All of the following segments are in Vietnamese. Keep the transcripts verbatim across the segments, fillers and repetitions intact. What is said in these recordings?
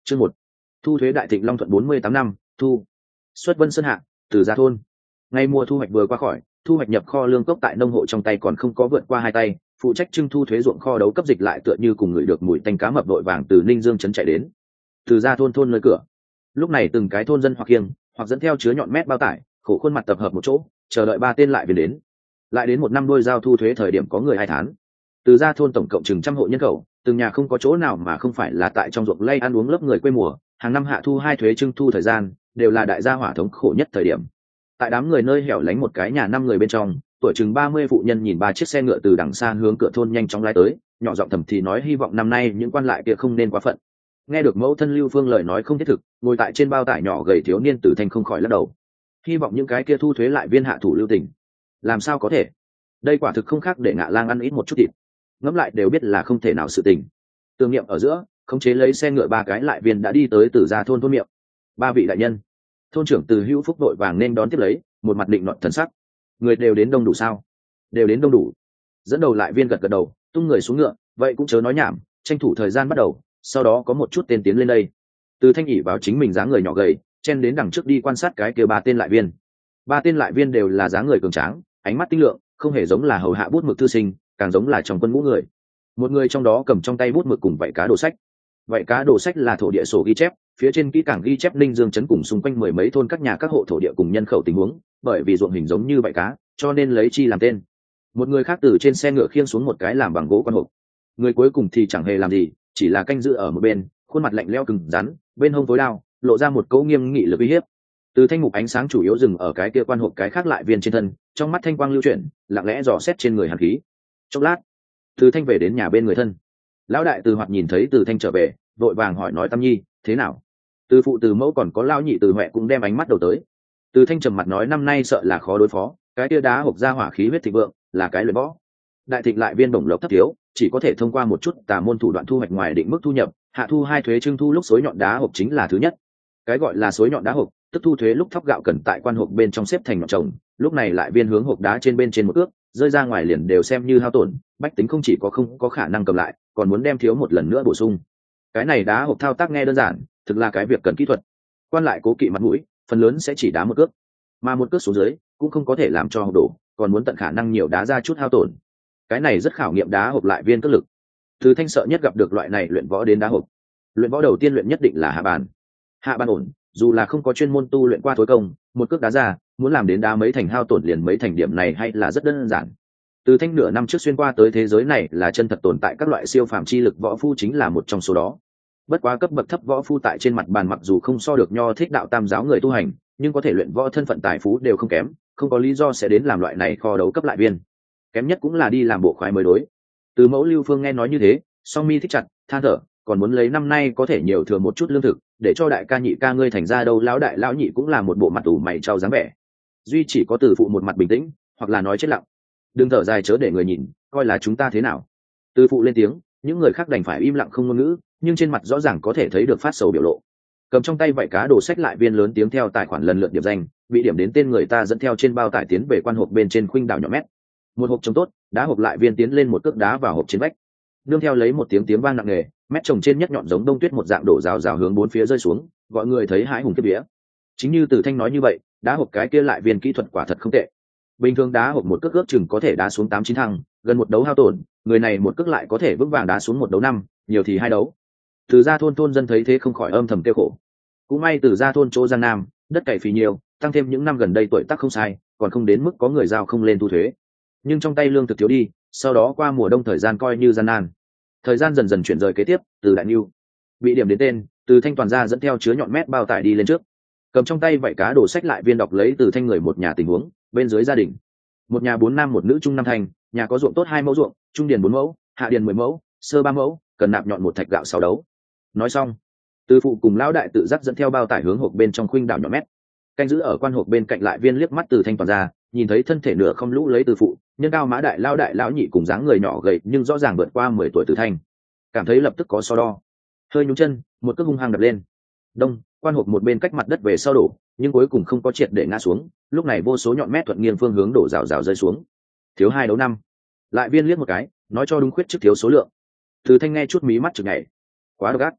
Chương một. Thu thuế đại thịnh Long Thuận bốn mươi tám năm, thu. Xuất Vân Sơn Hạ, Từ Gia thôn. Ngay mùa thu hoạch vừa qua khỏi, thu hoạch nhập kho lương cốc tại nông hộ trong tay còn không có vượt qua hai tay, phụ trách trưng thu thuế ruộng kho đấu cấp dịch lại tựa như cùng người được mùi tanh cá mập đội vàng từ Ninh Dương trấn chạy đến. Từ Gia thôn thôn nơi cửa. Lúc này từng cái thôn dân hoặc kiêng, hoặc dẫn theo chứa nhọn mét bao tải, khổ khuôn mặt tập hợp một chỗ, chờ đợi ba tên lại về đến. Lại đến một năm đôi giao thu thuế thời điểm có người hai tháng. Từ Gia thôn tổng cộng chừng trăm hộ nhân khẩu, từng nhà không có chỗ nào mà không phải là tại trong ruộng lay ăn uống lớp người quê mùa, hàng năm hạ thu hai thuế trưng thu thời gian, đều là đại gia hỏa thống khổ nhất thời điểm. Tại đám người nơi hẻo lánh một cái nhà năm người bên trong, tuổi chừng ba mươi phụ nhân nhìn ba chiếc xe ngựa từ đằng xa hướng cửa thôn nhanh chóng lái tới, nhỏ giọng thầm thì nói hy vọng năm nay những quan lại kia không nên quá phận. Nghe được mẫu thân Lưu Phương lời nói không thiết thực, ngồi tại trên bao tải nhỏ gầy thiếu niên Tử Thanh không khỏi lắc đầu. Hy vọng những cái kia thu thuế lại viên hạ thủ lưu tình. Làm sao có thể? Đây quả thực không khác để Ngạ Lang ăn ít một chút thịt. Ngẫm lại đều biết là không thể nào sự tình. Tưởng niệm ở giữa, khống chế lấy xe ngựa ba cái lại viên đã đi tới Từ Gia thôn thôn miệng. Ba vị đại nhân. Thôn trưởng Từ Hữu Phúc đội vàng nên đón tiếp lấy, một mặt định nọt thần sắc. Người đều đến đông đủ sao? Đều đến đông đủ. Dẫn đầu lại viên gật gật đầu, tung người xuống ngựa, vậy cũng chớ nói nhảm, tranh thủ thời gian bắt đầu, sau đó có một chút tên tiến lên đây. Từ Thanh ỉ vào chính mình dáng người nhỏ gầy, chen đến đằng trước đi quan sát cái kia ba tên lại viên. Ba tên lại viên đều là dáng người cường tráng, ánh mắt tinh lượng, không hề giống là hầu hạ bút mực thư sinh, càng giống là trong quân ngũ người. Một người trong đó cầm trong tay bút mực cùng vảy cá đồ sách. Vảy cá đồ sách là thổ địa sổ ghi chép, phía trên kỹ càng ghi chép Ninh Dương trấn cùng xung quanh mười mấy thôn các nhà các hộ thổ địa cùng nhân khẩu tình huống, bởi vì ruộng hình giống như vảy cá, cho nên lấy chi làm tên. Một người khác từ trên xe ngựa khiêng xuống một cái làm bằng gỗ quan hộp. Người cuối cùng thì chẳng hề làm gì, chỉ là canh giữ ở một bên, khuôn mặt lạnh lẽo cứng rắn, bên hông tối đao, lộ ra một cấu nghiêm nghị lực uy hiếp. Từ Thanh mục ánh sáng chủ yếu dừng ở cái kia quan hộp cái khác lại viên trên thân, trong mắt thanh quang lưu chuyển, lặng lẽ dò xét trên người hàn khí. Chốc lát, Từ Thanh về đến nhà bên người thân. Lão đại Từ Hoạt nhìn thấy Từ Thanh trở về, vội vàng hỏi nói Tam Nhi, thế nào? Từ phụ Từ mẫu còn có lão nhị Từ Huệ cũng đem ánh mắt đầu tới. Từ Thanh trầm mặt nói năm nay sợ là khó đối phó, cái kia đá hộp ra hỏa khí huyết thịnh vượng, là cái luyện võ. Đại thịnh lại viên bổng lộc thấp thiếu, chỉ có thể thông qua một chút tà môn thủ đoạn thu hoạch ngoài định mức thu nhập, hạ thu hai thuế trưng thu lúc xối nhọn đá hộp chính là thứ nhất. Cái gọi là xối nhọn đá hộp, tức thu thuế lúc thóc gạo cần tại quan hộp bên trong xếp thành nhọn chồng, lúc này lại viên hướng hộp đá trên bên trên một ước, rơi ra ngoài liền đều xem như hao tổn, bách tính không chỉ có không có khả năng cầm lại, còn muốn đem thiếu một lần nữa bổ sung. Cái này đá hộp thao tác nghe đơn giản, thực là cái việc cần kỹ thuật. Quan lại cố kỵ mặt mũi, phần lớn sẽ chỉ đá một cước, mà một cước xuống dưới cũng không có thể làm cho hộp đổ, còn muốn tận khả năng nhiều đá ra chút hao tổn. Cái này rất khảo nghiệm đá hộp lại viên cước lực. Từ Thanh sợ nhất gặp được loại này luyện võ đến đá hộp. Luyện võ đầu tiên luyện nhất định là hạ bàn. Hạ bàn ổn, dù là không có chuyên môn tu luyện qua thối công, một cước đá ra, muốn làm đến đá mấy thành hao tổn liền mấy thành điểm này hay là rất đơn giản. Từ Thanh nửa năm trước xuyên qua tới thế giới này là chân thật tồn tại các loại siêu phàm chi lực, võ phu chính là một trong số đó. Bất quá cấp bậc thấp võ phu tại trên mặt bàn mặc dù không so được nho thích đạo tam giáo người tu hành, nhưng có thể luyện võ thân phận tài phú đều không kém, không có lý do sẽ đến làm loại này kho đấu cấp lại viên. Kém nhất cũng là đi làm bộ khoái mới đối. Từ mẫu Lưu Phương nghe nói như thế, song mi thích chặt, than thở, còn muốn lấy năm nay có thể nhiều thừa một chút lương thực, để cho đại ca nhị ca ngươi thành ra đâu. Lão đại lão nhị cũng là một bộ mặt ủ mày trao dáng vẻ. Duy chỉ có Từ phụ một mặt bình tĩnh, hoặc là nói chết lặng. Đừng thở dài chớ để người nhìn, coi là chúng ta thế nào. Từ phụ lên tiếng, những người khác đành phải im lặng không ngôn ngữ, nhưng trên mặt rõ ràng có thể thấy được phát sầu biểu lộ. Cầm trong tay vảy cá đồ sách lại viên lớn tiếng theo tài khoản lần lượt điểm danh, bị điểm đến tên người ta dẫn theo trên bao tải tiến về quan hộp bên trên khuynh đảo nhỏ mét. Một hộp trồng tốt, đá hộp lại viên tiến lên một cước đá vào hộp trên vách, nương theo lấy một tiếng tiếng vang nặng nề, mét trồng trên nhất nhọn giống đông tuyết một dạng đổ rào rào hướng bốn phía rơi xuống, gọi người thấy hãi hùng kiếp vía. Chính như Từ Thanh nói như vậy, đá hộp cái kia lại viên kỹ thuật quả thật không tệ. Bình thường đá hộp một cước ước chừng có thể đá xuống tám chín thăng, gần một đấu hao tổn, người này một cước lại có thể vững vàng đá xuống một đấu năm, nhiều thì hai đấu. Từ Gia thôn thôn dân thấy thế không khỏi âm thầm tiêu khổ. Cũng may Từ Gia thôn chỗ Giang Nam, đất cày phì nhiều, tăng thêm những năm gần đây tuổi tác không sai, còn không đến mức có người giao không lên thu thuế. Nhưng trong tay lương thực thiếu đi, sau đó qua mùa đông thời gian coi như gian nan. Thời gian dần dần chuyển rời kế tiếp, Từ Đại Nưu bị điểm đến tên, Từ Thanh toàn ra dẫn theo chứa nhọn mét bao tải đi lên trước, cầm trong tay vảy cá đồ sách lại viên đọc lấy Từ Thanh người một nhà tình huống. Bên dưới gia đình, một nhà bốn nam một nữ trung năm thành, nhà có ruộng tốt hai mẫu ruộng, trung điền bốn mẫu, hạ điền mười mẫu, sơ ba mẫu, cần nạp nhọn một thạch gạo sáu đấu. Nói xong, Từ phụ cùng lão đại tự dắt dẫn theo bao tải hướng hộp bên trong khuynh đảo nhọn mét. Canh giữ ở quan hộp bên cạnh lại viên liếc mắt Từ Thanh toàn ra, nhìn thấy thân thể nửa không lũ lấy Từ phụ, nhân cao mã đại lao đại lão nhị cùng dáng người nhỏ gầy nhưng rõ ràng vượt qua mười tuổi Từ Thanh, cảm thấy lập tức có so đo, hơi nhún chân, một cước hung hăng đập lên. Đông, quan hộp một bên cách mặt đất về sau đổ, nhưng cuối cùng không có triệt để ngã xuống, lúc này vô số nhọn mét thuận nghiêng phương hướng đổ rào rào rơi xuống. Thiếu hai đấu năm. Lại viên liếc một cái, nói cho đúng khuyết trước thiếu số lượng. Từ Thanh nghe chút mí mắt chực nhảy. Quá độc ác.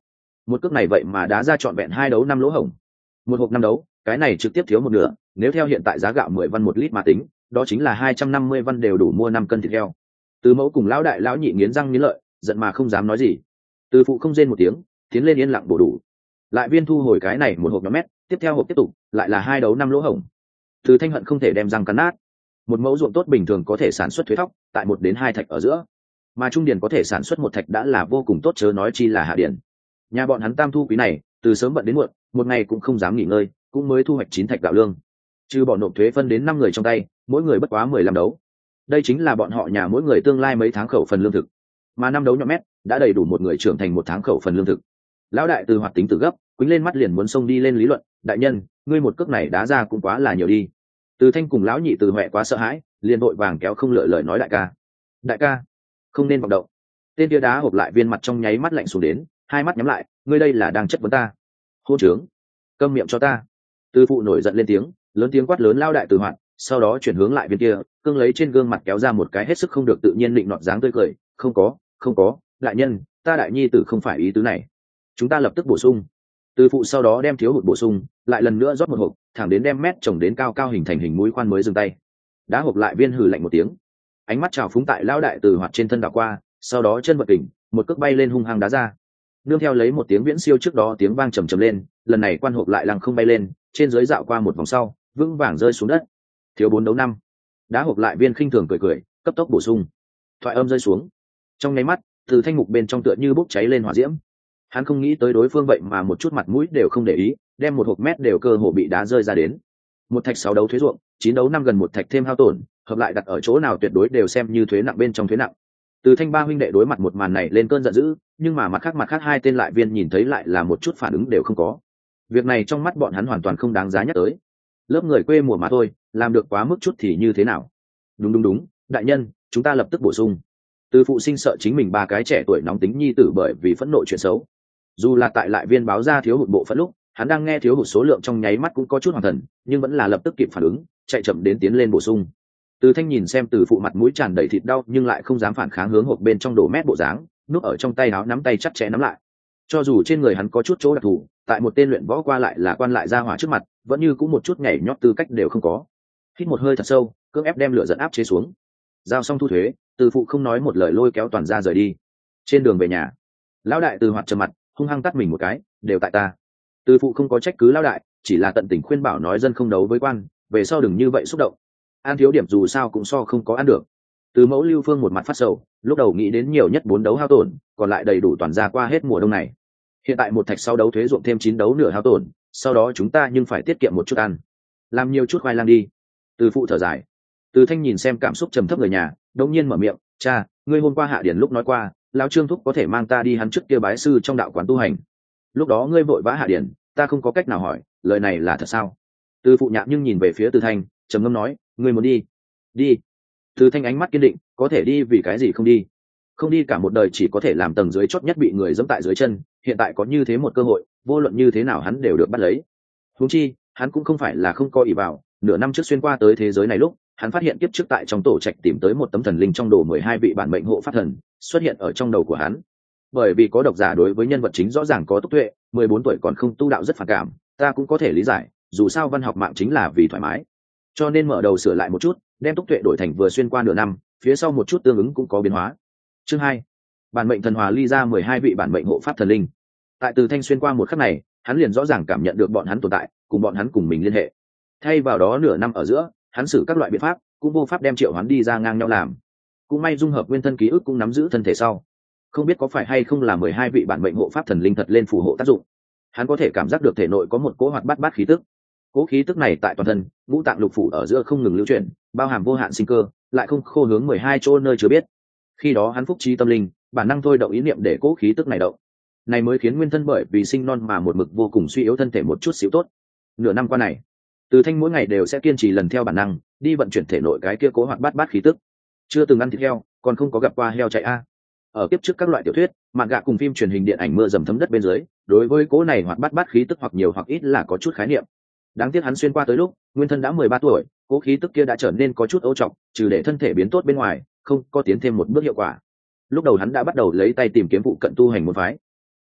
Một cước này vậy mà đá ra trọn vẹn hai đấu năm lỗ hổng. Một hộp năm đấu, cái này trực tiếp thiếu một nửa, nếu theo hiện tại giá gạo mười văn một lít mà tính, đó chính là hai trăm năm mươi văn đều đủ mua năm cân thịt heo. Từ Mẫu cùng lão đại lão nhị nghiến răng nghiến lợi, giận mà không dám nói gì. Từ Phụ không rên một tiếng, tiến lên yên lặng bổ đủ. Lại viên thu hồi cái này một hộp năm mét, tiếp theo hộp tiếp tục, lại là hai đấu năm lỗ hổng. Từ Thanh hận không thể đem răng cắn nát. Một mẫu ruộng tốt bình thường có thể sản xuất thuế thóc tại một đến hai thạch ở giữa, mà trung điền có thể sản xuất một thạch đã là vô cùng tốt, chớ nói chi là hạ điền. Nhà bọn hắn tam thu quý này, từ sớm bận đến muộn, một ngày cũng không dám nghỉ ngơi, cũng mới thu hoạch chín thạch gạo lương. Trừ bỏ nộp thuế phân đến năm người trong tay, mỗi người bất quá mười lăm đấu. Đây chính là bọn họ nhà mỗi người tương lai mấy tháng khẩu phần lương thực. Mà năm đấu nhọn mét đã đầy đủ một người trưởng thành một tháng khẩu phần lương thực. Lão đại từ hoạt tính từ gấp, quýnh lên mắt liền muốn xông đi lên lý luận, đại nhân, ngươi một cước này đá ra cũng quá là nhiều đi. Từ Thanh cùng lão nhị từ huệ quá sợ hãi, liền vội vàng kéo không lựa lời nói đại ca. Đại ca, không nên vọng động. Tên kia đá hộp lại viên mặt trong nháy mắt lạnh xuống đến, hai mắt nhắm lại, ngươi đây là đang chất vấn ta. Hôn trướng, câm miệng cho ta. Từ Phụ nổi giận lên tiếng, lớn tiếng quát lớn lao đại từ hoạt, sau đó chuyển hướng lại viên kia, cương lấy trên gương mặt kéo ra một cái hết sức không được tự nhiên định nọt dáng tươi cười, không có, không có, đại nhân, ta đại nhi tử không phải ý tứ này. Chúng ta lập tức bổ sung. Từ Phụ sau đó đem thiếu hụt bổ sung, lại lần nữa rót một hộp, thẳng đến đem mét trồng đến cao cao hình thành hình mũi khoan mới dừng tay. Đá hộp lại viên hừ lạnh một tiếng, ánh mắt trào phúng tại lao đại từ hoạt trên thân đảo qua, sau đó chân vật kình, một cước bay lên hung hăng đá ra. Nương theo lấy một tiếng viễn siêu trước đó tiếng vang trầm trầm lên, lần này quan hộp lại lăng không bay lên, trên dưới dạo qua một vòng sau, vững vàng rơi xuống đất. Thiếu bốn đấu năm. Đá hộp lại viên khinh thường cười cười, cấp tốc bổ sung. Thoại âm rơi xuống. Trong nháy mắt, từ thanh mục bên trong tựa như bốc cháy lên hỏa diễm. Hắn không nghĩ tới đối phương vậy mà một chút mặt mũi đều không để ý, đem một hộp mét đều cơ hồ bị đá rơi ra đến. Một thạch sáu đấu thuế ruộng, chín đấu năm gần một thạch thêm hao tổn, hợp lại đặt ở chỗ nào tuyệt đối đều xem như thuế nặng bên trong thuế nặng. Từ Thanh ba huynh đệ đối mặt một màn này lên cơn giận dữ, nhưng mà mặt khác mặt khác hai tên lại viên nhìn thấy lại là một chút phản ứng đều không có. Việc này trong mắt bọn hắn hoàn toàn không đáng giá nhắc tới. Lớp người quê mùa mà thôi, làm được quá mức chút thì như thế nào? Đúng đúng đúng, đại nhân, chúng ta lập tức bổ sung. Từ Phụ sinh sợ chính mình ba cái trẻ tuổi nóng tính nhi tử bởi vì phẫn nộ chuyện xấu. Dù là tại lại viên báo ra thiếu hụt bộ phận lúc, hắn đang nghe thiếu hụt số lượng trong nháy mắt cũng có chút hoàng thần, nhưng vẫn là lập tức kịp phản ứng, chạy chậm đến tiến lên bổ sung. Từ Thanh nhìn xem Từ Phụ mặt mũi tràn đầy thịt đau nhưng lại không dám phản kháng hướng hộp bên trong đổ mét bộ dáng, núp ở trong tay áo nắm tay chặt chẽ nắm lại. Cho dù trên người hắn có chút chỗ đặc thù, tại một tên luyện võ qua lại là quan lại ra hỏa trước mặt, vẫn như cũng một chút nhảy nhót tư cách đều không có. Hít một hơi thật sâu, cưỡng ép đem lửa giận áp chế xuống. Giao xong thu thuế, Từ Phụ không nói một lời lôi kéo toàn ra rời đi. Trên đường về nhà, lão đại Từ Hoạt trầm mặt, hung hăng tắt mình một cái, đều tại ta. Từ Phụ không có trách cứ lão đại, chỉ là tận tình khuyên bảo nói dân không đấu với quan, về sau đừng như vậy xúc động. Ăn thiếu điểm dù sao cũng so không có ăn được. Từ Mẫu Lưu Phương một mặt phát sầu, lúc đầu nghĩ đến nhiều nhất bốn đấu hao tổn, còn lại đầy đủ toàn ra qua hết mùa đông này. Hiện tại một thạch sau đấu thuế ruộng thêm chín đấu nửa hao tổn, sau đó chúng ta nhưng phải tiết kiệm một chút ăn, làm nhiều chút khoai lang đi. Từ Phụ thở dài. Từ Thanh nhìn xem cảm xúc trầm thấp người nhà, đột nhiên mở miệng, cha, ngươi hôm qua hạ điển lúc nói qua, lão Trương thúc có thể mang ta đi hắn trước kia bái sư trong đạo quán tu hành. Lúc đó ngươi vội vã hạ điển, ta không có cách nào hỏi, lời này là thật sao? Từ Phụ nhạn nhưng nhìn về phía Từ Thanh, trầm ngâm nói, ngươi muốn đi? Đi. Từ Thanh ánh mắt kiên định, có thể đi vì cái gì không đi? Không đi cả một đời chỉ có thể làm tầng dưới chót nhất bị người giẫm tại dưới chân, hiện tại có như thế một cơ hội, vô luận như thế nào hắn đều được bắt lấy. Huống chi, hắn cũng không phải là không có ý vào, nửa năm trước xuyên qua tới thế giới này lúc, hắn phát hiện kiếp trước tại trong tổ trạch tìm tới một tấm thần linh trong đồ mười hai vị bản mệnh hộ pháp thần, xuất hiện ở trong đầu của hắn. Bởi vì có độc giả đối với nhân vật chính rõ ràng có túc tuệ, mười bốn tuổi còn không tu đạo rất phản cảm, ta cũng có thể lý giải, dù sao văn học mạng chính là vì thoải mái. Cho nên mở đầu sửa lại một chút, đem túc tuệ đổi thành vừa xuyên qua nửa năm, phía sau một chút tương ứng cũng có biến hóa. Chương hai, bản mệnh thần hòa ly ra mười hai vị bản mệnh hộ pháp thần linh. Tại Từ Thanh xuyên qua một khắc này, hắn liền rõ ràng cảm nhận được bọn hắn tồn tại, cùng bọn hắn cùng mình liên hệ. Thay vào đó nửa năm ở giữa, hắn sử các loại biện pháp, cũng vô pháp đem triệu hắn đi ra ngang nhau làm. Cũng may dung hợp nguyên thân ký ức cũng nắm giữ thân thể sau. Không biết có phải hay không là mười hai vị bản mệnh hộ pháp thần linh thật lên phù hộ tác dụng. Hắn có thể cảm giác được thể nội có một cỗ hoạt bát bát khí tức. Cỗ khí tức này tại toàn thân, ngũ tạng lục phủ ở giữa không ngừng lưu chuyển, bao hàm vô hạn sinh cơ, lại không khô hướng mười hai chỗ nơi chưa biết. Khi đó hắn phúc trí tâm linh, bản năng thôi động ý niệm để cỗ khí tức này động. Này mới khiến nguyên thân bởi vì sinh non mà một mực vô cùng suy yếu thân thể một chút xíu tốt. Nửa năm qua này, Từ Thanh mỗi ngày đều sẽ kiên trì lần theo bản năng, đi vận chuyển thể nội cái kia cố hoạt bát bát khí tức. Chưa từng ăn thịt heo, còn không có gặp qua heo chạy a. Ở kiếp trước các loại tiểu thuyết, mạn gạ cùng phim truyền hình điện ảnh mưa dầm thấm đất bên dưới, đối với cố này hoạt bát bát khí tức hoặc nhiều hoặc ít là có chút khái niệm. Đáng tiếc hắn xuyên qua tới lúc, nguyên thân đã mười ba tuổi, cố khí tức kia đã trở nên có chút ấu trọng, trừ để thân thể biến tốt bên ngoài, không có tiến thêm một bước hiệu quả. Lúc đầu hắn đã bắt đầu lấy tay tìm kiếm vụ cận tu hành một phái.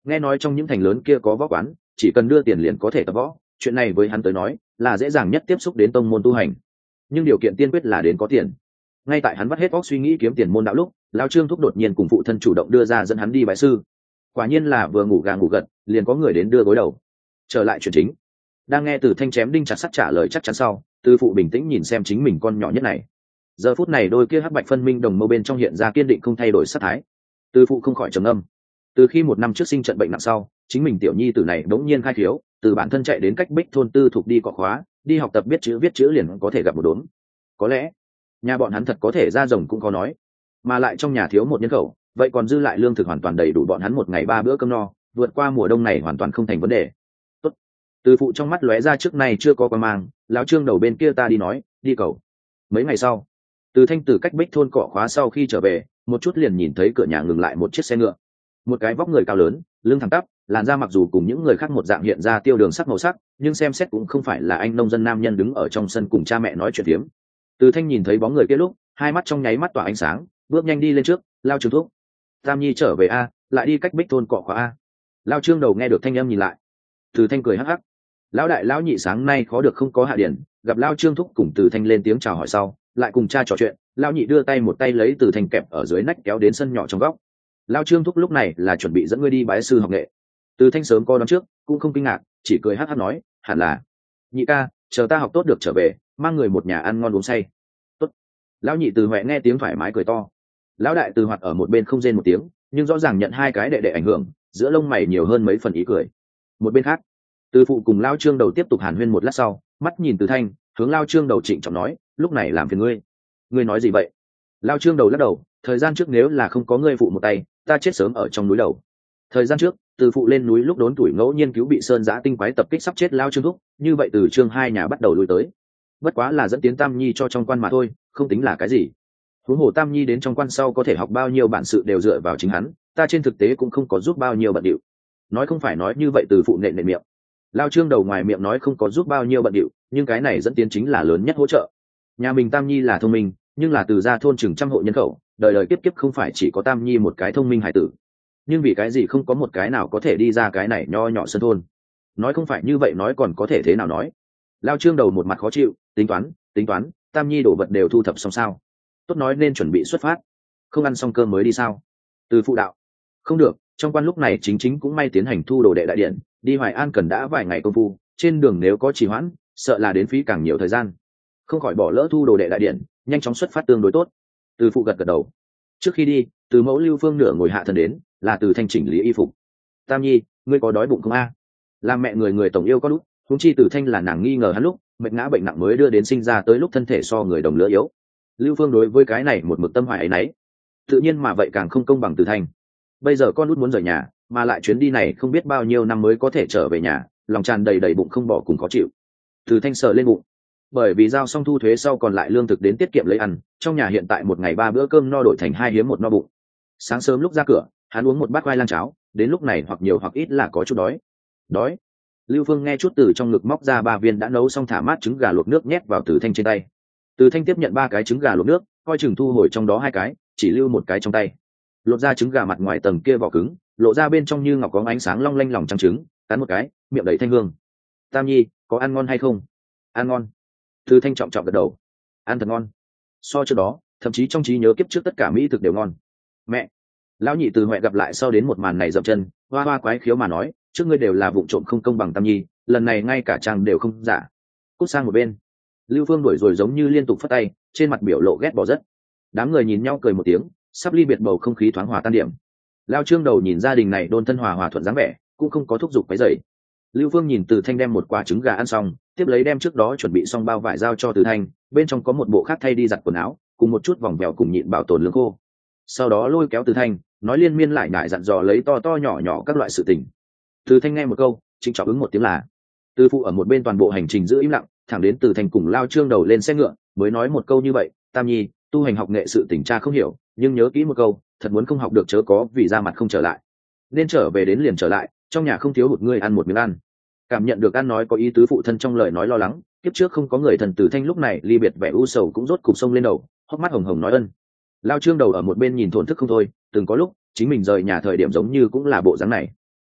nghe nói trong những thành lớn kia có võ quán, chỉ cần đưa tiền liền có thể tập võ, chuyện này với hắn tới nói là dễ dàng nhất tiếp xúc đến tông môn tu hành, nhưng điều kiện tiên quyết là đến có tiền. Ngay tại hắn vắt hết óc suy nghĩ kiếm tiền môn đạo lúc, lão Trương Thúc đột nhiên cùng phụ thân chủ động đưa ra dẫn hắn đi bái sư. Quả nhiên là vừa ngủ gà ngủ gật, liền có người đến đưa gối đầu. Trở lại chuyện chính, đang nghe Từ Thanh chém đinh chặt sắt trả lời chắc chắn sau, Từ phụ bình tĩnh nhìn xem chính mình con nhỏ nhất này. Giờ phút này đôi kia hắc bạch phân minh đồng mâu bên trong hiện ra kiên định không thay đổi sát thái. Từ phụ không khỏi trầm ngâm. Từ khi một năm trước sinh trận bệnh nặng sau, chính mình tiểu nhi tử này đống nhiên khai khiếu, từ bản thân chạy đến cách Bích thôn tư thuộc đi cọ khóa, đi học tập biết chữ viết chữ liền có thể gặp một đốm. Có lẽ nhà bọn hắn thật có thể ra rồng cũng có nói, mà lại trong nhà thiếu một nhân khẩu, vậy còn dư lại lương thực hoàn toàn đầy đủ bọn hắn một ngày ba bữa cơm no, vượt qua mùa đông này hoàn toàn không thành vấn đề. Tốt. Từ phụ trong mắt lóe ra trước nay chưa có quan mang, lão Trương đầu bên kia ta đi nói, đi cầu. Mấy ngày sau, Từ Thanh từ cách Bích thôn cọ khóa sau khi trở về, một chút liền nhìn thấy cửa nhà ngừng lại một chiếc xe ngựa. Một cái vóc người cao lớn, lưng thẳng tắp, làn da mặc dù cùng những người khác một dạng hiện ra tiêu đường sắc màu sắc, nhưng xem xét cũng không phải là anh nông dân nam nhân đứng ở trong sân cùng cha mẹ nói chuyện phiếm. Từ Thanh nhìn thấy bóng người kia lúc, hai mắt trong nháy mắt tỏa ánh sáng, bước nhanh đi lên trước, lao Trương Thúc. Tam Nhi trở về a, lại đi cách Bích thôn cọ khóa a. Lao Trương đầu nghe được thanh âm nhìn lại. Từ Thanh cười hắc hắc. Lão đại lão nhị sáng nay khó được không có hạ điển, gặp Lao Trương Thúc cùng Từ Thanh lên tiếng chào hỏi sau, lại cùng cha trò chuyện, Lao nhị đưa tay một tay lấy Từ Thanh kẹp ở dưới nách kéo đến sân nhỏ trong góc. Lao Trương Thúc lúc này là chuẩn bị dẫn ngươi đi bái sư học nghệ. Từ Thanh sớm coi đón trước, cũng không kinh ngạc, chỉ cười hắc hắc nói, hẳn là nhị ca, chờ ta học tốt được trở về, mang người một nhà ăn ngon uống say. Tốt. Lão nhị Từ Huệ nghe tiếng thoải mái cười to. Lão đại Từ Hoạt ở một bên không rên một tiếng, nhưng rõ ràng nhận hai cái đệ đệ ảnh hưởng, giữa lông mày nhiều hơn mấy phần ý cười. Một bên khác, Từ phụ cùng Lao Trương đầu tiếp tục hàn huyên một lát sau, mắt nhìn Từ Thanh, hướng Lao Trương đầu trịnh trọng nói, lúc này làm phiền ngươi. Ngươi nói gì vậy? Lao Trương đầu lắc đầu, thời gian trước nếu là không có ngươi phụ một tay, ta chết sớm ở trong núi đầu. Thời gian trước, Từ phụ lên núi lúc đốn tuổi ngẫu nhiên cứu bị sơn giã tinh quái tập kích sắp chết Lao Trương Thúc, như vậy từ Trương hai nhà bắt đầu lui tới. Bất quá là dẫn tiến Tam Nhi cho trong quan mà thôi, không tính là cái gì. Huống hồ Tam Nhi đến trong quan sau có thể học bao nhiêu bản sự đều dựa vào chính hắn, ta trên thực tế cũng không có giúp bao nhiêu bận điệu. Nói không phải nói như vậy Từ phụ nện nện miệng. Lao Trương đầu ngoài miệng nói không có giúp bao nhiêu bận điệu, nhưng cái này dẫn tiến chính là lớn nhất hỗ trợ. Nhà mình Tam Nhi là thông minh, nhưng là từ gia thôn chừng trăm hộ nhân khẩu, đời đời kiếp kiếp không phải chỉ có Tam Nhi một cái thông minh hải tử. Nhưng vì cái gì không có một cái nào có thể đi ra cái này nho nhỏ sân thôn? Nói không phải như vậy nói còn có thể thế nào nói? Lao Trương đầu một mặt khó chịu, tính toán, tính toán, Tam Nhi đồ vật đều thu thập xong sao? Tốt nói nên chuẩn bị xuất phát, không ăn xong cơm mới đi sao? Từ phụ đạo, không được, trong quan lúc này chính chính cũng may tiến hành thu đồ đệ đại điện, đi Hoài An cần đã vài ngày công phu, trên đường nếu có trì hoãn, sợ là đến phí càng nhiều thời gian, không khỏi bỏ lỡ thu đồ đệ đại điện, nhanh chóng xuất phát tương đối tốt. Từ phụ gật gật đầu. Trước khi đi, Từ mẫu Lưu Phương nửa ngồi hạ thân đến, là Từ Thanh chỉnh lý y phục. Tam Nhi, ngươi có đói bụng không a? Làm mẹ người người tổng yêu có lúc, huống chi Từ Thanh là nàng nghi ngờ hắn lúc mệt ngã bệnh nặng mới đưa đến sinh ra tới lúc thân thể so người đồng lứa yếu. Lưu Phương đối với cái này một mực tâm hoài ấy nấy, tự nhiên mà vậy càng không công bằng Từ Thanh. Bây giờ con út muốn rời nhà, mà lại chuyến đi này không biết bao nhiêu năm mới có thể trở về nhà, lòng tràn đầy đầy bụng không bỏ cùng khó chịu. Từ Thanh sờ lên bụng, bởi vì giao xong thu thuế sau còn lại lương thực đến tiết kiệm lấy ăn, trong nhà hiện tại một ngày ba bữa cơm no đổi thành hai hiếm một no bụng. Sáng sớm lúc ra cửa, hắn uống một bát khoai lang cháo, đến lúc này hoặc nhiều hoặc ít là có chút đói. Đói. Lưu Phương nghe chút từ trong ngực móc ra ba viên đã nấu xong thả mát trứng gà luộc nước nhét vào Từ Thanh trên tay. Từ Thanh tiếp nhận ba cái trứng gà luộc nước, coi chừng thu hồi trong đó hai cái, chỉ lưu một cái trong tay. Lột ra trứng gà mặt ngoài tầng kia vỏ cứng, lộ ra bên trong như ngọc có ánh sáng long lanh lòng trắng trứng, cắn một cái, miệng đầy thanh hương. Tam Nhi, có ăn ngon hay không? Ăn ngon. Từ Thanh trọng trọng gật đầu. Ăn thật ngon. So trước đó, thậm chí trong trí nhớ kiếp trước tất cả mỹ thực đều ngon. Mẹ. Lão nhị Từ Huệ gặp lại sau đến một màn này dậm chân, hoa hoa quái khiếu mà nói, trước ngươi đều là vụng trộm không công bằng Tam Nhi, lần này ngay cả chàng đều không giả. Cút sang một bên. Lưu Phương đuổi rồi giống như liên tục phất tay, trên mặt biểu lộ ghét bỏ rất. Đám người nhìn nhau cười một tiếng, sắp ly biệt bầu không khí thoáng hòa tan điểm. Lao Trương đầu nhìn gia đình này đôn thân hòa hòa thuận dáng vẻ, cũng không có thúc giục cái dậy. Lưu Phương nhìn Từ Thanh đem một quả trứng gà ăn xong, tiếp lấy đem trước đó chuẩn bị xong bao vải giao cho Từ Thanh, bên trong có một bộ khác thay đi giặt quần áo, cùng một chút vòng vèo cùng nhịn bảo tồn lương khô. Sau đó lôi kéo Từ Thanh, nói liên miên lại nhại dặn dò lấy to to nhỏ nhỏ các loại sự tình. Từ Thanh nghe một câu, chính trọng ứng một tiếng là. Từ phụ ở một bên toàn bộ hành trình giữ im lặng, thẳng đến Từ Thanh cùng Lao Trương đầu lên xe ngựa, mới nói một câu như vậy, Tam Nhi, tu hành học nghệ sự tình cha không hiểu, nhưng nhớ kỹ một câu, thật muốn không học được chớ có vì ra mặt không trở lại. Nên trở về đến liền trở lại, trong nhà không thiếu hụt ngươi ăn một miếng ăn. Cảm nhận được ăn nói có ý tứ phụ thân trong lời nói lo lắng, kiếp trước không có người thần Từ Thanh lúc này ly biệt vẻ u sầu cũng rốt cục sông lên đầu, hốc mắt hồng hồng nói ân. Lao Trương đầu ở một bên nhìn thổn thức không thôi, từng có lúc chính mình rời nhà thời điểm giống như cũng là bộ dáng này.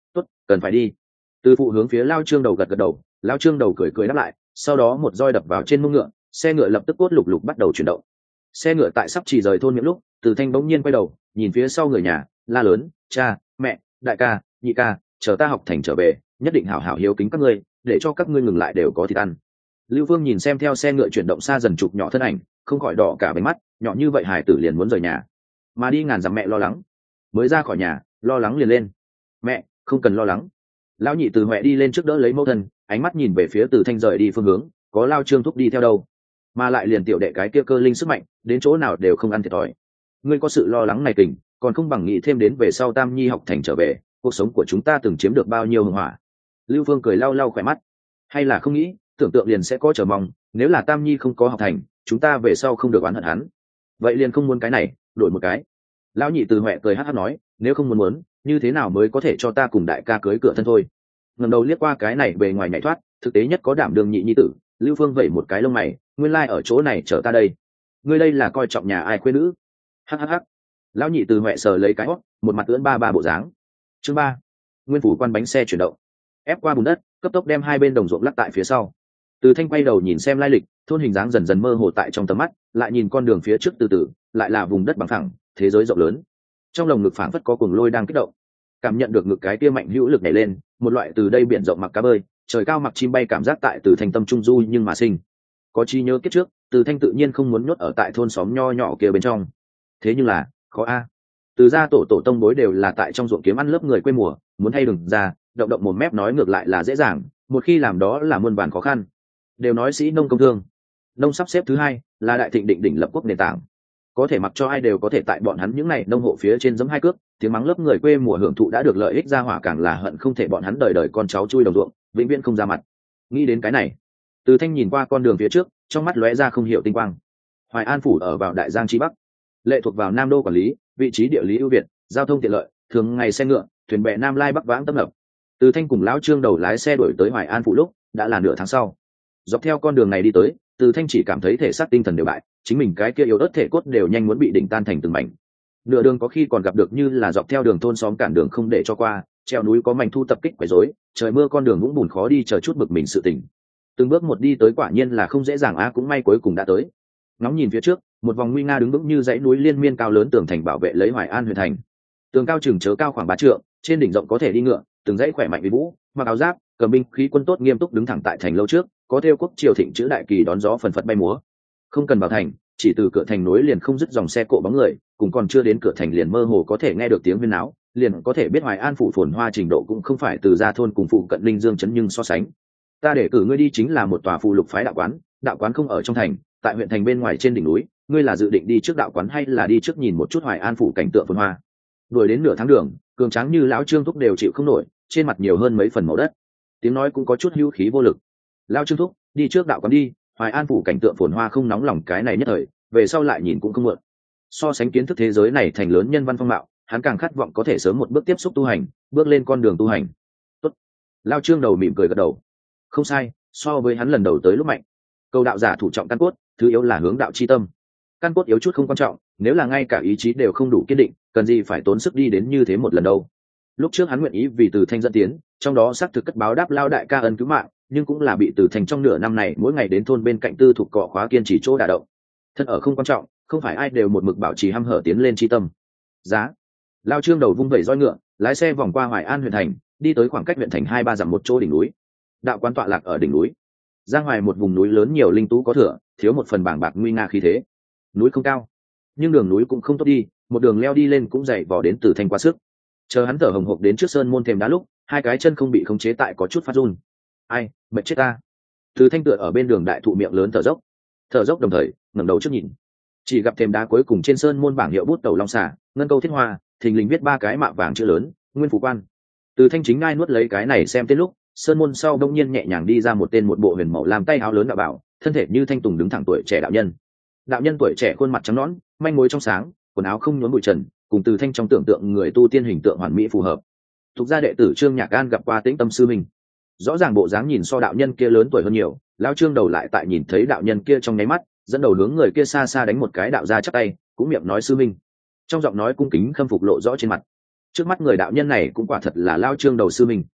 cần phải đi. Từ phụ hướng phía lao trương đầu gật gật đầu, lao trương đầu cười cười đáp lại, sau đó một roi đập vào trên mông ngựa, xe ngựa lập tức cốt lục lục bắt đầu chuyển động. Xe ngựa tại sắp chỉ rời thôn những lúc, Từ Thanh bỗng nhiên quay đầu nhìn phía sau người nhà, la lớn: cha, mẹ, đại ca, nhị ca, chờ ta học thành trở về, nhất định hảo hảo hiếu kính các ngươi, để cho các ngươi ngừng lại đều có thịt ăn. Lưu Vương nhìn xem theo xe ngựa chuyển động xa dần chụp nhỏ thân ảnh, không khỏi đỏ cả bánh mắt, nhỏ như vậy hải tử liền muốn rời nhà, mà đi ngàn dặm mẹ lo lắng. Mới ra khỏi nhà, lo lắng liền lên. Mẹ, không cần lo lắng. Lão nhị Từ Huệ đi lên trước đỡ lấy mẫu thân, ánh mắt nhìn về phía Từ Thanh rời đi phương hướng, có Lao Trương thúc đi theo đâu, mà lại liền tiểu đệ cái kia cơ linh sức mạnh, đến chỗ nào đều không ăn thiệt thòi. Ngươi có sự lo lắng này kình, còn không bằng nghĩ thêm đến về sau Tam Nhi học thành trở về, cuộc sống của chúng ta từng chiếm được bao nhiêu hưng hỏa. Lưu Vương cười lau lau khỏe mắt. Hay là không nghĩ, tưởng tượng liền sẽ có chờ mong, nếu là Tam Nhi không có học thành, chúng ta về sau không được oán hận hắn. Vậy liền không muốn cái này, đổi một cái. Lão nhị Từ Huệ cười hắt hắt nói, nếu không muốn muốn, như thế nào mới có thể cho ta cùng đại ca cưới cửa thân thôi. Ngẩng đầu liếc qua cái này bề ngoài nhảy thoát, thực tế nhất có đảm đường nhị nhi tử, Lưu Phương vẩy một cái lông mày, nguyên lai like ở chỗ này chờ ta đây. Ngươi đây là coi trọng nhà ai khuê nữ? Hắc hắc hắc. Lão nhị Từ Huệ sờ lấy cái hót, một mặt ưỡn ba ba bộ dáng. Chương ba. Nguyên phủ quan bánh xe chuyển động, ép qua bùn đất, cấp tốc đem hai bên đồng ruộng lắc tại phía sau. Từ Thanh quay đầu nhìn xem lai lịch, thôn hình dáng dần dần mơ hồ tại trong tầm mắt, lại nhìn con đường phía trước từ từ, lại là vùng đất bằng phẳng, thế giới rộng lớn. Trong lồng ngực phảng phất có cuồng lôi đang kích động, cảm nhận được ngực cái kia mạnh hữu lực nhảy lên, một loại từ đây biển rộng mặc cá bơi, trời cao mặc chim bay cảm giác tại Từ Thanh tâm trung du nhưng mà sinh. Có chi nhớ kiếp trước, Từ Thanh tự nhiên không muốn nhốt ở tại thôn xóm nho nhỏ kia bên trong. Thế nhưng là, khó a. Từ gia tổ tổ tông bối đều là tại trong ruộng kiếm ăn lớp người quê mùa, muốn hay đừng ra, động động một mép nói ngược lại là dễ dàng, một khi làm đó là muôn vàn khó khăn. Đều nói sĩ nông công thương, nông sắp xếp thứ hai là đại thịnh định đỉnh lập quốc nền tảng, có thể mặc cho ai đều có thể tại bọn hắn những này nông hộ phía trên giẫm hai cước, tiếng mắng lớp người quê mùa hưởng thụ đã được lợi ích ra hỏa, càng là hận không thể bọn hắn đời đời con cháu chui đồng ruộng, vĩnh viễn không ra mặt. Nghĩ đến cái này, Từ Thanh nhìn qua con đường phía trước, trong mắt lóe ra không hiểu tinh quang. Hoài An phủ ở vào đại giang chi bắc, lệ thuộc vào Nam Đô quản lý, vị trí địa lý ưu việt, giao thông tiện lợi, thường ngày xe ngựa, thuyền bè Nam Lai Bắc vãng tấp nập. Từ Thanh cùng lão Trương đầu lái xe đuổi tới Hoài An phủ lúc đã là nửa tháng sau. Dọc theo con đường này đi tới, Từ Thanh chỉ cảm thấy thể xác tinh thần đều bại, chính mình cái kia yếu ớt thể cốt đều nhanh muốn bị đỉnh tan thành từng mảnh. Nửa đường có khi còn gặp được như là dọc theo đường thôn xóm cản đường không để cho qua, treo núi có mảnh thu tập kích quấy rối, trời mưa con đường vũng bùn khó đi, chờ chút bực mình sự tỉnh. Từng bước một đi tới quả nhiên là không dễ dàng a, cũng may cuối cùng đã tới. Ngóng nhìn phía trước, một vòng nguy nga đứng vững như dãy núi liên miên cao lớn tường thành bảo vệ lấy Hoài An huyện thành. Tường cao chừng chớ cao khoảng ba trượng, trên đỉnh rộng có thể đi ngựa, từng dãy khỏe mạnh uy vũ, mặc áo giáp, cầm binh khí quân tốt nghiêm túc đứng thẳng tại thành lâu trước, có theo quốc triều thịnh chữ đại kỳ đón gió phần phật bay múa. Không cần vào thành, chỉ từ cửa thành nối liền không dứt dòng xe cộ bóng người, cùng còn chưa đến cửa thành liền mơ hồ có thể nghe được tiếng huyên náo, liền có thể biết Hoài An phủ phồn hoa trình độ cũng không phải từ gia thôn cùng phụ cận Linh Dương trấn nhưng so sánh. Ta để cử ngươi đi chính là một tòa phụ lục phái đạo quán, đạo quán không ở trong thành, tại huyện thành bên ngoài trên đỉnh núi, ngươi là dự định đi trước đạo quán hay là đi trước nhìn một chút Hoài An phủ cảnh tượng phồn hoa? Đuổi đến nửa tháng đường, cường tráng như lão Trương thúc đều chịu không nổi, trên mặt nhiều hơn mấy phần màu đất, tiếng nói cũng có chút hữu khí vô lực. Lão Trương thúc, đi trước đạo quán đi, Hoài An phủ cảnh tượng phồn hoa không nóng lòng cái này nhất thời, về sau lại nhìn cũng không muộn. So sánh kiến thức thế giới này thành lớn nhân văn phong mạo, hắn càng khát vọng có thể sớm một bước tiếp xúc tu hành, bước lên con đường tu hành. Tốt. Lão Trương đầu mỉm cười gật đầu. Không sai, so với hắn lần đầu tới lúc mạnh. Câu đạo giả thủ trọng căn cốt, thứ yếu là hướng đạo chi tâm. Căn cốt yếu chút không quan trọng, nếu là ngay cả ý chí đều không đủ kiên định, cần gì phải tốn sức đi đến như thế một lần đâu. Lúc trước hắn nguyện ý vì Từ Thanh dẫn tiến, trong đó xác thực cất báo đáp lao đại ca ân cứu mạng, nhưng cũng là bị Từ Thanh trong nửa năm này mỗi ngày đến thôn bên cạnh tư thuộc cọ khóa kiên trì chỗ đả động. Thân ở không quan trọng, không phải ai đều một mực bảo trì hăm hở tiến lên chi tâm. Giá. Lao Trương đầu vung vẩy roi ngựa, lái xe vòng qua Hoài An huyện thành, đi tới khoảng cách huyện thành hai ba dặm một chỗ đỉnh núi. Đạo quán tọa lạc ở đỉnh núi. Giang Hoài một vùng núi lớn nhiều linh tú có thừa, thiếu một phần bảng bạc nguy nga khí thế. Núi không cao, nhưng đường núi cũng không tốt đi, một đường leo đi lên cũng dày vò đến Từ Thanh quá sức. Chờ hắn thở hồng hộc đến trước sơn môn thềm đá lúc, hai cái chân không bị khống chế tại có chút phát run. Ai, mệt chết ta. Từ Thanh tựa ở bên đường đại thụ miệng lớn thở dốc. Thở dốc đồng thời, ngẩng đầu trước nhìn. Chỉ gặp thềm đá cuối cùng trên sơn môn bảng hiệu bút tàu long xà, ngân câu thiết hoa, thình lình viết ba cái mạ vàng chữ lớn, Nguyên phủ quan. Từ Thanh chính ngai nuốt lấy cái này xem tên lúc, sơn môn sau đông nhiên nhẹ nhàng đi ra một tên một bộ huyền màu làm tay áo lớn đạo bảo, thân thể như thanh tùng đứng thẳng tuổi trẻ đạo nhân. Đạo nhân tuổi trẻ khuôn mặt trắng nõn, manh mối trong sáng, quần áo không nhốn bụi trần, cùng Từ Thanh trong tưởng tượng người tu tiên hình tượng hoàn mỹ phù hợp. Thuộc gia đệ tử Trương Nhạc An gặp qua Tĩnh Tâm sư minh, rõ ràng bộ dáng nhìn so đạo nhân kia lớn tuổi hơn nhiều, lão Trương đầu lại tại nhìn thấy đạo nhân kia trong nháy mắt, dẫn đầu hướng người kia xa xa đánh một cái đạo ra chắp tay, cũng miệng nói sư minh, trong giọng nói cung kính khâm phục lộ rõ trên mặt. Trước mắt người đạo nhân này cũng quả thật là lão Trương đầu sư minh.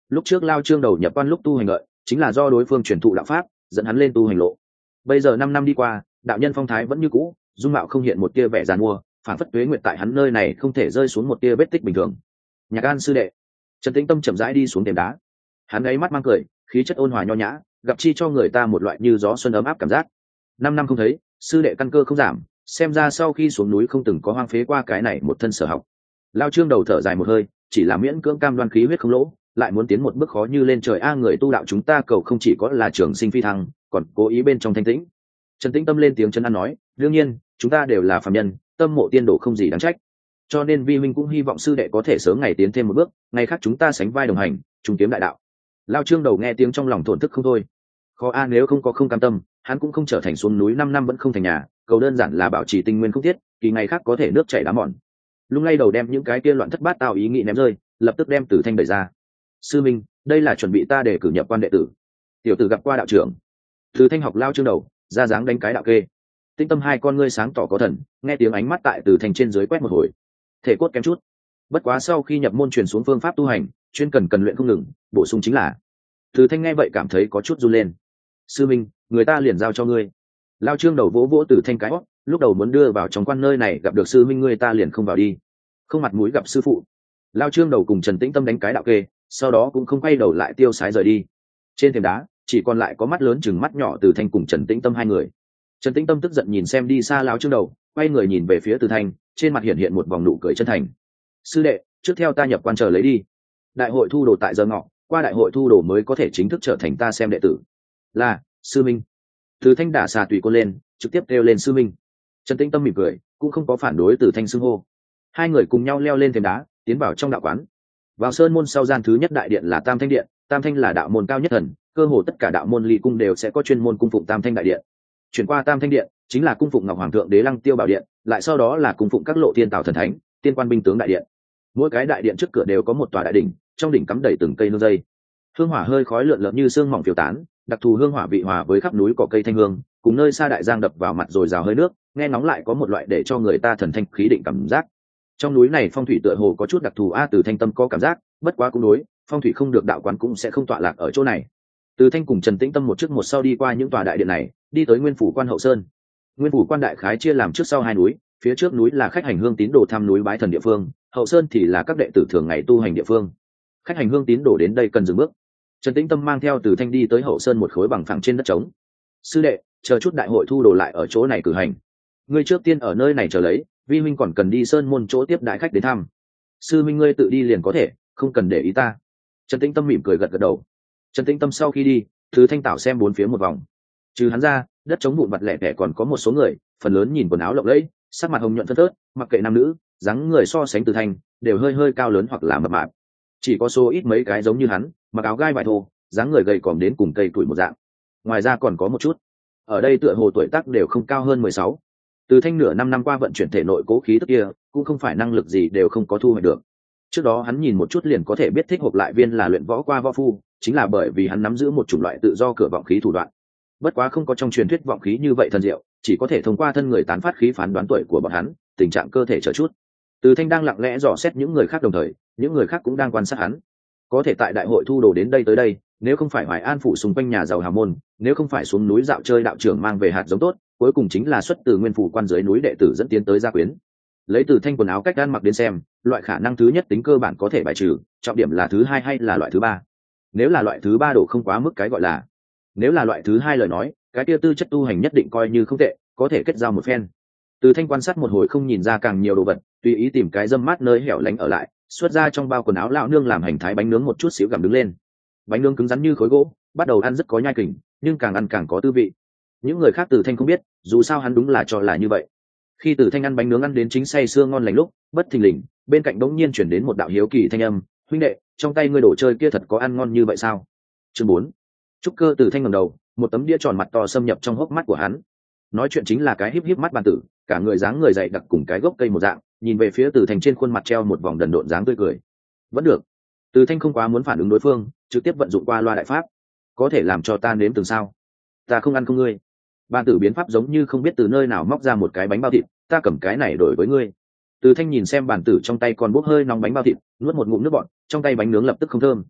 lúc trước Lao Trương đầu nhập quan lúc tu hành lợi chính là do đối phương truyền thụ đạo pháp dẫn hắn lên tu hành lộ. Bây giờ năm năm đi qua, đạo nhân phong thái vẫn như cũ, dung mạo không hiện một tia vẻ giàn mua, phản phất tuế nguyệt tại hắn nơi này không thể rơi xuống một tia vết tích bình thường. Nhạc An sư đệ. Trần Tĩnh Tâm chậm rãi đi xuống thềm đá, hắn ấy mắt mang cười, khí chất ôn hòa nho nhã, gặp chi cho người ta một loại như gió xuân ấm áp cảm giác. Năm năm không thấy, sư đệ căn cơ không giảm, xem ra sau khi xuống núi không từng có hoang phế qua cái này một thân sở học. Lao Trương đầu thở dài một hơi, chỉ là miễn cưỡng cam đoan khí huyết không lỗ, lại muốn tiến một bước khó như lên trời. A người tu đạo chúng ta cầu không chỉ có là trường sinh phi thăng, còn cố ý bên trong thanh tĩnh. Trần Tĩnh Tâm lên tiếng chân ăn nói, đương nhiên chúng ta đều là phàm nhân, tâm mộ tiên đồ không gì đáng trách, cho nên vi huynh cũng hy vọng sư đệ có thể sớm ngày tiến thêm một bước, ngày khác chúng ta sánh vai đồng hành, chung kiếm đại đạo. Lao Trương đầu nghe tiếng trong lòng thổn thức không thôi. Khó a, nếu không có không cam tâm, hắn cũng không trở thành xuống núi năm năm vẫn không thành nhà, cầu đơn giản là bảo trì tinh nguyên không thiết, kỳ ngày khác có thể nước chảy đá mòn. Lung lay đầu đem những cái kia loạn thất bát tao ý nghĩ ném rơi, lập tức đem Tử Thanh đẩy ra. Sư minh, đây là chuẩn bị ta để cử nhập quan đệ tử. Tiểu tử gặp qua đạo trưởng. Tử Thanh học Lao Trương đầu, ra dáng đánh cái đạo kê. Tinh Tâm hai con ngươi sáng tỏ có thần, nghe tiếng ánh mắt tại Tử Thanh trên dưới quét một hồi, thể cốt kém chút. Bất quá sau khi nhập môn truyền xuống phương pháp tu hành, chuyên cần cần luyện không ngừng, bổ sung chính là. Tử Thanh nghe vậy cảm thấy có chút run lên. Sư minh, người ta liền giao cho ngươi. Lao Trương đầu vỗ vỗ Tử Thanh cái hót, lúc đầu muốn đưa vào trong quan nơi này gặp được sư minh ngươi ta liền không vào đi, không mặt mũi gặp sư phụ. Lao Trương đầu cùng Trần Tĩnh Tâm đánh cái đạo kê, sau đó cũng không quay đầu lại tiêu sái rời đi. Trên thềm đá chỉ còn lại có mắt lớn chừng mắt nhỏ Tử Thanh cùng Trần Tĩnh Tâm hai người. Trần Tĩnh Tâm tức giận nhìn xem đi xa Lao Trương đầu, quay người nhìn về phía Tử Thanh, trên mặt hiện hiện một vòng nụ cười chân thành. Sư đệ, trước theo ta nhập quan chờ lấy đi. Đại hội thu đồ tại giờ ngọ, qua đại hội thu đồ mới có thể chính thức trở thành ta xem đệ tử. Là sư minh. Tử Thanh đả xà tùy cô lên, trực tiếp kêu lên sư minh. Trần Tĩnh Tâm mỉm cười, cũng không có phản đối Tử Thanh xưng hô. Hai người cùng nhau leo lên thềm đá, tiến vào trong đạo quán. Vào sơn môn sau gian thứ nhất đại điện là Tam Thanh điện, Tam Thanh là đạo môn cao nhất thần, cơ hồ tất cả đạo môn ly cung đều sẽ có chuyên môn cung phụng Tam Thanh đại điện. Chuyển qua Tam Thanh điện, chính là cung phụng Ngọc Hoàng thượng đế Lăng Tiêu bảo điện, lại sau đó là cung phụng các lộ thiên tào thần thánh, tiên quan binh tướng đại điện. Mỗi cái đại điện trước cửa đều có một tòa đại đỉnh, trong đỉnh cắm đầy từng cây nương dây. Hương hỏa hơi khói lượn lợn như sương mỏng phiêu tán, đặc thù hương hỏa vị hòa với khắp núi cỏ cây thanh hương, cùng nơi xa đại giang đập vào mặt rồi rào hơi nước, nghe ngóng lại có một loại để cho người ta thần thanh khí định cảm giác. Trong núi này phong thủy tựa hồ có chút đặc thù a, Từ Thanh Tâm có cảm giác, bất quá cũng đối, phong thủy không được đạo quán cũng sẽ không tọa lạc ở chỗ này. Từ Thanh cùng Trần Tĩnh Tâm một trước một sau đi qua những tòa đại điện này, đi tới Nguyên phủ quan hậu sơn. Nguyên phủ quan đại khái chia làm trước sau hai núi, phía trước núi là khách hành hương tín đồ thăm núi bái thần địa phương, hậu sơn thì là các đệ tử thường ngày tu hành địa phương. Khách hành hương tín đồ đến đây cần dừng bước. Trần Tĩnh Tâm mang theo Từ Thanh đi tới hậu sơn một khối bằng phẳng trên đất trống. Sư đệ, chờ chút đại hội thu đồ lại ở chỗ này cử hành, ngươi trước tiên ở nơi này chờ lấy, vi huynh còn cần đi sơn môn chỗ tiếp đại khách đến thăm. Sư minh ngươi tự đi liền có thể, không cần để ý ta. Trần Tĩnh Tâm mỉm cười gật gật đầu. Trần Tĩnh Tâm sau khi đi, Thứ Thanh Tảo xem bốn phía một vòng, trừ hắn ra, đất trống vụn vặt lẻ tẻ còn có một số người, phần lớn nhìn quần áo lộng lẫy, sắc mặt hồng nhuận phân phớt, mặc kệ nam nữ, dáng người so sánh Từ Thanh đều hơi hơi cao lớn hoặc là mập mạp. Chỉ có số ít mấy cái giống như hắn, mặc áo gai vải thô, dáng người gầy còm đến cùng cây tuổi một dạng. Ngoài ra còn có một chút, ở đây tựa hồ tuổi tác đều không cao hơn mười sáu. Từ Thanh nửa năm năm qua vận chuyển thể nội cố khí tức kia, cũng không phải năng lực gì đều không có thu hoạch được. Trước đó hắn nhìn một chút liền có thể biết thích hộp lại viên là luyện võ qua võ phu, chính là bởi vì hắn nắm giữ một chủng loại tự do cửa vọng khí thủ đoạn. Bất quá không có trong truyền thuyết vọng khí như vậy thần diệu, chỉ có thể thông qua thân người tán phát khí phán đoán tuổi của bọn hắn, tình trạng cơ thể chờ chút. Từ Thanh đang lặng lẽ dò xét những người khác đồng thời, những người khác cũng đang quan sát hắn. Có thể tại đại hội thu đồ đến đây tới đây, nếu không phải Hoài An phủ xung quanh nhà giàu hào môn, nếu không phải xuống núi dạo chơi đạo trưởng mang về hạt giống tốt, cuối cùng chính là xuất từ Nguyên phủ quan dưới núi đệ tử dẫn tiến tới gia quyến. Lấy Từ Thanh quần áo cách ăn mặc đến xem, loại khả năng thứ nhất tính cơ bản có thể bài trừ, trọng điểm là thứ hai hay là loại thứ ba. Nếu là loại thứ ba độ không quá mức cái gọi là, nếu là loại thứ hai lời nói, cái kia tư chất tu hành nhất định coi như không tệ, có thể kết giao một phen. Từ Thanh quan sát một hồi không nhìn ra càng nhiều đồ vật, tùy ý tìm cái dâm mát nơi hẻo lánh ở lại, xuất ra trong bao quần áo lão nương làm hành thái bánh nướng một chút xíu gặm đứng lên. Bánh nướng cứng rắn như khối gỗ, bắt đầu ăn rất có nhai kình, nhưng càng ăn càng có tư vị. Những người khác Từ Thanh không biết, dù sao hắn đúng là cho là như vậy. Khi Từ Thanh ăn bánh nướng ăn đến chính say sưa ngon lành lúc, bất thình lình, bên cạnh đống nhiên chuyển đến một đạo hiếu kỳ thanh âm, huynh đệ, trong tay ngươi đồ chơi kia thật có ăn ngon như vậy sao? Chương bốn. Trúc Cơ Từ Thanh ngẩng đầu, một tấm đĩa tròn mặt to xâm nhập trong hốc mắt của hắn. Nói chuyện chính là cái híp híp mắt bàn tử, cả người dáng người dày đặc cùng cái gốc cây một dạng, nhìn về phía Từ Thanh trên khuôn mặt treo một vòng đần độn dáng tươi cười. Vẫn được. Từ Thanh không quá muốn phản ứng đối phương, trực tiếp vận dụng qua loa đại pháp. Có thể làm cho ta nếm từng sao? Ta không ăn không ngươi. Bàn tử biến pháp giống như không biết từ nơi nào móc ra một cái bánh bao thịt, ta cầm cái này đổi với ngươi. Từ Thanh nhìn xem bàn tử trong tay còn bốc hơi nóng bánh bao thịt, nuốt một ngụm nước bọt, trong tay bánh nướng lập tức không thơm.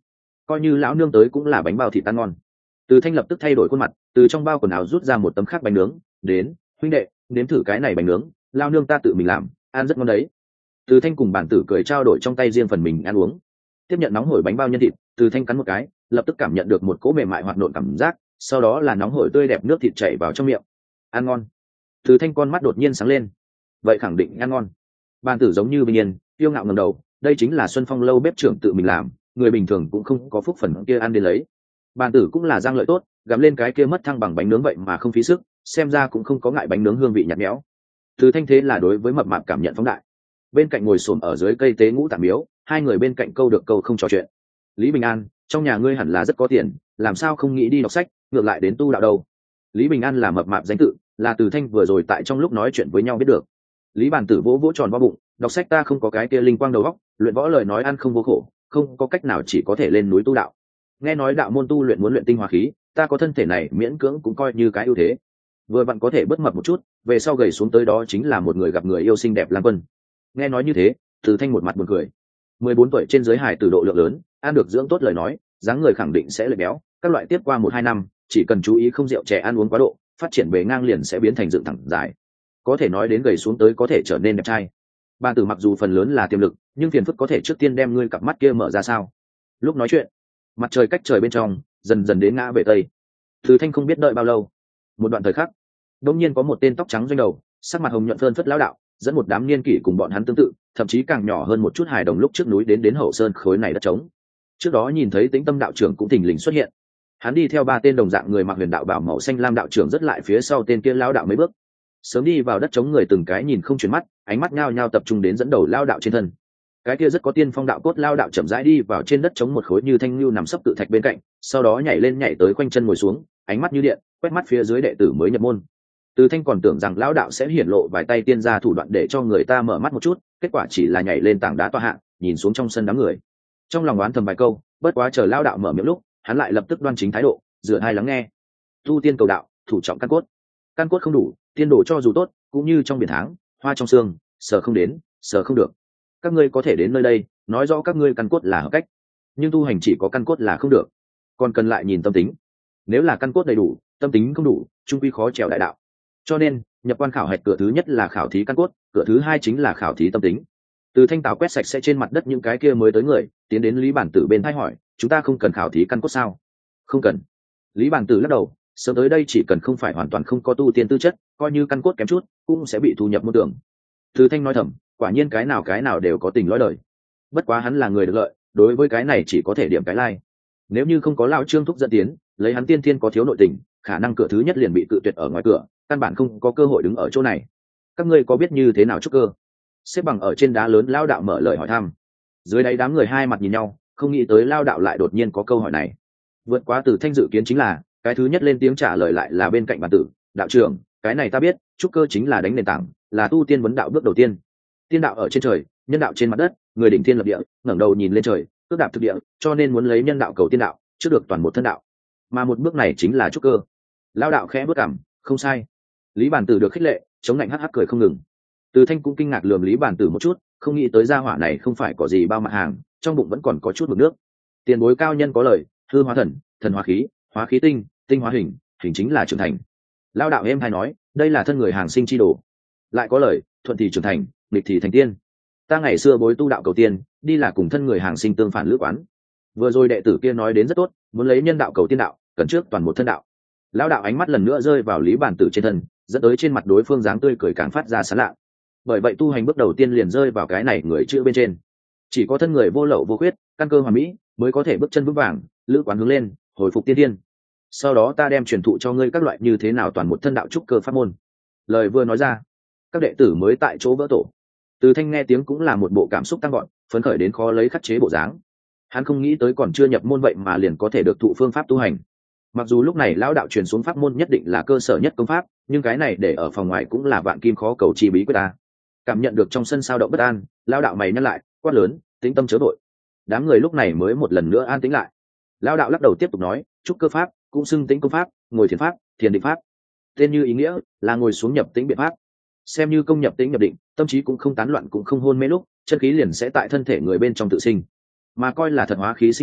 coi như lão nương tới cũng là bánh bao thịt ăn ngon. Từ Thanh lập tức thay đổi khuôn mặt, từ trong bao quần áo rút ra một tấm khác bánh nướng, đến, huynh đệ, nếm thử cái này bánh nướng, lao nương ta tự mình làm, ăn rất ngon đấy. Từ Thanh cùng bản tử cười trao đổi trong tay riêng phần mình ăn uống. Tiếp nhận nóng hổi bánh bao nhân thịt, Từ Thanh cắn một cái, lập tức cảm nhận được một cỗ mềm mại hoạt nộn cảm giác, sau đó là nóng hổi tươi đẹp nước thịt chảy vào trong miệng. Ăn ngon. Từ Thanh con mắt đột nhiên sáng lên. Vậy khẳng định ăn ngon. Bản tử giống như bình yên, yêu ngạo ngẩng đầu, đây chính là Xuân Phong lâu bếp trưởng tự mình làm, người bình thường cũng không có phúc phần kia ăn đến lấy. Bản tử cũng là giang lợi tốt, gặm lên cái kia mất thăng bằng bánh nướng vậy mà không phí sức, xem ra cũng không có ngại bánh nướng hương vị nhạt nhẽo. Từ Thanh thế là đối với mập mạp cảm nhận phóng đại. Bên cạnh ngồi xổm ở dưới cây tế ngũ tạm miếu, hai người bên cạnh câu được câu không trò chuyện. Lý Bình An, trong nhà ngươi hẳn là rất có tiền, làm sao không nghĩ đi đọc sách, ngược lại đến tu đạo đâu? Lý Bình An là mập mạp danh tự, là Từ Thanh vừa rồi tại trong lúc nói chuyện với nhau biết được. Lý Bản Tử vỗ vỗ tròn vo bụng, đọc sách ta không có cái kia linh quang đầu óc, luyện võ lời nói ăn không vô khổ, không có cách nào chỉ có thể lên núi tu đạo. Nghe nói đạo môn tu luyện muốn luyện tinh hóa khí, ta có thân thể này miễn cưỡng cũng coi như cái ưu thế. Vừa vặn có thể bớt mập một chút, về sau gầy xuống tới đó chính là một người gặp người yêu xinh đẹp lang quân. Nghe nói như thế, Từ Thanh một mặt buồn cười. mười bốn tuổi trên dưới hải tử độ lượng lớn, ăn được dưỡng tốt lời nói, dáng người khẳng định sẽ lệch béo, các loại tiếp qua một hai năm, chỉ cần chú ý không rượu chè ăn uống quá độ, phát triển bề ngang liền sẽ biến thành dựng thẳng dài. Có thể nói đến gầy xuống tới có thể trở nên đẹp trai. Ban Tử mặc dù phần lớn là tiềm lực, nhưng phiền phức có thể trước tiên đem ngươi cặp mắt kia mở ra sao? Lúc nói chuyện, mặt trời cách trời bên trong dần dần đến ngã về tây. Từ Thanh không biết đợi bao lâu, một đoạn thời khắc, đột nhiên có một tên tóc trắng doanh đầu, sắc mặt hồng nhuận phơn phất lão đạo, dẫn một đám niên kỷ cùng bọn hắn tương tự, thậm chí càng nhỏ hơn một chút hài đồng lúc trước núi đến đến hậu sơn khối này đất trống. Trước đó nhìn thấy Tĩnh Tâm đạo trưởng cũng thình lình xuất hiện, hắn đi theo ba tên đồng dạng người mặc huyền đạo bảo màu xanh lam đạo trưởng rất lại phía sau tên kia lão đạo mấy bước, sớm đi vào đất trống người từng cái nhìn không chuyển mắt, ánh mắt nhao nhao tập trung đến dẫn đầu lão đạo trên thân. Cái kia rất có tiên phong đạo cốt lão đạo chậm rãi đi vào trên đất trống một khối như thanh lưu nằm sấp tự thạch bên cạnh, sau đó nhảy lên nhảy tới quanh chân ngồi xuống, ánh mắt như điện, quét mắt phía dưới đệ tử mới nhập môn. Từ Thanh còn tưởng rằng lão đạo sẽ hiển lộ vài tay tiên gia thủ đoạn để cho người ta mở mắt một chút, kết quả chỉ là nhảy lên tảng đá tọa hạ, nhìn xuống trong sân đám người. Trong lòng đoán thầm vài câu, bất quá chờ lão đạo mở miệng lúc, hắn lại lập tức đoan chính thái độ, dựa hai lắng nghe. Tu tiên cầu đạo, thủ trọng căn cốt. Căn cốt không đủ, tiên đồ cho dù tốt, cũng như trong biển tháng, hoa trong xương, sờ không đến, sờ không được. Các ngươi có thể đến nơi đây, nói rõ các ngươi căn cốt là hợp cách, nhưng tu hành chỉ có căn cốt là không được, còn cần lại nhìn tâm tính. Nếu là căn cốt đầy đủ, tâm tính không đủ, chung quy khó trèo đại đạo. Cho nên nhập quan khảo hạch cửa thứ nhất là khảo thí căn cốt, cửa thứ hai chính là khảo thí tâm tính. Từ Thanh Tào quét sạch sẽ trên mặt đất những cái kia mới tới người, tiến đến Lý Bản Tử bên thay hỏi, chúng ta không cần khảo thí căn cốt sao? Không cần. Lý Bản Tử lắc đầu, sớm tới đây chỉ cần không phải hoàn toàn không có tu tiên tư chất, coi như căn cốt kém chút cũng sẽ bị thu nhập môn tưởng. Từ Thanh nói thầm, quả nhiên cái nào cái nào đều có tình lõi đời. Bất quá hắn là người được lợi, đối với cái này chỉ có thể điểm cái lai. Nếu như không có lão Trương thúc dẫn tiến, lấy hắn tiên thiên có thiếu nội tình, khả năng cửa thứ nhất liền bị cự tuyệt ở ngoài cửa, căn bản không có cơ hội đứng ở chỗ này. Các ngươi có biết như thế nào trúc cơ? Xếp bằng ở trên đá lớn lao đạo mở lời hỏi thăm. Dưới đáy đám người hai mặt nhìn nhau, không nghĩ tới lao đạo lại đột nhiên có câu hỏi này. Vượt quá Từ Thanh dự kiến chính là, cái thứ nhất lên tiếng trả lời lại là bên cạnh Bản Tử, đạo trưởng, cái này ta biết, trúc cơ chính là đánh nền tảng, là tu tiên vấn đạo bước đầu tiên. Tiên đạo ở trên trời, nhân đạo trên mặt đất, người đỉnh thiên lập địa, ngẩng đầu nhìn lên trời, cước đạp thực địa, cho nên muốn lấy nhân đạo cầu tiên đạo, trước được toàn một thân đạo. Mà một bước này chính là trúc cơ. Lao đạo khẽ bước cằm, không sai. Lý Bản Tử được khích lệ, chống lạnh hắc hắc cười không ngừng. Từ Thanh cũng kinh ngạc lườm Lý Bản Tử một chút, không nghĩ tới gia hỏa này không phải có gì bao mặt hàng, trong bụng vẫn còn có chút mực nước. Tiền bối cao nhân có lời, hư hóa thần, thần hóa khí, hóa khí tinh, tinh hóa hình, hình chính là trưởng thành. Lao đạo em hay nói, đây là thân người hàng sinh chi đồ. Lại có lời, thuận thì trưởng thành, nghịch thì thành tiên. Ta ngày xưa bối tu đạo cầu tiên, đi là cùng thân người hàng sinh tương phản lữ quán. Vừa rồi đệ tử kia nói đến rất tốt, muốn lấy nhân đạo cầu tiên đạo, cần trước toàn một thân đạo. Lão đạo ánh mắt lần nữa rơi vào Lý Bản Tử trên thân, dẫn tới trên mặt đối phương dáng tươi cười càng phát ra sán lạ. Bởi vậy tu hành bước đầu tiên liền rơi vào cái này người chữ bên trên. Chỉ có thân người vô lậu vô khuyết, căn cơ hoàn mỹ, mới có thể bước chân vững vàng, lữ quán hướng lên, hồi phục tiên thiên. Sau đó ta đem truyền thụ cho ngươi các loại như thế nào toàn một thân đạo trúc cơ pháp môn. Lời vừa nói ra, các đệ tử mới tại chỗ vỡ tổ. Từ Thanh nghe tiếng cũng là một bộ cảm xúc tăng gọn, phấn khởi đến khó lấy khắc chế bộ dáng. Hắn không nghĩ tới còn chưa nhập môn vậy mà liền có thể được thụ phương pháp tu hành. Mặc dù lúc này lão đạo truyền xuống pháp môn nhất định là cơ sở nhất công pháp, nhưng cái này để ở phòng ngoài cũng là vạn kim khó cầu chi bí quyết ta. Cảm nhận được trong sân sao động bất an, lão đạo mày nhăn lại, quát lớn, tĩnh tâm chớ vội. Đám người lúc này mới một lần nữa an tĩnh lại. Lão đạo lắc đầu tiếp tục nói, trúc cơ pháp cũng xưng tĩnh công pháp, ngồi thiền pháp, thiền định pháp. Tên như ý nghĩa là ngồi xuống nhập tĩnh biện pháp. Xem như công nhập tĩnh nhập định, tâm trí cũng không tán loạn cũng không hôn mê lúc, chân khí liền sẽ tại thân thể người bên trong tự sinh. Mà coi là thật hóa khí sinh thời,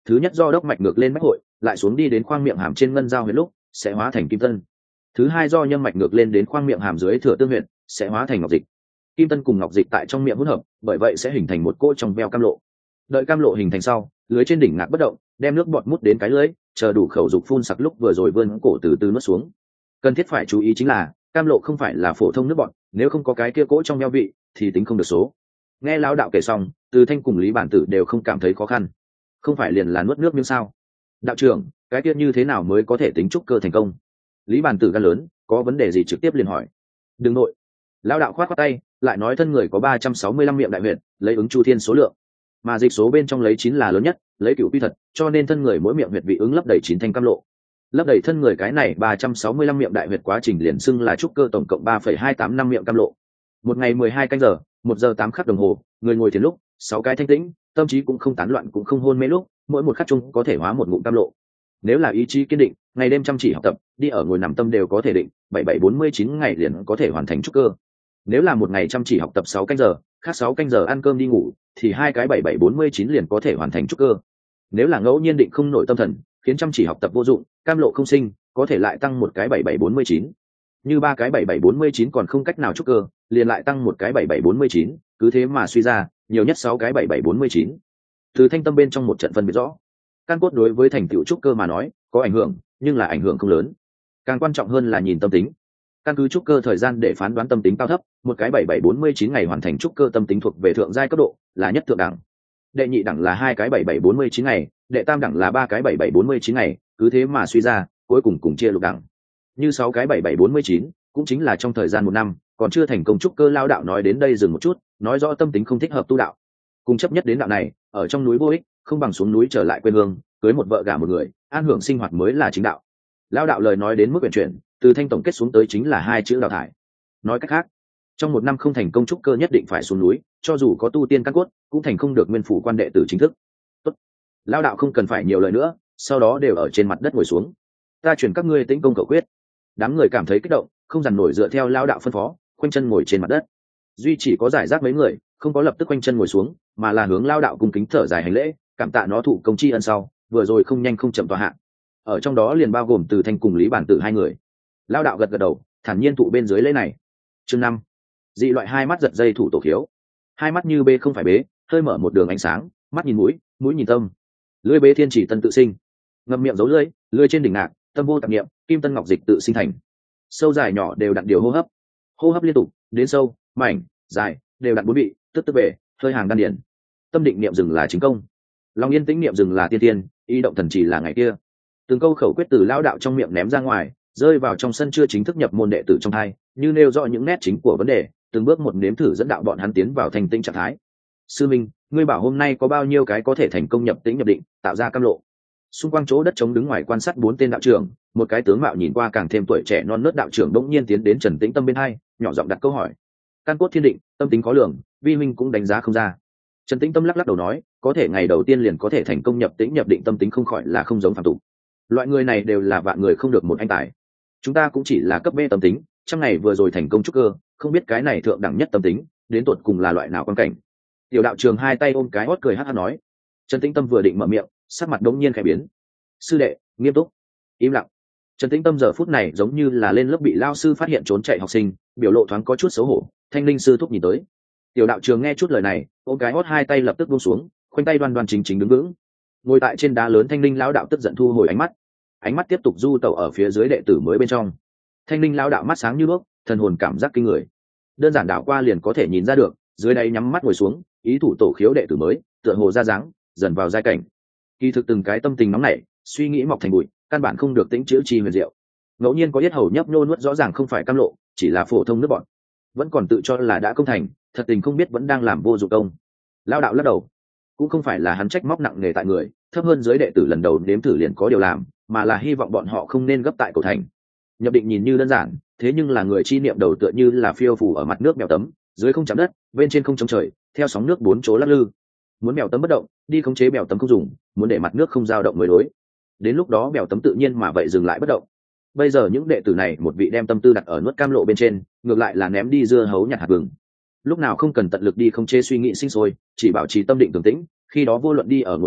thứ nhất do đốc mạch ngược lên bách hội lại xuống đi đến khoang miệng hàm trên ngân giao huyệt lúc sẽ hóa thành kim tân. Thứ hai do nhâm mạch ngược lên đến khoang miệng hàm dưới thừa tương huyệt sẽ hóa thành ngọc dịch. Kim tân cùng ngọc dịch tại trong miệng hỗn hợp, bởi vậy sẽ hình thành một cỗ trong veo cam lộ. Đợi cam lộ hình thành sau, lưới trên đỉnh ngạc bất động, đem nước bọt mút đến cái lưới, chờ đủ khẩu dục phun sặc lúc vừa rồi vươn cổ từ từ nuốt xuống. Cần thiết phải chú ý chính là cam lộ không phải là phổ thông nước bọt, nếu không có cái kia cỗ trong veo vị thì tính không được số. Nghe lão đạo kể xong, Từ Thanh cùng Lý Bản Tử đều không cảm thấy khó khăn. Không phải liền là nuốt nước miếng sao? Đạo trưởng, cái kia như thế nào mới có thể tính trúc cơ thành công? Lý Bản Tử gan lớn, có vấn đề gì trực tiếp liền hỏi. Đừng nội. Lão đạo khoát khoát tay, lại nói thân người có ba trăm sáu mươi lăm miệng đại huyệt, lấy ứng chu thiên số lượng, mà dịch số bên trong lấy chín là lớn nhất, lấy cửu quy thật, cho nên thân người mỗi miệng huyệt vị ứng lấp đầy chín thanh cam lộ. Lấp đầy thân người cái này ba trăm sáu mươi lăm miệng đại huyệt quá trình liền xưng là trúc cơ, tổng cộng ba phẩy hai tám năm miệng cam lộ. Một ngày mười hai canh giờ, một giờ tám khắc đồng hồ, người ngồi thiền lúc, sáu cái thanh tĩnh, tâm trí cũng không tán loạn cũng không hôn mê lúc, mỗi một khắc chung có thể hóa một ngụm cam lộ. Nếu là ý chí kiên định, ngày đêm chăm chỉ học tập, đi ở ngồi nằm tâm đều có thể định, bảy bảy bốn mươi chín ngày liền có thể hoàn thành trúc cơ. Nếu là một ngày chăm chỉ học tập sáu canh giờ, khác sáu canh giờ ăn cơm đi ngủ, thì hai cái bảy bảy bốn mươi chín liền có thể hoàn thành trúc cơ. Nếu là ngẫu nhiên định không nổi tâm thần, khiến chăm chỉ học tập vô dụng, cam lộ không sinh, có thể lại tăng một cái bảy bảy bốn mươi chín. Như ba cái bảy bảy bốn mươi chín còn không cách nào trúc cơ, liền lại tăng một cái bảy bảy bốn mươi chín, cứ thế mà suy ra, nhiều nhất sáu cái bảy bảy bốn mươi chín. Từ thanh tâm bên trong một trận phân biệt rõ. Căn cốt đối với thành tựu trúc cơ mà nói, có ảnh hưởng, nhưng là ảnh hưởng không lớn. Càng quan trọng hơn là nhìn tâm tính. Căn cứ trúc cơ thời gian để phán đoán tâm tính cao thấp, một cái bảy bảy bốn mươi chín ngày hoàn thành trúc cơ tâm tính thuộc về thượng giai cấp độ, là nhất thượng đẳng. Đệ nhị đẳng là hai cái bảy bảy bốn mươi chín ngày, đệ tam đẳng là ba cái bảy bảy bốn mươi chín ngày, cứ thế mà suy ra, cuối cùng cùng chia lục đẳng. Như sáu cái bảy bảy bốn mươi chín, cũng chính là trong thời gian một năm, còn chưa thành công trúc cơ. Lao đạo nói đến đây dừng một chút, nói rõ tâm tính không thích hợp tu đạo. Cùng chấp nhất đến đạo này, ở trong núi vô ích, không bằng xuống núi trở lại quê hương, cưới một vợ gả một người, an hưởng sinh hoạt mới là chính đạo. Lao đạo lời nói đến mức quyển chuyển, Từ Thanh tổng kết xuống tới chính là hai chữ đào thải. Nói cách khác, trong một năm không thành công trúc cơ nhất định phải xuống núi, cho dù có tu tiên căn cốt, cũng thành không được nguyên phủ quan đệ tử chính thức. Tốt. Lao đạo không cần phải nhiều lời nữa, sau đó đều ở trên mặt đất ngồi xuống. Ta chuyển các ngươi tĩnh công cầu quyết. Đám người cảm thấy kích động, không dằn nổi dựa theo Lao đạo phân phó, khoanh chân ngồi trên mặt đất. Duy chỉ có giải rác mấy người, không có lập tức khoanh chân ngồi xuống, mà là hướng Lao đạo cung kính thở dài hành lễ, cảm tạ nó thụ công tri ân sau, vừa rồi không nhanh không chậm tòa hạ. Ở trong đó liền bao gồm Từ Thanh cùng Lý Bản Tử hai người. Lao đạo gật gật đầu, thản nhiên thụ bên dưới lễ này. Chương năm, dị loại hai mắt giật dây thủ tổ khiếu. Hai mắt như bê không phải bế, hơi mở một đường ánh sáng, mắt nhìn mũi, mũi nhìn tâm. Lưỡi bế thiên chỉ tân tự sinh, ngậm miệng giấu lưỡi, lưỡi trên đỉnh ngạc, tâm vô tạp niệm, kim tân ngọc dịch tự sinh thành. Sâu dài nhỏ đều đặn điều hô hấp, hô hấp liên tục, đến sâu, mảnh, dài, đều đặn bốn vị, tức tức về, hơi hàng đan điển. Tâm định niệm dừng là chính công, lòng yên tĩnh niệm dừng là tiên tiên, ý động thần chỉ là ngày kia. Từng câu khẩu quyết từ Lao đạo trong miệng ném ra ngoài, rơi vào trong sân chưa chính thức nhập môn đệ tử trong hai, như nêu rõ những nét chính của vấn đề, từng bước một nếm thử dẫn đạo bọn hắn tiến vào thành tinh trạng thái. Sư minh, ngươi bảo hôm nay có bao nhiêu cái có thể thành công nhập tĩnh nhập định, tạo ra cam lộ? Xung quanh chỗ đất trống đứng ngoài quan sát bốn tên đạo trưởng, một cái tướng mạo nhìn qua càng thêm tuổi trẻ non nớt đạo trưởng bỗng nhiên tiến đến Trần Tĩnh Tâm bên hai, nhỏ giọng đặt câu hỏi. Căn cốt thiên định, tâm tính có lường, vi huynh cũng đánh giá không ra. Trần Tĩnh Tâm lắc lắc đầu nói, có thể ngày đầu tiên liền có thể thành công nhập tĩnh nhập định, tâm tính không khỏi là không giống phàm tục. Loại người này đều là vạn người không được một anh tài. Chúng ta cũng chỉ là cấp B tâm tính, trăm ngày vừa rồi thành công trúc cơ, không biết cái này thượng đẳng nhất tâm tính, đến tột cùng là loại nào quan cảnh. Tiểu đạo trường hai tay ôm cái hót cười hát hát nói. Trần Tĩnh Tâm vừa định mở miệng, sắc mặt đống nhiên khẽ biến. Sư đệ, nghiêm túc, im lặng. Trần Tĩnh Tâm giờ phút này giống như là lên lớp bị lao sư phát hiện trốn chạy học sinh, biểu lộ thoáng có chút xấu hổ. Thanh linh sư thúc nhìn tới. Tiểu đạo trường nghe chút lời này, ôm cái hót hai tay lập tức buông xuống, khoanh tay đoan đoan chính chính đứng vững. Ngồi tại trên đá lớn thanh linh lão đạo tức giận thu hồi ánh mắt, ánh mắt tiếp tục du tẩu ở phía dưới đệ tử mới bên trong. Thanh linh lão đạo mắt sáng như đuốc, thần hồn cảm giác kinh người. Đơn giản đảo qua liền có thể nhìn ra được, dưới đây nhắm mắt ngồi xuống, ý thủ tổ khiếu đệ tử mới, tựa hồ ra dáng, dần vào giai cảnh. Kỳ thực từng cái tâm tình nóng nảy, suy nghĩ mọc thành bụi, căn bản không được tĩnh chữa chi huyền diệu. Ngẫu nhiên có yết hầu nhấp nhô nuốt rõ ràng không phải cam lộ, chỉ là phổ thông nước bọt. Vẫn còn tự cho là đã công thành, thật tình không biết vẫn đang làm vô dụng công. Lão đạo lắc đầu, cũng không phải là hắn trách móc nặng nề tại người, thấp hơn dưới đệ tử lần đầu nếm thử liền có điều làm, mà là hy vọng bọn họ không nên gấp tại cầu thành. Nhập định nhìn như đơn giản, thế nhưng là người chi niệm đầu tựa như là phiêu phù ở mặt nước mèo tấm, dưới không chạm đất, bên trên không chống trời, theo sóng nước bốn chỗ lắc lư. Muốn mèo tấm bất động, đi khống chế mèo tấm không dùng, muốn để mặt nước không dao động mới đối. Đến lúc đó mèo tấm tự nhiên mà vậy dừng lại bất động. Bây giờ những đệ tử này một vị đem tâm tư đặt ở nuốt cam lộ bên trên, ngược lại là ném đi dưa hấu nhặt hạt vừng. Lúc nào không cần tận lực đi khống chế suy nghĩ sinh sôi, chỉ bảo trì tâm định tường tĩnh, khi đó vô luận đi ở ngồi nằm,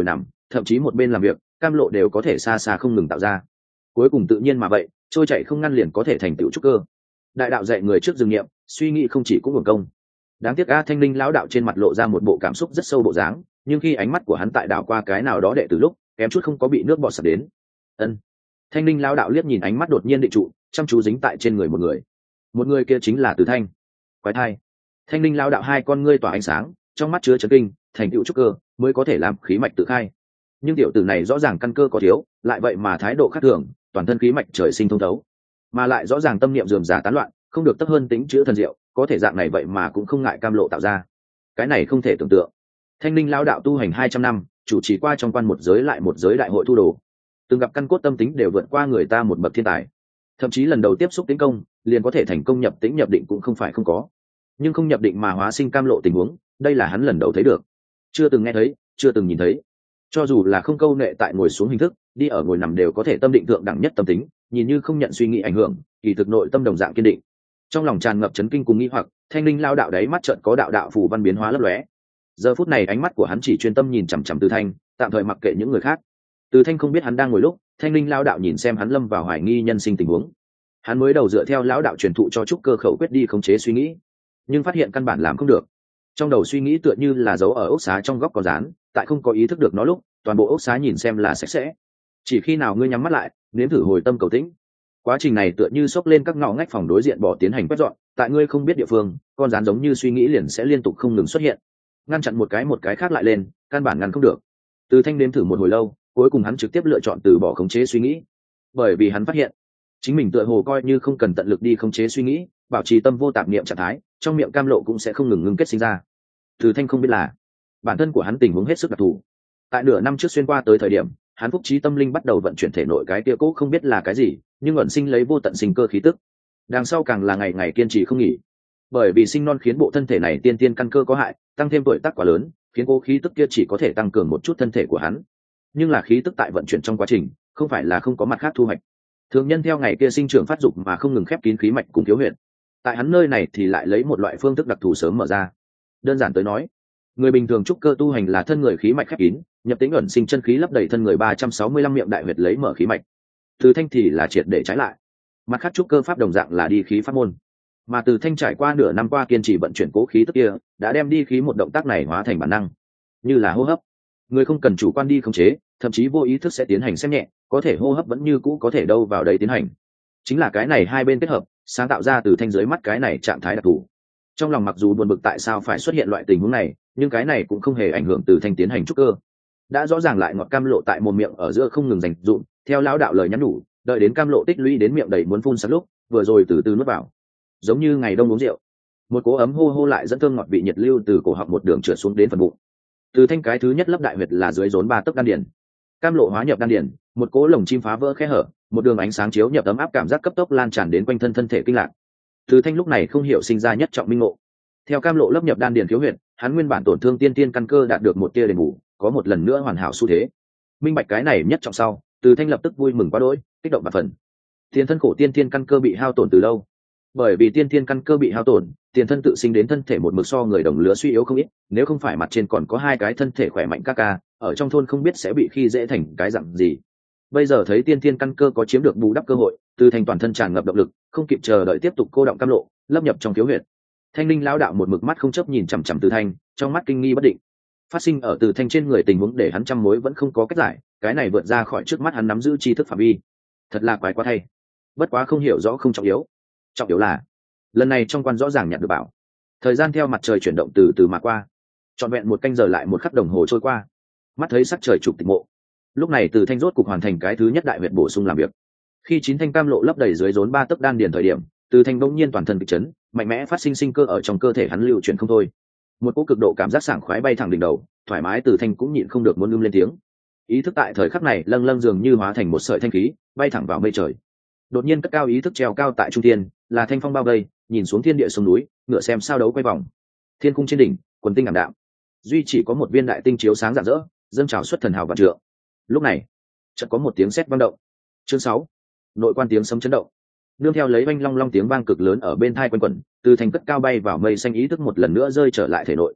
thậm chí một bên làm việc cam lộ đều có thể xa xa không ngừng tạo ra. Cuối cùng tự nhiên mà vậy, trôi chạy không ngăn liền có thể thành tựu trúc cơ. Đại đạo dạy người trước dừng nghiệm, suy nghĩ không chỉ cũng hưởng công. Đáng tiếc A Thanh Linh lão đạo trên mặt lộ ra một bộ cảm xúc rất sâu bộ dáng, nhưng khi ánh mắt của hắn tại đảo qua cái nào đó đệ từ lúc kém chút không có bị nước bọt sập đến. Ân. Thanh Linh lão đạo liếc nhìn ánh mắt đột nhiên định trụ, chăm chú dính tại trên người một người. Một người kia chính là Từ Thanh. Quái thai. Thanh Linh lão đạo hai con ngươi tỏa ánh sáng, trong mắt chứa chấn kinh, thành tựu trúc cơ mới có thể làm khí mạch tự khai. Nhưng tiểu tử này rõ ràng căn cơ có thiếu, lại vậy mà thái độ khác thường, toàn thân khí mạch trời sinh thông thấu, mà lại rõ ràng tâm niệm rườm rà tán loạn, không được tấp hơn tính chữa thần diệu, có thể dạng này vậy mà cũng không ngại cam lộ tạo ra. Cái này không thể tưởng tượng. Thanh Linh lão đạo tu hành hai trăm năm, chủ trì qua trong quan một giới lại một giới đại hội thu đồ, từng gặp căn cốt tâm tính đều vượt qua người ta một bậc thiên tài, thậm chí lần đầu tiếp xúc tính công liền có thể thành công nhập tính nhập định cũng không phải không có, nhưng không nhập định mà hóa sinh cam lộ tình huống, đây là hắn lần đầu thấy được, chưa từng nghe thấy, chưa từng nhìn thấy. Cho dù là không câu nệ tại ngồi xuống hình thức, đi ở ngồi nằm đều có thể tâm định thượng đẳng nhất tâm tính, nhìn như không nhận suy nghĩ ảnh hưởng, kỳ thực nội tâm đồng dạng kiên định. Trong lòng tràn ngập chấn kinh cùng nghi hoặc, Thanh Linh lao đạo đáy mắt chợt có đạo đạo phù văn biến hóa lấp lóe. Giờ phút này ánh mắt của hắn chỉ chuyên tâm nhìn chằm chằm Từ Thanh, tạm thời mặc kệ những người khác. Từ Thanh không biết hắn đang ngồi lúc, Thanh Linh lao đạo nhìn xem hắn lâm vào hoài nghi nhân sinh tình huống. Hắn mới đầu dựa theo lão đạo truyền thụ cho trúc cơ khẩu quyết đi khống chế suy nghĩ, nhưng phát hiện căn bản làm không được. Trong đầu suy nghĩ tựa như là dấu ở ốc xá trong góc có dán, tại không có ý thức được nó lúc, toàn bộ ốc xá nhìn xem là sạch sẽ. Chỉ khi nào ngươi nhắm mắt lại, nếm thử hồi tâm cầu tĩnh, quá trình này tựa như xốc lên các ngõ ngách phòng đối diện bỏ tiến hành quét dọn, tại ngươi không biết địa phương, con rán giống như suy nghĩ liền sẽ liên tục không ngừng xuất hiện, ngăn chặn một cái một cái khác lại lên, căn bản ngăn không được. Từ Thanh nếm thử một hồi lâu, cuối cùng hắn trực tiếp lựa chọn từ bỏ khống chế suy nghĩ, bởi vì hắn phát hiện chính mình tựa hồ coi như không cần tận lực đi khống chế suy nghĩ, bảo trì tâm vô tạp niệm trạng thái, trong miệng cam lộ cũng sẽ không ngừng ngưng kết sinh ra. Từ Thanh không biết là bản thân của hắn tình huống hết sức đặc thù. Tại nửa năm trước xuyên qua tới thời điểm, hắn phúc trí tâm linh bắt đầu vận chuyển thể nội cái kia cố không biết là cái gì, nhưng ẩn sinh lấy vô tận sinh cơ khí tức. Đằng sau càng là ngày ngày kiên trì không nghỉ, bởi vì sinh non khiến bộ thân thể này tiên tiên căn cơ có hại, tăng thêm tuổi tác quá lớn, khiến cố khí tức kia chỉ có thể tăng cường một chút thân thể của hắn. Nhưng là khí tức tại vận chuyển trong quá trình, không phải là không có mặt khác thu hoạch. Thường nhân theo ngày kia sinh trưởng phát dục mà không ngừng khép kín khí mạch cùng thiếu huyệt. Tại hắn nơi này thì lại lấy một loại phương thức đặc thù sớm mở ra. Đơn giản tới nói, người bình thường trúc cơ tu hành là thân người khí mạch khép kín, nhập tính ẩn sinh chân khí lấp đầy thân người ba trăm sáu mươi lăm miệng đại huyệt lấy mở khí mạch. Từ Thanh thì là triệt để trái lại, mặt khác trúc cơ pháp đồng dạng là đi khí pháp môn, mà Từ Thanh trải qua nửa năm qua kiên trì vận chuyển cố khí tức kia, đã đem đi khí một động tác này hóa thành bản năng, như là hô hấp. Người không cần chủ quan đi khống chế, thậm chí vô ý thức sẽ tiến hành xem nhẹ, có thể hô hấp vẫn như cũ có thể đâu vào đấy tiến hành. Chính là cái này hai bên kết hợp, sáng tạo ra Từ Thanh dưới mắt cái này trạng thái đặc thù. Trong lòng mặc dù buồn bực tại sao phải xuất hiện loại tình huống này, nhưng cái này cũng không hề ảnh hưởng Từ Thanh tiến hành trúc cơ. Đã rõ ràng lại ngọt cam lộ tại mồm miệng ở giữa không ngừng dành dụm, theo lão đạo lời nhắn nhủ, đợi đến cam lộ tích lũy đến miệng đầy muốn phun sặc lúc, vừa rồi từ từ nuốt vào, giống như ngày đông uống rượu, một cỗ ấm hô hô lại dẫn thơm ngọt vị nhiệt lưu từ cổ họng một đường trượt xuống đến phần bụng. Từ Thanh cái thứ nhất lấp đại huyệt là dưới rốn ba tấc đan điền, cam lộ hóa nhập đan điền, một cỗ lồng chim phá vỡ khe hở, một đường ánh sáng chiếu nhập ấm áp cảm giác cấp tốc lan tràn đến quanh thân thân thể kinh lạc. Từ Thanh lúc này không hiểu sinh ra nhất trọng minh ngộ. Theo cam lộ lấp nhập đan điền thiếu huyệt, hắn nguyên bản tổn thương tiên tiên căn cơ đạt được một tia đền bù, có một lần nữa hoàn hảo xu thế. Minh bạch cái này nhất trọng sau, Từ Thanh lập tức vui mừng quá đỗi, kích động và phần. Tiền thân khổ tiên tiên căn cơ bị hao tổn từ lâu, bởi vì tiên tiên căn cơ bị hao tổn, tiền thân tự sinh đến thân thể một mực so người đồng lứa suy yếu không ít, nếu không phải mặt trên còn có hai cái thân thể khỏe mạnh ca ca, ở trong thôn không biết sẽ bị khi dễ thành cái dạng gì. Bây giờ thấy tiên tiên căn cơ có chiếm được bù đắp cơ hội, Từ Thanh toàn thân tràn ngập động lực, không kịp chờ đợi tiếp tục cô động cam lộ, lấp nhập trong thiếu huyệt. Thanh Linh lão đạo một mực mắt không chớp nhìn chằm chằm Từ Thanh, trong mắt kinh nghi bất định. Phát sinh ở Từ Thanh trên người tình huống để hắn trăm mối vẫn không có cách giải, cái này vượt ra khỏi trước mắt hắn nắm giữ tri thức phạm vi. Thật là quái quá thay. Bất quá không hiểu rõ không trọng yếu. Trọng yếu là, lần này trong quan rõ ràng nhận được bảo. Thời gian theo mặt trời chuyển động từ từ mà qua. Trọn vẹn một canh giờ lại một khắc đồng hồ trôi qua. Mắt thấy sắc trời chụp tịch mộ. Lúc này Từ Thanh rốt cục hoàn thành cái thứ nhất đại huyệt bổ sung làm việc. Khi chín thanh cam lộ lấp đầy dưới rốn ba tấc đan điền thời điểm, Từ Thanh bỗng nhiên toàn thân kịch chấn, mạnh mẽ phát sinh sinh cơ ở trong cơ thể hắn lưu chuyển không thôi. Một cỗ cực độ cảm giác sảng khoái bay thẳng đỉnh đầu, thoải mái Từ Thanh cũng nhịn không được muốn ngưng lên tiếng. Ý thức tại thời khắc này lâng lâng dường như hóa thành một sợi thanh khí, bay thẳng vào mây trời. Đột nhiên cất cao ý thức treo cao tại trung thiên, là thanh phong bao vây, nhìn xuống thiên địa sông núi, ngựa xem sao đấu quay vòng. Thiên cung trên đỉnh, quần tinh ảm đạm, duy chỉ có một viên đại tinh chiếu sáng rạng rỡ, dâng trào xuất thần hào vạn trượng. Lúc này, chợt có một tiếng sét vang động. Chương sáu, nội quan tiếng sấm chấn động. Nương theo lấy oanh long long tiếng vang cực lớn ở bên tai quanh quẩn, Từ Thanh cất cao bay vào mây xanh ý thức một lần nữa rơi trở lại thể nội.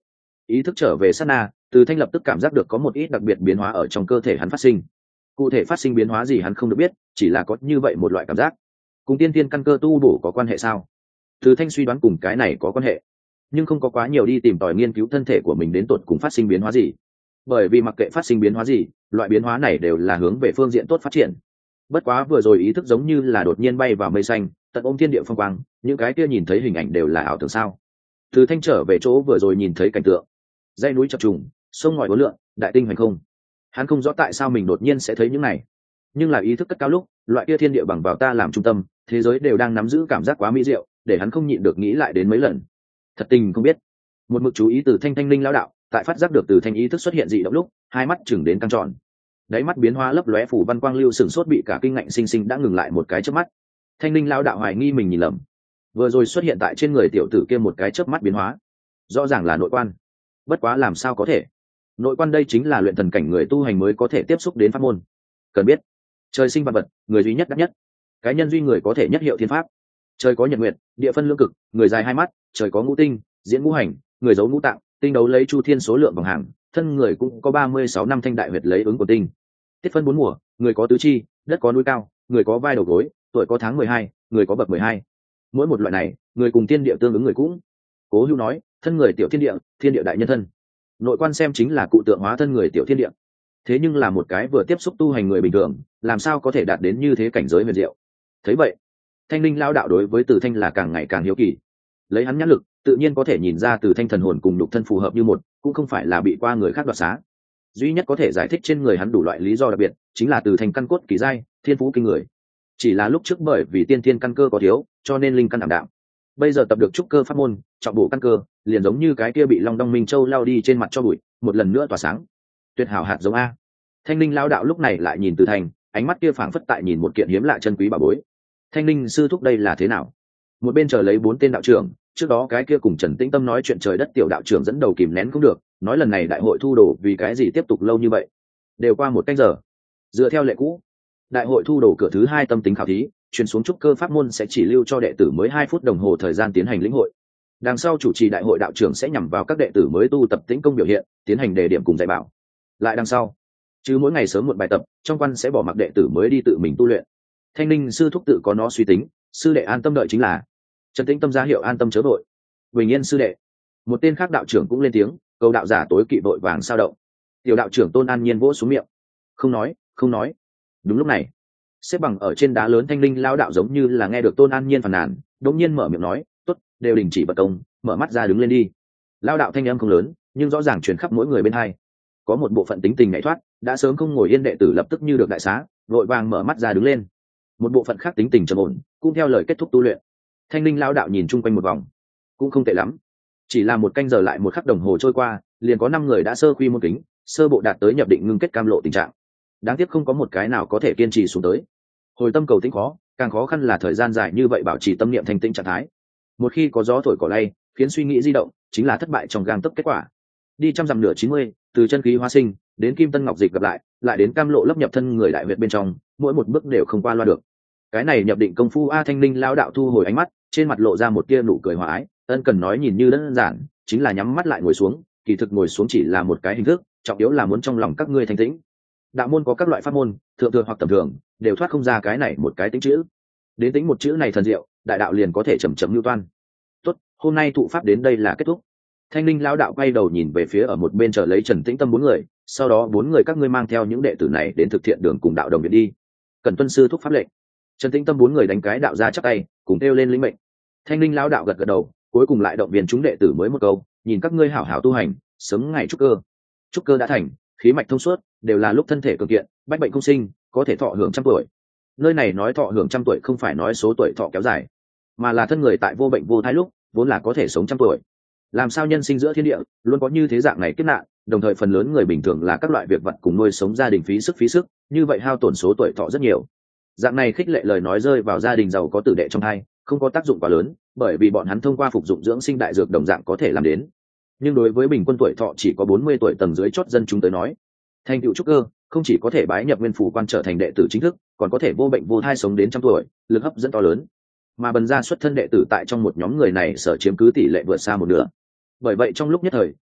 Ý thức trở về sát na, Từ Thanh lập tức cảm giác được có một ít đặc biệt biến hóa ở trong cơ thể hắn phát sinh. Cụ thể phát sinh biến hóa gì hắn không được biết, chỉ là có như vậy một loại cảm giác. Cùng tiên tiên căn cơ tu bổ có quan hệ sao? Từ Thanh suy đoán cùng cái này có quan hệ, nhưng không có quá nhiều đi tìm tòi nghiên cứu thân thể của mình đến tột cùng phát sinh biến hóa gì. Bởi vì mặc kệ phát sinh biến hóa gì, loại biến hóa này đều là hướng về phương diện tốt phát triển. Bất quá vừa rồi ý thức giống như là đột nhiên bay vào mây xanh, tận ôm thiên địa phong quang, những cái kia nhìn thấy hình ảnh đều là ảo tưởng sao? Từ Thanh trở về chỗ vừa rồi nhìn thấy cảnh tượng, dãy núi chập trùng, sông ngòi uốn lượn, đại tinh hoành không. Hắn không rõ tại sao mình đột nhiên sẽ thấy những này, nhưng là ý thức cất cao lúc, loại kia thiên địa bằng vào ta làm trung tâm, thế giới đều đang nắm giữ cảm giác quá mỹ diệu, để hắn không nhịn được nghĩ lại đến mấy lần. Thật tình không biết, một mực chú ý Từ Thanh thanh linh lão đạo, tại phát giác được Từ Thanh ý thức xuất hiện dị động lúc, hai mắt chừng đến căng tròn, đáy mắt biến hóa lấp lóe phủ văn quang lưu sừng sốt bị cả kinh ngạnh sinh sinh đã ngừng lại một cái chớp mắt. Thanh linh lão đạo hoài nghi mình nhìn lầm, vừa rồi xuất hiện tại trên người tiểu tử kia một cái chớp mắt biến hóa, rõ ràng là nội quan. Bất quá làm sao có thể? Nội quan đây chính là luyện thần cảnh người tu hành mới có thể tiếp xúc đến pháp môn. Cần biết, trời sinh vật vật, người duy nhất đắc nhất, cái nhân duy người có thể nhất hiệu thiên pháp. Trời có nhật nguyệt, địa phân lưỡng cực, người dài hai mắt, trời có ngũ tinh, diễn ngũ hành, người giấu ngũ tạng, tinh đấu lấy chu thiên số lượng vòng hàng, thân người cũng có ba mươi sáu năm thanh đại huyệt lấy ứng của tinh. Tiết phân bốn mùa, người có tứ chi, đất có núi cao, người có vai đầu gối, tuổi có tháng mười hai, người có bậc mười hai. Mỗi một loại này, người cùng thiên địa tương ứng người cũng. Cố Hữu nói, thân người tiểu thiên địa, thiên địa đại nhân thân. Nội quan xem chính là cụ tượng hóa thân người tiểu thiên địa. Thế nhưng là một cái vừa tiếp xúc tu hành người bình thường, làm sao có thể đạt đến như thế cảnh giới huyền diệu? Thấy vậy, Thanh linh lão đạo đối với Từ Thanh là càng ngày càng hiếu kỳ. Lấy hắn nhãn lực, tự nhiên có thể nhìn ra Từ Thanh thần hồn cùng nhục thân phù hợp như một, cũng không phải là bị qua người khác đoạt xá. Duy nhất có thể giải thích trên người hắn đủ loại lý do đặc biệt, chính là Từ Thanh căn cốt kỳ giai, thiên phú kinh người. Chỉ là lúc trước bởi vì tiên thiên căn cơ có thiếu, cho nên linh căn ảm đạm. Bây giờ tập được trúc cơ pháp môn, trọng bổ căn cơ, liền giống như cái kia bị Long Đong Minh Châu lao đi trên mặt cho bụi, một lần nữa tỏa sáng. Tuyệt hảo hạt giống a. Thanh linh lão đạo lúc này lại nhìn Từ Thanh, ánh mắt kia phảng phất tại nhìn một kiện hiếm lạ chân quý bảo bối. Thanh linh sư thúc đây là thế nào? Một bên chờ lấy bốn tên đạo trưởng, trước đó cái kia cùng Trần Tĩnh Tâm nói chuyện trời đất tiểu đạo trưởng dẫn đầu kìm nén cũng được, nói lần này đại hội thu đồ vì cái gì tiếp tục lâu như vậy? Đều qua một canh giờ. Dựa theo lệ cũ, đại hội thu đồ cửa thứ hai tâm tính khảo thí, truyền xuống trúc cơ pháp môn sẽ chỉ lưu cho đệ tử mới hai phút đồng hồ thời gian tiến hành lĩnh hội. Đằng sau chủ trì đại hội đạo trưởng sẽ nhằm vào các đệ tử mới tu tập tĩnh công biểu hiện, tiến hành đề điểm cùng dạy bảo. Lại đằng sau, chứ mỗi ngày sớm một bài tập, trong quan sẽ bỏ mặc đệ tử mới đi tự mình tu luyện. Thanh linh sư thúc tự có nó suy tính, sư đệ an tâm đợi chính là. Trần Tĩnh Tâm ra hiệu an tâm chớ vội. Bình yên sư đệ. Một tên khác đạo trưởng cũng lên tiếng, cầu đạo giả tối kỵ vội vàng sao động. Tiểu đạo trưởng Tôn An Nhiên vỗ xuống miệng, không nói, không nói. Đúng lúc này, xếp bằng ở trên đá lớn Thanh linh lão đạo giống như là nghe được Tôn An Nhiên phàn nàn, đột nhiên mở miệng nói, tốt, đều đình chỉ bật công, mở mắt ra đứng lên đi. Lão đạo thanh âm không lớn, nhưng rõ ràng truyền khắp mỗi người bên hai. Có một bộ phận tính tình nhảy thoát, đã sớm không ngồi yên đệ tử lập tức như được đại xá, vội vàng mở mắt ra đứng lên. Một bộ phận khác tính tình trầm ổn, cũng theo lời kết thúc tu luyện. Thanh linh lão đạo nhìn chung quanh một vòng, cũng không tệ lắm. Chỉ là một canh giờ lại một khắc đồng hồ trôi qua, liền có năm người đã sơ quy môn kính, sơ bộ đạt tới nhập định ngưng kết cam lộ tình trạng. Đáng tiếc không có một cái nào có thể kiên trì xuống tới. Hồi tâm cầu tĩnh khó, càng khó khăn là thời gian dài như vậy bảo trì tâm niệm thanh tĩnh trạng thái. Một khi có gió thổi cỏ lay, khiến suy nghĩ di động, chính là thất bại trong gang tấc kết quả. Đi trăm dặm nửa chín mươi, từ chân khí hóa sinh đến kim tân ngọc dịch gặp lại, lại đến cam lộ lấp nhập thân người đại huyệt bên trong, mỗi một bước đều không qua loa được. Cái này nhập định công phu a. Thanh linh lão đạo thu hồi ánh mắt, trên mặt lộ ra một tia nụ cười hòa ái, ân cần nói nhìn như đơn giản, chính là nhắm mắt lại ngồi xuống, kỳ thực ngồi xuống chỉ là một cái hình thức, trọng yếu là muốn trong lòng các ngươi thanh tĩnh. Đạo môn có các loại pháp môn, thượng thừa hoặc tầm thường, đều thoát không ra cái này một cái tính chữ. Đến tính một chữ này thần diệu, đại đạo liền có thể chậm chậm lưu toan. Tốt, hôm nay thụ pháp đến đây là kết thúc. Thanh linh lão đạo quay đầu nhìn về phía ở một bên chờ lấy Trần Tĩnh Tâm bốn người, sau đó bốn người các ngươi mang theo những đệ tử này đến thực thiện đường cùng đạo đồng viện đi. Cần tuân sư thúc pháp lệnh. Trần Tĩnh Tâm bốn người đánh cái đạo ra chắp tay, cùng kêu lên lĩnh mệnh. Thanh linh lão đạo gật gật đầu, cuối cùng lại động viên chúng đệ tử mới một câu, nhìn các ngươi hảo hảo tu hành, sớm ngày trúc cơ. Trúc cơ đã thành, khí mạch thông suốt, đều là lúc thân thể cường kiện, bách bệnh không sinh, có thể thọ hưởng trăm tuổi. Nơi này nói thọ hưởng trăm tuổi không phải nói số tuổi thọ kéo dài, mà là thân người tại vô bệnh vô thai lúc, vốn là có thể sống trăm tuổi. Làm sao nhân sinh giữa thiên địa luôn có như thế dạng này kiếp nạn, đồng thời phần lớn người bình thường là các loại việc vặt cùng nuôi sống gia đình phí sức phí sức, như vậy hao tổn số tuổi thọ rất nhiều. Dạng này khích lệ lời nói rơi vào gia đình giàu có tử đệ trong hai, không có tác dụng quá lớn, bởi vì bọn hắn thông qua phục dụng dưỡng sinh đại dược đồng dạng có thể làm đến. Nhưng đối với bình quân tuổi thọ chỉ có bốn mươi tuổi tầng dưới chót dân chúng tới nói, thành tựu trúc cơ không chỉ có thể bái nhập nguyên phủ quan trở thành đệ tử chính thức, còn có thể vô bệnh vô thai sống đến trăm tuổi, lực hấp dẫn to lớn. Mà bần gia xuất thân đệ tử tại trong một nhóm người này sở chiếm cứ tỷ lệ vượt xa một nửa. Bởi vậy trong lúc nhất thời,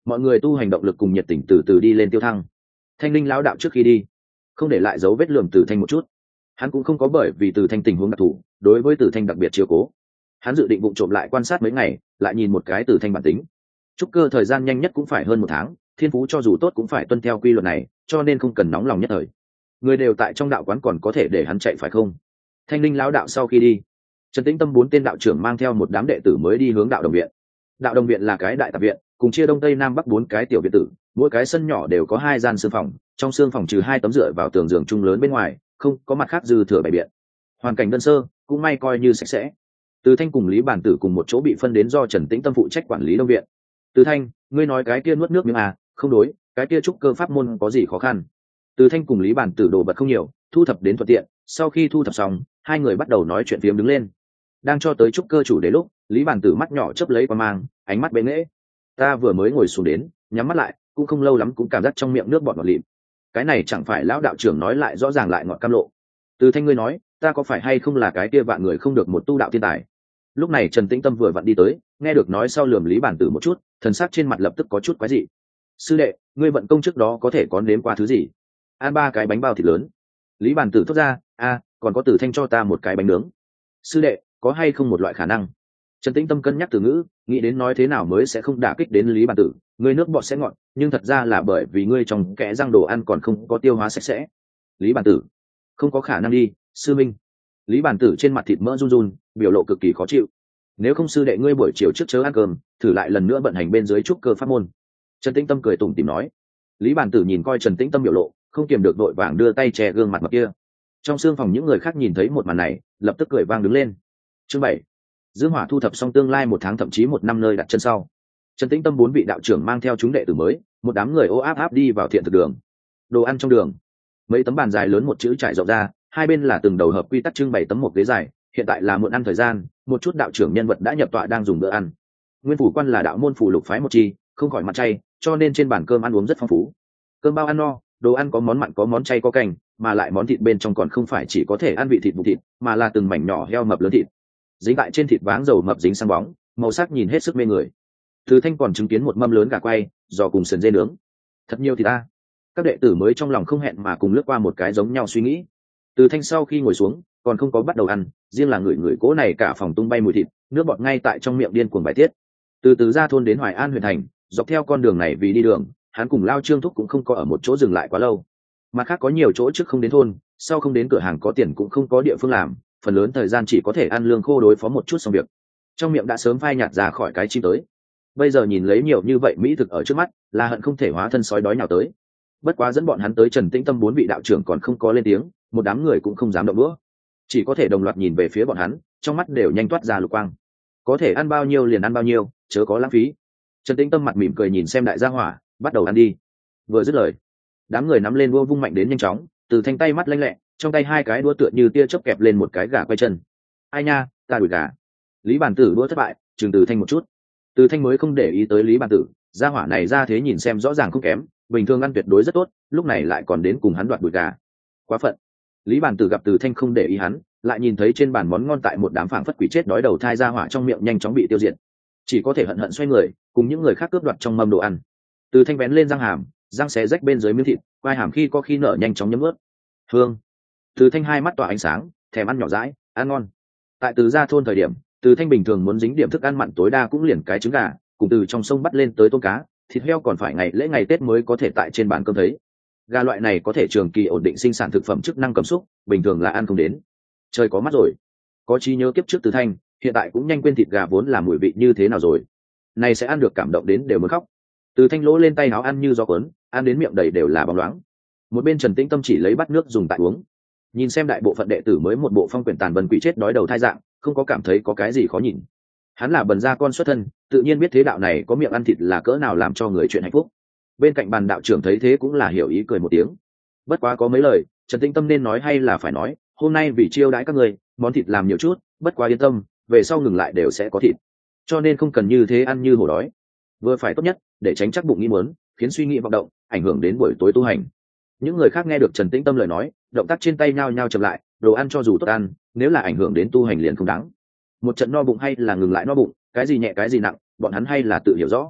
mọi người tu hành động lực cùng nhiệt tình từ từ đi lên tiêu thăng. Thanh linh lão đạo trước khi đi không để lại dấu vết lườm Từ Thanh một chút. Hắn cũng không có bởi vì Từ Thanh tình huống đặc thù đối với Từ Thanh đặc biệt chiếu cố. Hắn dự định vụng trộm lại quan sát mấy ngày, lại nhìn một cái Từ Thanh bản tính. Trúc cơ thời gian nhanh nhất cũng phải hơn một tháng, thiên phú cho dù tốt cũng phải tuân theo quy luật này, cho nên không cần nóng lòng nhất thời. Người đều tại trong đạo quán còn có thể để hắn chạy phải không? Thanh linh lão đạo sau khi đi, Trần Tĩnh Tâm bốn tên đạo trưởng mang theo một đám đệ tử mới đi hướng đạo đồng viện. Đạo đồng viện là cái đại tạp viện, cùng chia đông tây nam bắc bốn cái tiểu viện tử, mỗi cái sân nhỏ đều có hai gian sương phòng, trong sương phòng trừ hai tấm dựa vào tường giường chung lớn bên ngoài, không có mặt khác dư thừa bày biện. Hoàn cảnh đơn sơ, cũng may coi như sạch sẽ. Từ Thanh cùng Lý Bản Tử cùng một chỗ bị phân đến do Trần Tĩnh Tâm phụ trách quản lý đông viện. Từ Thanh, ngươi nói cái kia nuốt nước miếng à? Không đối, cái kia trúc cơ pháp môn có gì khó khăn? Từ Thanh cùng Lý Bản Tử đồ vật không nhiều, thu thập đến thuận tiện. Sau khi thu thập xong, hai người bắt đầu nói chuyện phiếm đứng lên. Đang cho tới trúc cơ chủ đề lúc, Lý Bản Tử mắt nhỏ chớp lấy qua mang, ánh mắt bế nghễ. Ta vừa mới ngồi xuống đến, nhắm mắt lại, cũng không lâu lắm cũng cảm giác trong miệng nước bọt ngọt lịm. Cái này chẳng phải lão đạo trưởng nói lại rõ ràng lại ngọt cam lộ. Từ Thanh ngươi nói, ta có phải hay không là cái kia vạn người không được một tu đạo thiên tài? Lúc này Trần Tĩnh Tâm vừa vặn đi tới, nghe được nói sau lườm Lý Bản Tử một chút, thần sắc trên mặt lập tức có chút quái dị. Sư đệ, ngươi vận công trước đó có thể có nếm qua thứ gì? Ăn ba cái bánh bao thịt lớn. Lý Bản Tử thốt ra, a, còn có Từ Thanh cho ta một cái bánh nướng. Sư đệ, có hay không một loại khả năng? Trần Tĩnh Tâm cân nhắc từ ngữ, nghĩ đến nói thế nào mới sẽ không đả kích đến Lý Bản Tử, ngươi nước bọt sẽ ngọt, nhưng thật ra là bởi vì ngươi trong kẽ răng đồ ăn còn không có tiêu hóa sạch sẽ. Lý Bản Tử, không có khả năng đi, sư minh. Lý Bản Tử trên mặt thịt mỡ run run, biểu lộ cực kỳ khó chịu. Nếu không sư đệ ngươi buổi chiều trước chớ ăn cơm, thử lại lần nữa vận hành bên dưới trúc cơ pháp môn. Trần Tĩnh Tâm cười tủm tỉm nói. Lý Bản Tử nhìn coi Trần Tĩnh Tâm biểu lộ, không kiềm được đội vàng đưa tay che gương mặt mặt kia. Trong sương phòng những người khác nhìn thấy một màn này, lập tức cười vang đứng lên. Chương bảy, Dương Hỏa thu thập xong tương lai một tháng thậm chí một năm nơi đặt chân sau, Trần Tĩnh Tâm bốn vị đạo trưởng mang theo chúng đệ tử mới, một đám người ô áp áp đi vào thiện thực đường. Đồ ăn trong đường, mấy tấm bàn dài lớn một chữ trải rộng ra, hai bên là từng đầu hợp quy tắc trưng bày tấm một ghế dài. Hiện tại là muộn ăn thời gian, một chút đạo trưởng nhân vật đã nhập tọa đang dùng bữa ăn. Nguyên phủ quan là đạo môn phủ lục phái một chi, không khỏi mặt chay, cho nên trên bàn cơm ăn uống rất phong phú. Cơm bao ăn no, đồ ăn có món mặn có món chay có canh, mà lại món thịt bên trong còn không phải chỉ có thể ăn vị thịt bụng thịt, mà là từng mảnh nhỏ heo mập lớn thịt. Dính tại trên thịt váng dầu mập dính sang bóng, màu sắc nhìn hết sức mê người. Từ Thanh còn chứng kiến một mâm lớn gà quay, giò cùng sườn dê nướng. Thật nhiều thì ta. Các đệ tử mới trong lòng không hẹn mà cùng lướt qua một cái giống nhau suy nghĩ. Từ Thanh sau khi ngồi xuống, còn không có bắt đầu ăn, riêng là người người cố này cả phòng tung bay mùi thịt, nước bọt ngay tại trong miệng điên cuồng bài tiết. Từ từ ra thôn đến Hoài An huyện thành, dọc theo con đường này vì đi đường, hắn cùng Lao Trương Thúc cũng không có ở một chỗ dừng lại quá lâu. Mặt khác có nhiều chỗ trước không đến thôn, sau không đến cửa hàng có tiền cũng không có địa phương làm, phần lớn thời gian chỉ có thể ăn lương khô đối phó một chút xong việc. Trong miệng đã sớm phai nhạt ra khỏi cái chim tới. Bây giờ nhìn lấy nhiều như vậy mỹ thực ở trước mắt, là hận không thể hóa thân sói đói nào tới. Bất quá dẫn bọn hắn tới Trần Tĩnh Tâm bốn vị đạo trưởng còn không có lên tiếng, một đám người cũng không dám động đũa, chỉ có thể đồng loạt nhìn về phía bọn hắn, trong mắt đều nhanh toát ra lục quang. Có thể ăn bao nhiêu liền ăn bao nhiêu, chớ có lãng phí. Trần Tĩnh Tâm mặt mỉm cười nhìn xem đại gia hỏa, bắt đầu ăn đi. Vừa dứt lời, đám người nắm lên đũa vung mạnh đến nhanh chóng, Từ Thanh tay mắt lanh lẹ, trong tay hai cái đũa tựa như tia chớp kẹp lên một cái gà quay chân. Ai nha, ta đuổi gà. Lý Bản Tử đũa thất bại, chừng Từ Thanh một chút. Từ Thanh mới không để ý tới Lý Bản Tử, gia hỏa này ra thế nhìn xem rõ ràng không kém, bình thường ăn tuyệt đối rất tốt, lúc này lại còn đến cùng hắn đoạt đuổi gà. Quá phận. Lý Bản Tử gặp Từ Thanh không để ý hắn, lại nhìn thấy trên bàn món ngon tại một đám phảng phất quỷ chết đói đầu thai gia hỏa trong miệng nhanh chóng bị tiêu diệt, chỉ có thể hận hận xoay người, cùng những người khác cướp đoạt trong mâm đồ ăn. Từ Thanh bén lên răng hàm, răng xé rách bên dưới miếng thịt, quai hàm khi có khi nở nhanh chóng nhấm ướt. Hương. Từ Thanh hai mắt tỏa ánh sáng, thèm ăn nhỏ dãi, ăn ngon. Tại Từ gia thôn thời điểm, Từ Thanh bình thường muốn dính điểm thức ăn mặn tối đa cũng liền cái trứng gà, cùng từ trong sông bắt lên tới tôm cá, thịt heo còn phải ngày lễ ngày Tết mới có thể tại trên bàn cơm thấy. Gà loại này có thể trường kỳ ổn định sinh sản thực phẩm chức năng cầm xúc, bình thường là ăn không đến. Trời có mắt rồi. Có trí nhớ kiếp trước Từ Thanh, hiện tại cũng nhanh quên thịt gà vốn là mùi vị như thế nào rồi. Này sẽ ăn được cảm động đến đều muốn khóc. Từ Thanh lỗ lên tay áo ăn như gió cuốn, ăn đến miệng đầy đều là bóng loáng. Một bên Trần Tĩnh Tâm chỉ lấy bát nước dùng tại uống. Nhìn xem đại bộ phận đệ tử mới một bộ phong quyển tàn bần quỷ chết đói đầu thai dạng, không có cảm thấy có cái gì khó nhìn. Hắn là bần gia con xuất thân, tự nhiên biết thế đạo này có miệng ăn thịt là cỡ nào làm cho người chuyện hạnh phúc. Bên cạnh bàn đạo trưởng thấy thế cũng là hiểu ý cười một tiếng. Bất quá có mấy lời, Trần Tĩnh Tâm nên nói hay là phải nói, hôm nay vì chiêu đãi các người, món thịt làm nhiều chút, bất quá yên tâm, về sau ngừng lại đều sẽ có thịt. Cho nên không cần như thế ăn như hổ đói. Vừa phải tốt nhất, để tránh chắc bụng nghĩ muốn, khiến suy nghĩ vọng động, ảnh hưởng đến buổi tối tu hành. Những người khác nghe được Trần Tĩnh Tâm lời nói, động tác trên tay nhao nhao chậm lại, đồ ăn cho dù tốt ăn, nếu là ảnh hưởng đến tu hành liền không đáng. Một trận no bụng hay là ngừng lại no bụng, cái gì nhẹ cái gì nặng, bọn hắn hay là tự hiểu rõ.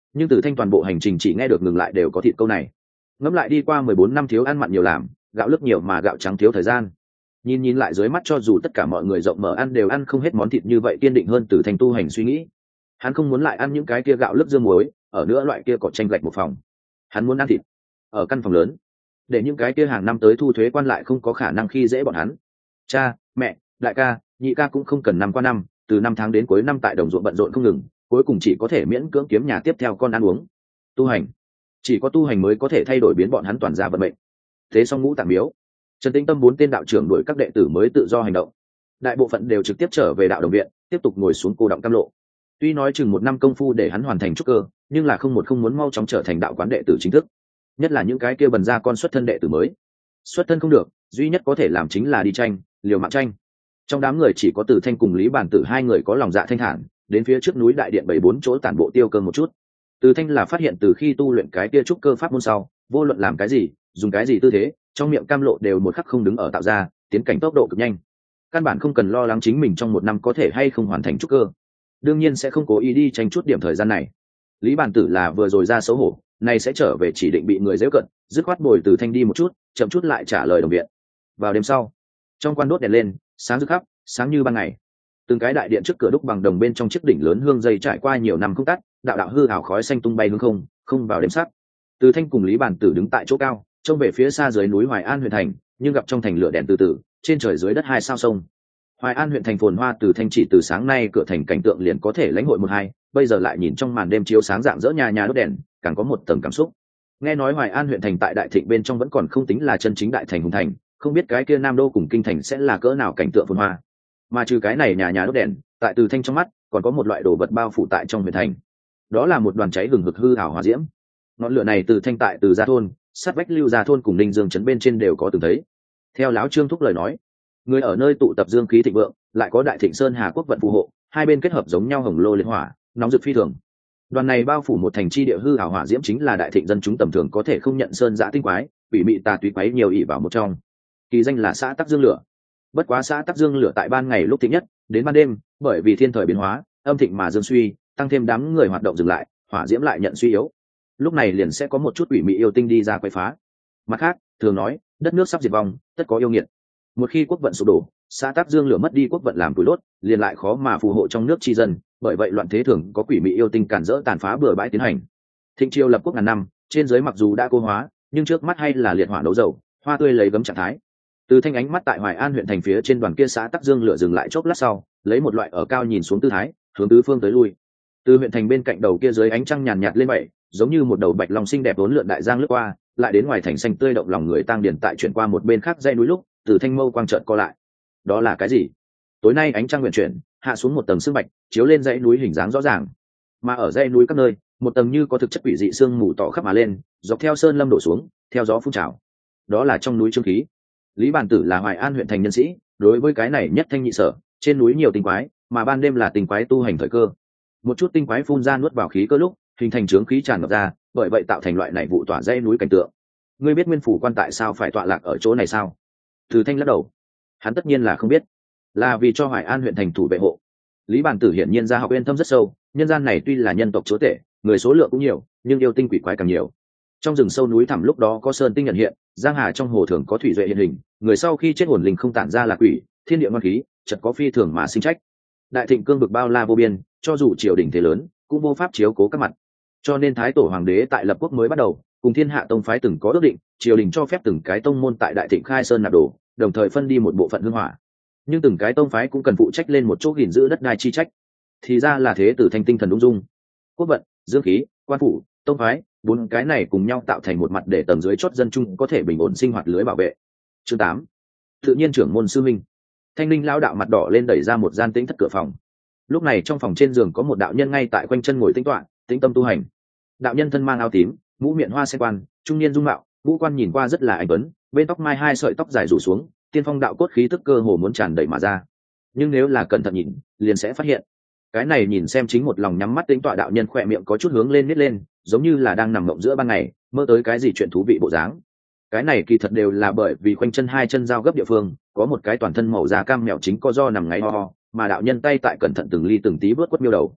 nhưng Từ Thanh toàn bộ hành trình chỉ nghe được ngừng lại đều có thịt câu này. Ngẫm lại đi qua mười bốn năm thiếu ăn mặn nhiều làm, gạo lứt nhiều mà gạo trắng thiếu thời gian. Nhìn nhìn lại dưới mắt cho dù tất cả mọi người rộng mở ăn đều ăn không hết món thịt như vậy, kiên định hơn Từ Thanh tu hành suy nghĩ. Hắn không muốn lại ăn những cái kia gạo lứt dương muối, ở nữa loại kia cỏ tranh gạch một phòng. Hắn muốn ăn thịt ở căn phòng lớn, để những cái kia hàng năm tới thu thuế quan lại không có khả năng khi dễ bọn hắn. Cha, mẹ, đại ca, nhị ca cũng không cần năm qua năm, từ năm tháng đến cuối năm tại đồng ruộng bận rộn không ngừng, cuối cùng chỉ có thể miễn cưỡng kiếm nhà tiếp theo con ăn uống. Tu hành, chỉ có tu hành mới có thể thay đổi biến bọn hắn toàn ra vận mệnh. Thế xong ngũ tạng miếu, Trần Tĩnh Tâm bốn tên đạo trưởng đuổi các đệ tử mới tự do hành động, đại bộ phận đều trực tiếp trở về đạo đồng viện, tiếp tục ngồi xuống cô động cam lộ. Tuy nói chừng một năm công phu để hắn hoàn thành trúc cơ, nhưng là không một không muốn mau chóng trở thành đạo quán đệ tử chính thức, nhất là những cái kia bần ra con xuất thân đệ tử mới. Xuất thân không được, duy nhất có thể làm chính là đi tranh, liều mạng tranh. Trong đám người chỉ có Từ Thanh cùng Lý Bản Tử hai người có lòng dạ thanh thản, đến phía trước núi đại điện bảy bốn chỗ tản bộ tiêu cơm một chút. Từ Thanh là phát hiện từ khi tu luyện cái kia trúc cơ pháp môn sau, vô luận làm cái gì, dùng cái gì tư thế, trong miệng cam lộ đều một khắc không đứng ở tạo ra, tiến cảnh tốc độ cực nhanh. Căn bản không cần lo lắng chính mình trong một năm có thể hay không hoàn thành trúc cơ. Đương nhiên sẽ không cố ý đi tranh chút điểm thời gian này. Lý Bản Tử là vừa rồi ra xấu hổ, này sẽ trở về chỉ định bị người giễu cận, dứt khoát bồi Từ Thanh đi một chút, chậm chút lại trả lời đồng viện. Vào đêm sau, trong quan đốt đèn lên, sáng rực khắp, sáng như ban ngày. Từng cái đại điện trước cửa đúc bằng đồng bên trong chiếc đỉnh lớn hương dây trải qua nhiều năm không tắt, đạo đạo hư ảo khói xanh tung bay hướng không, không vào đêm sắc. Từ Thanh cùng Lý Bản Tử đứng tại chỗ cao, trông về phía xa dưới núi Hoài An huyện thành, nhưng gặp trong thành lửa đèn từ từ, trên trời dưới đất hai sao sông. Hoài An huyện thành phồn hoa, Từ Thanh chỉ từ sáng nay cửa thành cảnh tượng liền có thể lãnh hội một hai, bây giờ lại nhìn trong màn đêm chiếu sáng rạng rỡ nhà nhà đốt đèn, càng có một tầng cảm xúc. Nghe nói Hoài An huyện thành tại Đại Thịnh bên trong vẫn còn không tính là chân chính đại thành hùng thành, không biết cái kia Nam Đô cùng kinh thành sẽ là cỡ nào cảnh tượng phồn hoa. Mà trừ cái này nhà nhà đốt đèn, tại Từ Thanh trong mắt còn có một loại đồ vật bao phủ tại trong huyện thành. Đó là một đoàn cháy hừng hực hư ảo hỏa diễm. Ngọn lửa này Từ Thanh tại Từ Gia thôn, sát vách Lưu Gia thôn cùng Ninh Dương trấn bên trên đều có từng thấy. Theo lão Trương Thúc lời nói, người ở nơi tụ tập dương khí thịnh vượng, lại có Đại Thịnh Sơn Hà quốc vận phù hộ, hai bên kết hợp giống nhau hồng lô liệt hỏa, nóng rực phi thường. Đoàn này bao phủ một thành chi địa hư ảo hỏa diễm chính là Đại Thịnh dân chúng tầm thường có thể không nhận sơn dã tinh quái, bị mị tà túy quái nhiều ỷ vào một trong. Kỳ danh là xã Tắc Dương lửa. Bất quá xã Tắc Dương lửa tại ban ngày lúc thịnh nhất, đến ban đêm, bởi vì thiên thời biến hóa, âm thịnh mà dương suy, tăng thêm đám người hoạt động dừng lại, hỏa diễm lại nhận suy yếu. Lúc này liền sẽ có một chút quỷ mị yêu tinh đi ra quấy phá. Mặt khác, thường nói, đất nước sắp diệt vong, tất có yêu nghiệt. Một khi quốc vận sụp đổ, xã Tắc Dương lửa mất đi quốc vận làm củi đốt, liền lại khó mà phù hộ trong nước tri dân, bởi vậy loạn thế thường có quỷ mị yêu tinh cản rỡ tàn phá bừa bãi tiến hành. Thịnh triều lập quốc ngàn năm, trên dưới mặc dù đã cô hóa, nhưng trước mắt hay là liệt hỏa nấu dầu, hoa tươi lấy gấm trạng thái. Từ Thanh ánh mắt tại Hoài An huyện thành phía trên đoàn kia xã Tắc Dương lửa dừng lại chốc lát sau, lấy một loại ở cao nhìn xuống tư thái, hướng tứ phương tới lui. Từ huyện thành bên cạnh đầu kia dưới ánh trăng nhàn nhạt lên bảy, giống như một đầu bạch long xinh đẹp vốn lượn đại giang lướt qua, lại đến ngoài thành xanh tươi động lòng người tăng điển tại chuyển qua một bên khác dãy núi lúc, Từ Thanh mâu quang trợn co lại. Đó là cái gì? Tối nay ánh trăng nguyện chuyển, hạ xuống một tầng sương bạch, chiếu lên dãy núi hình dáng rõ ràng. Mà ở dãy núi các nơi, một tầng như có thực chất quỷ dị sương mù tỏ khắp mà lên, dọc theo sơn lâm đổ xuống, theo gió phun trào. Đó là trong núi trương khí. Lý Bản Tử là Hoài An huyện thành nhân sĩ, đối với cái này nhất thanh nhị sở, trên núi nhiều tinh quái, mà ban đêm là tinh quái tu hành thời cơ. Một chút tinh quái phun ra nuốt vào khí cơ lúc, hình thành trướng khí tràn ngập ra, bởi vậy tạo thành loại này vụ tỏa dãy núi cảnh tượng. Ngươi biết Nguyên phủ quan tại sao phải tọa lạc ở chỗ này sao? Từ Thanh lắc đầu. Hắn tất nhiên là không biết, là vì cho Hoài An huyện thành thủ vệ hộ. Lý Bản Tử hiển nhiên ra học uyên thâm rất sâu, nhân gian này tuy là nhân tộc chúa tể, người số lượng cũng nhiều, nhưng yêu tinh quỷ quái càng nhiều. Trong rừng sâu núi thẳm lúc đó có sơn tinh nhận hiện, giang hà trong hồ thường có thủy duệ hiện hình, người sau khi chết hồn linh không tản ra là quỷ, thiên địa ngoan khí, chợt có phi thường mà sinh trách. Đại thịnh cương vực bao la vô biên, cho dù triều đình thế lớn, cũng vô pháp chiếu cố các mặt. Cho nên thái tổ hoàng đế tại lập quốc mới bắt đầu, cùng thiên hạ tông phái từng có ước định, triều đình cho phép từng cái tông môn tại đại thịnh khai sơn nạp đồ, đồng thời phân đi một bộ phận hương hỏa. Nhưng từng cái tông phái cũng cần phụ trách lên một chỗ gìn giữ đất đai chi trách. Thì ra là thế. Từ Thanh tinh thần ung dung, quốc vận, dương khí, quan phủ, tông phái, bốn cái này cùng nhau tạo thành một mặt để tầng dưới chót dân chung có thể bình ổn sinh hoạt lưới bảo vệ. Chương tám. Tự nhiên trưởng môn sư minh. Thanh linh lão đạo mặt đỏ lên đẩy ra một gian tĩnh thất cửa phòng. Lúc này trong phòng trên giường có một đạo nhân ngay tại quanh chân ngồi tĩnh tọa, tĩnh tâm tu hành. Đạo nhân thân mang áo tím, mũ miệng hoa sen quan, trung niên dung mạo, ngũ quan nhìn qua rất là anh tuấn, bên tóc mai hai sợi tóc dài rủ xuống, tiên phong đạo cốt khí tức cơ hồ muốn tràn đầy mà ra. Nhưng nếu là cẩn thận nhìn, liền sẽ phát hiện, cái này nhìn xem chính một lòng nhắm mắt tĩnh tọa đạo nhân khỏe miệng có chút hướng lên nít lên, giống như là đang nằm mộng giữa ban ngày, mơ tới cái gì chuyện thú vị bộ dáng. Cái này kỳ thật đều là bởi vì quanh chân hai chân giao gấp địa phương, có một cái toàn thân màu da cam mèo chính co do nằm ngáy ho ho, mà đạo nhân tay tại cẩn thận từng ly từng tí vớt quất miêu đầu.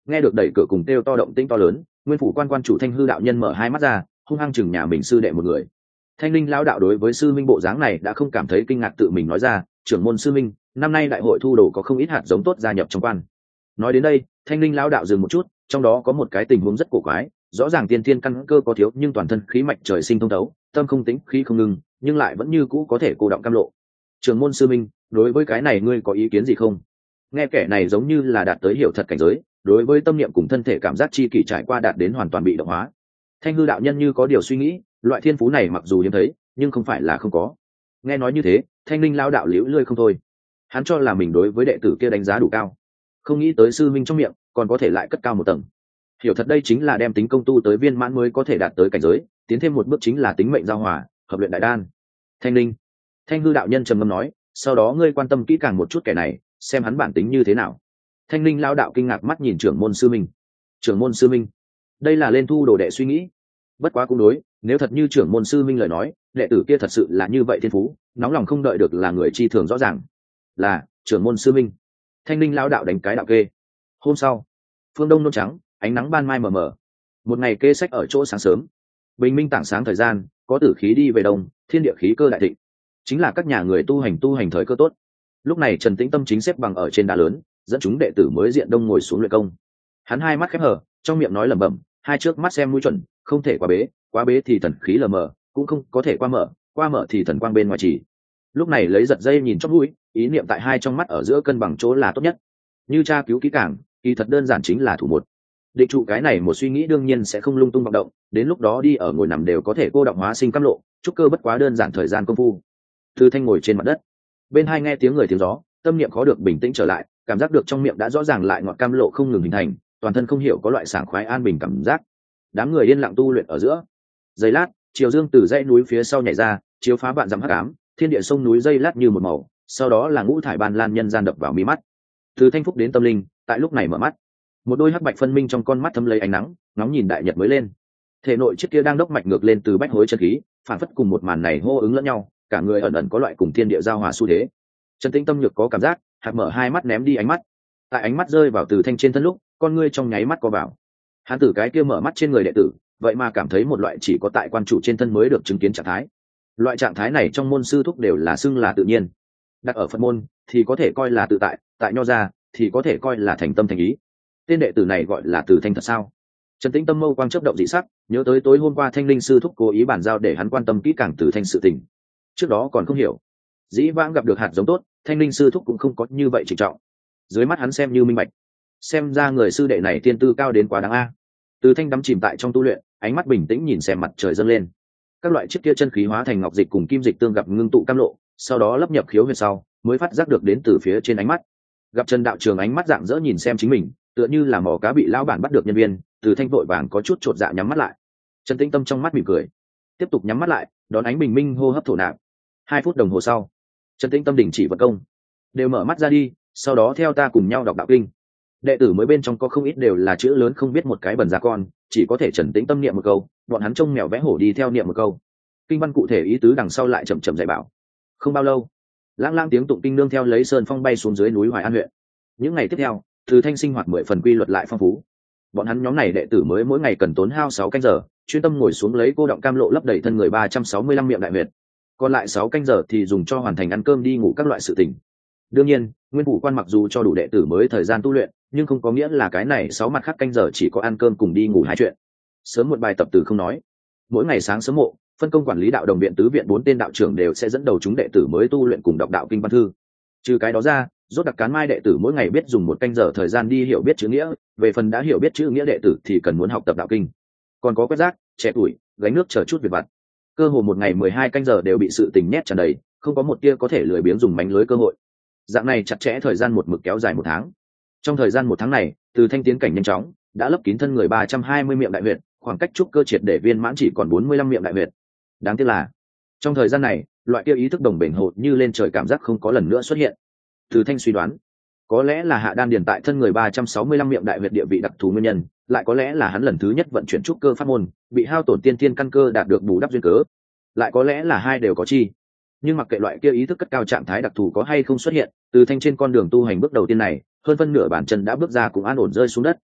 Nghe được đẩy cửa cùng kêu to động tĩnh to lớn, nguyên phủ quan quan chủ Thanh Hư đạo nhân mở hai mắt ra, hung hăng chừng nhà mình sư đệ một người. Thanh Linh lão đạo đối với sư minh bộ dáng này đã không cảm thấy kinh ngạc, tự mình nói ra, trưởng môn sư minh, năm nay đại hội thu đồ có không ít hạt giống tốt gia nhập trong quan. Nói đến đây, Thanh Linh lão đạo dừng một chút, trong đó có một cái tình huống rất cổ quái, rõ ràng tiên thiên căn cơ có thiếu nhưng toàn thân khí mạch trời sinh thông thấu, tâm không tĩnh khí không ngừng, nhưng lại vẫn như cũ có thể cô động cam lộ. Trưởng môn sư minh, đối với cái này ngươi có ý kiến gì không? Nghe kẻ này giống như là đạt tới hiểu thật cảnh giới, đối với tâm niệm cùng thân thể cảm giác chi kỷ trải qua đạt đến hoàn toàn bị động hóa. Thanh Hư đạo nhân như có điều suy nghĩ, loại thiên phú này mặc dù hiếm thấy nhưng không phải là không có. Nghe nói như thế, Thanh Linh lao đạo liễu lươi không thôi. Hắn cho là mình đối với đệ tử kia đánh giá đủ cao, không nghĩ tới sư minh trong miệng còn có thể lại cất cao một tầng. Hiểu thật đây chính là đem tính công tu tới viên mãn mới có thể đạt tới cảnh giới, tiến thêm một bước chính là tính mệnh giao hòa, hợp luyện đại đan. Thanh Linh, Thanh Hư đạo nhân trầm ngâm nói, sau đó ngươi quan tâm kỹ càng một chút kẻ này, xem hắn bản tính như thế nào. Thanh Linh lao đạo kinh ngạc mắt nhìn trưởng môn sư minh. Trưởng môn sư minh, đây là lên thu đồ đệ suy nghĩ. Bất quá cũng đối, nếu thật như trưởng môn sư minh lời nói, đệ tử kia thật sự là như vậy thiên phú, nóng lòng không đợi được là người chi thường rõ ràng. Là trưởng môn sư minh. Thanh Linh lao đạo đánh cái đạo kê. Hôm sau, phương đông nôn trắng, ánh nắng ban mai mờ mờ. Một ngày kê sách ở chỗ sáng sớm, bình minh tảng sáng thời gian, có tử khí đi về đông, thiên địa khí cơ đại thịnh, chính là các nhà người tu hành tu hành thời cơ tốt. Lúc này Trần Tĩnh Tâm chính xếp bằng ở trên đá lớn, dẫn chúng đệ tử mới diện đông ngồi xuống luyện công. Hắn hai mắt khép hờ, trong miệng nói lẩm bẩm, hai trước mắt xem mũi chuẩn, không thể quá bế, quá bế thì thần khí lờ mờ, cũng không có thể qua mở, qua mở thì thần quang bên ngoài chỉ. Lúc này lấy giật dây nhìn chóp mũi, ý niệm tại hai trong mắt ở giữa cân bằng chỗ là tốt nhất. Như tra cứu kỹ càng, kỳ thật đơn giản chính là thủ một. Định trụ cái này một suy nghĩ đương nhiên sẽ không lung tung vọng động, đến lúc đó đi ở ngồi nằm đều có thể cô động hóa sinh cam lộ, trúc cơ bất quá đơn giản thời gian công phu. Thư Thanh ngồi trên mặt đất, bên hai nghe tiếng người tiếng gió, tâm niệm khó được bình tĩnh trở lại, cảm giác được trong miệng đã rõ ràng lại ngọt cam lộ không ngừng hình thành, toàn thân không hiểu có loại sảng khoái an bình cảm giác. Đám người yên lặng tu luyện ở giữa. Giây lát, chiều dương từ dãy núi phía sau nhảy ra, chiếu phá vạn dặm hắc ám, thiên địa sông núi dây lát như một màu, sau đó là ngũ thải ban lan nhân gian đập vào mi mắt. Từ thanh phúc đến tâm linh, tại lúc này mở mắt, một đôi hắc bạch phân minh trong con mắt thấm lấy ánh nắng, ngóng nhìn đại nhật mới lên. Thể nội chiếc kia đang đốc mạch ngược lên từ bách hối chân khí, phản phất cùng một màn này hô ứng lẫn nhau, cả người ẩn ẩn có loại cùng thiên địa giao hòa xu thế. Trần Tĩnh Tâm nhược có cảm giác, hạt mở hai mắt ném đi ánh mắt. Tại ánh mắt rơi vào Từ Thanh trên thân lúc, con ngươi trong nháy mắt co vào. Hắn tử cái kia mở mắt trên người đệ tử, vậy mà cảm thấy một loại chỉ có tại quan chủ trên thân mới được chứng kiến trạng thái. Loại trạng thái này trong môn sư thúc đều là xưng là tự nhiên. Đặt ở Phật môn thì có thể coi là tự tại, tại nho gia thì có thể coi là thành tâm thành ý. Tên đệ tử này gọi là Từ Thanh thật sao? Trần Tĩnh Tâm mâu quang chớp động dị sắc, nhớ tới tối hôm qua Thanh Linh sư thúc cố ý bàn giao để hắn quan tâm kỹ càng Từ Thanh sự tình. Trước đó còn không hiểu, dĩ vãng gặp được hạt giống tốt, Thanh Linh sư thúc cũng không có như vậy trịnh trọng. Dưới mắt hắn xem như minh bạch, xem ra người sư đệ này tiên tư cao đến quá đáng a. Từ Thanh đắm chìm tại trong tu luyện, ánh mắt bình tĩnh nhìn xem mặt trời dâng lên. Các loại chiếc kia chân khí hóa thành ngọc dịch cùng kim dịch tương gặp ngưng tụ cam lộ, sau đó lấp nhập khiếu huyệt sau, mới phát giác được đến từ phía trên ánh mắt. Gặp Trần đạo trường ánh mắt rạng rỡ nhìn xem chính mình, tựa như là mò cá bị lão bản bắt được nhân viên, Từ Thanh vội vàng có chút chột dạ nhắm mắt lại. Trần Tĩnh Tâm trong mắt mỉm cười, tiếp tục nhắm mắt lại, đón ánh bình minh hô hấp thổ nạp. Hai phút đồng hồ sau, Trần Tĩnh Tâm đình chỉ vận công, đều mở mắt ra đi, sau đó theo ta cùng nhau đọc đạo kinh. Đệ tử mới bên trong có không ít đều là chữ lớn không biết một cái bần ra con, chỉ có thể Trần Tĩnh Tâm niệm một câu, bọn hắn trông mèo vẽ hổ đi theo niệm một câu. Kinh văn cụ thể ý tứ đằng sau lại chậm chậm dạy bảo. Không bao lâu, lãng lãng tiếng tụng kinh nương theo lấy sơn phong bay xuống dưới núi Hoài An huyện. Những ngày tiếp theo, Từ Thanh sinh hoạt mười phần quy luật lại phong phú. Bọn hắn nhóm này đệ tử mới mỗi ngày cần tốn hao sáu canh giờ, chuyên tâm ngồi xuống lấy cô động cam lộ lấp đầy thân người ba trăm sáu mươi lăm miệng đại huyệt. Còn lại sáu canh giờ thì dùng cho hoàn thành ăn cơm đi ngủ các loại sự tình. Đương nhiên, nguyên phủ quan mặc dù cho đủ đệ tử mới thời gian tu luyện, nhưng không có nghĩa là cái này sáu mặt khác canh giờ chỉ có ăn cơm cùng đi ngủ hai chuyện. Sớm một bài tập từ không nói, mỗi ngày sáng sớm mộ, phân công quản lý đạo đồng viện tứ viện bốn tên đạo trưởng đều sẽ dẫn đầu chúng đệ tử mới tu luyện cùng đọc đạo kinh văn thư. Trừ cái đó ra, rốt đặc cán mai đệ tử mỗi ngày biết dùng một canh giờ thời gian đi hiểu biết chữ nghĩa, về phần đã hiểu biết chữ nghĩa đệ tử thì cần muốn học tập đạo kinh. Còn có quét rác, trẻ tuổi, gánh nước chờ chút việc vặt. Cơ hồ một ngày mười hai canh giờ đều bị sự tình nhét tràn đầy, không có một tia có thể lười biếng dùng mánh lưới cơ hội. Dạng này chặt chẽ thời gian một mực kéo dài một tháng. Trong thời gian một tháng này, Từ Thanh tiến cảnh nhanh chóng, đã lấp kín thân người ba trăm hai mươi miệng đại huyệt, khoảng cách trúc cơ triệt để viên mãn chỉ còn bốn mươi lăm miệng đại huyệt. Đáng tiếc là, trong thời gian này, loại kia ý thức đồng bền hột như lên trời cảm giác không có lần nữa xuất hiện. Từ Thanh suy đoán, có lẽ là hạ đan điền tại thân người ba trăm sáu mươi lăm miệng đại huyệt địa vị đặc thù nguyên nhân, lại có lẽ là hắn lần thứ nhất vận chuyển trúc cơ pháp môn, bị hao tổn tiên tiên căn cơ đạt được bù đắp duyên cớ, lại có lẽ là hai đều có chi. Nhưng mặc kệ loại kia ý thức cất cao trạng thái đặc thù có hay không xuất hiện, Từ Thanh trên con đường tu hành bước đầu tiên này, hơn phân nửa bản chân đã bước ra cũng an ổn rơi xuống đất.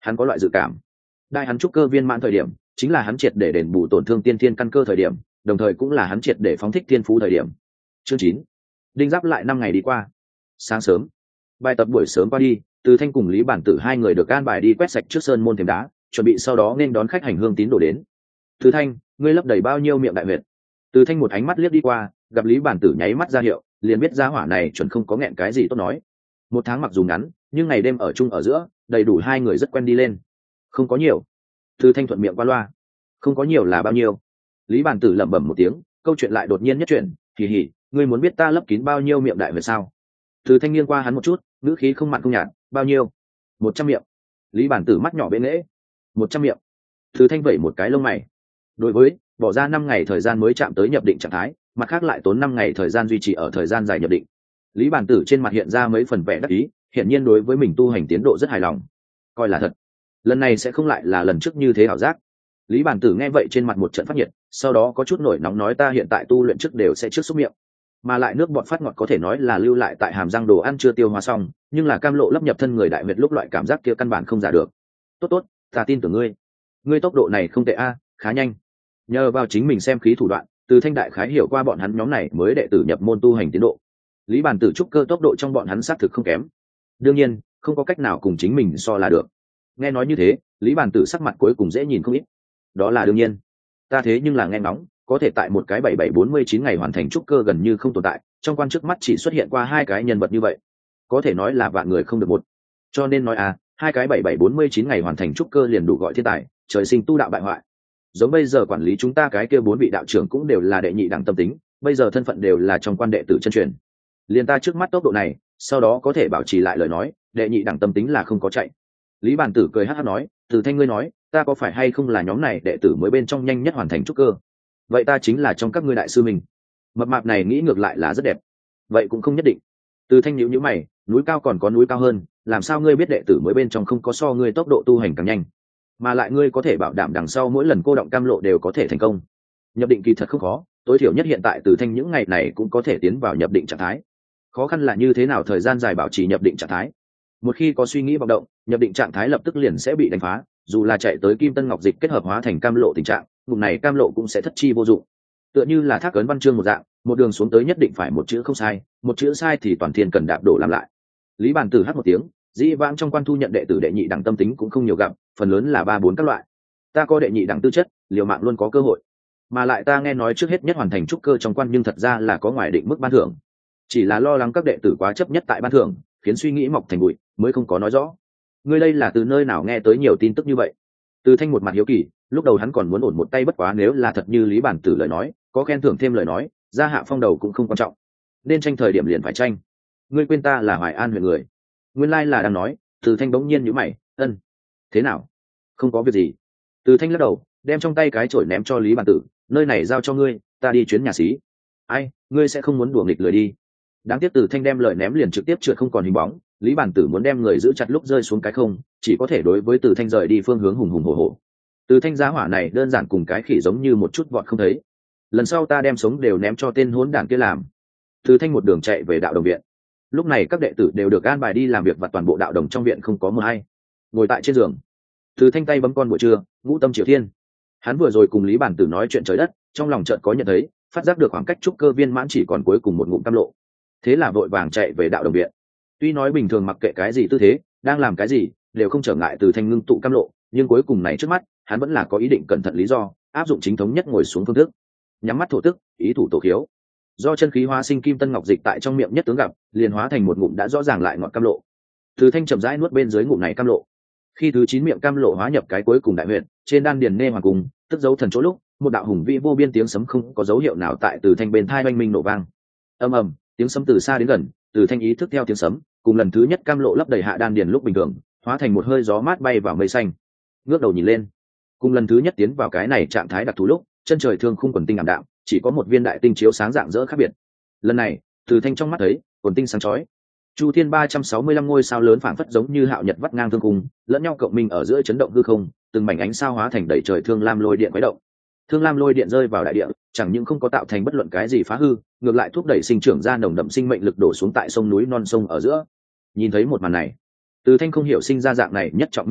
Hắn có loại dự cảm, đại hắn trúc cơ viên mãn thời điểm chính là hắn triệt để đền bù tổn thương tiên thiên căn cơ thời điểm, đồng thời cũng là hắn triệt để phóng thích thiên phú thời điểm. Chương chín. Đinh giáp lại năm ngày đi qua. Sáng sớm, bài tập buổi sớm qua đi, Từ Thanh cùng Lý Bản Tử hai người được an bài đi quét sạch trước sơn môn thềm đá, chuẩn bị sau đó nên đón khách hành hương tín đồ đến. Từ Thanh, ngươi lấp đầy bao nhiêu miệng đại huyệt? Từ Thanh một ánh mắt liếc đi qua, gặp Lý Bản Tử nháy mắt ra hiệu, liền biết gia hỏa này chuẩn không có nghẹn cái gì tốt nói. Một tháng mặc dù ngắn, nhưng ngày đêm ở chung ở giữa, đầy đủ hai người rất quen đi lên. Không có nhiều. Từ Thanh thuận miệng qua loa. Không có nhiều là bao nhiêu? Lý Bản Tử lẩm bẩm một tiếng, câu chuyện lại đột nhiên nhất chuyện, kỳ hỉ, ngươi muốn biết ta lấp kín bao nhiêu miệng đại huyệt sao? Từ Thanh nghiêng qua hắn một chút, ngữ khí không mặn không nhạt, bao nhiêu? Một trăm miệng. Lý Bản Tử mắt nhỏ bên lễ. Một trăm miệng. Từ Thanh vẩy một cái lông mày. Đối với bỏ ra năm ngày thời gian mới chạm tới nhập định trạng thái, mặt khác lại tốn năm ngày thời gian duy trì ở thời gian dài nhập định. Lý Bản Tử trên mặt hiện ra mấy phần vẻ đắc ý, hiển nhiên đối với mình tu hành tiến độ rất hài lòng, coi là thật. Lần này sẽ không lại là lần trước như thế ảo giác. Lý Bản Tử nghe vậy trên mặt một trận phát nhiệt, sau đó có chút nổi nóng nói ta hiện tại tu luyện trước đều sẽ trước xúc miệng, mà lại nước bọt phát ngọt có thể nói là lưu lại tại hàm răng đồ ăn chưa tiêu hóa xong, nhưng là cam lộ lấp nhập thân người đại huyệt lúc loại cảm giác kia căn bản không giả được. Tốt tốt, ta tin tưởng ngươi. Ngươi tốc độ này không tệ a, khá nhanh. Nhờ vào chính mình xem khí thủ đoạn, Từ Thanh đại khái hiểu qua bọn hắn nhóm này mới đệ tử nhập môn tu hành tiến độ. Lý Bản Tử trúc cơ tốc độ trong bọn hắn xác thực không kém. Đương nhiên, không có cách nào cùng chính mình so là được. Nghe nói như thế, Lý Bản Tử sắc mặt cuối cùng dễ nhìn không ít. Đó là đương nhiên. Ta thế nhưng là nghe ngóng, có thể tại một cái bảy bảy bốn mươi chín ngày hoàn thành trúc cơ gần như không tồn tại, trong quan trước mắt chỉ xuất hiện qua hai cái nhân vật như vậy, có thể nói là vạn người không được một. Cho nên nói à, hai cái bảy bảy bốn mươi chín ngày hoàn thành trúc cơ liền đủ gọi thiên tài, trời sinh tu đạo bại hoại. Giống bây giờ quản lý chúng ta cái kia bốn vị đạo trưởng cũng đều là đệ nhị đẳng tâm tính, bây giờ thân phận đều là trong quan đệ tử chân truyền. Liền ta trước mắt tốc độ này, sau đó có thể bảo trì lại lời nói, đệ nhị đẳng tâm tính là không có chạy. Lý Bản Tử cười hắc hắc nói, Từ Thanh ngươi nói, ta có phải hay không là nhóm này đệ tử mới bên trong nhanh nhất hoàn thành trúc cơ? Vậy ta chính là trong các ngươi đại sư mình. Mập mạp này nghĩ ngược lại là rất đẹp. Vậy cũng không nhất định. Từ Thanh nhíu nhíu mày, núi cao còn có núi cao hơn, làm sao ngươi biết đệ tử mới bên trong không có so ngươi tốc độ tu hành càng nhanh, mà lại ngươi có thể bảo đảm đằng sau mỗi lần cô động cam lộ đều có thể thành công? Nhập định kỳ thật không khó, tối thiểu nhất hiện tại Từ Thanh những ngày này cũng có thể tiến vào nhập định trạng thái. Khó khăn là như thế nào thời gian dài bảo trì nhập định trạng thái. Một khi có suy nghĩ vọng động, nhập định trạng thái lập tức liền sẽ bị đánh phá, dù là chạy tới kim tân ngọc dịch kết hợp hóa thành cam lộ tình trạng, vùng này cam lộ cũng sẽ thất chi vô dụng. Tựa như là thác ấn văn chương một dạng, một đường xuống tới nhất định phải một chữ không sai, một chữ sai thì toàn thiên cần đạp đổ làm lại. Lý Bản Tử hát một tiếng, dĩ vãng trong quan thu nhận đệ tử đệ nhị đẳng tâm tính cũng không nhiều gặp, phần lớn là ba bốn các loại. Ta có đệ nhị đẳng tư chất, liều mạng luôn có cơ hội. Mà lại ta nghe nói trước hết nhất hoàn thành trúc cơ trong quan nhưng thật ra là có ngoài định mức ban thưởng, chỉ là lo lắng các đệ tử quá chấp nhất tại ban thưởng, khiến suy nghĩ mọc thành bụi, mới không có nói rõ. Ngươi đây là từ nơi nào nghe tới nhiều tin tức như vậy? Từ Thanh một mặt hiếu kỳ, lúc đầu hắn còn muốn ổn một tay, bất quá nếu là thật như Lý Bản Tử lời nói, có khen thưởng thêm lời nói, gia hạ phong đầu cũng không quan trọng, nên tranh thời điểm liền phải tranh. Ngươi quên ta là Hoài An huyện người? Nguyên lai là đang nói. Từ Thanh bỗng nhiên nhíu mày, ân, thế nào? Không có việc gì. Từ Thanh lắc đầu, đem trong tay cái chổi ném cho Lý Bản Tử, nơi này giao cho ngươi, ta đi chuyến nhà xí. Ai, ngươi sẽ không muốn đùa nghịch lười đi? Đáng tiếc Từ Thanh đem lời ném liền trực tiếp trượt không còn hình bóng. Lý Bản Tử muốn đem người giữ chặt lúc rơi xuống cái không, chỉ có thể đối với Từ Thanh rời đi phương hướng hùng hùng hổ hổ. Từ Thanh giá hỏa này đơn giản cùng cái khỉ giống như một chút vọt không thấy. Lần sau ta đem sống đều ném cho tên hỗn đản kia làm. Từ Thanh một đường chạy về đạo đồng viện. Lúc này các đệ tử đều được an bài đi làm việc và toàn bộ đạo đồng trong viện không có mờ hay. Ngồi tại trên giường, Từ Thanh tay bấm con buổi trưa, ngũ tâm triều thiên. Hắn vừa rồi cùng Lý Bản Tử nói chuyện trời đất, trong lòng chợt có nhận thấy, phát giác được khoảng cách trúc cơ viên mãn chỉ còn cuối cùng một ngụm cam lộ. Thế là vội vàng chạy về đạo đồng viện. Tuy nói bình thường mặc kệ cái gì tư thế, đang làm cái gì, đều không trở ngại Từ Thanh ngưng tụ cam lộ, nhưng cuối cùng này trước mắt, hắn vẫn là có ý định cẩn thận lý do, áp dụng chính thống nhất ngồi xuống phương thức. Nhắm mắt thổ tức, ý thủ tổ khiếu. Do chân khí hóa sinh kim tân ngọc dịch tại trong miệng nhất tướng gặp, liền hóa thành một ngụm đã rõ ràng lại ngọt cam lộ. Từ Thanh chậm rãi nuốt bên dưới ngụm này cam lộ. Khi thứ chín miệng cam lộ hóa nhập cái cuối cùng đại huyệt, trên đan điền nê hoàng cùng, tức dấu thần chỗ lúc, một đạo hùng vĩ vô biên tiếng sấm không có dấu hiệu nào tại Từ Thanh bên thai oanh minh nổ vang. Ầm ầm, tiếng sấm từ xa đến gần, Từ Thanh ý thức theo tiếng sấm, cùng lần thứ nhất cam lộ lấp đầy hạ đan điền lúc bình thường, hóa thành một hơi gió mát bay vào mây xanh. Ngước đầu nhìn lên, cùng lần thứ nhất tiến vào cái này trạng thái đặc thù lúc, chân trời thương khung quần tinh ảm đạm, chỉ có một viên đại tinh chiếu sáng dạng dỡ khác biệt. Lần này, Từ Thanh trong mắt thấy quần tinh sáng chói, chu thiên ba trăm sáu mươi lăm ngôi sao lớn phảng phất giống như hạo nhật vắt ngang thương khung, lẫn nhau cộng minh ở giữa chấn động hư không, từng mảnh ánh sao hóa thành đầy trời thương lam lôi điện quấy động. Thương lam lôi điện rơi vào đại địa, chẳng những không có tạo thành bất luận cái gì phá hư, ngược lại thúc đẩy sinh trưởng ra nồng đậm sinh mệnh lực đổ xuống tại sông núi non sông ở giữa. Nhìn thấy một màn này, Từ Thanh không hiểu sinh ra dạng này nhất trọng minh ngộ,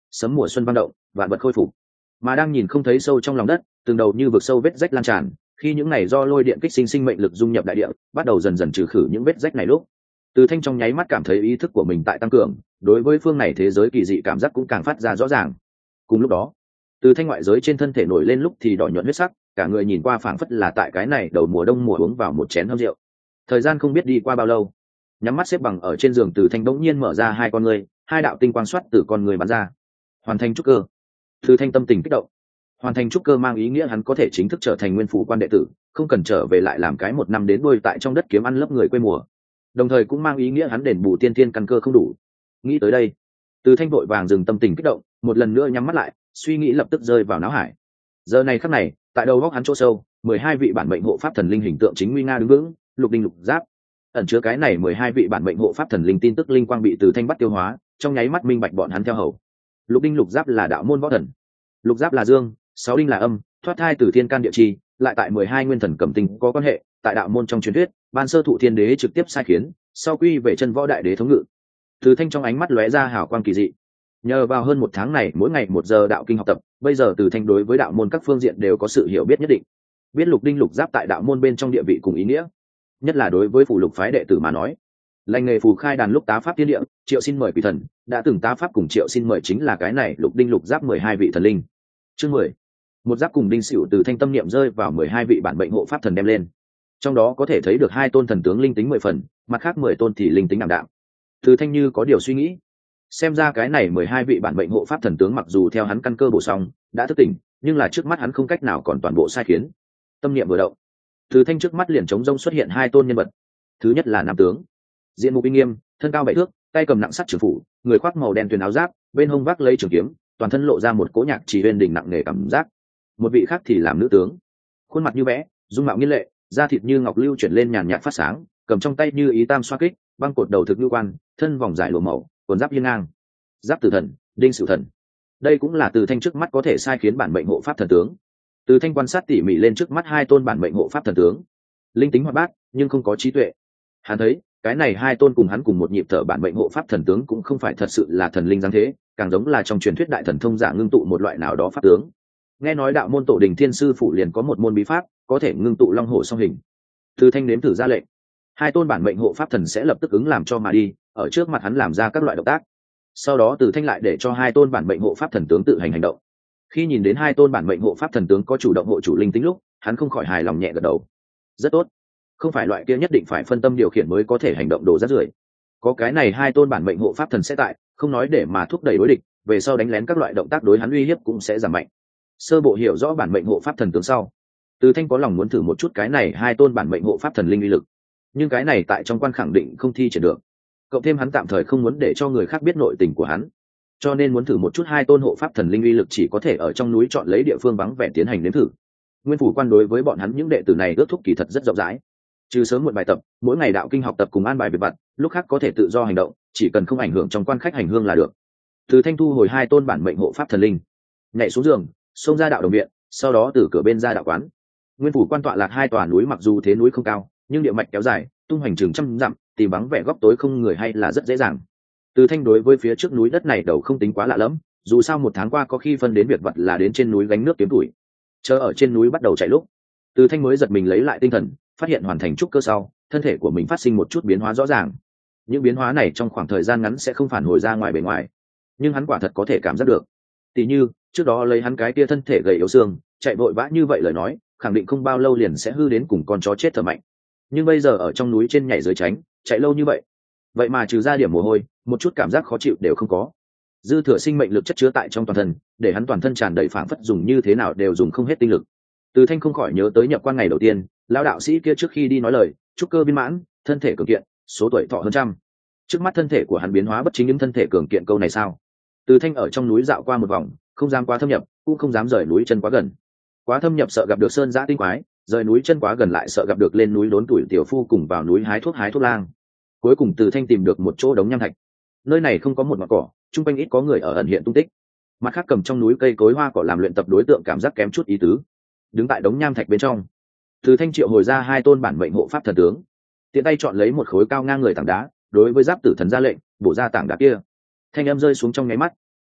sấm mùa xuân vang động, vạn vật khôi phục. Mà đang nhìn không thấy sâu trong lòng đất, từng đầu như vực sâu vết rách lan tràn, khi những này do lôi điện kích sinh sinh mệnh lực dung nhập đại địa, bắt đầu dần dần trừ khử những vết rách này lúc, Từ Thanh trong nháy mắt cảm thấy ý thức của mình tại tăng cường, đối với phương này thế giới kỳ dị cảm giác cũng càng phát ra rõ ràng. Cùng lúc đó, Từ Thanh ngoại giới trên thân thể nổi lên lúc thì đỏ nhuận huyết sắc, cả người nhìn qua phảng phất là tại cái này đầu mùa đông mùa uống vào một chén hâm rượu. Thời gian không biết đi qua bao lâu, nhắm mắt xếp bằng ở trên giường, Từ Thanh bỗng nhiên mở ra hai con người, hai đạo tinh quang xoát từ con người bắn ra. Hoàn thành trúc cơ. Từ Thanh tâm tình kích động. Hoàn thành trúc cơ mang ý nghĩa hắn có thể chính thức trở thành nguyên phủ quan đệ tử, không cần trở về lại làm cái một năm đến đuôi tại trong đất kiếm ăn lấp người quê mùa. Đồng thời cũng mang ý nghĩa hắn đền bù tiên thiên căn cơ không đủ. Nghĩ tới đây, Từ Thanh vội vàng dừng tâm tình kích động, một lần nữa nhắm mắt lại, suy nghĩ lập tức rơi vào não hải. Giờ này khắc này, tại đầu góc hắn chỗ sâu, mười hai vị bản mệnh hộ pháp thần linh hình tượng chính nguy nga đứng vững, lục đinh lục giáp. Ẩn chứa cái này mười hai vị bản mệnh hộ pháp thần linh tin tức linh quang bị Từ Thanh bắt tiêu hóa, trong nháy mắt minh bạch bọn hắn theo hầu. Lục đinh lục giáp là đạo môn võ thần, lục giáp là dương, sáu đinh là âm, thoát thai từ thiên can địa chi, lại tại mười hai nguyên thần cẩm tinh có quan hệ, tại đạo môn trong truyền thuyết, ban sơ thụ thiên đế trực tiếp sai khiến, sau quy về chân võ đại đế thống ngự. Từ Thanh trong ánh mắt lóe ra hào quang kỳ dị. Nhờ vào hơn một tháng này mỗi ngày một giờ đạo kinh học tập, bây giờ Từ Thanh đối với đạo môn các phương diện đều có sự hiểu biết nhất định. Biết lục đinh lục giáp tại đạo môn bên trong địa vị cùng ý nghĩa, nhất là đối với phù lục phái đệ tử mà nói. Lành nghề phù khai đàn lúc tá pháp thiên địa, Triệu xin mời quỷ thần, đã từng tá pháp cùng Triệu xin mời chính là cái này lục đinh lục giáp mười hai vị thần linh. Chương mười. Một giáp cùng đinh xỉu Từ Thanh tâm niệm rơi vào mười hai vị bản mệnh hộ pháp thần đem lên. Trong đó có thể thấy được hai tôn thần tướng linh tính mười phần, mặt khác mười tôn thì linh tính ảm đạm. Từ Thanh như có điều suy nghĩ, xem ra cái này mười hai vị bản mệnh hộ pháp thần tướng mặc dù theo hắn căn cơ bổ xong đã thức tỉnh, nhưng là trước mắt hắn không cách nào còn toàn bộ sai khiến. Tâm niệm vừa động, Từ Thanh trước mắt liền trống rông xuất hiện hai tôn nhân vật. Thứ nhất là nam tướng, diện mục uy nghiêm, thân cao bảy thước, tay cầm nặng sắt trường phủ, người khoác màu đen tuyền áo giáp, bên hông vác lấy trường kiếm, toàn thân lộ ra một cỗ nhạc chỉ uyên đỉnh nặng nề cảm giác. Một vị khác thì làm nữ tướng, khuôn mặt như vẽ, dung mạo nghiên lệ, da thịt như ngọc lưu chuyển lên nhàn nhạt phát sáng, cầm trong tay như ý tam xoa kích, băng cột đầu thực lưu quan, thân vòng dài lụa màu, quần giáp hiên ngang. Giáp tử thần, đinh sửu thần. Đây cũng là Từ Thanh trước mắt có thể sai khiến bản mệnh hộ pháp thần tướng. Từ Thanh quan sát tỉ mỉ lên trước mắt hai tôn bản mệnh hộ pháp thần tướng, linh tính hoạt bát nhưng không có trí tuệ. Hắn thấy cái này hai tôn cùng hắn cùng một nhịp thở bản mệnh hộ pháp thần tướng cũng không phải thật sự là thần linh giáng thế, càng giống là trong truyền thuyết đại thần thông giả ngưng tụ một loại nào đó pháp tướng. Nghe nói đạo môn tổ đình thiên sư phụ liền có một môn bí pháp có thể ngưng tụ long hổ song hình. Từ Thanh nếm thử ra lệnh, hai tôn bản mệnh hộ pháp thần sẽ lập tức ứng làm cho mà đi, ở trước mặt hắn làm ra các loại động tác. Sau đó Từ Thanh lại để cho hai tôn bản mệnh hộ pháp thần tướng tự hành hành động. Khi nhìn đến hai tôn bản mệnh hộ pháp thần tướng có chủ động hộ chủ linh tính lúc, hắn không khỏi hài lòng nhẹ gật đầu. Rất tốt, không phải loại kia nhất định phải phân tâm điều khiển mới có thể hành động đồ rất rưởi. Có cái này hai tôn bản mệnh hộ pháp thần sẽ tại, không nói để mà thúc đẩy đối địch, về sau đánh lén các loại động tác đối hắn uy hiếp cũng sẽ giảm mạnh. Sơ bộ hiểu rõ bản mệnh hộ pháp thần tướng sau, Từ Thanh có lòng muốn thử một chút cái này hai tôn bản mệnh hộ pháp thần linh uy lực, nhưng cái này tại trong quan khẳng định không thi triển được. Cộng thêm hắn tạm thời không muốn để cho người khác biết nội tình của hắn, cho nên muốn thử một chút hai tôn hộ pháp thần linh uy lực chỉ có thể ở trong núi chọn lấy địa phương vắng vẻ tiến hành nếm thử. Nguyên phủ quan đối với bọn hắn những đệ tử này ước thúc kỳ thật rất rộng rãi, trừ sớm một bài tập, mỗi ngày đạo kinh học tập cùng an bài việc vặt, lúc khác có thể tự do hành động, chỉ cần không ảnh hưởng trong quan khách hành hương là được. Từ Thanh thu hồi hai tôn bản mệnh hộ pháp thần linh, nhảy xuống giường, xông ra đạo đồng viện, sau đó từ cửa bên ra đạo quán. Nguyên phủ quan tọa lạc hai tòa núi, mặc dù thế núi không cao, nhưng địa mạch kéo dài, tung hoành chừng trăm dặm, tìm vắng vẻ góc tối không người hay là rất dễ dàng. Từ Thanh đối với phía trước núi đất này đầu không tính quá lạ lẫm, dù sao một tháng qua có khi phân đến việc vật là đến trên núi gánh nước kiếm tuổi. Chờ ở trên núi bắt đầu chạy lúc, Từ Thanh mới giật mình lấy lại tinh thần, phát hiện hoàn thành trúc cơ sau, thân thể của mình phát sinh một chút biến hóa rõ ràng. Những biến hóa này trong khoảng thời gian ngắn sẽ không phản hồi ra ngoài bề ngoài, nhưng hắn quả thật có thể cảm giác được. Tỷ như trước đó lấy hắn cái tia thân thể gầy yếu xương, chạy vội vã như vậy lời nói, khẳng định không bao lâu liền sẽ hư đến cùng con chó chết thở mạnh. Nhưng bây giờ ở trong núi trên nhảy dưới tránh, chạy lâu như vậy, vậy mà trừ ra điểm mồ hôi, một chút cảm giác khó chịu đều không có. Dư thừa sinh mệnh lực chất chứa tại trong toàn thân, để hắn toàn thân tràn đầy phảng phất dùng như thế nào đều dùng không hết tinh lực. Từ Thanh không khỏi nhớ tới nhập quan ngày đầu tiên, lão đạo sĩ kia trước khi đi nói lời, trúc cơ viên mãn, thân thể cường kiện, số tuổi thọ hơn trăm. Trước mắt thân thể của hắn biến hóa bất chính những thân thể cường kiện câu này sao? Từ Thanh ở trong núi dạo qua một vòng, không dám quá thâm nhập, cũng không dám rời núi chân quá gần. Quá thâm nhập sợ gặp được sơn giã tinh quái, rời núi chân quá gần lại sợ gặp được lên núi đốn tuổi tiểu phu cùng vào núi hái thuốc hái thuốc lang. Cuối cùng Từ Thanh tìm được một chỗ đống nham thạch. Nơi này không có một ngọn cỏ, chung quanh ít có người ở ẩn hiện tung tích. Mặt khác cầm trong núi cây cối hoa cỏ làm luyện tập đối tượng cảm giác kém chút ý tứ. Đứng tại đống nham thạch bên trong, Từ Thanh triệu hồi ra hai tôn bản mệnh hộ pháp thần tướng, tiện tay chọn lấy một khối cao ngang người tảng đá, đối với giáp tử thần ra lệnh, bổ ra tảng đá kia. Thanh âm rơi xuống trong nháy mắt,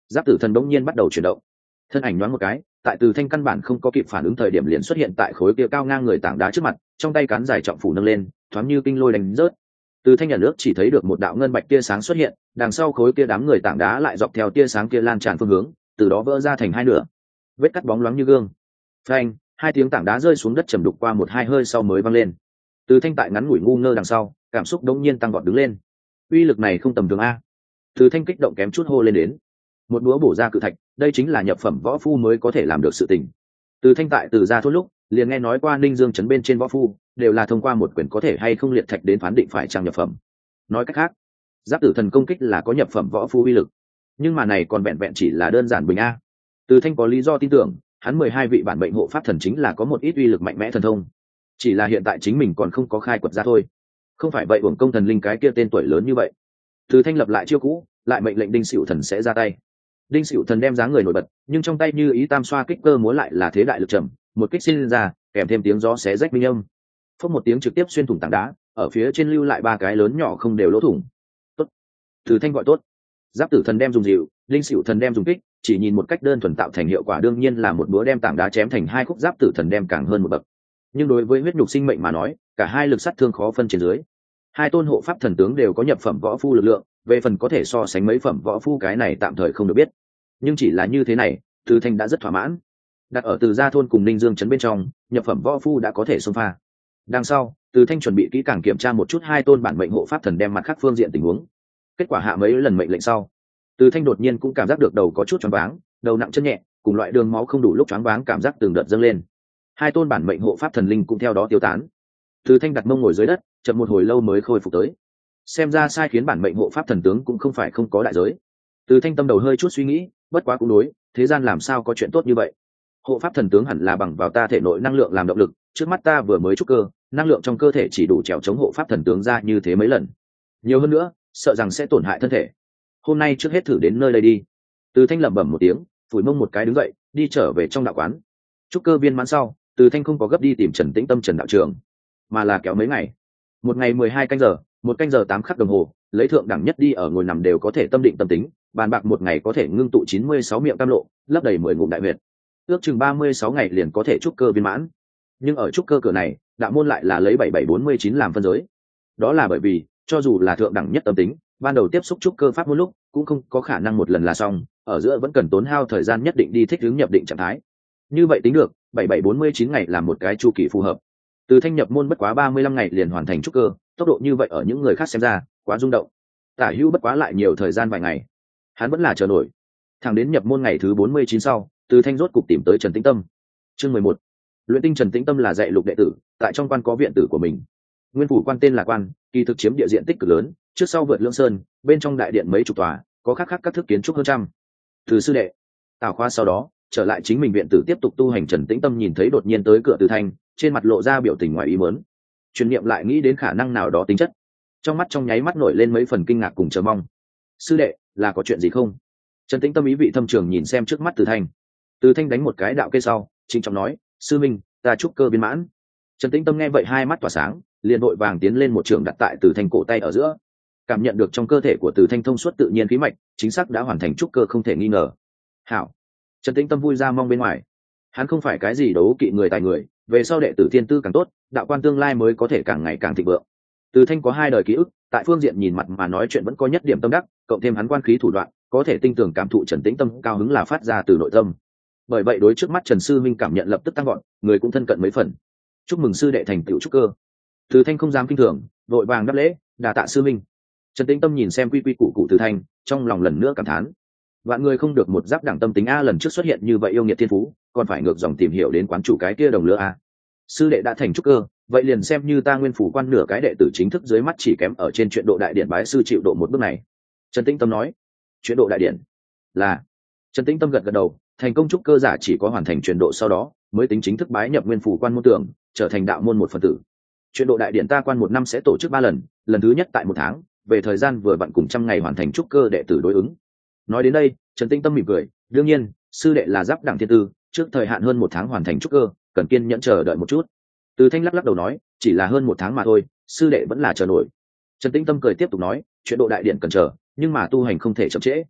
Giáp tử thần bỗng nhiên bắt đầu chuyển động, thân ảnh nhoáng một cái, tại Từ Thanh căn bản không có kịp phản ứng thời điểm liền xuất hiện tại khối kia cao ngang người tảng đá trước mặt, trong tay cán dài trọng phủ nâng lên, thoáng như kinh lôi đánh rớt. Từ Thanh nhận nước chỉ thấy được một đạo ngân bạch tia sáng xuất hiện, đằng sau khối kia đám người tảng đá lại dọc theo tia sáng kia lan tràn phương hướng, từ đó vỡ ra thành hai nửa. Vết cắt bóng loáng như gương. Phanh, hai tiếng tảng đá rơi xuống đất trầm đục qua một hai hơi sau mới văng lên. Từ Thanh tại ngắn ngủi ngu ngơ đằng sau, cảm xúc đống nhiên tăng vọt đứng lên. Uy lực này không tầm thường a. Từ Thanh kích động kém chút hô lên đến. Một búa bổ ra cự thạch, đây chính là nhập phẩm võ phu mới có thể làm được sự tình. Từ Thanh tại từ ra thốt lúc, liền nghe nói qua Ninh Dương trấn bên trên võ phu đều là thông qua một quyền có thể hay không liệt thạch đến phán định phải trang nhập phẩm. Nói cách khác, Giáp tử thần công kích là có nhập phẩm võ phu uy lực, nhưng mà này còn vẹn vẹn chỉ là đơn giản bình a. Từ Thanh có lý do tin tưởng, hắn mười hai vị bản mệnh hộ pháp thần chính là có một ít uy lực mạnh mẽ thần thông, chỉ là hiện tại chính mình còn không có khai quật ra thôi. Không phải vậy uổng công thần linh cái kia tên tuổi lớn như vậy. Từ Thanh lập lại chiêu cũ, lại mệnh lệnh Đinh Sửu Thần sẽ ra tay. Đinh Sửu Thần đem dáng người nổi bật, nhưng trong tay như ý tam xoa kích cơ múa lại là thế đại lực trầm, một kích xin ra, kèm thêm tiếng gió xé rách minh âm. Phốc một tiếng trực tiếp xuyên thủng tảng đá, ở phía trên lưu lại ba cái lớn nhỏ không đều lỗ thủng. Tốt. Từ Thanh gọi tốt. Giáp tử thần đem dùng dịu, Đinh Sửu Thần đem dùng kích, chỉ nhìn một cách đơn thuần tạo thành hiệu quả đương nhiên là một búa đem tảng đá chém thành hai khúc. Giáp tử thần đem càng hơn một bậc. Nhưng đối với huyết nhục sinh mệnh mà nói, cả hai lực sát thương khó phân trên dưới. Hai tôn hộ pháp thần tướng đều có nhập phẩm võ phu lực lượng, về phần có thể so sánh mấy phẩm võ phu cái này tạm thời không được biết, nhưng chỉ là như thế này, Từ Thanh đã rất thỏa mãn. Đặt ở Từ Gia thôn cùng Ninh Dương trấn bên trong, nhập phẩm võ phu đã có thể xông pha. Đằng sau, Từ Thanh chuẩn bị kỹ càng kiểm tra một chút hai tôn bản mệnh hộ pháp thần đem mặt khác phương diện tình huống. Kết quả hạ mấy lần mệnh lệnh sau, Từ Thanh đột nhiên cũng cảm giác được đầu có chút choáng váng, đầu nặng chân nhẹ, cùng loại đường máu không đủ lúc choáng váng cảm giác từng đợt dâng lên. Hai tôn bản mệnh hộ pháp thần linh cũng theo đó tiêu tán. Từ Thanh đặt mông ngồi dưới đất, chậm một hồi lâu mới khôi phục tới. Xem ra sai khiến bản mệnh hộ pháp thần tướng cũng không phải không có đại giới. Từ Thanh tâm đầu hơi chút suy nghĩ, bất quá cũng đối, thế gian làm sao có chuyện tốt như vậy. Hộ pháp thần tướng hẳn là bằng vào ta thể nội năng lượng làm động lực, trước mắt ta vừa mới trúc cơ, năng lượng trong cơ thể chỉ đủ trèo chống hộ pháp thần tướng ra như thế mấy lần. Nhiều hơn nữa, sợ rằng sẽ tổn hại thân thể. Hôm nay trước hết thử đến nơi đây đi. Từ Thanh lẩm bẩm một tiếng, phủi mông một cái đứng dậy, đi trở về trong đạo quán. Trúc cơ viên mãn sau, Từ Thanh không có gấp đi tìm Trần Tĩnh Tâm Trần đạo trưởng, mà là kéo mấy ngày. Một ngày mười hai canh giờ, một canh giờ tám khắc đồng hồ, lấy thượng đẳng nhất đi ở ngồi nằm đều có thể tâm định tâm tính, bàn bạc một ngày có thể ngưng tụ chín mươi sáu miệng cam lộ, lấp đầy mười ngụm đại huyệt. Ước chừng ba mươi sáu ngày liền có thể trúc cơ viên mãn. Nhưng ở trúc cơ cửa này, đạo môn lại là lấy bảy bảy bốn mươi chín làm phân giới. Đó là bởi vì, cho dù là thượng đẳng nhất tâm tính, ban đầu tiếp xúc trúc cơ pháp môn lúc, cũng không có khả năng một lần là xong, ở giữa vẫn cần tốn hao thời gian nhất định đi thích ứng nhập định trạng thái. Như vậy tính được, bảy bảy bốn mươi chín ngày là một cái chu kỳ phù hợp. Từ Thanh nhập môn bất quá ba mươi lăm ngày liền hoàn thành trúc cơ, tốc độ như vậy ở những người khác xem ra quá rung động. Tả Hữu bất quá lại nhiều thời gian vài ngày, hắn vẫn là chờ nổi. Thẳng đến nhập môn ngày thứ bốn mươi chín sau, Từ Thanh rốt cục tìm tới Trần Tĩnh Tâm. Chương mười một. Luyện tinh Trần Tĩnh Tâm là dạy lục đệ tử, tại trong quan có viện tử của mình. Nguyên phủ quan tên là quan, kỳ thực chiếm địa diện tích cực lớn, trước sau vượt Lương Sơn, bên trong đại điện mấy chục tòa, có khác khác các thức kiến trúc hơn trăm. Từ sư đệ, Tào Khoa sau đó, trở lại chính mình viện tử tiếp tục tu hành. Trần Tĩnh Tâm nhìn thấy đột nhiên tới cửa Từ Thanh, trên mặt lộ ra biểu tình ngoài ý muốn. Truyền niệm lại nghĩ đến khả năng nào đó tính chất, trong mắt trong nháy mắt nổi lên mấy phần kinh ngạc cùng chờ mong. Sư đệ, là có chuyện gì không? Trần Tĩnh Tâm ý vị thâm trường nhìn xem trước mắt Từ Thanh. Từ Thanh đánh một cái đạo kê sau, trịnh trọng nói, sư minh, ta trúc cơ viên mãn. Trần Tĩnh Tâm nghe vậy hai mắt tỏa sáng, liền vội vàng tiến lên một trường đặt tại Từ Thanh cổ tay ở giữa. Cảm nhận được trong cơ thể của Từ Thanh thông suốt tự nhiên khí mạch, chính xác đã hoàn thành trúc cơ không thể nghi ngờ. Hảo. Trần Tĩnh Tâm vui ra mong bên ngoài. Hắn không phải cái gì đấu kỵ người tài người, về sau đệ tử thiên tư càng tốt, đạo quan tương lai mới có thể càng ngày càng thịnh vượng. Từ Thanh có hai đời ký ức, tại phương diện nhìn mặt mà nói chuyện vẫn có nhất điểm tâm đắc, cộng thêm hắn quan khí thủ đoạn, có thể tinh tường cảm thụ Trần Tĩnh Tâm cao hứng là phát ra từ nội tâm. Bởi vậy đối trước mắt Trần sư minh cảm nhận lập tức tăng gọn, người cũng thân cận mấy phần. Chúc mừng sư đệ thành tựu trúc cơ. Từ Thanh không dám kinh thường, vội vàng đáp lễ, đà tạ sư minh. Trần Tĩnh Tâm nhìn xem quy quy củ cụ Từ Thanh, trong lòng lần nữa cảm thán. Vạn người không được một giáp đẳng tâm tính a, lần trước xuất hiện như vậy yêu nghiệt thiên phú, còn phải ngược dòng tìm hiểu đến quán chủ cái kia đồng lứa a. Sư đệ đã thành trúc cơ, vậy liền xem như ta nguyên phủ quan nửa cái đệ tử chính thức dưới mắt chỉ kém ở trên chuyện độ đại điển bái sư chịu độ một bước này. Trần Tĩnh Tâm nói. Chuyện độ đại điển là. Trần Tĩnh Tâm gật gật đầu, thành công trúc cơ giả chỉ có hoàn thành truyền độ sau đó mới tính chính thức bái nhập nguyên phủ quan môn tưởng, trở thành đạo môn một phần tử. Chuyện độ đại điển ta quan một năm sẽ tổ chức ba lần, lần thứ nhất tại một tháng, về thời gian vừa vặn cùng trăm ngày hoàn thành trúc cơ đệ tử đối ứng. Nói đến đây, Trần Tĩnh Tâm mỉm cười, đương nhiên, sư đệ là giáp đẳng thiên tư, trước thời hạn hơn một tháng hoàn thành trúc cơ, cần kiên nhẫn chờ đợi một chút. Từ Thanh lắc lắc đầu nói, chỉ là hơn một tháng mà thôi, sư đệ vẫn là chờ nổi. Trần Tĩnh Tâm cười tiếp tục nói, chuyện độ đại điện cần chờ, nhưng mà tu hành không thể chậm trễ.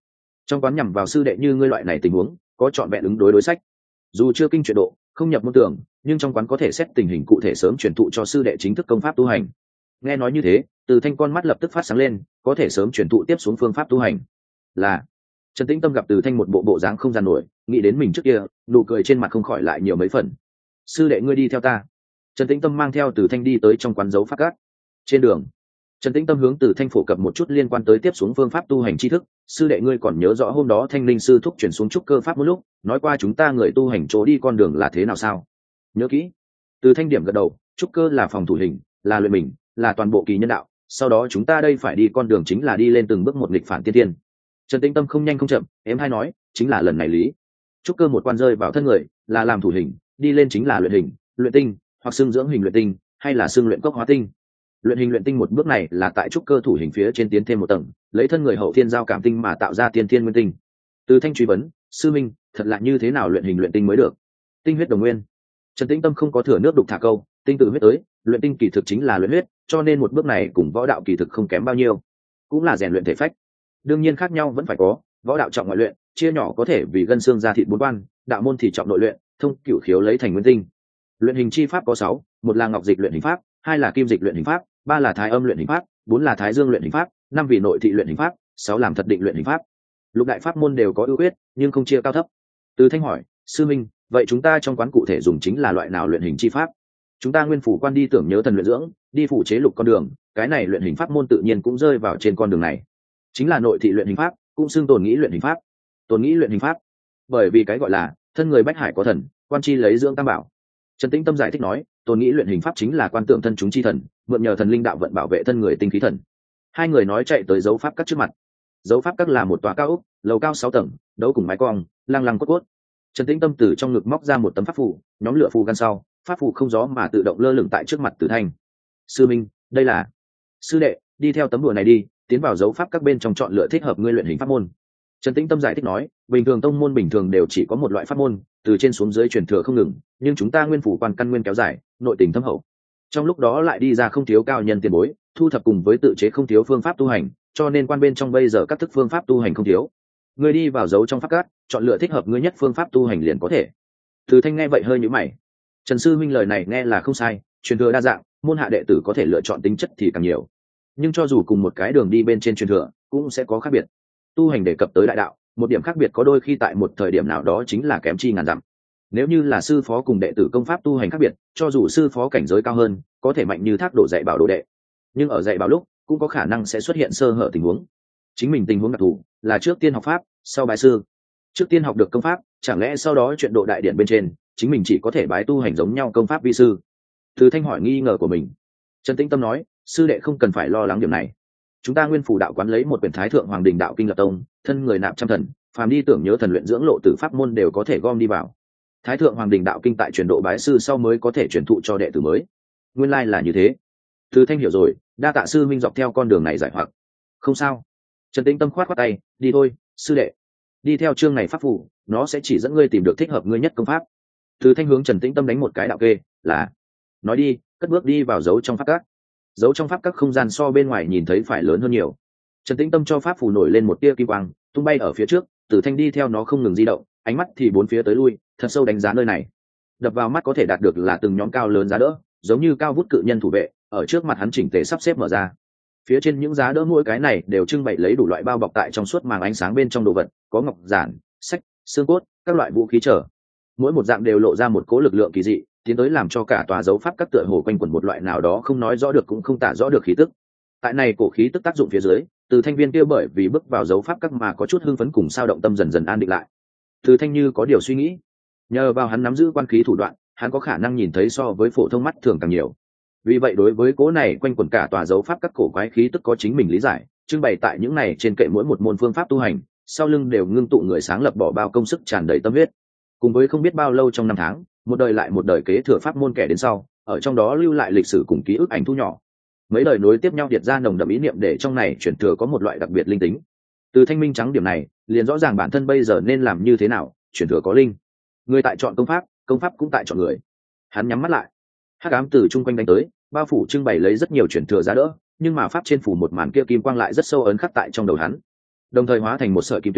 trong quán nhằm vào sư đệ như ngươi loại này tình huống có chọn vẹn ứng đối đối sách. Dù chưa kinh chuyển độ không nhập môn tưởng, nhưng trong quán có thể xét tình hình cụ thể sớm truyền thụ cho sư đệ chính thức công pháp tu hành. Nghe nói như thế, Từ Thanh con mắt lập tức phát sáng lên, có thể sớm truyền thụ tiếp xuống phương pháp tu hành. Là Trần Tĩnh Tâm gặp Từ Thanh một bộ bộ dáng không gian nổi, nghĩ đến mình trước kia, nụ cười trên mặt không khỏi lại nhiều mấy phần. Sư đệ ngươi đi theo ta. Trần Tĩnh Tâm mang theo Từ Thanh đi tới trong quán dấu pháp các. Trên đường, Trần Tĩnh Tâm hướng Từ Thanh phổ cập một chút liên quan tới tiếp xuống phương pháp tu hành tri thức. Sư đệ ngươi còn nhớ rõ hôm đó Thanh Linh sư thúc chuyển xuống trúc cơ pháp một lúc, nói qua chúng ta người tu hành chỗ đi con đường là thế nào sao? Nhớ kỹ. Từ Thanh điểm gật đầu, trúc cơ là phòng thủ hình, là luyện mình, là toàn bộ kỳ nhân đạo, sau đó chúng ta đây phải đi con đường chính là đi lên từng bước một nghịch phản tiên tiên. Trần Tĩnh Tâm không nhanh không chậm, em hay nói, chính là lần này lý. Trúc cơ một quan rơi vào thân người, là làm thủ hình, đi lên chính là luyện hình, luyện tinh, hoặc xương dưỡng hình luyện tinh, hay là xương luyện cốc hóa tinh. Luyện hình luyện tinh một bước này là tại trúc cơ thủ hình phía trên tiến thêm một tầng, lấy thân người hậu thiên giao cảm tinh mà tạo ra tiên thiên nguyên tinh. Từ Thanh truy vấn, sư minh, thật là như thế nào luyện hình luyện tinh mới được? Tinh huyết đồng nguyên. Trần Tĩnh Tâm không có thừa nước đục thả câu, tinh tự huyết tới, luyện tinh kỳ thực chính là luyện huyết, cho nên một bước này cùng võ đạo kỳ thực không kém bao nhiêu, cũng là rèn luyện thể phách. Đương nhiên khác nhau vẫn phải có, võ đạo trọng ngoại luyện, chia nhỏ có thể vì gân xương da thịt bốn quan, đạo môn thì trọng nội luyện, thông cửu khiếu lấy thành nguyên tinh. Luyện hình chi pháp có sáu, một là ngọc dịch luyện hình pháp, hai là kim dịch luyện hình pháp, ba là thái âm luyện hình pháp, bốn là thái dương luyện hình pháp, năm vì nội thị luyện hình pháp, sáu làm thật định luyện hình pháp. Lục đại pháp môn đều có ưu khuyết, nhưng không chia cao thấp. Từ Thanh hỏi, sư minh, vậy chúng ta trong quán cụ thể dùng chính là loại nào luyện hình chi pháp? Chúng ta nguyên phủ quan đi tưởng nhớ thần luyện dưỡng, đi phủ chế lục con đường, cái này luyện hình pháp môn tự nhiên cũng rơi vào trên con đường này. Chính là nội thị luyện hình pháp, cũng xưng tồn nghĩ luyện hình pháp. Tồn nghĩ luyện hình pháp, bởi vì cái gọi là thân người bách hải có thần, quan chi lấy dưỡng tam bảo. Trần Tĩnh Tâm giải thích nói, tồn nghĩ luyện hình pháp chính là quan tượng thân chúng chi thần, mượn nhờ thần linh đạo vận bảo vệ thân người tinh khí thần. Hai người nói chạy tới dấu pháp các trước mặt. Dấu pháp các là một tòa cao ốc, lầu cao sáu tầng, đấu cùng mái cong, lăng lăng cốt cốt. Trần Tĩnh Tâm từ trong ngực móc ra một tấm pháp phù, nhóm lửa phù gan sau, pháp phù không gió mà tự động lơ lửng tại trước mặt Từ Thanh. Sư minh, đây là. Sư đệ, đi theo tấm đùa này đi, tiến vào dấu pháp các bên trong chọn lựa thích hợp ngươi luyện hình pháp môn. Trần Tĩnh Tâm giải thích nói, bình thường tông môn bình thường đều chỉ có một loại pháp môn, từ trên xuống dưới truyền thừa không ngừng, nhưng chúng ta nguyên phủ quan căn nguyên kéo dài, nội tình thâm hậu. Trong lúc đó lại đi ra không thiếu cao nhân tiền bối, thu thập cùng với tự chế không thiếu phương pháp tu hành, cho nên quan bên trong bây giờ các thức phương pháp tu hành không thiếu. Ngươi đi vào dấu trong pháp các, chọn lựa thích hợp ngươi nhất phương pháp tu hành liền có thể. Từ Thanh nghe vậy hơi nhíu mày. Trần sư huynh lời này nghe là không sai, truyền thừa đa dạng, môn hạ đệ tử có thể lựa chọn tính chất thì càng nhiều. Nhưng cho dù cùng một cái đường đi bên trên truyền thừa, cũng sẽ có khác biệt. Tu hành đề cập tới đại đạo, một điểm khác biệt có đôi khi tại một thời điểm nào đó chính là kém chi ngàn dặm. Nếu như là sư phó cùng đệ tử công pháp tu hành khác biệt, cho dù sư phó cảnh giới cao hơn, có thể mạnh như thác đổ dạy bảo đồ đệ, nhưng ở dạy bảo lúc cũng có khả năng sẽ xuất hiện sơ hở tình huống. Chính mình tình huống đặc thù là trước tiên học pháp, sau bái sư. Trước tiên học được công pháp, chẳng lẽ sau đó chuyện độ đại điện bên trên, chính mình chỉ có thể bái tu hành giống nhau công pháp vi sư? Từ Thanh hỏi nghi ngờ của mình. Trần Tĩnh Tâm nói, sư đệ không cần phải lo lắng điểm này. Chúng ta nguyên phủ đạo quán lấy một quyển Thái Thượng Hoàng Đình Đạo Kinh lập tông, thân người nạp trăm thần, phàm đi tưởng nhớ thần luyện dưỡng lộ tử pháp môn đều có thể gom đi vào. Thái Thượng Hoàng Đình Đạo Kinh tại truyền độ bái sư sau mới có thể truyền thụ cho đệ tử mới. Nguyên lai là như thế. Từ Thanh hiểu rồi, đa tạ sư minh dọc theo con đường này giải hoặc. Không sao. Trần Tĩnh Tâm khoát khoát tay, đi thôi, sư đệ. Đi theo chương này pháp phù, nó sẽ chỉ dẫn ngươi tìm được thích hợp ngươi nhất công pháp. Từ Thanh hướng Trần Tĩnh Tâm đánh một cái đạo kê, là. Nói đi, cất bước đi vào dấu trong pháp các. Dấu trong pháp các không gian so bên ngoài nhìn thấy phải lớn hơn nhiều. Trần Tĩnh Tâm cho pháp phù nổi lên một tia kim quang, tung bay ở phía trước, Từ Thanh đi theo nó không ngừng di động, ánh mắt thì bốn phía tới lui, thật sâu đánh giá nơi này. Đập vào mắt có thể đạt được là từng nhóm cao lớn giá đỡ, giống như cao vút cự nhân thủ vệ, ở trước mặt hắn chỉnh tề sắp xếp mở ra. Phía trên những giá đỡ mỗi cái này đều trưng bày lấy đủ loại bao bọc tại trong suốt màng ánh sáng bên trong đồ vật, có ngọc giản, sách, xương cốt, các loại vũ khí trở. Mỗi một dạng đều lộ ra một cỗ lực lượng kỳ dị, tiến tới làm cho cả tòa dấu pháp các tựa hồ quanh quẩn một loại nào đó không nói rõ được cũng không tả rõ được khí tức. Tại này cổ khí tức tác dụng phía dưới, Từ Thanh viên kia bởi vì bước vào dấu pháp các mà có chút hưng phấn cùng sao động tâm dần dần an định lại. Từ Thanh như có điều suy nghĩ, nhờ vào hắn nắm giữ quan khí thủ đoạn, hắn có khả năng nhìn thấy so với phổ thông mắt thường càng nhiều. Vì vậy đối với cố này quanh quẩn cả tòa dấu pháp các cổ quái khí tức có chính mình lý giải, trưng bày tại những này trên kệ mỗi một môn phương pháp tu hành, sau lưng đều ngưng tụ người sáng lập bỏ bao công sức tràn đầy tâm huyết. Cùng với không biết bao lâu trong năm tháng, một đời lại một đời kế thừa pháp môn kẻ đến sau, ở trong đó lưu lại lịch sử cùng ký ức ảnh thu nhỏ. Mấy đời nối tiếp nhau điệt ra nồng đậm ý niệm để trong này chuyển thừa có một loại đặc biệt linh tính. Từ Thanh minh trắng điểm này, liền rõ ràng bản thân bây giờ nên làm như thế nào, chuyển thừa có linh. Người tại chọn công pháp, công pháp cũng tại chọn người. Hắn nhắm mắt lại, hắc ám từ chung quanh đánh tới, bao phủ trưng bày lấy rất nhiều chuyển thừa giá đỡ, nhưng mà pháp trên phủ một màn kia kim quang lại rất sâu ấn khắc tại trong đầu hắn, đồng thời hóa thành một sợi kim tuyến,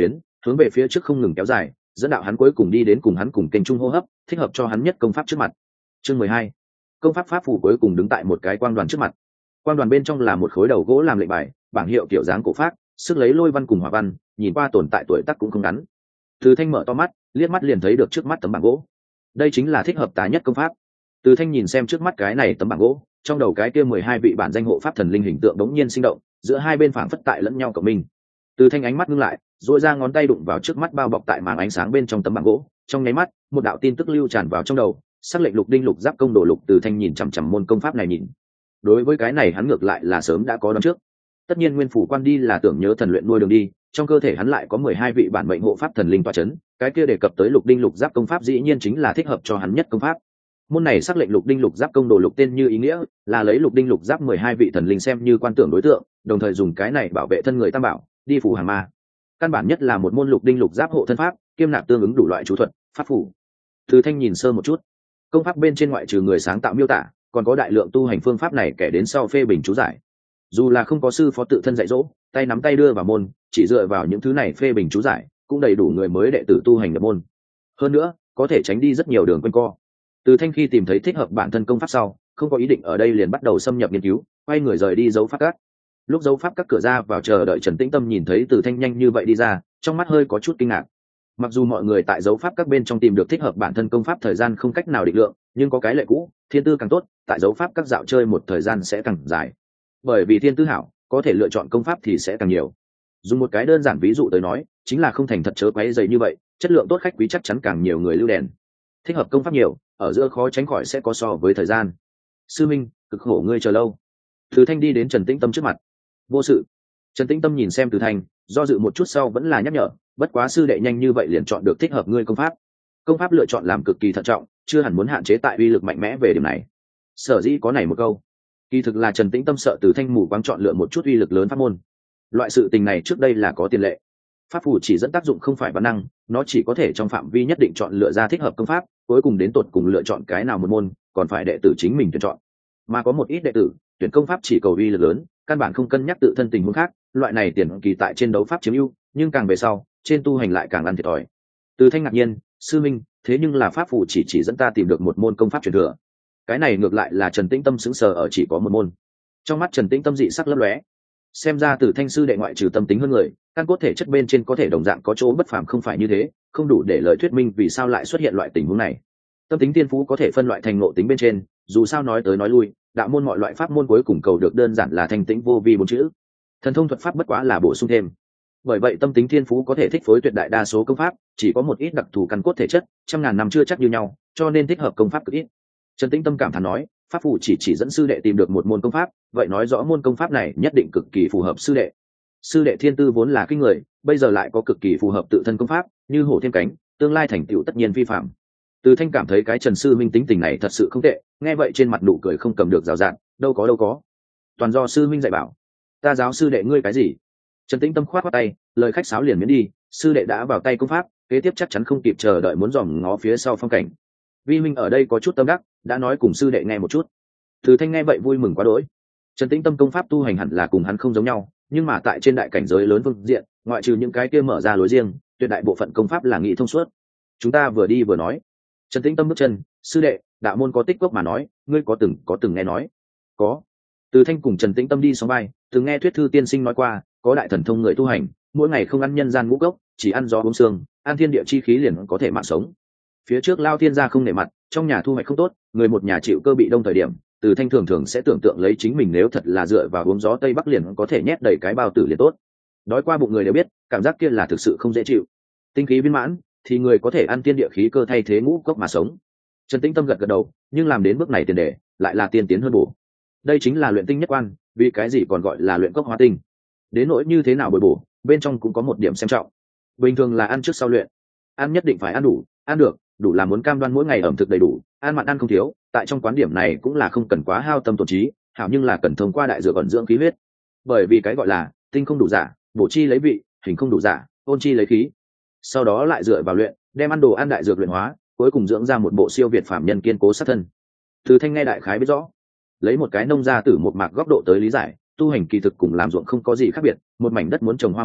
hướng về phía trước không ngừng kéo dài, dẫn đạo hắn cuối cùng đi đến cùng hắn cùng kênh trung hô hấp, thích hợp cho hắn nhất công pháp trước mặt. Chương mười hai, công pháp pháp phù cuối cùng đứng tại một cái quang đoàn trước mặt. Quang đoàn bên trong là một khối đầu gỗ làm lệnh bài, bảng hiệu kiểu dáng cổ pháp, sức lấy lôi văn cùng hỏa văn, nhìn qua tồn tại tuổi tác cũng không ngắn. Từ Thanh mở to mắt, liếc mắt liền thấy được trước mắt tấm bảng gỗ. Đây chính là thích hợp tá nhất công pháp. Từ Thanh nhìn xem trước mắt cái này tấm bảng gỗ, trong đầu cái kia mười hai vị bản danh hộ pháp thần linh hình tượng đống nhiên sinh động, giữa hai bên phảng phất tại lẫn nhau cộng minh. Từ Thanh ánh mắt ngưng lại, duỗi ra ngón tay đụng vào trước mắt bao bọc tại màn ánh sáng bên trong tấm bảng gỗ, trong nháy mắt, một đạo tin tức lưu tràn vào trong đầu, sắc lệnh lục đinh lục giáp công đồ lục. Từ Thanh nhìn chằm chằm môn công pháp này nhìn. Đối với cái này hắn ngược lại là sớm đã có đoán trước. Tất nhiên nguyên phủ quan đi là tưởng nhớ thần luyện nuôi đường đi, trong cơ thể hắn lại có mười hai vị bản mệnh hộ pháp thần linh tọa chấn, cái kia đề cập tới lục đinh lục giáp công pháp dĩ nhiên chính là thích hợp cho hắn nhất công pháp. Môn này sắc lệnh lục đinh lục giáp công đồ lục tên như ý nghĩa, là lấy lục đinh lục giáp mười hai vị thần linh xem như quan tưởng đối tượng, đồng thời dùng cái này bảo vệ thân người tam bảo, đi phù hàng ma. Căn bản nhất là một môn lục đinh lục giáp hộ thân pháp, kiêm nạp tương ứng đủ loại chú thuật, pháp phù. Từ Thanh nhìn sơ một chút, công pháp bên trên ngoại trừ người sáng tạo miêu tả, còn có đại lượng tu hành phương pháp này kể đến sau phê bình chú giải. Dù là không có sư phó tự thân dạy dỗ, tay nắm tay đưa vào môn, chỉ dựa vào những thứ này phê bình chú giải, cũng đầy đủ người mới đệ tử tu hành nhập môn. Hơn nữa, có thể tránh đi rất nhiều đường quanh co. Từ Thanh khi tìm thấy thích hợp bản thân công pháp sau, không có ý định ở đây liền bắt đầu xâm nhập nghiên cứu, quay người rời đi dấu pháp các. Lúc dấu pháp các cửa ra vào chờ đợi Trần Tĩnh Tâm nhìn thấy Từ Thanh nhanh như vậy đi ra, trong mắt hơi có chút kinh ngạc. Mặc dù mọi người tại dấu pháp các bên trong tìm được thích hợp bản thân công pháp thời gian không cách nào định lượng, nhưng có cái lệ cũ, thiên tư càng tốt, tại dấu pháp các dạo chơi một thời gian sẽ càng dài. Bởi vì thiên tư hảo, có thể lựa chọn công pháp thì sẽ càng nhiều. Dùng một cái đơn giản ví dụ tới nói, chính là không thành thật chớ quấy dày như vậy, chất lượng tốt khách quý chắc chắn càng nhiều người lưu đèn. Thích hợp công pháp nhiều, ở giữa khó tránh khỏi sẽ có so với thời gian. Sư minh, cực khổ ngươi chờ lâu. Từ Thanh đi đến Trần Tĩnh Tâm trước mặt. Vô sự. Trần Tĩnh Tâm nhìn xem Từ Thanh, do dự một chút sau vẫn là nhắc nhở, bất quá sư đệ nhanh như vậy liền chọn được thích hợp ngươi công pháp. Công pháp lựa chọn làm cực kỳ thận trọng, chưa hẳn muốn hạn chế tại uy lực mạnh mẽ về điểm này. Sở dĩ có này một câu, kỳ thực là Trần Tĩnh Tâm sợ Từ Thanh mù quáng chọn lựa một chút uy lực lớn pháp môn. Loại sự tình này trước đây là có tiền lệ. Pháp phù chỉ dẫn tác dụng không phải bản năng, nó chỉ có thể trong phạm vi nhất định chọn lựa ra thích hợp công pháp, cuối cùng đến tột cùng lựa chọn cái nào một môn, còn phải đệ tử chính mình tuyển chọn. Mà có một ít đệ tử, tuyển công pháp chỉ cầu uy lực lớn, căn bản không cân nhắc tự thân tình huống khác, loại này tiền kỳ tại trên đấu pháp chiếm ưu, nhưng càng về sau, trên tu hành lại càng ăn thiệt thòi. Từ Thanh ngạc nhiên, sư minh, thế nhưng là pháp phù chỉ chỉ dẫn ta tìm được một môn công pháp truyền thừa. Cái này ngược lại là Trần Tĩnh Tâm sững sờ ở chỉ có một môn. Trong mắt Trần Tĩnh Tâm dị sắc lấp lóe. Xem ra Từ Thanh sư đệ ngoại trừ tâm tính hơn người, căn cốt thể chất bên trên có thể đồng dạng có chỗ bất phàm không phải như thế, không đủ để lời thuyết minh vì sao lại xuất hiện loại tình huống này. Tâm tính tiên phú có thể phân loại thành ngộ tính bên trên, dù sao nói tới nói lui, đạo môn mọi loại pháp môn cuối cùng cầu được đơn giản là thanh tĩnh vô vi bốn chữ. Thần thông thuật pháp bất quá là bổ sung thêm. Bởi vậy tâm tính thiên phú có thể thích phối tuyệt đại đa số công pháp, chỉ có một ít đặc thù căn cốt thể chất, trăm ngàn năm chưa chắc như nhau, cho nên thích hợp công pháp cực ít. Trần Tĩnh Tâm cảm thán nói, pháp phù chỉ chỉ dẫn sư đệ tìm được một môn công pháp, vậy nói rõ môn công pháp này nhất định cực kỳ phù hợp sư đệ. Sư đệ thiên tư vốn là kinh người, bây giờ lại có cực kỳ phù hợp tự thân công pháp, như hổ thêm cánh, tương lai thành tựu tất nhiên vi phạm. Từ Thanh cảm thấy cái Trần sư minh tính tình này thật sự không tệ, nghe vậy trên mặt nụ cười không cầm được rào rạt, đâu có đâu có, toàn do sư minh dạy bảo. Ta giáo sư đệ ngươi cái gì? Trần Tĩnh Tâm khoát khoát tay, lời khách sáo liền miễn đi, sư đệ đã vào tay công pháp, kế tiếp chắc chắn không kịp chờ đợi muốn dòm ngó phía sau phong cảnh. Vi minh ở đây có chút tâm đắc, đã nói cùng sư đệ nghe một chút. Từ Thanh nghe vậy vui mừng quá đỗi. Trần Tĩnh Tâm công pháp tu hành hẳn là cùng hắn không giống nhau, nhưng mà tại trên đại cảnh giới lớn phương diện, ngoại trừ những cái kia mở ra lối riêng, tuyệt đại bộ phận công pháp là nghị thông suốt. Chúng ta vừa đi vừa nói. Trần Tĩnh Tâm bước chân, sư đệ, đạo môn có tích gốc mà nói, ngươi có từng có từng nghe nói? Có. Từ Thanh cùng Trần Tĩnh Tâm đi sóng vai, từng nghe thuyết thư tiên sinh nói qua, có đại thần thông người tu hành, mỗi ngày không ăn nhân gian ngũ cốc, chỉ ăn gió uống xương, ăn thiên địa chi khí liền có thể mạng sống. Phía trước Lao Thiên gia không nể mặt, trong nhà thu hoạch không tốt, người một nhà chịu cơ bị đông thời điểm, Từ Thanh thường thường sẽ tưởng tượng lấy chính mình nếu thật là dựa vào uống gió tây bắc liền có thể nhét đầy cái bao tử liền tốt. Đói qua bụng người đều biết, cảm giác kia là thực sự không dễ chịu. Tinh khí viên mãn, thì người có thể ăn tiên địa khí cơ thay thế ngũ cốc mà sống. Trần Tĩnh Tâm gật gật đầu, nhưng làm đến bước này tiền đề, lại là tiên tiến hơn bổ. Đây chính là luyện tinh nhất quan, vì cái gì còn gọi là luyện cốc hóa tinh. Đến nỗi như thế nào bồi bổ, bên trong cũng có một điểm xem trọng. Bình thường là ăn trước sau luyện, ăn nhất định phải ăn đủ, ăn được, đủ là muốn cam đoan mỗi ngày ẩm thực đầy đủ, ăn mặn ăn không thiếu. Tại trong quán điểm này cũng là không cần quá hao tâm tổn trí, hảo nhưng là cần thông qua đại dược ẩn dưỡng khí huyết. Bởi vì cái gọi là tinh không đủ giả, bổ chi lấy vị, hình không đủ giả, ôn chi lấy khí. Sau đó lại dựa vào luyện, đem ăn đồ ăn đại dược luyện hóa, cuối cùng dưỡng ra một bộ siêu việt phạm nhân kiên cố sát thân. Từ Thanh nghe đại khái biết rõ, lấy một cái nông gia tử một mạc góc độ tới lý giải, tu hành kỳ thực cùng làm ruộng không có gì khác biệt, một mảnh đất muốn trồng hoa màu,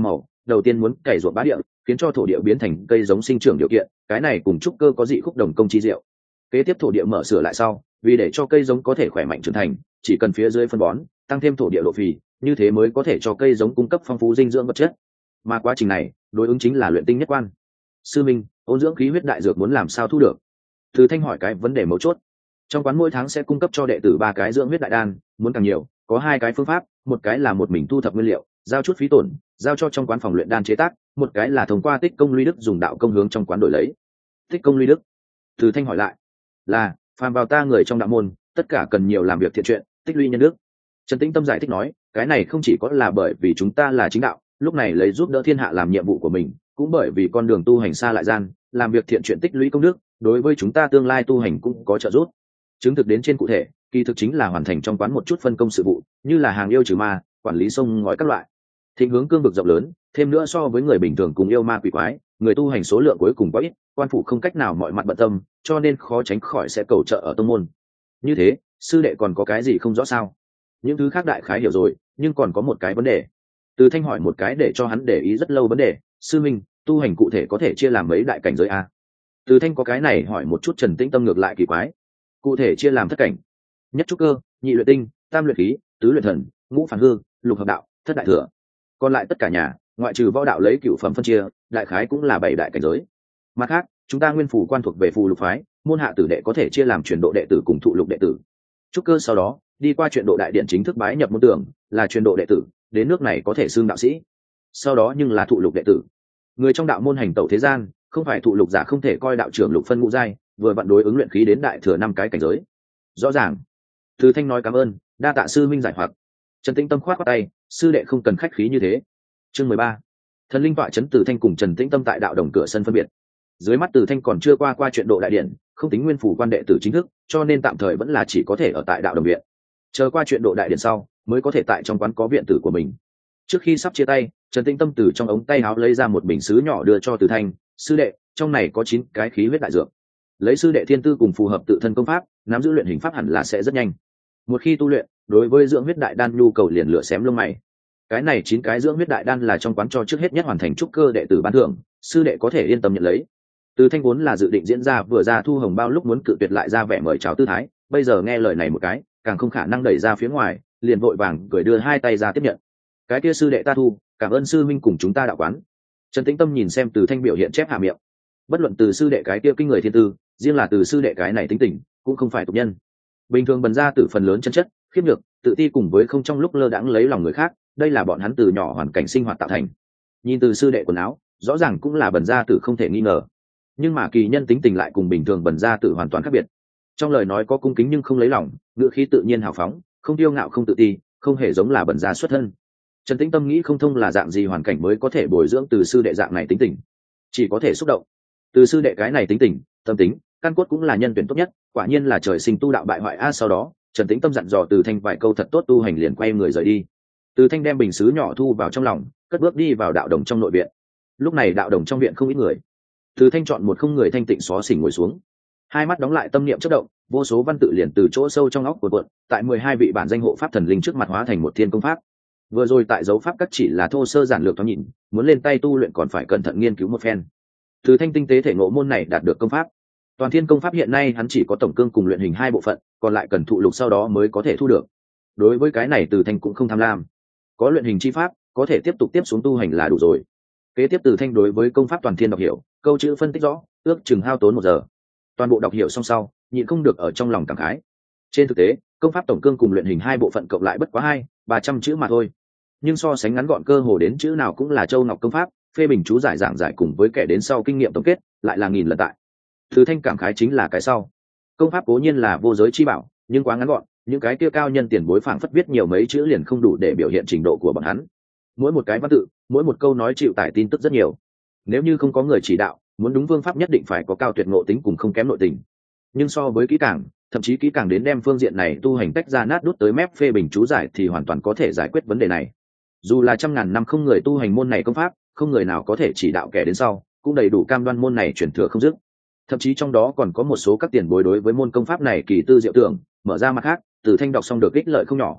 đầu tiên muốn cày ruộng bá địa, khiến cho thổ địa biến thành cây giống sinh trưởng điều kiện, cái này cùng trúc cơ có dị khúc đồng công chi diệu. Kế tiếp thổ địa mở sửa lại sau, vì để cho cây giống có thể khỏe mạnh trưởng thành, chỉ cần phía dưới phân bón, tăng thêm thổ địa độ phì, như thế mới có thể cho cây giống cung cấp phong phú dinh dưỡng vật chất. Mà quá trình này, đối ứng chính là luyện tinh nhất quan. Sư minh, ôn dưỡng khí huyết đại dược muốn làm sao thu được? Từ Thanh hỏi cái vấn đề mấu chốt. Trong quán mỗi tháng sẽ cung cấp cho đệ tử ba cái dưỡng huyết đại đan, muốn càng nhiều, có hai cái phương pháp, một cái là một mình thu thập nguyên liệu, giao chút phí tổn, giao cho trong quán phòng luyện đan chế tác, một cái là thông qua tích công luy đức dùng đạo công hướng trong quán đổi lấy. Tích công luy đức? Từ Thanh hỏi lại. Là, phàm vào ta người trong đạo môn, tất cả cần nhiều làm việc thiện chuyện, tích lũy nhân đức. Trần Tĩnh Tâm giải thích nói, cái này không chỉ có là bởi vì chúng ta là chính đạo, lúc này lấy giúp đỡ thiên hạ làm nhiệm vụ của mình, cũng bởi vì con đường tu hành xa lại gian, làm việc thiện chuyện tích lũy công đức, đối với chúng ta tương lai tu hành cũng có trợ giúp. Chứng thực đến trên cụ thể, kỳ thực chính là hoàn thành trong quán một chút phân công sự vụ, như là hàng yêu trừ ma, quản lý sông ngói các loại. Thịnh hướng cương vực rộng lớn, thêm nữa so với người bình thường cùng yêu ma quỷ quái, người tu hành số lượng cuối cùng quá ít, quan phủ không cách nào mọi mặt bận tâm, cho nên khó tránh khỏi sẽ cầu trợ ở tông môn. Như thế, sư đệ còn có cái gì không rõ sao? Những thứ khác đại khái hiểu rồi, nhưng còn có một cái vấn đề. Từ Thanh hỏi một cái để cho hắn để ý rất lâu vấn đề, sư minh, tu hành cụ thể có thể chia làm mấy đại cảnh giới a? Từ Thanh có cái này hỏi một chút Trần Tĩnh Tâm ngược lại kỳ quái. Cụ thể chia làm thất cảnh: nhất trúc cơ, nhị luyện tinh, tam luyện khí, tứ luyện thần, ngũ phản hư, lục hợp đạo, thất đại thừa. Còn lại tất cả nhà, ngoại trừ võ đạo lấy cửu phẩm phân chia, đại khái cũng là bảy đại cảnh giới. Mặt khác, chúng ta nguyên phủ quan thuộc về phù lục phái, môn hạ tử đệ có thể chia làm truyền độ đệ tử cùng thụ lục đệ tử. Trúc cơ sau đó, đi qua truyền độ đại điện chính thức bái nhập môn tưởng, là truyền độ đệ tử, đến nước này có thể xưng đạo sĩ. Sau đó nhưng là thụ lục đệ tử. Người trong đạo môn hành tẩu thế gian, không phải thụ lục giả không thể coi đạo trưởng lục phân ngũ giai, vừa vặn đối ứng luyện khí đến đại thừa năm cái cảnh giới. Rõ ràng. Từ Thanh nói cảm ơn, đa tạ sư minh giải hoặc. Trần Tĩnh Tâm khoát qua tay, sư đệ không cần khách khí như thế. Chương mười ba. Thần linh tọa chấn Từ Thanh cùng Trần Tĩnh Tâm tại đạo đồng cửa sân phân biệt. Dưới mắt Từ Thanh còn chưa qua qua chuyện độ đại điện, không tính nguyên phủ quan đệ tử chính thức, cho nên tạm thời vẫn là chỉ có thể ở tại đạo đồng viện. Chờ qua chuyện độ đại điện sau, mới có thể tại trong quán có viện tử của mình. Trước khi sắp chia tay, Trần Tĩnh Tâm từ trong ống tay áo lấy ra một bình sứ nhỏ đưa cho Từ Thanh, sư đệ, trong này có chín cái khí huyết đại dược. Lấy sư đệ thiên tư cùng phù hợp tự thân công pháp, nắm giữ luyện hình pháp hẳn là sẽ rất nhanh. Một khi tu luyện, đối với dưỡng huyết đại đan nhu cầu liền lửa xém lông mày. Cái này chín cái dưỡng huyết đại đan là trong quán cho trước hết nhất hoàn thành trúc cơ đệ tử ban thưởng, sư đệ có thể yên tâm nhận lấy. Từ Thanh vốn là dự định diễn ra vừa ra thu hồng bao lúc muốn cự tuyệt lại ra vẻ mời chào tư thái, bây giờ nghe lời này một cái, càng không khả năng đẩy ra phía ngoài, liền vội vàng gửi đưa hai tay ra tiếp nhận. Cái kia sư đệ ta thu, cảm ơn sư minh cùng chúng ta đạo quán. Trần Tĩnh Tâm nhìn xem Từ Thanh biểu hiện chép hạ miệng. Bất luận từ sư đệ cái kia kinh người thiên tư, riêng là từ sư đệ cái này tính tình, cũng không phải tục nhân. Bình thường bần ra từ phần lớn chân chất, khiếp nhược, tự ti cùng với không trong lúc lơ đãng lấy lòng người khác, đây là bọn hắn từ nhỏ hoàn cảnh sinh hoạt tạo thành. Nhìn từ sư đệ quần áo, rõ ràng cũng là bần ra tử không thể nghi ngờ. Nhưng mà kỳ nhân tính tình lại cùng bình thường bần ra tử hoàn toàn khác biệt. Trong lời nói có cung kính nhưng không lấy lòng, ngữ khí tự nhiên hào phóng, không tiêu ngạo không tự ti, không hề giống là bần ra xuất thân. Trần Tĩnh Tâm nghĩ không thông là dạng gì hoàn cảnh mới có thể bồi dưỡng từ sư đệ dạng này tính tình, chỉ có thể xúc động. Từ sư đệ cái này tính tình, tâm tính, căn cốt cũng là nhân tuyển tốt nhất, quả nhiên là trời sinh tu đạo bại hoại a. Sau đó, Trần Tĩnh Tâm dặn dò Từ Thanh vài câu thật tốt tu hành liền quay người rời đi. Từ Thanh đem bình sứ nhỏ thu vào trong lòng, cất bước đi vào đạo đồng trong nội viện. Lúc này đạo đồng trong viện không ít người. Từ Thanh chọn một không người thanh tịnh xó xỉnh ngồi xuống, hai mắt đóng lại, tâm niệm chớp động, vô số văn tự liền từ chỗ sâu trong óc của cuộn, tại mười hai vị bản danh hộ pháp thần linh trước mặt hóa thành một thiên công pháp. Vừa rồi tại dấu pháp các chỉ là thô sơ giản lược thoáng nhìn, muốn lên tay tu luyện còn phải cẩn thận nghiên cứu một phen. Từ Thanh tinh tế thể ngộ môn này đạt được công pháp. Toàn thiên công pháp hiện nay hắn chỉ có tổng cương cùng luyện hình hai bộ phận, còn lại cần thụ lục sau đó mới có thể thu được. Đối với cái này Từ Thanh cũng không tham lam, có luyện hình chi pháp, có thể tiếp tục tiếp xuống tu hành là đủ rồi. Kế tiếp Từ Thanh đối với công pháp toàn thiên đọc hiểu, câu chữ phân tích rõ, ước chừng hao tốn một giờ. Toàn bộ đọc hiểu xong sau, nhịn không được ở trong lòng cảm khái. Trên thực tế, công pháp tổng cương cùng luyện hình hai bộ phận cộng lại bất quá hai ba trăm chữ mà thôi, nhưng so sánh ngắn gọn cơ hồ đến chữ nào cũng là châu ngọc công pháp, phê bình chú giải giảng giải cùng với kẻ đến sau kinh nghiệm tổng kết lại là nghìn lần tại. Từ Thanh cảm khái chính là cái sau, công pháp cố nhiên là vô giới chi bảo, nhưng quá ngắn gọn, những cái kia cao nhân tiền bối phảng phất viết nhiều mấy chữ liền không đủ để biểu hiện trình độ của bọn hắn. Mỗi một cái văn tự, mỗi một câu nói chịu tải tin tức rất nhiều. Nếu như không có người chỉ đạo, muốn đúng phương pháp nhất định phải có cao tuyệt ngộ tính cùng không kém nội tình. Nhưng so với kỹ càng, thậm chí kỹ càng đến đem phương diện này tu hành tách ra nát đút tới mép phê bình chú giải thì hoàn toàn có thể giải quyết vấn đề này. Dù là trăm ngàn năm không người tu hành môn này công pháp, không người nào có thể chỉ đạo kẻ đến sau, cũng đầy đủ cam đoan môn này truyền thừa không dứt. Thậm chí trong đó còn có một số các tiền bối đối với môn công pháp này kỳ tư diệu tưởng, mở ra mặt khác, Từ Thanh đọc xong được ích lợi không nhỏ.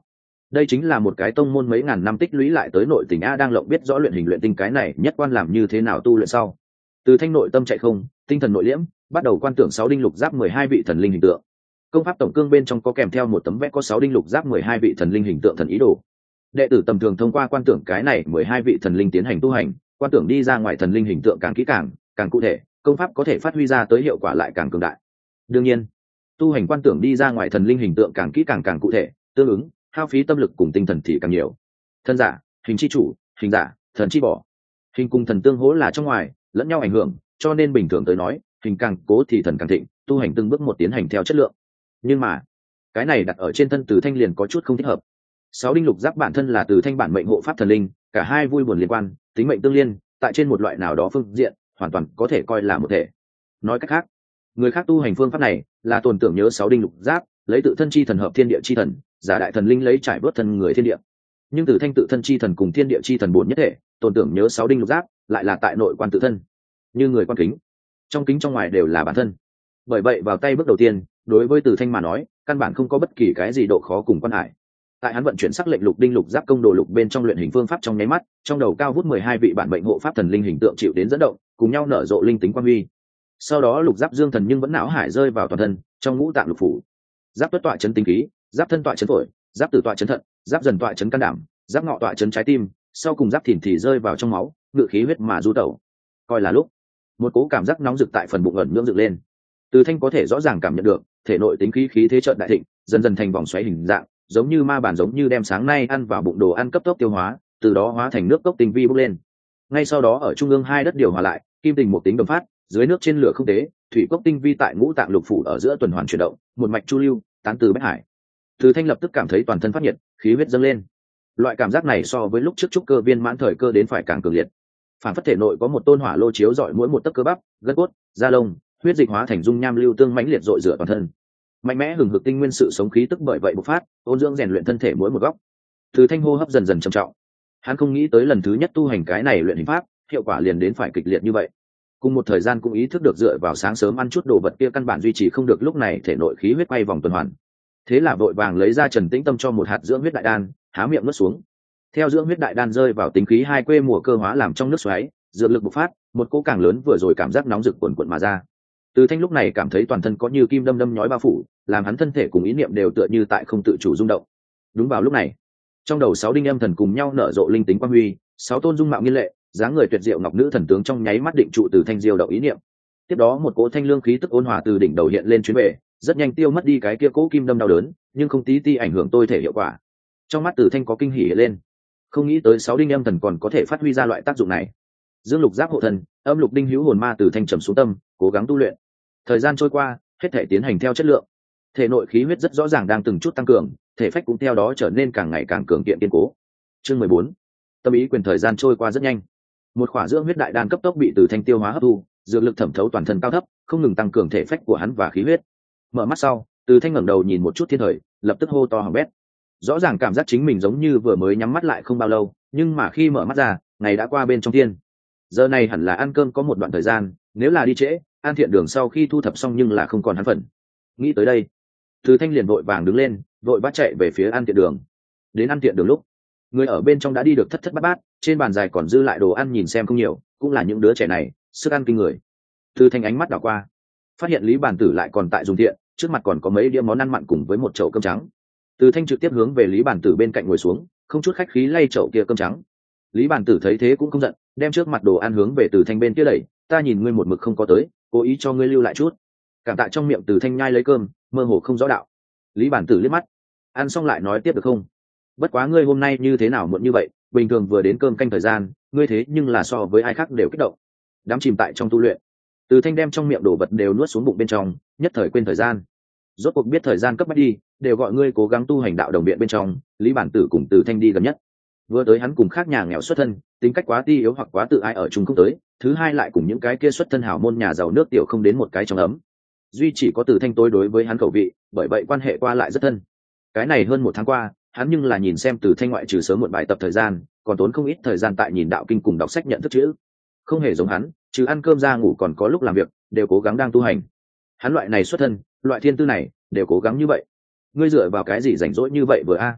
đây chính là một cái tông môn mấy ngàn năm tích lũy lại tới nội tình a. Đang lộng biết rõ luyện hình luyện tinh cái này nhất quan làm như thế nào tu luyện sau, từ thanh nội tâm chạy không, tinh thần nội liễm, bắt đầu quan tưởng sáu đinh lục giáp mười hai vị thần linh hình tượng. Công pháp tổng cương bên trong có kèm theo một tấm vẽ có sáu đinh lục giáp mười hai vị thần linh hình tượng thần ý đồ. Đệ tử tầm thường thông qua quan tưởng cái này mười hai vị thần linh tiến hành tu hành, quan tưởng đi ra ngoài thần linh hình tượng càng kỹ càng, càng cụ thể, công pháp có thể phát huy ra tới hiệu quả lại càng cường đại. Đương nhiên, tu hành quan tưởng đi ra ngoài thần linh hình tượng càng kỹ càng càng cụ thể, tương ứng hao phí tâm lực cùng tinh thần thì càng nhiều. Thân giả, hình chi chủ, hình giả, thần chi bỏ. Hình cùng thần tương hỗ là trong ngoài, lẫn nhau ảnh hưởng, cho nên bình thường tới nói, hình càng cố thì thần càng thịnh, tu hành từng bước một tiến hành theo chất lượng. Nhưng mà, cái này đặt ở trên thân Từ Thanh liền có chút không thích hợp. Sáu đinh lục giáp bản thân là Từ Thanh bản mệnh hộ pháp thần linh, cả hai vui buồn liên quan, tính mệnh tương liên, tại trên một loại nào đó phương diện, hoàn toàn có thể coi là một thể. Nói cách khác, người khác tu hành phương pháp này là tồn tưởng nhớ sáu đinh lục giáp, lấy tự thân chi thần hợp thiên địa chi thần, giả đại thần linh lấy trải bớt thân người thiên địa. Nhưng Từ Thanh tự thân chi thần cùng thiên địa chi thần bốn nhất thể, tồn tưởng nhớ sáu đinh lục giáp, lại là tại nội quan tự thân, như người quan kính, trong kính trong ngoài đều là bản thân. Bởi vậy vào tay bước đầu tiên, đối với Từ Thanh mà nói, căn bản không có bất kỳ cái gì độ khó cùng quan hải. Tại hắn vận chuyển sắc lệnh lục đinh lục giáp công đồ lục bên trong luyện hình phương pháp trong nháy mắt, trong đầu cao vút mười hai vị bản mệnh hộ pháp thần linh hình tượng chịu đến dẫn động, cùng nhau nở rộ linh tính quan huy. Sau đó lục giáp dương thần nhưng vẫn não hải rơi vào toàn thân, trong ngũ tạng lục phủ. Giáp tuất tọa chấn tinh khí, giáp thân tọa chấn phổi, giáp tử tọa chấn thận, giáp dần tọa chấn can đảm, giáp ngọ tọa chấn trái tim, sau cùng giáp thìn thì rơi vào trong máu, ngự khí huyết mà du tẩu. Coi là lúc, một cố cảm giác nóng rực tại phần bụng ẩn nhưỡng dựng lên. Từ Thanh có thể rõ ràng cảm nhận được, thể nội tính khí khí thế chợt đại thịnh, dần dần thành vòng xoáy hình dạng, giống như ma bản giống như đem sáng nay ăn vào bụng đồ ăn cấp tốc tiêu hóa, từ đó hóa thành nước cốc tinh vi bốc lên. Ngay sau đó ở trung ương hai đất điều hòa lại, kim tình một tính đồng phát, dưới nước trên lửa không tế, thủy cốc tinh vi tại ngũ tạng lục phủ ở giữa tuần hoàn chuyển động, một mạch chu lưu, tán từ bách hải. Từ Thanh lập tức cảm thấy toàn thân phát nhiệt, khí huyết dâng lên. Loại cảm giác này so với lúc trước trúc cơ viên mãn thời cơ đến phải càng cường liệt. Phản phất thể nội có một tôn hỏa lô chiếu rọi mỗi một tấc cơ bắp, gân cốt, da lông, huyết dịch hóa thành dung nham lưu tương mãnh liệt rọi rửa toàn thân. Mạnh mẽ hừng hực tinh nguyên sự sống khí tức bởi vậy bộc phát, ôn dưỡng rèn luyện thân thể mỗi một góc. Từ Thanh hô hấp dần dần trầm trọng. Hắn không nghĩ tới lần thứ nhất tu hành cái này luyện hình pháp, hiệu quả liền đến phải kịch liệt như vậy. Cùng một thời gian cũng ý thức được dựa vào sáng sớm ăn chút đồ vật kia căn bản duy trì không được, lúc này thể nội khí huyết quay vòng tuần hoàn. Thế là vội vàng lấy ra Trần Tĩnh Tâm cho một hạt dưỡng huyết đại đan, há miệng nuốt xuống. Theo dưỡng huyết đại đan rơi vào tính khí hai quê mùa cơ hóa làm trong nước xoáy, dược lực bộc phát, một cỗ càng lớn vừa rồi cảm giác nóng rực cuồn cuộn mà ra. Từ Thanh lúc này cảm thấy toàn thân có như kim đâm đâm nhói bao phủ, làm hắn thân thể cùng ý niệm đều tựa như tại không tự chủ rung động. Đúng vào lúc này, trong đầu sáu đinh âm thần cùng nhau nở rộ linh tính quang huy, sáu tôn dung mạo nghiên lệ, dáng người tuyệt diệu ngọc nữ thần tướng trong nháy mắt định trụ Từ Thanh diêu động ý niệm. Tiếp đó một cỗ thanh lương khí tức ôn hòa từ đỉnh đầu hiện lên chuyến về, rất nhanh tiêu mất đi cái kia cỗ kim đâm đau đớn, nhưng không tí ti ảnh hưởng tôi thể hiệu quả. Trong mắt Từ Thanh có kinh hỉ hiện lên, không nghĩ tới sáu đinh âm thần còn có thể phát huy ra loại tác dụng này. Dương lục giáp hộ thần, âm lục đinh hữu hồn ma Từ Thanh trầm xuống tâm, cố gắng tu luyện. Thời gian trôi qua, hết thể tiến hành theo chất lượng. Thể nội khí huyết rất rõ ràng đang từng chút tăng cường, thể phách cũng theo đó trở nên càng ngày càng cường kiện kiên cố. Chương mười bốn. Tâm ý quyền. Thời gian trôi qua rất nhanh. Một khỏa dưỡng huyết đại đan cấp tốc bị Từ Thanh tiêu hóa hấp thu, dược lực thẩm thấu toàn thân cao thấp, không ngừng tăng cường thể phách của hắn và khí huyết. Mở mắt sau, Từ Thanh ngẩng đầu nhìn một chút thiên thời, lập tức hô to hỏng bét. Rõ ràng cảm giác chính mình giống như vừa mới nhắm mắt lại không bao lâu, nhưng mà khi mở mắt ra, ngày đã qua bên trong thiên. Giờ này hẳn là ăn cơm có một đoạn thời gian, nếu là đi trễ, An Thiện Đường sau khi thu thập xong nhưng là không còn hắn phần. Nghĩ tới đây, Từ Thanh liền vội vàng đứng lên, vội bắt chạy về phía An Thiện Đường. Đến An Thiện Đường lúc, người ở bên trong đã đi được thất thất bát bát, trên bàn dài còn dư lại đồ ăn nhìn xem không nhiều, cũng là những đứa trẻ này, sức ăn kinh người. Từ Thanh ánh mắt đảo qua, phát hiện Lý Bản Tử lại còn tại dùng thiện, trước mặt còn có mấy đĩa món ăn mặn cùng với một chậu cơm trắng. Từ Thanh trực tiếp hướng về Lý Bản Tử bên cạnh ngồi xuống, không chút khách khí lay chậu kia cơm trắng. Lý Bản Tử thấy thế cũng không giận, đem trước mặt đồ ăn hướng về Từ Thanh bên kia đẩy, ta nhìn ngươi một mực không có tới, cố ý cho ngươi lưu lại chút. Cảm tạ trong miệng Từ Thanh nhai lấy cơm, mơ hồ không rõ đạo. Lý Bản Tử liếc mắt, ăn xong lại nói tiếp được không? Bất quá ngươi hôm nay như thế nào muộn như vậy, bình thường vừa đến cơm canh thời gian, ngươi thế nhưng là so với ai khác đều kích động, đắm chìm tại trong tu luyện. Từ Thanh đem trong miệng đồ vật đều nuốt xuống bụng bên trong, nhất thời quên thời gian. Rốt cuộc biết thời gian cấp bách đi, đều gọi ngươi cố gắng tu hành đạo đồng viện bên trong, Lý Bản Tử cùng Từ Thanh đi gần nhất. Vừa tới hắn cùng khác nhà nghèo xuất thân, tính cách quá ti yếu hoặc quá tự ai ở chung không tới, thứ hai lại cùng những cái kia xuất thân hảo môn nhà giàu nước tiểu không đến một cái trong ấm. Duy chỉ có Từ Thanh tối đối với hắn khẩu vị, bởi vậy quan hệ qua lại rất thân. Cái này hơn một tháng qua, hắn nhưng là nhìn xem Từ Thanh ngoại trừ sớm muộn bài tập thời gian, còn tốn không ít thời gian tại nhìn đạo kinh cùng đọc sách nhận thức chữ. Không hề giống hắn, trừ ăn cơm ra ngủ còn có lúc làm việc, đều cố gắng đang tu hành. Hắn loại này xuất thân, loại thiên tư này, đều cố gắng như vậy. Ngươi dựa vào cái gì rảnh rỗi như vậy vừa a?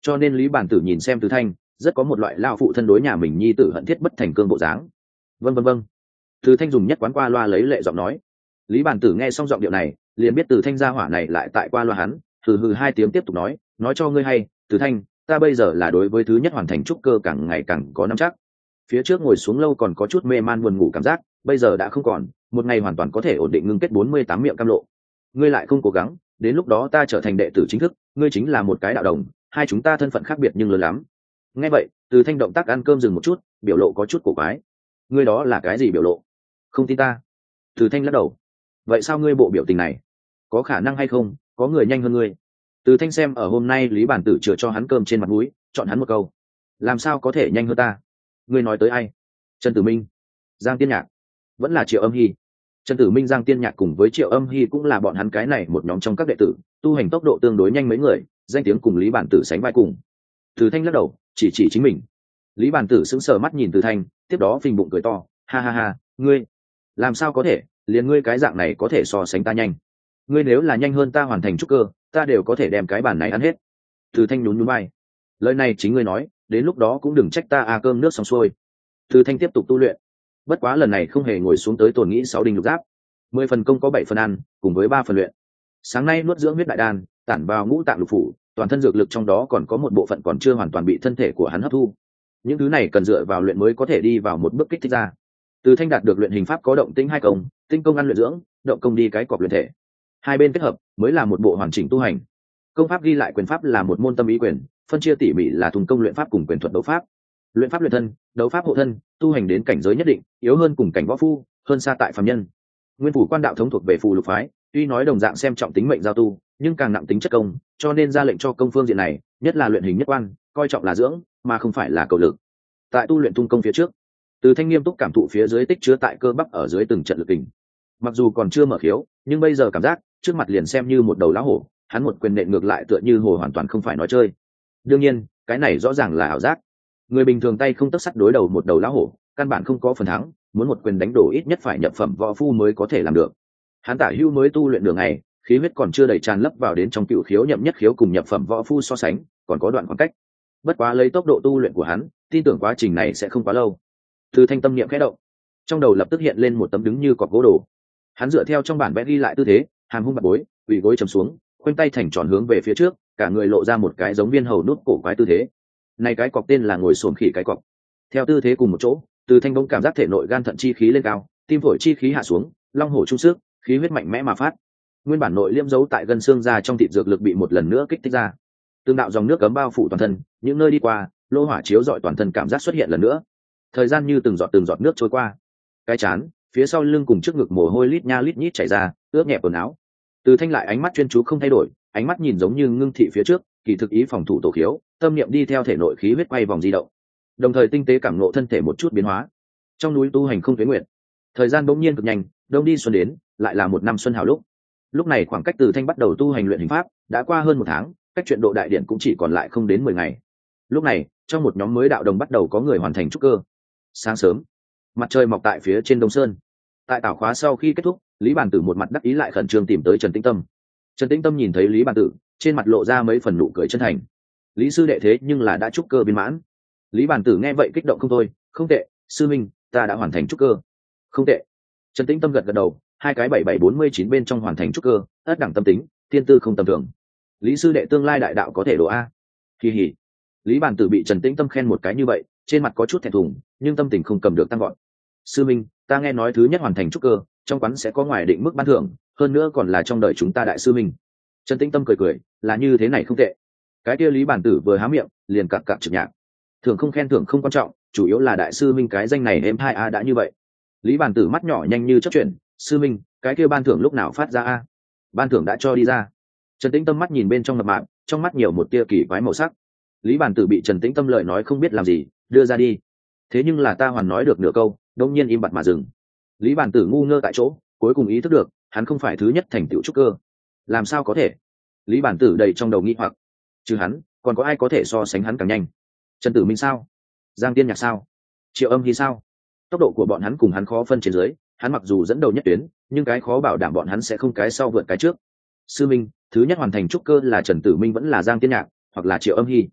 cho nên Lý Bản Tử nhìn xem Từ Thanh rất có một loại lao phụ thân đối nhà mình nhi tử hận thiết bất thành cương bộ dáng. Vâng vâng vâng. Từ Thanh dùng nhất quán qua loa lấy lệ giọng nói. Lý Bản Tử nghe xong giọng điệu này liền biết Từ Thanh gia hỏa này lại tại qua loa hắn, hừ hừ hai tiếng tiếp tục nói, nói cho ngươi hay, Từ Thanh, ta bây giờ là đối với thứ nhất hoàn thành trúc cơ càng ngày càng có nắm chắc. Phía trước ngồi xuống lâu còn có chút mê man buồn ngủ cảm giác, bây giờ đã không còn, một ngày hoàn toàn có thể ổn định ngưng kết bốn mươi tám miệng cam lộ. Ngươi lại không cố gắng, đến lúc đó ta trở thành đệ tử chính thức, ngươi chính là một cái đạo đồng, hai chúng ta thân phận khác biệt nhưng lớn lắm. Nghe vậy, Từ Thanh động tác ăn cơm dừng một chút, biểu lộ có chút cổ quái. Ngươi đó là cái gì biểu lộ? Không tin ta? Từ Thanh lắc đầu. Vậy sao ngươi bộ biểu tình này? Có khả năng hay không, có người nhanh hơn ngươi? Từ Thanh xem ở hôm nay Lý Bản Tử chừa cho hắn cơm trên mặt mũi, chọn hắn một câu. Làm sao có thể nhanh hơn ta? Ngươi nói tới ai? Trần Tử Minh, Giang Tiên Nhạc, vẫn là Triệu Âm Hy. Trần Tử Minh, Giang Tiên Nhạc cùng với Triệu Âm Hy cũng là bọn hắn cái này một nhóm trong các đệ tử, tu hành tốc độ tương đối nhanh mấy người, danh tiếng cùng Lý Bản Tử sánh vai cùng. Từ Thanh lắc đầu, chỉ chỉ chính mình. Lý Bản Tử sững sờ mắt nhìn Từ Thanh, tiếp đó phình bụng cười to, ha ha ha, ngươi, làm sao có thể, liền ngươi cái dạng này có thể so sánh ta nhanh. Ngươi nếu là nhanh hơn ta hoàn thành trúc cơ, ta đều có thể đem cái bàn này ăn hết. Từ Thanh nhún nhún vai. Lời này chính ngươi nói, đến lúc đó cũng đừng trách ta à, cơm nước xong xuôi. Từ Thanh tiếp tục tu luyện. Bất quá lần này không hề ngồi xuống tới tổn nghĩ sáu đinh lục giáp. Mười phần công có bảy phần ăn, cùng với ba phần luyện. Sáng nay nuốt dưỡng huyết đại đan, tản vào ngũ tạng lục phủ, toàn thân dược lực trong đó còn có một bộ phận còn chưa hoàn toàn bị thân thể của hắn hấp thu. Những thứ này cần dựa vào luyện mới có thể đi vào một bước kích thích ra. Từ Thanh đạt được luyện hình pháp có động tĩnh hai công, tinh công ăn luyện dưỡng, động công đi cái cọp luyện thể. Hai bên kết hợp mới là một bộ hoàn chỉnh tu hành. Công pháp ghi lại quyền pháp là một môn tâm ý quyền, phân chia tỉ mỉ là thùng công luyện pháp cùng quyền thuật đấu pháp. Luyện pháp luyện thân, đấu pháp hộ thân, tu hành đến cảnh giới nhất định, yếu hơn cùng cảnh võ phu, hơn xa tại phàm nhân. Nguyên phủ quan đạo thống thuộc về phù lục phái, tuy nói đồng dạng xem trọng tính mệnh giao tu, nhưng càng nặng tính chất công, cho nên ra lệnh cho công phương diện này, nhất là luyện hình nhất quan, coi trọng là dưỡng, mà không phải là cầu lực. Tại tu luyện tung công phía trước, Từ Thanh nghiêm túc cảm thụ phía dưới tích chứa tại cơ bắp ở dưới từng trận lực kình. Mặc dù còn chưa mở khiếu, nhưng bây giờ cảm giác trước mặt liền xem như một đầu lá hổ, hắn một quyền nện ngược lại tựa như hồ hoàn toàn không phải nói chơi. Đương nhiên, cái này rõ ràng là ảo giác. Người bình thường tay không tấc sắt đối đầu một đầu lá hổ, căn bản không có phần thắng, muốn một quyền đánh đổ ít nhất phải nhập phẩm võ phu mới có thể làm được. Hắn Tả Hưu mới tu luyện đường này, khí huyết còn chưa đầy tràn lấp vào đến trong cựu khiếu nhậm nhất khiếu cùng nhập phẩm võ phu so sánh, còn có đoạn khoảng cách. Bất quá lấy tốc độ tu luyện của hắn, tin tưởng quá trình này sẽ không quá lâu. Từ Thanh tâm niệm khẽ động, trong đầu lập tức hiện lên một tấm đứng như cọc gỗ đồ. Hắn dựa theo trong bản vẽ ghi lại tư thế, hàm hung bạt bối, ủy gối trầm xuống, khoanh tay thành tròn hướng về phía trước, cả người lộ ra một cái giống viên hầu nút cổ quái tư thế. Này cái cọc tên là ngồi xổm khỉ cái cọc. Theo tư thế cùng một chỗ, Từ Thanh bỗng cảm giác thể nội gan thận chi khí lên cao, tim phổi chi khí hạ xuống, long hổ trung sức, khí huyết mạnh mẽ mà phát. Nguyên bản nội liễm giấu tại gân xương ra trong thịt dược lực bị một lần nữa kích thích ra. Tương đạo dòng nước cấm bao phủ toàn thân, những nơi đi qua, lô hỏa chiếu rọi toàn thân cảm giác xuất hiện lần nữa. Thời gian như từng giọt từng giọt nước trôi qua. Cái chán, phía sau lưng cùng trước ngực mồ hôi lít nha lít nhít chảy ra, ướt nhẹ quần áo. Từ Thanh lại ánh mắt chuyên chú không thay đổi, ánh mắt nhìn giống như ngưng thị phía trước, kỳ thực ý phòng thủ tổ khiếu, tâm niệm đi theo thể nội khí huyết quay vòng di động, đồng thời tinh tế cảm ngộ thân thể một chút biến hóa. Trong núi tu hành không tuyến nguyện, thời gian bỗng nhiên cực nhanh, đông đi xuân đến, lại là một năm xuân hào lúc. Lúc này khoảng cách Từ Thanh bắt đầu tu hành luyện hình pháp đã qua hơn một tháng, cách chuyện độ đại điện cũng chỉ còn lại không đến mười ngày. Lúc này, trong một nhóm mới đạo đồng bắt đầu có người hoàn thành trúc cơ. Sáng sớm, mặt trời mọc tại phía trên Đông Sơn. Tại tảo khóa sau khi kết thúc, Lý Bản Tử một mặt đắc ý lại khẩn trương tìm tới Trần Tĩnh Tâm. Trần Tĩnh Tâm nhìn thấy Lý Bản Tử, trên mặt lộ ra mấy phần nụ cười chân thành. Lý sư đệ thế nhưng là đã trúc cơ viên mãn. Lý Bản Tử nghe vậy kích động không thôi, không tệ, sư minh, ta đã hoàn thành trúc cơ. Không tệ. Trần Tĩnh Tâm gật gật đầu, hai cái bảy bảy bốn mươi chín bên trong hoàn thành trúc cơ, ất đẳng tâm tính, tiên tư không tầm thường. Lý sư đệ tương lai đại đạo có thể độ a. Kỳ hỉ. Lý Bản Tử bị Trần Tĩnh Tâm khen một cái như vậy, trên mặt có chút thẹn thùng, nhưng tâm tình không cầm được tăng gọn. Sư minh, ta nghe nói thứ nhất hoàn thành trúc cơ, trong quán sẽ có ngoài định mức ban thưởng, hơn nữa còn là trong đời chúng ta đại sư minh. Trần Tĩnh Tâm cười cười, là như thế này không tệ. Cái kia Lý Bản Tử vừa há miệng, liền cặc cặc trực nhạc. Thưởng không khen thưởng không quan trọng, chủ yếu là đại sư minh cái danh này em hai a đã như vậy. Lý Bản Tử mắt nhỏ nhanh như chớp chuyển, sư minh, cái kia ban thưởng lúc nào phát ra a? Ban thưởng đã cho đi ra. Trần Tĩnh Tâm mắt nhìn bên trong mập mạp, trong mắt nhiều một tia kỳ quái màu sắc. Lý Bản Tử bị Trần Tĩnh Tâm lời nói không biết làm gì, đưa ra đi. Thế nhưng là ta hoàn nói được nửa câu, đống nhiên im bặt mà dừng. Lý Bản Tử ngu ngơ tại chỗ, cuối cùng ý thức được, hắn không phải thứ nhất thành tựu trúc cơ. Làm sao có thể? Lý Bản Tử đầy trong đầu nghi hoặc. Trừ hắn, còn có ai có thể so sánh hắn càng nhanh? Trần Tử Minh sao? Giang Tiên Nhạc sao? Triệu Âm Hy sao? Tốc độ của bọn hắn cùng hắn khó phân trên dưới, hắn mặc dù dẫn đầu nhất tuyến, nhưng cái khó bảo đảm bọn hắn sẽ không cái sau vượt cái trước. Sư Minh, thứ nhất hoàn thành trúc cơ là Trần Tử Minh vẫn là Giang Tiên Nhạc, hoặc là Triệu Âm Hy?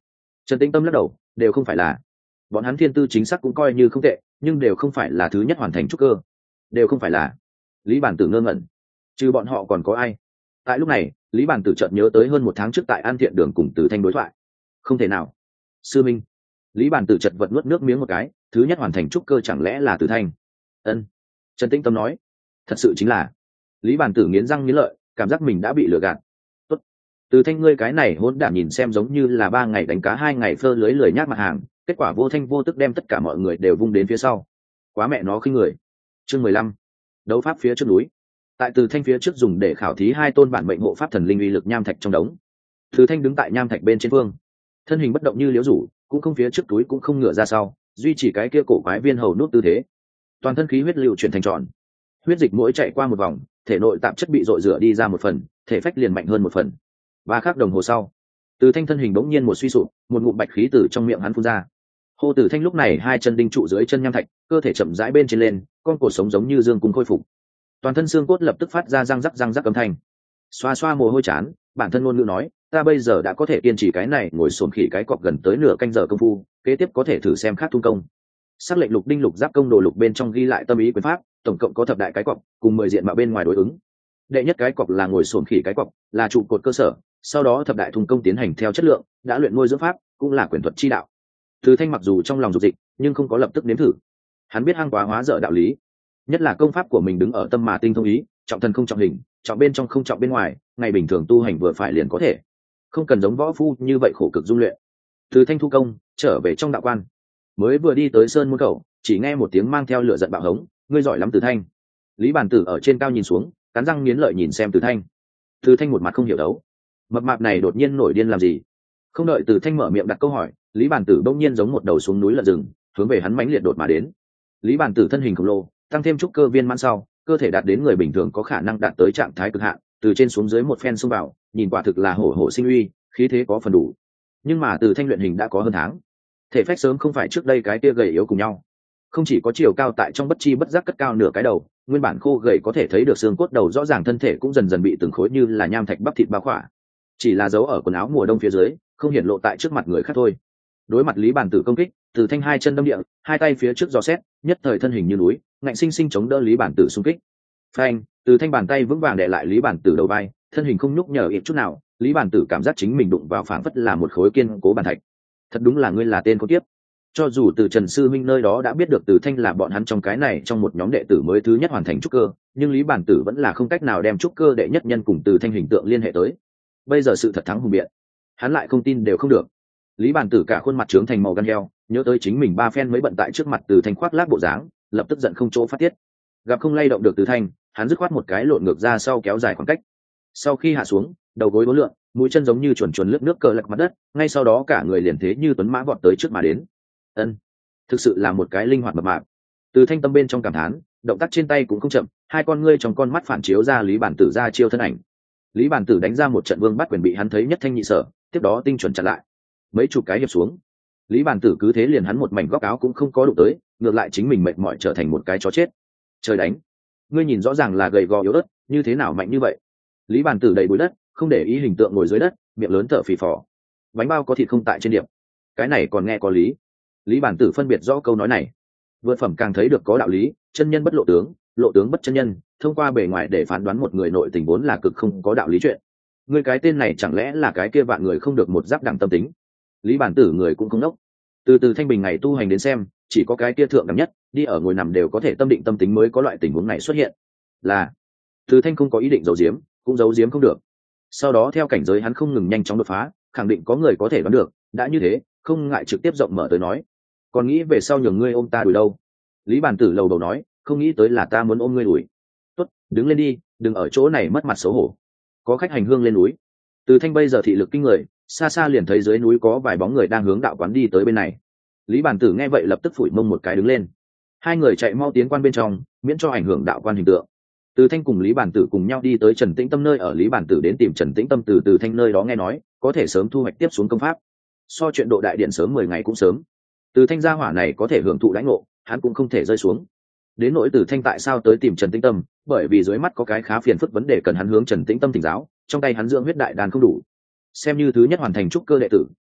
Trần Tĩnh Tâm lắc đầu, đều không phải là. Bọn hắn thiên tư chính xác cũng coi như không tệ, nhưng đều không phải là thứ nhất hoàn thành trúc cơ. Đều không phải là. Lý Bản Tử ngơ ngẩn. Trừ bọn họ còn có ai? Tại lúc này, Lý Bản Tử chợt nhớ tới hơn một tháng trước tại An Thiện Đường cùng Từ Thanh đối thoại. Không thể nào. Sư minh. Lý Bản Tử chợt vật nuốt nước miếng một cái, thứ nhất hoàn thành trúc cơ chẳng lẽ là Từ Thanh? Ân. Trần Tĩnh Tâm nói. Thật sự chính là. Lý Bản Tử nghiến răng nghiến lợi, cảm giác mình đã bị lừa gạt. Tốt. Từ Thanh ngươi cái này hỗn đản nhìn xem giống như là ba ngày đánh cá hai ngày phơ lưới lười nhác mặt hàng, kết quả vô thanh vô tức đem tất cả mọi người đều vung đến phía sau. Quá mẹ nó khinh người. Chương mười lăm. Đấu pháp phía trước núi. Tại Từ Thanh phía trước dùng để khảo thí hai tôn bản mệnh hộ pháp thần linh uy lực nham thạch trong đống. Từ Thanh đứng tại nham thạch bên trên phương, thân hình bất động như liễu rủ, cũng không phía trước túi cũng không ngửa ra sau, duy trì cái kia cổ quái viên hầu nút tư thế. Toàn thân khí huyết lưu chuyển thành tròn, huyết dịch mỗi chạy qua một vòng, thể nội tạp chất bị dội rửa đi ra một phần, thể phách liền mạnh hơn một phần. Ba khắc đồng hồ sau, Từ Thanh thân hình bỗng nhiên một suy sụp, một ngụm bạch khí từ trong miệng hắn phun ra. Hồ Tử Thanh lúc này hai chân đinh trụ dưới chân nham thạch, cơ thể chậm rãi bên trên lên, con cổ sống giống như dương cung khôi phục. Toàn thân xương cốt lập tức phát ra răng rắc răng rắc âm thanh. Xoa xoa mồ hôi chán, bản thân ngôn ngữ nói, ta bây giờ đã có thể kiên trì cái này ngồi xổm khỉ cái cọp gần tới nửa canh giờ công phu, kế tiếp có thể thử xem khác tung công. Sắc lệnh lục đinh lục giáp công đồ lục bên trong ghi lại tâm ý quyền pháp, tổng cộng có thập đại cái cọp, cùng mười diện mạo bên ngoài đối ứng. Đệ nhất cái cọp là ngồi xổm khỉ cái cọp, là trụ cột cơ sở, sau đó thập đại thùng công tiến hành theo chất lượng, đã luyện nuôi dưỡng pháp, cũng là quyền thuật chi đạo. Từ Thanh mặc dù trong lòng dục dịch, nhưng không có lập tức nếm thử. Hắn biết hăng quá hóa dở đạo lý, nhất là công pháp của mình đứng ở tâm mà tinh thông ý, trọng thân không trọng hình, trọng bên trong không trọng bên ngoài, ngày bình thường tu hành vừa phải liền có thể, không cần giống võ phu như vậy khổ cực dung luyện. Từ Thanh thu công, trở về trong đạo quan, mới vừa đi tới sơn môn khẩu, chỉ nghe một tiếng mang theo lửa giận bạo hống, ngươi giỏi lắm Từ Thanh. Lý Bản Tử ở trên cao nhìn xuống, cắn răng nghiến lợi nhìn xem Từ Thanh. Từ Thanh một mặt không hiểu đấu, mập mạp này đột nhiên nổi điên làm gì? Không đợi Từ Thanh mở miệng đặt câu hỏi, Lý Bản Tử bỗng nhiên giống một đầu xuống núi lợn rừng, hướng về hắn mãnh liệt đột mà đến. Lý Bản Tử thân hình khổng lồ, tăng thêm trúc cơ viên mãn sau, cơ thể đạt đến người bình thường có khả năng đạt tới trạng thái cực hạn, từ trên xuống dưới một phen xông vào, nhìn quả thực là hổ hổ sinh uy, khí thế có phần đủ. Nhưng mà Từ Thanh luyện hình đã có hơn tháng, thể phách sớm không phải trước đây cái kia gầy yếu cùng nhau, không chỉ có chiều cao tại trong bất chi bất giác cất cao nửa cái đầu, nguyên bản khô gầy có thể thấy được xương cốt đầu rõ ràng, thân thể cũng dần dần bị từng khối như là nham thạch bắp thịt bao khỏa, chỉ là dấu ở quần áo mùa đông phía dưới, không hiển lộ tại trước mặt người khác thôi. Đối mặt Lý Bản Tử công kích, Từ Thanh hai chân đâm địa, hai tay phía trước giò xét, nhất thời thân hình như núi, ngạnh sinh sinh chống đỡ Lý Bản Tử xung kích. Phanh, Từ Thanh bàn tay vững vàng đè lại Lý Bản Tử đầu vai, thân hình không nhúc nhở ít chút nào. Lý Bản Tử cảm giác chính mình đụng vào phảng phất là một khối kiên cố bàn thạch. Thật đúng là ngươi là tên khốn kiếp. Cho dù từ Trần sư minh nơi đó đã biết được Từ Thanh là bọn hắn trong cái này trong một nhóm đệ tử mới thứ nhất hoàn thành trúc cơ, nhưng Lý Bản Tử vẫn là không cách nào đem trúc cơ đệ nhất nhân cùng Từ Thanh hình tượng liên hệ tới. Bây giờ sự thật thắng hùng biện, hắn lại không tin đều không được. Lý Bản Tử cả khuôn mặt trướng thành màu gan heo, nhớ tới chính mình ba phen mới bận tại trước mặt Từ Thanh khoác lác bộ dáng, lập tức giận không chỗ phát tiết. Gặp không lay động được Từ Thanh, hắn dứt khoát một cái lộn ngược ra sau kéo dài khoảng cách. Sau khi hạ xuống, đầu gối uốn lượn, mũi chân giống như chuồn chuồn lướt nước cờ lật mặt đất, ngay sau đó cả người liền thế như tuấn mã vọt tới trước mà đến. Ân, thực sự là một cái linh hoạt mập mạp. Từ Thanh tâm bên trong cảm thán, động tác trên tay cũng không chậm, hai con ngươi trong con mắt phản chiếu ra Lý Bản Tử ra chiêu thân ảnh. Lý Bản Tử đánh ra một trận vương bắt quyền bị hắn thấy nhất thanh nhị sở, tiếp đó tinh chuẩn chặn lại. Mấy chục cái hiệp xuống, Lý Bản Tử cứ thế liền hắn một mảnh góc áo cũng không có đụng tới, ngược lại chính mình mệt mỏi trở thành một cái chó chết. Trời đánh, ngươi nhìn rõ ràng là gầy gò yếu ớt, như thế nào mạnh như vậy? Lý Bản Tử đầy bụi đất, không để ý hình tượng ngồi dưới đất, miệng lớn thở phì phò. Bánh bao có thịt không tại trên điểm, cái này còn nghe có lý. Lý Bản Tử phân biệt rõ câu nói này, vượt phẩm càng thấy được có đạo lý. Chân nhân bất lộ tướng, lộ tướng bất chân nhân, thông qua bề ngoài để phán đoán một người nội tình vốn là cực không có đạo lý chuyện. Ngươi cái tên này chẳng lẽ là cái kia vạn người không được một giáp đẳng tâm tính? Lý Bản Tử người cũng không đốc. Từ từ Thanh Bình ngày tu hành đến xem, chỉ có cái kia thượng đẳng nhất, đi ở ngồi nằm đều có thể tâm định tâm tính mới có loại tình huống này xuất hiện. Là Từ Thanh không có ý định giấu giếm, cũng giấu giếm không được. Sau đó theo cảnh giới hắn không ngừng nhanh chóng đột phá, khẳng định có người có thể đoán được, đã như thế, không ngại trực tiếp rộng mở tới nói. Còn nghĩ về sau nhường ngươi ôm ta đuổi đâu? Lý Bản Tử lầu đầu nói, không nghĩ tới là ta muốn ôm ngươi đuổi. Tốt, đứng lên đi, đừng ở chỗ này mất mặt xấu hổ. Có khách hành hương lên núi. Từ Thanh bây giờ thị lực kinh người, xa xa liền thấy dưới núi có vài bóng người đang hướng đạo quán đi tới bên này. Lý Bản Tử nghe vậy lập tức phủi mông một cái đứng lên. Hai người chạy mau tiến quan bên trong, miễn cho ảnh hưởng đạo quan hình tượng. Từ Thanh cùng Lý Bản Tử cùng nhau đi tới Trần Tĩnh Tâm nơi ở. Lý Bản Tử đến tìm Trần Tĩnh Tâm từ Từ Thanh nơi đó nghe nói, có thể sớm thu hoạch tiếp xuống công pháp. So chuyện độ đại điện sớm mười ngày cũng sớm. Từ Thanh gia hỏa này có thể hưởng thụ đãi ngộ, hắn cũng không thể rơi xuống. Đến nỗi Từ Thanh tại sao tới tìm Trần Tĩnh Tâm, bởi vì dưới mắt có cái khá phiền phức vấn đề cần hắn hướng Trần Tĩnh Tâm thỉnh giáo, trong tay hắn dưỡng huyết đại đan không đủ. Xem như thứ nhất hoàn thành trúc cơ đệ tử,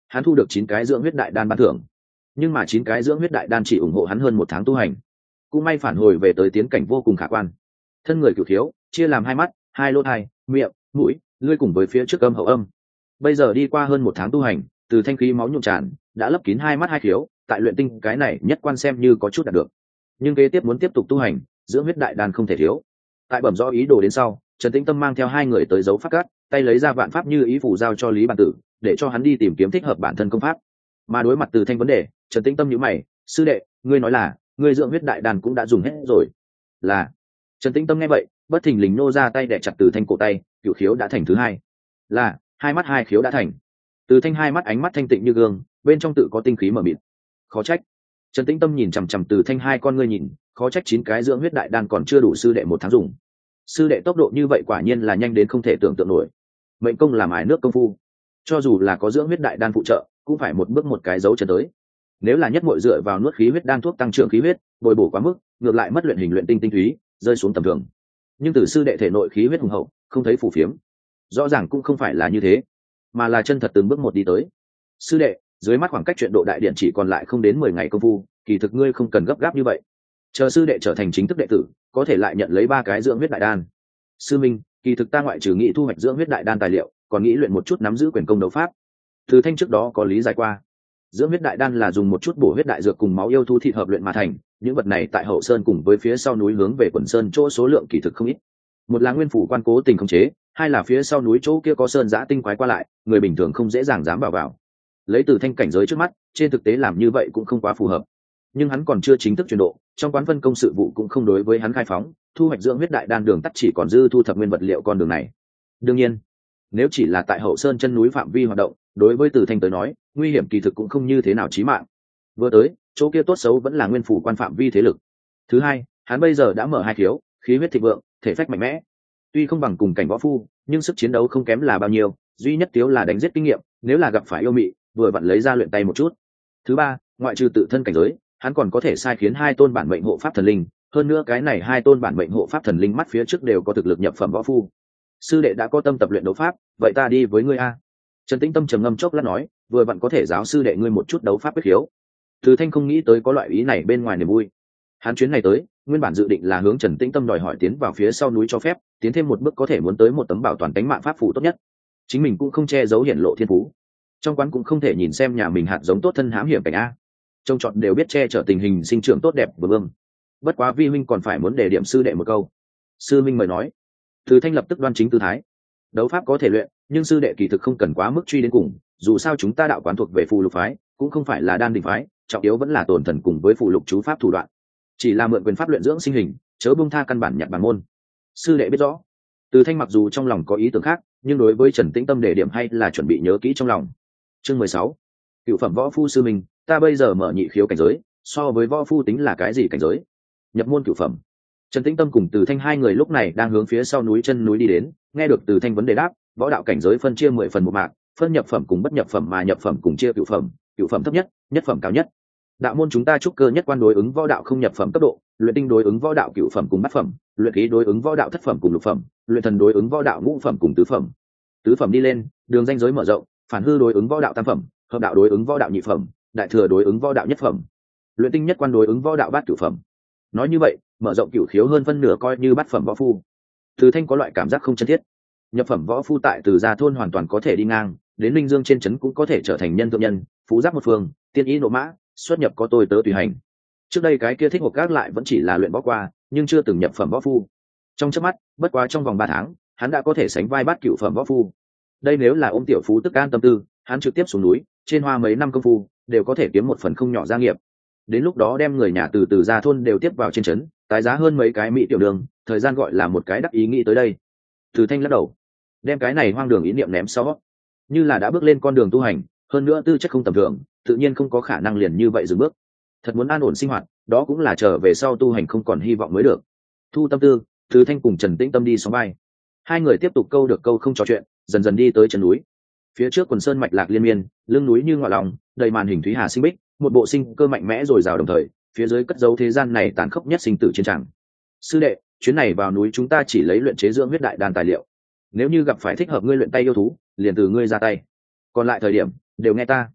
hắn thu được chín cái dưỡng huyết đại đan ban thưởng, nhưng mà chín cái dưỡng huyết đại đan chỉ ủng hộ hắn hơn một tháng tu hành, cũng may phản hồi về tới tiến cảnh vô cùng khả quan. Thân người cửu khiếu chia làm hai mắt, hai lỗ tai, miệng, mũi, lưỡi cùng với phía trước âm hậu âm. Bây giờ đi qua hơn một tháng tu hành, từ thanh khí máu nhuộm tràn đã lấp kín hai mắt hai khiếu, tại luyện tinh cái này nhất quan xem như có chút đạt được. Nhưng kế tiếp muốn tiếp tục tu hành, dưỡng huyết đại đan không thể thiếu. Tại bẩm rõ ý đồ đến sau, Trần Tĩnh Tâm mang theo hai người tới dấu pháp cát, tay lấy ra vạn pháp như ý phủ giao cho Lý Bản Tử, để cho hắn đi tìm kiếm thích hợp bản thân công pháp. Mà đối mặt từ thanh vấn đề, Trần Tĩnh Tâm nhíu mày, sư đệ, ngươi nói là ngươi dưỡng huyết đại đan cũng đã dùng hết rồi? Là. Trần Tĩnh Tâm nghe vậy, bất thình lình nô ra tay đè chặt từ thanh cổ tay, cửu khiếu đã thành thứ hai. Là, hai mắt hai khiếu đã thành. Từ thanh hai mắt ánh mắt thanh tịnh như gương, bên trong tự có tinh khí mờ mịt. Khó trách. Trần Tĩnh Tâm nhìn chằm chằm từ thanh hai con ngươi nhìn, khó trách chín cái dưỡng huyết đại đan còn chưa đủ sư đệ một tháng dùng. Sư đệ tốc độ như vậy quả nhiên là nhanh đến không thể tưởng tượng nổi. Mệnh công làm ái nước công phu, cho dù là có dưỡng huyết đại đan phụ trợ, cũng phải một bước một cái dấu chân tới. Nếu là nhất muội dựa vào nuốt khí huyết đan thuốc tăng trưởng khí huyết, bồi bổ quá mức, ngược lại mất luyện hình luyện tinh tinh túy, rơi xuống tầm thường. Nhưng từ sư đệ thể nội khí huyết hùng hậu, không thấy phù phiếm, rõ ràng cũng không phải là như thế, mà là chân thật từng bước một đi tới. Sư đệ, dưới mắt khoảng cách chuyện độ đại điện chỉ còn lại không đến mười ngày công phu, kỳ thực ngươi không cần gấp gáp như vậy. Chờ sư đệ trở thành chính thức đệ tử, có thể lại nhận lấy ba cái dưỡng huyết đại đan. Sư minh, kỳ thực ta ngoại trừ nghĩ thu hoạch dưỡng huyết đại đan tài liệu, còn nghĩ luyện một chút nắm giữ quyền công đấu pháp. Từ thanh trước đó có lý giải qua, dưỡng huyết đại đan là dùng một chút bổ huyết đại dược cùng máu yêu thú thịt hợp luyện mà thành, những vật này tại hậu sơn cùng với phía sau núi hướng về quần sơn chỗ số lượng kỳ thực không ít. Một là nguyên phủ quan cố tình khống chế, hai là phía sau núi chỗ kia có sơn giã tinh quái qua lại, người bình thường không dễ dàng dám vào vào. Lấy từ thanh cảnh giới trước mắt, trên thực tế làm như vậy cũng không quá phù hợp. Nhưng hắn còn chưa chính thức chuyển độ, trong quán phân công sự vụ cũng không đối với hắn khai phóng, thu hoạch dưỡng huyết đại đan đường tắt chỉ còn dư thu thập nguyên vật liệu con đường này. Đương nhiên, nếu chỉ là tại hậu sơn chân núi phạm vi hoạt động, đối với từ thanh tới nói, nguy hiểm kỳ thực cũng không như thế nào chí mạng. Vừa tới, chỗ kia tốt xấu vẫn là nguyên phủ quan phạm vi thế lực. Thứ hai, hắn bây giờ đã mở hai khiếu, khí huyết thịnh vượng, thể phách mạnh mẽ. Tuy không bằng cùng cảnh võ phu, nhưng sức chiến đấu không kém là bao nhiêu, duy nhất thiếu là đánh giết kinh nghiệm, nếu là gặp phải yêu mị, vừa vặn lấy ra luyện tay một chút. Thứ ba, ngoại trừ tự thân cảnh giới, hắn còn có thể sai khiến hai tôn bản mệnh hộ pháp thần linh, hơn nữa cái này hai tôn bản mệnh hộ pháp thần linh mắt phía trước đều có thực lực nhập phẩm võ phu. Sư đệ đã có tâm tập luyện đấu pháp, vậy ta đi với ngươi a. Trần Tĩnh Tâm trầm ngâm chốc lát nói, vừa vặn có thể giáo sư đệ ngươi một chút đấu pháp quyết khiếu. Từ thanh không nghĩ tới có loại ý này bên ngoài niềm vui. Hắn chuyến này tới, nguyên bản dự định là hướng Trần Tĩnh Tâm đòi hỏi tiến vào phía sau núi cho phép, tiến thêm một bước có thể muốn tới một tấm bảo toàn tính mạng pháp phù tốt nhất. Chính mình cũng không che giấu hiển lộ thiên phú. Trong quán cũng không thể nhìn xem nhà mình hạt giống tốt thân hãm hiểm cảnh a. Trông trọt đều biết che chở tình hình sinh trưởng tốt đẹp vừa vương. Bất quá vi huynh còn phải muốn đề điểm sư đệ một câu. Sư minh mời nói. Từ thanh lập tức đoan chính tư thái. Đấu pháp có thể luyện, nhưng sư đệ kỳ thực không cần quá mức truy đến cùng, dù sao chúng ta đạo quán thuộc về phù lục phái, cũng không phải là đan đỉnh phái, trọng yếu vẫn là tổn thần cùng với phù lục chú pháp thủ đoạn. Chỉ là mượn quyền pháp luyện dưỡng sinh hình, chớ buông tha căn bản nhặt bản môn. Sư đệ biết rõ. Từ thanh mặc dù trong lòng có ý tưởng khác, nhưng đối với Trần Tĩnh Tâm đề điểm hay là chuẩn bị nhớ kỹ trong lòng. Chương mười sáu. Cựu phẩm võ phu sư minh, ta bây giờ mở nhị khiếu cảnh giới, so với võ phu tính là cái gì cảnh giới? Nhập môn cựu phẩm. Trần Tĩnh Tâm cùng Từ Thanh hai người lúc này đang hướng phía sau núi chân núi đi đến, nghe được Từ Thanh vấn đề đáp, võ đạo cảnh giới phân chia mười phần một mạc, phân nhập phẩm cùng bất nhập phẩm mà nhập phẩm cùng chia cựu phẩm, cựu phẩm thấp nhất, nhất phẩm cao nhất. Đạo môn chúng ta trúc cơ nhất quan đối ứng võ đạo không nhập phẩm cấp độ, luyện tinh đối ứng võ đạo cựu phẩm cùng bát phẩm, luyện khí đối ứng võ đạo thất phẩm cùng lục phẩm, luyện thần đối ứng võ đạo ngũ phẩm cùng tứ phẩm. Tứ phẩm đi lên, đường ranh giới mở rộng, phản hư đối ứng võ đạo tam phẩm, hợp đạo đối ứng võ đạo nhị phẩm, đại thừa đối ứng võ đạo nhất phẩm, luyện tinh nhất quan đối ứng võ đạo bát cửu phẩm. Nói như vậy, mở rộng cửu khiếu hơn phân nửa coi như bát phẩm võ phu. Từ Thanh có loại cảm giác không chân thiết. Nhập phẩm võ phu tại Từ Gia thôn hoàn toàn có thể đi ngang, đến Linh Dương trên trấn cũng có thể trở thành nhân thượng nhân, phú giáp một phương, tiên ý nộ mã, xuất nhập có tôi tớ tùy hành. Trước đây cái kia thích hộp gác lại vẫn chỉ là luyện võ qua, nhưng chưa từng nhập phẩm võ phu. Trong chớp mắt, bất quá trong vòng ba tháng, hắn đã có thể sánh vai bát cửu phẩm võ phu. Đây nếu là ôm tiểu phú tức an tâm tư, hắn trực tiếp xuống núi, trên hoa mấy năm công phu, đều có thể kiếm một phần không nhỏ gia nghiệp. Đến lúc đó đem người nhà từ Từ Gia thôn đều tiếp vào trên trấn, tái giá hơn mấy cái mỹ tiểu đường, thời gian gọi là một cái đắc ý nghĩ tới đây. Từ Thanh lắc đầu, đem cái này hoang đường ý niệm ném sau, như là đã bước lên con đường tu hành, hơn nữa tư chất không tầm thường, tự nhiên không có khả năng liền như vậy dừng bước. Thật muốn an ổn sinh hoạt, đó cũng là trở về sau tu hành không còn hy vọng mới được. Thu tâm tư, Từ Thanh cùng Trần Tĩnh Tâm đi sóng vai, hai người tiếp tục câu được câu không trò chuyện, dần dần đi tới chân núi. Phía trước quần sơn mạch lạc liên miên, lưng núi như ngọa lòng, đầy màn hình thúy hà sinh bích, một bộ sinh cơ mạnh mẽ dồi dào đồng thời, phía dưới cất dấu thế gian này tàn khốc nhất sinh tử chiến tràng. Sư đệ, chuyến này vào núi chúng ta chỉ lấy luyện chế dưỡng huyết đại đan tài liệu. Nếu như gặp phải thích hợp ngươi luyện tay yêu thú, liền từ ngươi ra tay. Còn lại thời điểm, đều nghe ta.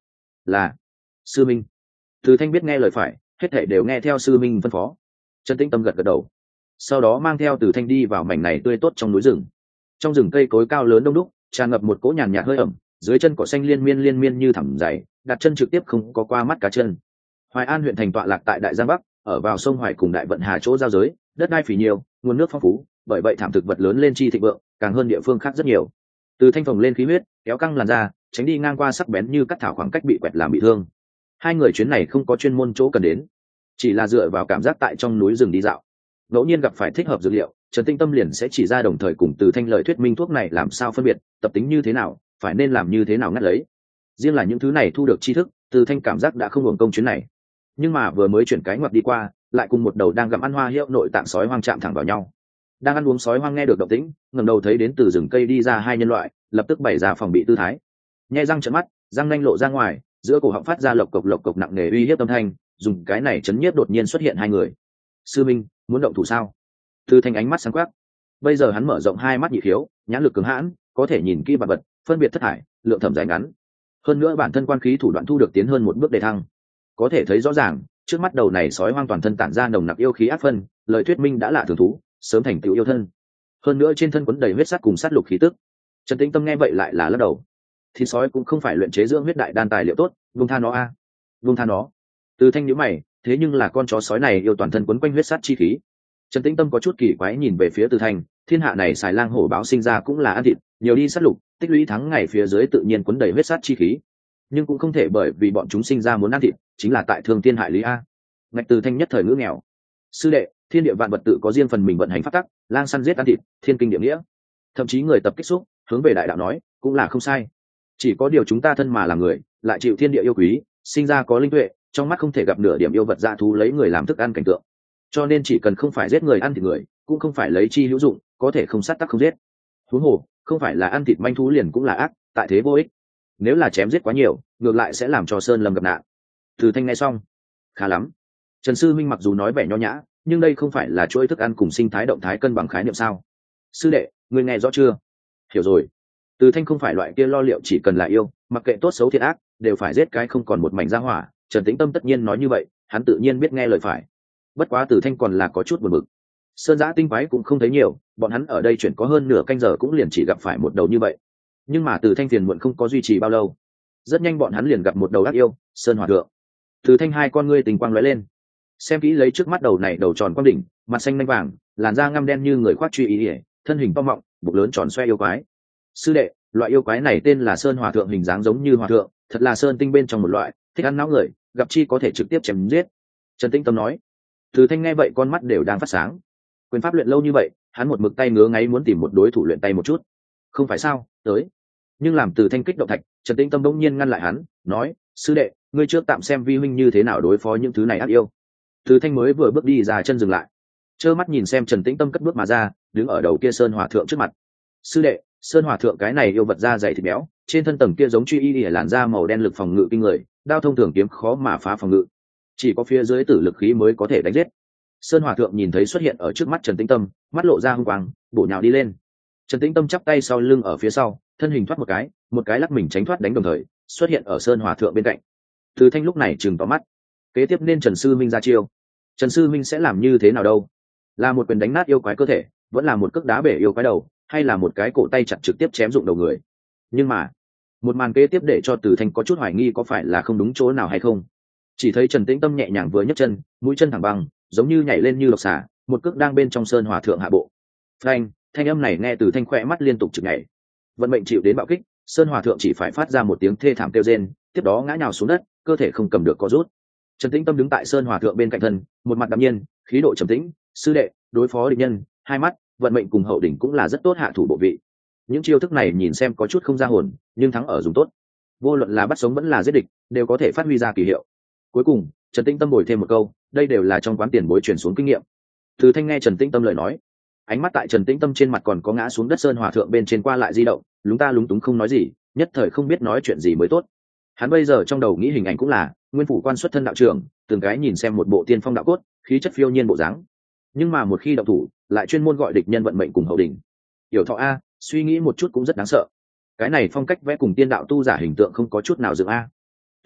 là sư minh. Từ thanh biết nghe lời phải, hết thể đều nghe theo sư minh phân phó. Trần Tĩnh Tâm gật gật đầu, sau đó mang theo Từ thanh đi vào mảnh này tươi tốt trong núi rừng. Trong rừng cây cối cao lớn đông đúc, tràn ngập một cỗ nhàn nhạt hơi ẩm, dưới chân cỏ xanh liên miên liên miên như thẳm dày, đặt chân trực tiếp không có qua mắt cá chân. Hoài An huyện thành tọa lạc tại Đại Giang Bắc, ở vào sông Hoài cùng Đại Vận Hà chỗ giao giới, đất đai phì nhiều, nguồn nước phong phú, bởi vậy thảm thực vật lớn lên chi thịnh vượng, càng hơn địa phương khác rất nhiều. Từ thanh phòng lên khí huyết, kéo căng làn da, tránh đi ngang qua sắc bén như cắt thảo khoảng cách bị quẹt làm bị thương. Hai người chuyến này không có chuyên môn chỗ cần đến, chỉ là dựa vào cảm giác tại trong núi rừng đi dạo. Ngẫu nhiên gặp phải thích hợp dược liệu, Trần Tinh Tâm liền sẽ chỉ ra, đồng thời cùng Từ thanh lời thuyết minh thuốc này làm sao phân biệt, tập tính như thế nào, phải nên làm như thế nào ngắt lấy. Riêng là những thứ này thu được tri thức, Từ thanh cảm giác đã không hưởng công chuyến này. Nhưng mà vừa mới chuyển cái ngoặt đi qua, lại cùng một đầu đang gặm ăn hoa hiệu nội tạng sói hoang chạm thẳng vào nhau. Đang ăn uống sói hoang nghe được động tĩnh, ngẩng đầu thấy đến từ rừng cây đi ra hai nhân loại, lập tức bày ra phòng bị tư thái. Nhẹ răng trợn mắt, răng nanh lộ ra ngoài, giữa cổ họng phát ra lộc cộc lộc cộc nặng nề uy hiếp âm thanh, dùng cái này chấn nhiếp đột nhiên xuất hiện hai người. Sư minh, muốn động thủ sao? Từ thanh ánh mắt sáng quắc. Bây giờ hắn mở rộng hai mắt nhị khiếu, nhãn lực cứng hãn, có thể nhìn kỹ vật vật, phân biệt thất thải, lượng thẩm dài ngắn. Hơn nữa bản thân quan khí thủ đoạn thu được tiến hơn một bước đề thăng. Có thể thấy rõ ràng, trước mắt đầu này sói hoang toàn thân tản ra nồng nặc yêu khí ác phân, lời thuyết minh đã lạ thường thú, sớm thành tựu yêu thân. Hơn nữa trên thân quấn đầy huyết sắt cùng sát lục khí tức. Trần Tĩnh Tâm nghe vậy lại là lắc đầu. Thịt sói cũng không phải luyện chế dưỡng huyết đại đan tài liệu tốt, vung tha nó a, à. Vung tha nó. Từ thanh nhíu mày, thế nhưng là con chó sói này yêu toàn thân quấn quanh huyết sắt chi khí. Trần Tĩnh Tâm có chút kỳ quái nhìn về phía Từ thanh, thiên hạ này xài lang hổ báo sinh ra cũng là ăn thịt, nhiều đi sát lục, tích lũy tháng ngày phía dưới tự nhiên quấn đầy huyết sắt chi khí. Nhưng cũng không thể bởi vì bọn chúng sinh ra muốn ăn thịt, chính là tại thương thiên hại lý a. Ngạch Từ thanh nhất thời ngữ nghèo. Sư đệ, thiên địa vạn vật tự có riêng phần mình vận hành pháp tắc, lang săn giết ăn thịt, thiên kinh địa nghĩa. Thậm chí người tập kích xúc, hướng về đại đạo nói, cũng là không sai. Chỉ có điều chúng ta thân mà là người, lại chịu thiên địa yêu quý, sinh ra có linh tuệ, trong mắt không thể gặp nửa điểm yêu vật dã thú lấy người làm thức ăn cảnh tượng. Cho nên chỉ cần không phải giết người ăn thịt người, cũng không phải lấy chi hữu dụng, có thể không sát tắc không giết. Huống hồ, không phải là ăn thịt manh thú liền cũng là ác, tại thế vô ích. Nếu là chém giết quá nhiều, ngược lại sẽ làm cho sơn lâm gặp nạn. Từ thanh nghe xong, khá lắm. Trần sư minh mặc dù nói vẻ nho nhã, nhưng đây không phải là chuỗi thức ăn cùng sinh thái động thái cân bằng khái niệm sao? Sư đệ, ngươi nghe rõ chưa? Hiểu rồi. Từ thanh không phải loại kia lo liệu chỉ cần là yêu, mặc kệ tốt xấu thiện ác, đều phải giết cái không còn một mảnh ra hỏa. Trần Tĩnh Tâm tất nhiên nói như vậy, hắn tự nhiên biết nghe lời phải. Bất quá Từ thanh còn là có chút buồn bực. Sơn giã tinh quái cũng không thấy nhiều, bọn hắn ở đây chuyển có hơn nửa canh giờ cũng liền chỉ gặp phải một đầu như vậy. Nhưng mà Từ thanh phiền muộn không có duy trì bao lâu, rất nhanh bọn hắn liền gặp một đầu ác yêu, sơn hỏa thượng. Từ thanh hai con ngươi tình quang lóe lên, xem kỹ lấy trước mắt đầu này đầu tròn quang đỉnh, mặt xanh lanh vàng, làn da ngăm đen như người khoác truy ý ỉa, thân hình to mọng, bụng lớn tròn xoe yêu quái. Sư đệ, loại yêu quái này tên là sơn hỏa thượng, hình dáng giống như hỏa thượng, thật là sơn tinh bên trong một loại, thích ăn não người, gặp chi có thể trực tiếp chém giết. Trần Tĩnh Tâm nói. Từ thanh nghe vậy con mắt đều đang phát sáng. Quyền pháp luyện lâu như vậy, hắn một mực tay ngứa ngáy muốn tìm một đối thủ luyện tay một chút. Không phải sao? Tới. Nhưng làm Từ thanh kích động thạch, Trần Tĩnh Tâm bỗng nhiên ngăn lại hắn, nói: sư đệ, ngươi trước tạm xem vi huynh như thế nào đối phó những thứ này ác yêu. Từ thanh mới vừa bước đi ra chân dừng lại, trơ mắt nhìn xem Trần Tĩnh Tâm cất bước mà ra, đứng ở đầu kia sơn hòa thượng trước mặt. Sư đệ, sơn hòa thượng cái này yêu vật da dày thịt béo, trên thân tầng kia giống truy y làn da màu đen, lực phòng ngự kinh người, đao thông thường kiếm khó mà phá phòng ngự, chỉ có phía dưới tử lực khí mới có thể đánh giết. Sơn hòa thượng nhìn thấy xuất hiện ở trước mắt Trần Tĩnh Tâm, mắt lộ ra hung quang, bổ nhào đi lên. Trần Tĩnh Tâm chắp tay sau lưng ở phía sau, thân hình thoát một cái, một cái lắc mình tránh thoát đánh đồng thời xuất hiện ở sơn hòa thượng bên cạnh. Từ thanh lúc này chừng to mắt, kế tiếp nên Trần sư minh ra chiêu. Trần sư minh sẽ làm như thế nào đâu? Là một quyền đánh nát yêu quái cơ thể, vẫn là một cước đá bể yêu quái đầu, hay là một cái cổ tay chặt trực tiếp chém dụng đầu người? Nhưng mà một màn kế tiếp để cho Từ thanh có chút hoài nghi có phải là không đúng chỗ nào hay không. Chỉ thấy Trần Tĩnh Tâm nhẹ nhàng vừa nhấc chân, mũi chân thẳng băng, giống như nhảy lên như lộc xả, một cước đang bên trong sơn hòa thượng hạ bộ. Phanh, thanh âm này nghe Từ thanh khỏe mắt liên tục chực nhảy. Vận mệnh chịu đến bạo kích, sơn hòa thượng chỉ phải phát ra một tiếng thê thảm kêu rên, tiếp đó ngã nhào xuống đất, cơ thể không cầm được có rút. Trần Tĩnh Tâm đứng tại sơn hòa thượng bên cạnh thân, một mặt đạm nhiên, khí độ trầm tĩnh. Sư đệ, đối phó địch nhân, hai mắt, vận mệnh cùng hậu đỉnh cũng là rất tốt hạ thủ bộ vị. Những chiêu thức này nhìn xem có chút không ra hồn, nhưng thắng ở dùng tốt. Vô luận là bắt sống vẫn là giết địch, đều có thể phát huy ra kỳ hiệu. Cuối cùng, Trần Tĩnh Tâm bồi thêm một câu, đây đều là trong quán tiền bối truyền xuống kinh nghiệm. Từ thanh nghe Trần Tĩnh Tâm lời nói, ánh mắt tại Trần Tĩnh Tâm trên mặt còn có ngã xuống đất sơn hòa thượng bên trên qua lại di động, lúng ta lúng túng không nói gì, nhất thời không biết nói chuyện gì mới tốt. Hắn bây giờ trong đầu nghĩ hình ảnh cũng là nguyên phủ quan xuất thân đạo trưởng, từng cái nhìn xem một bộ tiên phong đạo cốt, khí chất phiêu nhiên bộ dáng. Nhưng mà một khi động thủ, lại chuyên môn gọi địch nhân vận mệnh cùng hậu đỉnh. Hiểu thọ a, suy nghĩ một chút cũng rất đáng sợ. Cái này phong cách vẽ cùng tiên đạo tu giả hình tượng không có chút nào dựng a.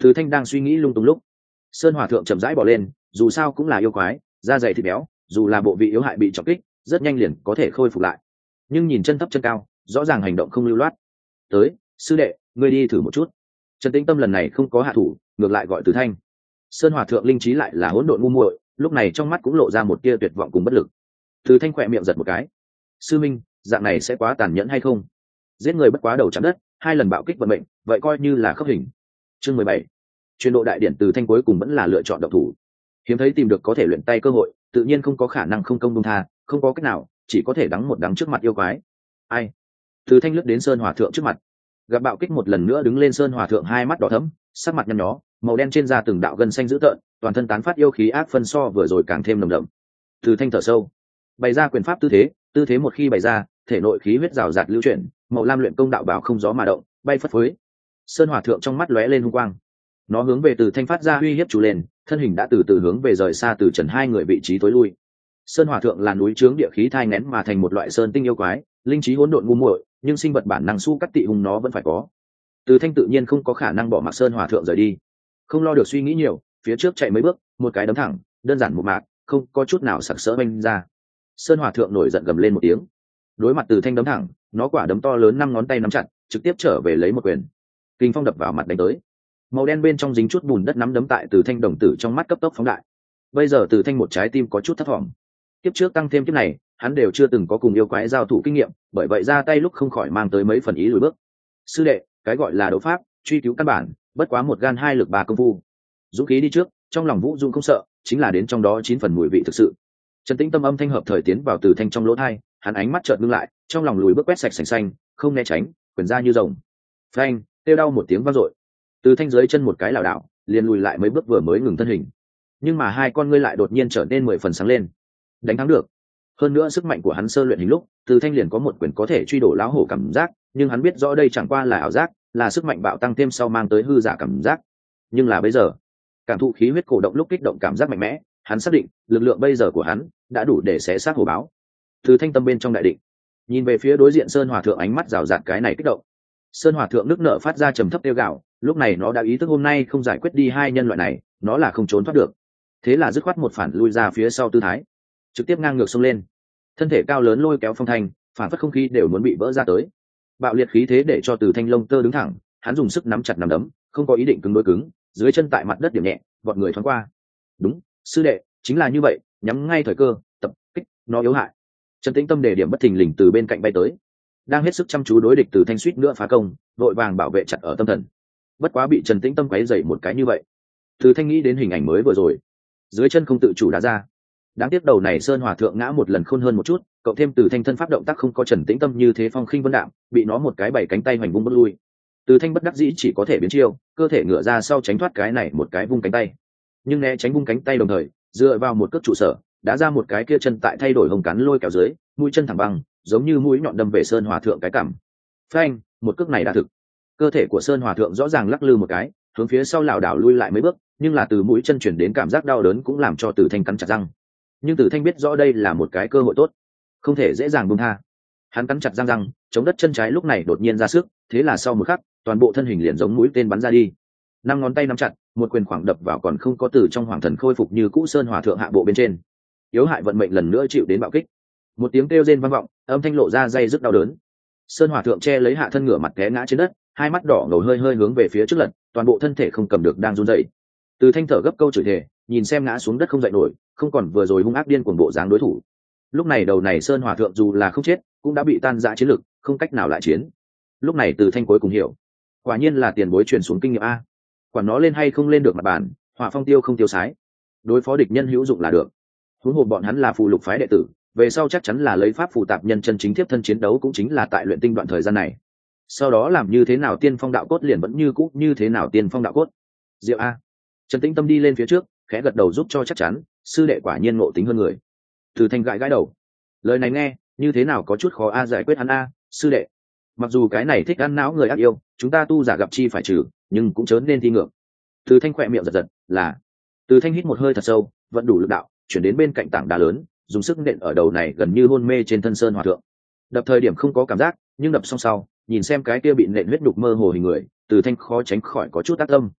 Từ thanh đang suy nghĩ lung tung lúc, sơn hòa thượng chậm rãi bỏ lên, dù sao cũng là yêu quái, da dày thịt béo, dù là bộ vị yếu hại bị trọng kích rất nhanh liền có thể khôi phục lại, nhưng nhìn chân thấp chân cao, rõ ràng hành động không lưu loát. Tới, sư đệ, ngươi đi thử một chút. Trần Tĩnh Tâm lần này không có hạ thủ, ngược lại gọi Từ thanh. Sơn hòa thượng linh trí lại là hỗn độn ngu muội, lúc này trong mắt cũng lộ ra một tia tuyệt vọng cùng bất lực. Từ thanh khỏe miệng giật một cái. Sư minh, dạng này sẽ quá tàn nhẫn hay không? Giết người bất quá đầu chạm đất, hai lần bạo kích vận mệnh, vậy coi như là khớp hình. Chương mười bảy, truyền độ đại điển. Từ thanh cuối cùng vẫn là lựa chọn động thủ. Hiếm thấy tìm được có thể luyện tay cơ hội, tự nhiên không có khả năng không công buông tha, không có cách nào, chỉ có thể đắng một đắng trước mặt yêu quái. Ai? Từ thanh lướt đến sơn hòa thượng trước mặt, gặp bạo kích một lần nữa đứng lên. Sơn hòa thượng hai mắt đỏ thẫm, sắc mặt nhăn nhó, màu đen trên da từng đạo gân xanh dữ tợn, toàn thân tán phát yêu khí ác phân so vừa rồi càng thêm nồng đậm. Từ thanh thở sâu, bày ra quyền pháp tư thế, tư thế một khi bày ra, thể nội khí huyết rào rạt lưu chuyển, màu lam luyện công đạo bảo không gió mà động, bay phất phới. Sơn hòa thượng trong mắt lóe lên hung quang, nó hướng về Từ thanh phát ra uy hiếp chủ lên, thân hình đã từ từ hướng về rời xa Từ Trần hai người vị trí tối lui. Sơn hòa thượng là núi trướng địa khí thai nén mà thành một loại sơn tinh yêu quái, linh trí hỗn độn ngu muội, nhưng sinh vật bản năng su cắt tị hùng nó vẫn phải có. Từ thanh tự nhiên không có khả năng bỏ mặc sơn hòa thượng rời đi, không lo được suy nghĩ nhiều, phía trước chạy mấy bước, một cái đấm thẳng, đơn giản một mạc, không có chút nào sặc sỡ banh ra. Sơn hòa thượng nổi giận gầm lên một tiếng, đối mặt Từ thanh đấm thẳng, nó quả đấm to lớn năm ngón tay nắm chặt, trực tiếp trở về lấy một quyền, kinh phong đập vào mặt đánh tới. Màu đen bên trong dính chút bùn đất nắm đấm tại Từ thanh đồng tử trong mắt cấp tốc phóng đại. Bây giờ Từ thanh một trái tim có chút thất vọng, kiếp trước tăng thêm kiếp này hắn đều chưa từng có cùng yêu quái giao thủ kinh nghiệm, bởi vậy ra tay lúc không khỏi mang tới mấy phần ý lùi bước. Sư đệ, cái gọi là đấu pháp, truy cứu căn bản, bất quá một gan hai lực ba công phu. Dũng khí đi trước, trong lòng vũ dung không sợ, chính là đến trong đó chín phần mùi vị thực sự. Trần Tĩnh Tâm âm thanh hợp thời tiến vào Từ thanh trong lỗ tai, hắn ánh mắt chợt ngưng lại, trong lòng lùi bước quét sạch sành xanh, không né tránh, quyền ra như rồng. Phanh, kêu đau một tiếng vang dội. Từ thanh dưới chân một cái lảo đảo, liền lùi lại mấy bước vừa mới ngừng thân hình. Nhưng mà hai con ngươi lại đột nhiên trở nên mười phần sáng lên. Đánh thắng được. Hơn nữa sức mạnh của hắn sơ luyện hình lúc, Từ thanh liền có một quyền có thể truy đổ lão hổ cảm giác, nhưng hắn biết rõ đây chẳng qua là ảo giác, là sức mạnh bạo tăng thêm sau mang tới hư giả cảm giác. Nhưng là bây giờ, cảm thụ khí huyết cổ động lúc kích động cảm giác mạnh mẽ, hắn xác định lực lượng bây giờ của hắn đã đủ để xé xác hổ báo. Từ thanh tâm bên trong đại định, nhìn về phía đối diện sơn hòa thượng, ánh mắt rào rạt cái này kích động. Sơn hòa thượng nước nợ phát ra trầm thấp kêu gạo, lúc này nó đã ý thức hôm nay không giải quyết đi hai nhân loại này, nó là không trốn thoát được. Thế là dứt khoát một phản lui ra phía sau tư thái, trực tiếp ngang ngược xông lên, thân thể cao lớn lôi kéo phong thanh, phản phất không khí đều muốn bị vỡ ra tới. Bạo liệt khí thế để cho Từ thanh lông tơ đứng thẳng, hắn dùng sức nắm chặt nắm đấm, không có ý định cứng đối cứng, dưới chân tại mặt đất điểm nhẹ, vọt người thoáng qua. Đúng, sư đệ, chính là như vậy, nhắm ngay thời cơ, tập kích, nó yếu hại. Trần Tĩnh Tâm đề điểm bất thình lình từ bên cạnh bay tới, đang hết sức chăm chú đối địch Từ thanh suýt nữa phá công, vội vàng bảo vệ chặt ở tâm thần. Bất quá bị Trần Tĩnh Tâm quấy dậy một cái như vậy, Từ thanh nghĩ đến hình ảnh mới vừa rồi, dưới chân không tự chủ đá ra. Đáng tiếc đầu này sơn hòa thượng ngã một lần khôn hơn một chút, cậu thêm Từ thanh thân pháp động tác không có Trần Tĩnh Tâm như thế phong khinh vân đạm, bị nó một cái bảy cánh tay hoành vung bất lui. Từ thanh bất đắc dĩ chỉ có thể biến chiêu, cơ thể ngửa ra sau tránh thoát cái này một cái vung cánh tay, nhưng né tránh vung cánh tay đồng thời dựa vào một cước trụ sở đã ra một cái kia chân tại thay đổi hồng cắn lôi kéo dưới, mũi chân thẳng băng, giống như mũi nhọn đâm về sơn hòa thượng cái cằm. Phanh, một cước này đã thực, cơ thể của sơn hòa thượng rõ ràng lắc lư một cái, hướng phía sau lảo đảo lui lại mấy bước, nhưng là từ mũi chân chuyển đến cảm giác đau đớn cũng làm cho Từ thanh cắn chặt răng. Nhưng Từ thanh biết rõ đây là một cái cơ hội tốt, không thể dễ dàng buông tha. Hắn cắn chặt răng răng, chống đất chân trái lúc này đột nhiên ra sức, thế là sau một khắc, toàn bộ thân hình liền giống mũi tên bắn ra đi. Năm ngón tay nắm chặt, một quyền khoảng đập vào còn không có từ trong hoàng thần khôi phục như cũ sơn hòa thượng hạ bộ bên trên. Yếu hại vận mệnh lần nữa chịu đến bạo kích. Một tiếng kêu rên vang vọng, âm thanh lộ ra dây rất đau đớn. Sơn hòa thượng che lấy hạ thân ngửa mặt té ngã trên đất, hai mắt đỏ ngầu hơi hơi hướng về phía trước lật, toàn bộ thân thể không cầm được đang run rẩy. Từ thanh thở gấp câu chửi thề, nhìn xem ngã xuống đất không dậy nổi, không còn vừa rồi hung ác điên cuồng bộ dáng đối thủ. Lúc này đầu này sơn hòa thượng dù là không chết, cũng đã bị tan rã chiến lực, không cách nào lại chiến. Lúc này Từ thanh cuối cùng hiểu, quả nhiên là tiền bối truyền xuống kinh nghiệm a. Quản nó lên hay không lên được mặt bàn, hỏa phong tiêu không tiêu sái, đối phó địch nhân hữu dụng là được. Huống hồ bọn hắn là phù lục phái đệ tử, về sau chắc chắn là lấy pháp phù tạp nhân chân chính tiếp thân chiến đấu, cũng chính là tại luyện tinh đoạn thời gian này. Sau đó làm như thế nào tiên phong đạo cốt liền vẫn như cũ như thế nào tiên phong đạo cốt. Diệu a. Trần Tĩnh Tâm đi lên phía trước, khẽ gật đầu giúp cho chắc chắn, sư đệ quả nhiên ngộ tính hơn người. Từ thanh gãi gãi đầu, lời này nghe như thế nào có chút khó a giải quyết hắn a, sư đệ. Mặc dù cái này thích ăn não người ác yêu, chúng ta tu giả gặp chi phải trừ, nhưng cũng chớ nên thi ngược. Từ thanh khỏe miệng giật giật, là. Từ thanh hít một hơi thật sâu, vận đủ lực đạo, chuyển đến bên cạnh tảng đá lớn, dùng sức nện ở đầu này gần như hôn mê trên thân sơn hòa thượng. Đập thời điểm không có cảm giác, nhưng đập xong sau, nhìn xem cái kia bị nện huyết đục mơ hồ hình người, Từ thanh khó tránh khỏi có chút tác tâm.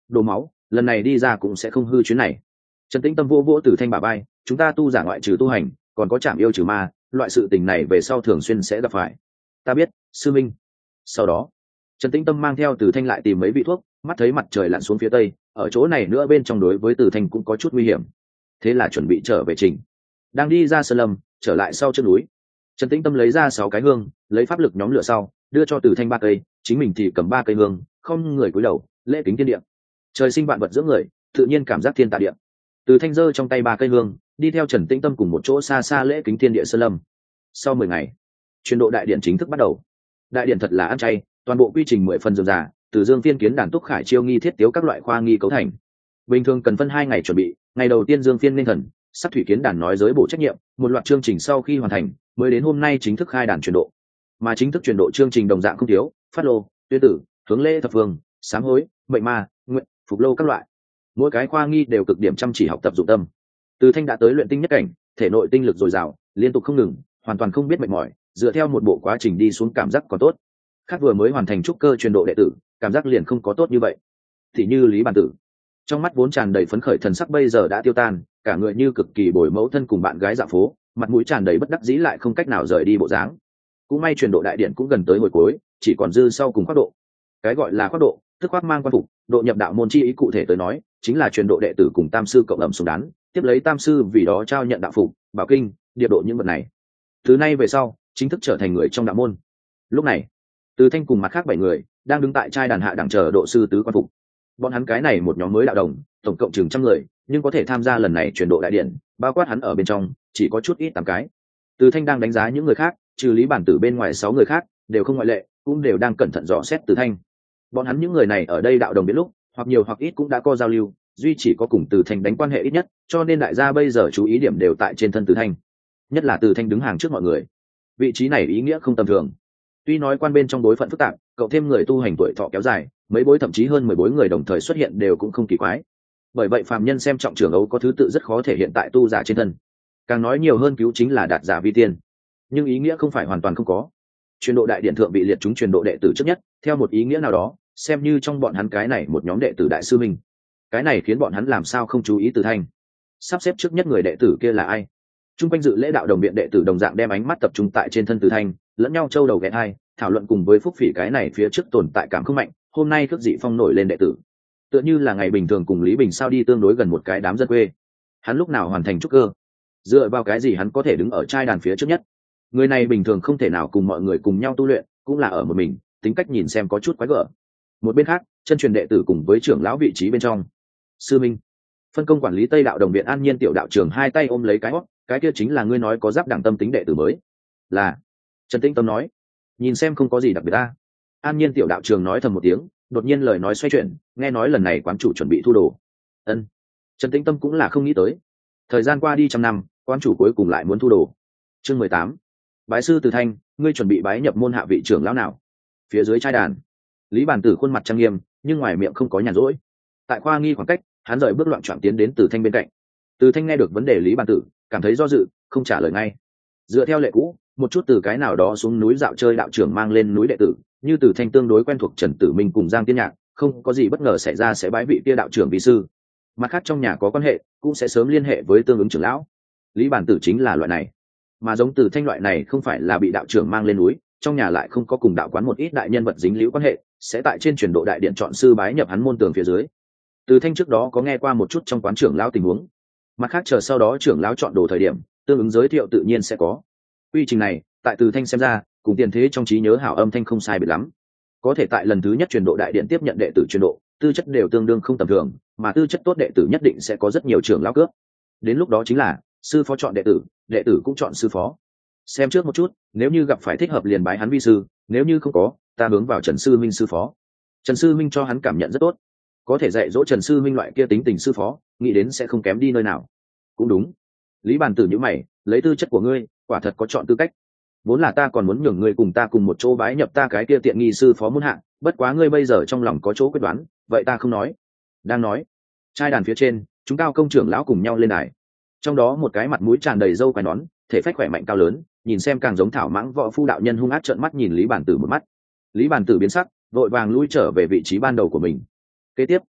đồ máu lần này đi ra cũng sẽ không hư chuyến này. Trần Tĩnh Tâm vô vỗ Từ Thanh bả vai, chúng ta tu giả ngoại trừ tu hành còn có trảm yêu trừ ma, loại sự tình này về sau thường xuyên sẽ gặp phải. Ta biết, sư minh. Sau đó Trần Tĩnh Tâm mang theo Từ Thanh lại tìm mấy vị thuốc, mắt thấy mặt trời lặn xuống phía tây, ở chỗ này nữa bên trong đối với Từ Thanh cũng có chút nguy hiểm, thế là chuẩn bị trở về trình. Đang đi ra sơn lâm trở lại sau chân núi, Trần Tĩnh Tâm lấy ra sáu cái hương, lấy pháp lực nhóm lửa sau đưa cho Từ Thanh ba cây, chính mình thì cầm ba cây hương, không người cúi đầu lễ kính thiên địa. Trời sinh vạn vật dưỡng người, tự nhiên cảm giác thiên tạ địa. Từ Thanh giơ trong tay ba cây hương, đi theo Trần Tĩnh Tâm cùng một chỗ xa xa lễ kính thiên địa sơn lâm. Sau mười ngày, truyền độ đại điện chính thức bắt đầu. Đại điện thật là ăn chay, toàn bộ quy trình mười phần dườm già, từ dương phiên kiến đàn túc khải chiêu nghi thiết tiếu các loại khoa nghi cấu thành. Bình thường cần phân hai ngày chuẩn bị, ngày đầu tiên dương phiên nên thần, sắc thủy kiến đàn nói giới bổ trách nhiệm, một loạt chương trình sau khi hoàn thành, mới đến hôm nay chính thức khai đàn truyền độ. Mà chính thức truyền độ chương trình đồng dạng không thiếu, phát lô, tuyên tử, hướng lễ thập phương, sám hối, mệnh ma, nguyện, phục lô các loại. Mỗi cái khoa nghi đều cực điểm chăm chỉ học tập dụng tâm. Từ Thanh đã tới luyện tinh nhất cảnh, thể nội tinh lực dồi dào, liên tục không ngừng, hoàn toàn không biết mệt mỏi, dựa theo một bộ quá trình đi xuống cảm giác còn tốt. Khác vừa mới hoàn thành trúc cơ truyền độ đệ tử, cảm giác liền không có tốt như vậy. Thì như Lý Bản Tử, trong mắt vốn tràn đầy phấn khởi thần sắc bây giờ đã tiêu tan, cả người như cực kỳ bồi mẫu thân cùng bạn gái dạo phố, mặt mũi tràn đầy bất đắc dĩ lại không cách nào rời đi bộ dáng. Cũng may truyền độ đại điện cũng gần tới hồi cuối, chỉ còn dư sau cùng khoác độ. Cái gọi là khoác độ, tức khoác mang quan phục, độ nhập đạo môn chi ý cụ thể tới nói, chính là truyền độ đệ tử cùng tam sư cộng ẩm xuống đán, tiếp lấy tam sư vì đó trao nhận đạo phục, bảo kinh, địa độ những vật này. Từ nay về sau, chính thức trở thành người trong đạo môn. Lúc này, Từ Thanh cùng mặt khác bảy người đang đứng tại trai đàn hạ đẳng chờ độ sư tứ quan phục. Bọn hắn cái này một nhóm mới đạo đồng, tổng cộng chừng trăm người, nhưng có thể tham gia lần này truyền độ đại điện, bao quát hắn ở bên trong, chỉ có chút ít tám cái. Từ Thanh đang đánh giá những người khác, trừ Lý Bản Tử bên ngoài sáu người khác, đều không ngoại lệ, cũng đều đang cẩn thận dò xét Từ Thanh. Bọn hắn những người này ở đây đạo đồng biết lúc, hoặc nhiều hoặc ít cũng đã có giao lưu, duy chỉ có cùng Từ Thanh đánh quan hệ ít nhất, cho nên đại gia bây giờ chú ý điểm đều tại trên thân Từ Thanh. Nhất là Từ Thanh đứng hàng trước mọi người. Vị trí này ý nghĩa không tầm thường. Tuy nói quan bên trong đối phận phức tạp, cậu thêm người tu hành tuổi thọ kéo dài, mấy bối thậm chí hơn mười bối người đồng thời xuất hiện đều cũng không kỳ quái. Bởi vậy phàm nhân xem trọng trưởng ấu có thứ tự rất khó thể hiện tại tu giả trên thân. Càng nói nhiều hơn cứu chính là đạt giả vi tiên, nhưng ý nghĩa không phải hoàn toàn không có. Truyền độ đại điện thượng bị liệt chúng truyền độ đệ tử trước nhất, theo một ý nghĩa nào đó, xem như trong bọn hắn cái này một nhóm đệ tử đại sư minh. Cái này khiến bọn hắn làm sao không chú ý Từ Thanh. Sắp xếp trước nhất người đệ tử kia là ai? Trung quanh dự lễ đạo đồng viện đệ tử đồng dạng đem ánh mắt tập trung tại trên thân Từ Thanh, lẫn nhau châu đầu ghé hai, thảo luận cùng với Phúc Phỉ cái này phía trước tồn tại cảm không mạnh, hôm nay cước dị phong nổi lên đệ tử. Tựa như là ngày bình thường cùng Lý Bình sao đi tương đối gần một cái đám dân quê. Hắn lúc nào hoàn thành trúc cơ? Dựa vào cái gì hắn có thể đứng ở trai đàn phía trước nhất? Người này bình thường không thể nào cùng mọi người cùng nhau tu luyện, cũng là ở một mình, tính cách nhìn xem có chút quái gở. Một bên khác, chân truyền đệ tử cùng với trưởng lão vị trí bên trong. Sư Minh, phân công quản lý Tây đạo đồng viện An Nhiên tiểu đạo trưởng hai tay ôm lấy cái hót, cái kia chính là ngươi nói có giáp đẳng tâm tính đệ tử mới. Là. Trần Tĩnh Tâm nói, nhìn xem không có gì đặc biệt ta. An Nhiên tiểu đạo trưởng nói thầm một tiếng, đột nhiên lời nói xoay chuyển, nghe nói lần này quán chủ chuẩn bị thu đồ. Ân. Trần Tĩnh Tâm cũng là không nghĩ tới, thời gian qua đi trăm năm, quán chủ cuối cùng lại muốn thu đồ. Chương mười tám, bái sư Từ Thanh, ngươi chuẩn bị bái nhập môn hạ vị trưởng lão nào? Phía dưới trai đàn, Lý Bản Tử khuôn mặt trang nghiêm, nhưng ngoài miệng không có nhàn rỗi. Tại khoa nghi khoảng cách, hắn rời bước loạn choạng tiến đến Từ Thanh bên cạnh. Từ Thanh nghe được vấn đề Lý Bản Tử, cảm thấy do dự, không trả lời ngay. Dựa theo lệ cũ, một chút từ cái nào đó xuống núi dạo chơi đạo trưởng mang lên núi đệ tử, như Từ Thanh tương đối quen thuộc Trần Tử Minh cùng Giang Tiên Nhạc, không có gì bất ngờ xảy ra sẽ bái vị kia đạo trưởng vi sư. Mặt khác trong nhà có quan hệ, cũng sẽ sớm liên hệ với tương ứng trưởng lão. Lý Bản Tử chính là loại này. Mà giống Từ Thanh loại này không phải là bị đạo trưởng mang lên núi, trong nhà lại không có cùng đạo quán một ít đại nhân vật dính líu quan hệ, sẽ tại trên truyền độ đại điện chọn sư bái nhập hắn môn tường phía dưới. Từ Thanh trước đó có nghe qua một chút trong quán trưởng lão tình huống. Mặt khác chờ sau đó trưởng lão chọn đồ thời điểm, tương ứng giới thiệu tự nhiên sẽ có. Quy trình này, tại Từ Thanh xem ra, cùng tiền thế trong trí nhớ hảo âm thanh không sai biệt lắm. Có thể tại lần thứ nhất truyền độ đại điện tiếp nhận đệ tử truyền độ, tư chất đều tương đương không tầm thường, mà tư chất tốt đệ tử nhất định sẽ có rất nhiều trưởng lão cướp. Đến lúc đó chính là sư phó chọn đệ tử, đệ tử cũng chọn sư phó. Xem trước một chút, nếu như gặp phải thích hợp liền bái hắn vi sư, nếu như không có, ta hướng vào Trần Sư Minh sư phó. Trần Sư Minh cho hắn cảm nhận rất tốt, có thể dạy dỗ Trần Sư Minh loại kia tính tình sư phó, nghĩ đến sẽ không kém đi nơi nào. Cũng đúng. Lý Bản Tử nhíu mày, lấy tư chất của ngươi, quả thật có chọn tư cách. Vốn là ta còn muốn nhường ngươi cùng ta cùng một chỗ bái nhập ta cái kia tiện nghi sư phó môn hạ, bất quá ngươi bây giờ trong lòng có chỗ quyết đoán, vậy ta không nói. Đang nói, trai đàn phía trên, chúng cao công trưởng lão cùng nhau lên đài. Trong đó một cái mặt mũi tràn đầy râu quai nón, thể phách khỏe mạnh cao lớn, nhìn xem càng giống thảo mãng võ phu đạo nhân hung ác trợn mắt nhìn Lý Bản Tử một mắt. Lý Bản Tử biến sắc, vội vàng lui trở về vị trí ban đầu của mình. Kế tiếp,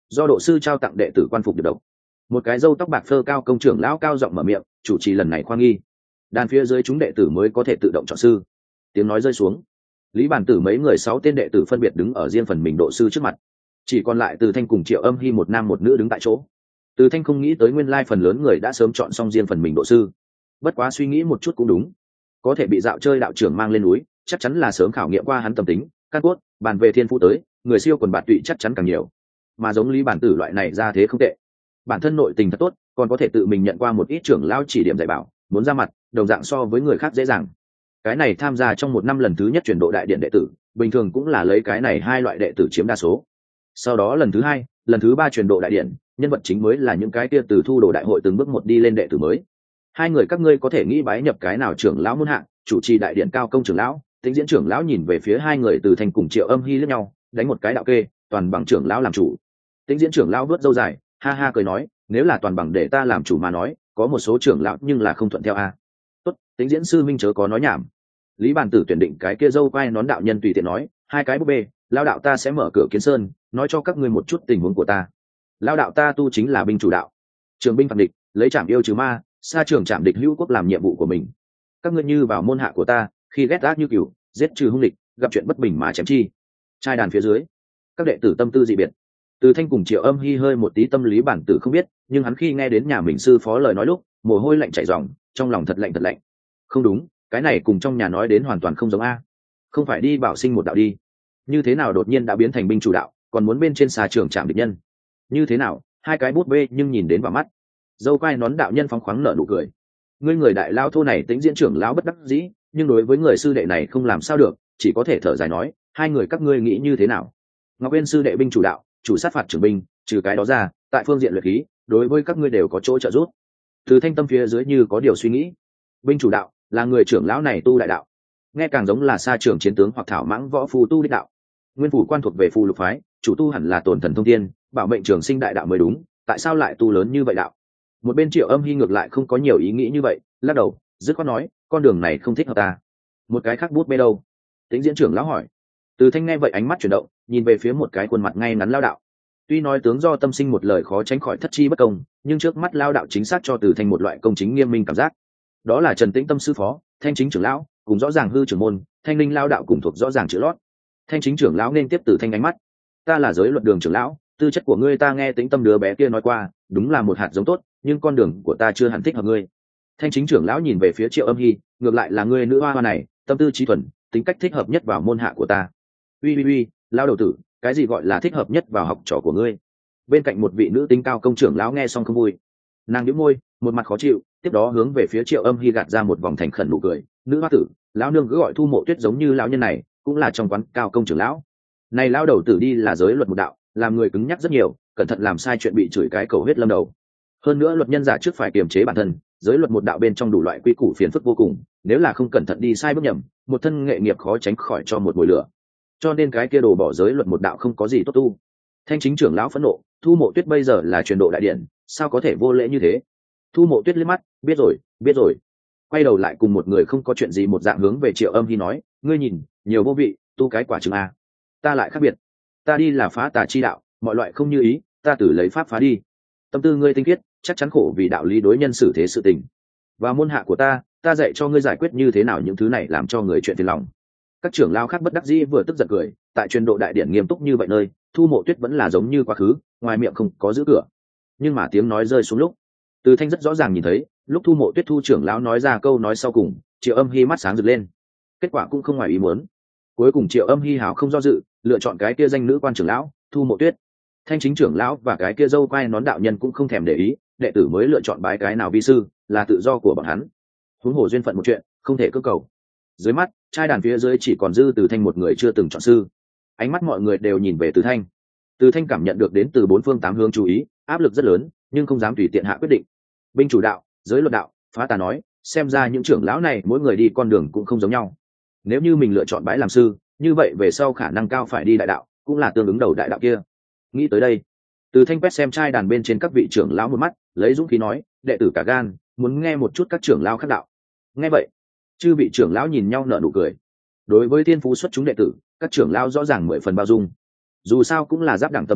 do độ sư trao tặng đệ tử quan phục được độc. Một cái râu tóc bạc phơ cao công trưởng lão cao giọng mở miệng chủ trì lần này khoa nghi, đàn phía dưới chúng đệ tử mới có thể tự động chọn sư. Tiếng nói rơi xuống, Lý Bản Tử mấy người sáu tên đệ tử phân biệt đứng ở riêng phần mình độ sư trước mặt, chỉ còn lại Từ Thanh cùng Triệu Âm Hy một nam một nữ đứng tại chỗ. Từ Thanh không nghĩ tới nguyên lai phần lớn người đã sớm chọn xong riêng phần mình độ sư, bất quá suy nghĩ một chút cũng đúng, có thể bị dạo chơi đạo trưởng mang lên núi chắc chắn là sớm khảo nghiệm qua hắn tâm tính căn cốt, bàn về thiên phú tới người siêu quần bạt tụy chắc chắn càng nhiều, mà giống Lý Bản Tử loại này ra thế không tệ, bản thân nội tình thật tốt, còn có thể tự mình nhận qua một ít trưởng lao chỉ điểm dạy bảo, muốn ra mặt đồng dạng so với người khác dễ dàng. Cái này tham gia trong một năm lần thứ nhất chuyển độ đại điện đệ tử bình thường cũng là lấy cái này hai loại đệ tử chiếm đa số, sau đó lần thứ hai lần thứ ba chuyển độ đại điện nhân vật chính mới là những cái kia từ thu đồ đại hội từng bước một đi lên đệ tử mới. Hai người các ngươi có thể nghĩ bái nhập cái nào trưởng lão muôn hạng, chủ trì đại điện cao công trưởng lão, Tĩnh Diễn trưởng lão nhìn về phía hai người Từ Thanh cùng Triệu Âm Hy lẫn nhau, đánh một cái đạo kê, toàn bằng trưởng lão làm chủ. Tĩnh Diễn trưởng lão vớt râu dài, ha ha cười nói, nếu là toàn bằng để ta làm chủ mà nói, có một số trưởng lão nhưng là không thuận theo a. Tốt, Tĩnh Diễn sư minh chớ có nói nhảm. Lý Bản Tử tuyển định cái kia dâu quai nón đạo nhân tùy tiện nói, hai cái búp bê, lão đạo ta sẽ mở cửa kiến sơn, nói cho các ngươi một chút tình huống của ta. Lão đạo ta tu chính là binh chủ đạo, trường binh phạt địch, lấy trảm yêu trừ ma, xa trường trảm địch hữu quốc làm nhiệm vụ của mình. Các ngươi như vào môn hạ của ta, khi ghét ác như cừu, giết trừ hung địch, gặp chuyện bất bình mà chém chi. Trai đàn phía dưới, các đệ tử tâm tư dị biệt. Từ Thanh cùng Triệu Âm Hy hơi một tí tâm lý Bản Tử không biết, nhưng hắn khi nghe đến nhà mình sư phó lời nói lúc, mồ hôi lạnh chảy ròng, trong lòng thật lạnh thật lạnh. Không đúng, cái này cùng trong nhà nói đến hoàn toàn không giống a. Không phải đi bảo sinh một đạo đi, như thế nào đột nhiên đã biến thành binh chủ đạo, còn muốn bên trên xa trường trảm địch nhân? Như thế nào, hai cái bút bê nhưng nhìn đến vào mắt. Dâu quai nón đạo nhân phóng khoáng nở nụ cười, ngươi người đại lao thô này Tĩnh Diễn trưởng lão bất đắc dĩ, nhưng đối với người sư đệ này không làm sao được, chỉ có thể thở dài nói, hai người các ngươi nghĩ như thế nào? Ngọc Uyên sư đệ binh chủ đạo, chủ sát phạt trưởng binh, trừ cái đó ra, tại phương diện luyện khí, đối với các ngươi đều có chỗ trợ giúp. Từ Thanh tâm phía dưới như có điều suy nghĩ, binh chủ đạo là người trưởng lão này tu đại đạo, nghe càng giống là xa trường chiến tướng hoặc thảo mãng võ phù tu đích đạo. Nguyên phủ quan thuộc về phù lục phái, chủ tu hẳn là tổn thần thông thiên, bảo mệnh trường sinh đại đạo mới đúng, tại sao lại tu lớn như vậy đạo? Một bên Triệu Âm Hy ngược lại không có nhiều ý nghĩ như vậy, lắc đầu dứt khoát nói, con đường này không thích hợp ta. Một cái khác bút bê đâu? Tĩnh Diễn trưởng lão hỏi. Từ Thanh nghe vậy ánh mắt chuyển động, nhìn về phía một cái khuôn mặt ngay ngắn lao đạo. Tuy nói tướng do tâm sinh một lời khó tránh khỏi thất chi bất công, nhưng trước mắt lao đạo chính xác cho Từ Thanh một loại công chính nghiêm minh cảm giác. Đó là Trần Tĩnh Tâm sư phó, Thanh Chính trưởng lão, cùng rõ ràng hư trưởng môn, Thanh Linh lao đạo cùng thuộc rõ ràng chữ lót. Thanh Chính trưởng lão nên tiếp Từ Thanh ánh mắt. Ta là giới luật đường trưởng lão, tư chất của ngươi ta nghe Tĩnh Tâm đứa bé kia nói qua, đúng là một hạt giống tốt, nhưng con đường của ta chưa hẳn thích hợp ngươi. Thanh Chính trưởng lão nhìn về phía Triệu Âm Hy, ngược lại là ngươi nữ hoa hoa này, tâm tư trí thuần, tính cách thích hợp nhất vào môn hạ của ta. Uy uy uy, lão đầu tử, cái gì gọi là thích hợp nhất vào học trò của ngươi? Bên cạnh một vị nữ tính cao công trưởng lão nghe xong không vui, nàng nhíu môi, một mặt khó chịu, tiếp đó hướng về phía Triệu Âm Hy gạt ra một vòng thành khẩn nụ cười, nữ hoa tử, lão nương cứ gọi Thu Mộ Tuyết giống như lão nhân này, cũng là trong quán cao công trưởng lão. Này lão đầu tử đi là giới luật một đạo, làm người cứng nhắc rất nhiều, cẩn thận làm sai chuyện bị chửi cái cầu huyết lâm đầu. Hơn nữa luật nhân giả trước phải kiềm chế bản thân, giới luật một đạo bên trong đủ loại quy củ phiền phức vô cùng, nếu là không cẩn thận đi sai bước nhầm, một thân nghệ nghiệp khó tránh khỏi cho một mùi lửa. Cho nên cái kia đồ bỏ giới luật một đạo không có gì tốt tu. Thanh Chính trưởng lão phẫn nộ, Thu Mộ Tuyết bây giờ là truyền độ đại điện, sao có thể vô lễ như thế? Thu Mộ Tuyết liếc mắt, biết rồi, biết rồi. Quay đầu lại cùng một người không có chuyện gì một dạng hướng về Triệu Âm Hy nói, ngươi nhìn, nhiều vô vị, tu cái quả trứng a. Ta lại khác biệt, ta đi là phá tà chi đạo, mọi loại không như ý, ta tự lấy pháp phá đi. Tâm tư ngươi tinh khiết, chắc chắn khổ vì đạo lý đối nhân xử thế sự tình. Và môn hạ của ta, ta dạy cho ngươi giải quyết như thế nào những thứ này làm cho người chuyện phiền lòng. Các trưởng lao khác bất đắc dĩ vừa tức giận cười, tại truyền độ đại điển nghiêm túc như vậy nơi, Thu Mộ Tuyết vẫn là giống như quá khứ, ngoài miệng không có giữ cửa. Nhưng mà tiếng nói rơi xuống lúc, Từ Thanh rất rõ ràng nhìn thấy, lúc Thu Mộ Tuyết thu trưởng lão nói ra câu nói sau cùng, Triệu Âm Hy mắt sáng rực lên. Kết quả cũng không ngoài ý muốn. Cuối cùng Triệu Âm Hy hảo không do dự, lựa chọn cái kia danh nữ quan trưởng lão, Thu Mộ Tuyết. Thanh Chính trưởng lão và cái kia dâu quai nón đạo nhân cũng không thèm để ý, đệ tử mới lựa chọn bái cái nào vi sư, là tự do của bọn hắn. Huống hồ duyên phận một chuyện, không thể cưỡng cầu. Dưới mắt, trai đàn phía dưới chỉ còn dư Từ Thanh một người chưa từng chọn sư. Ánh mắt mọi người đều nhìn về Từ Thanh. Từ Thanh cảm nhận được đến từ bốn phương tám hướng chú ý, áp lực rất lớn, nhưng không dám tùy tiện hạ quyết định. Binh chủ đạo, giới luật đạo, phá tà nói, xem ra những trưởng lão này mỗi người đi con đường cũng không giống nhau. Nếu như mình lựa chọn bái làm sư, như vậy về sau khả năng cao phải đi đại đạo, cũng là tương ứng đầu đại đạo kia. Nghĩ tới đây, Từ Thanh quét xem trai đàn bên trên các vị trưởng lão một mắt, lấy dũng khí nói, đệ tử cả gan, muốn nghe một chút các trưởng lão khác đạo. Nghe vậy, chư vị trưởng lão nhìn nhau nở nụ cười. Đối với thiên phú xuất chúng đệ tử, các trưởng lão rõ ràng mười phần bao dung. Dù sao cũng là giáp đẳng tâm tính,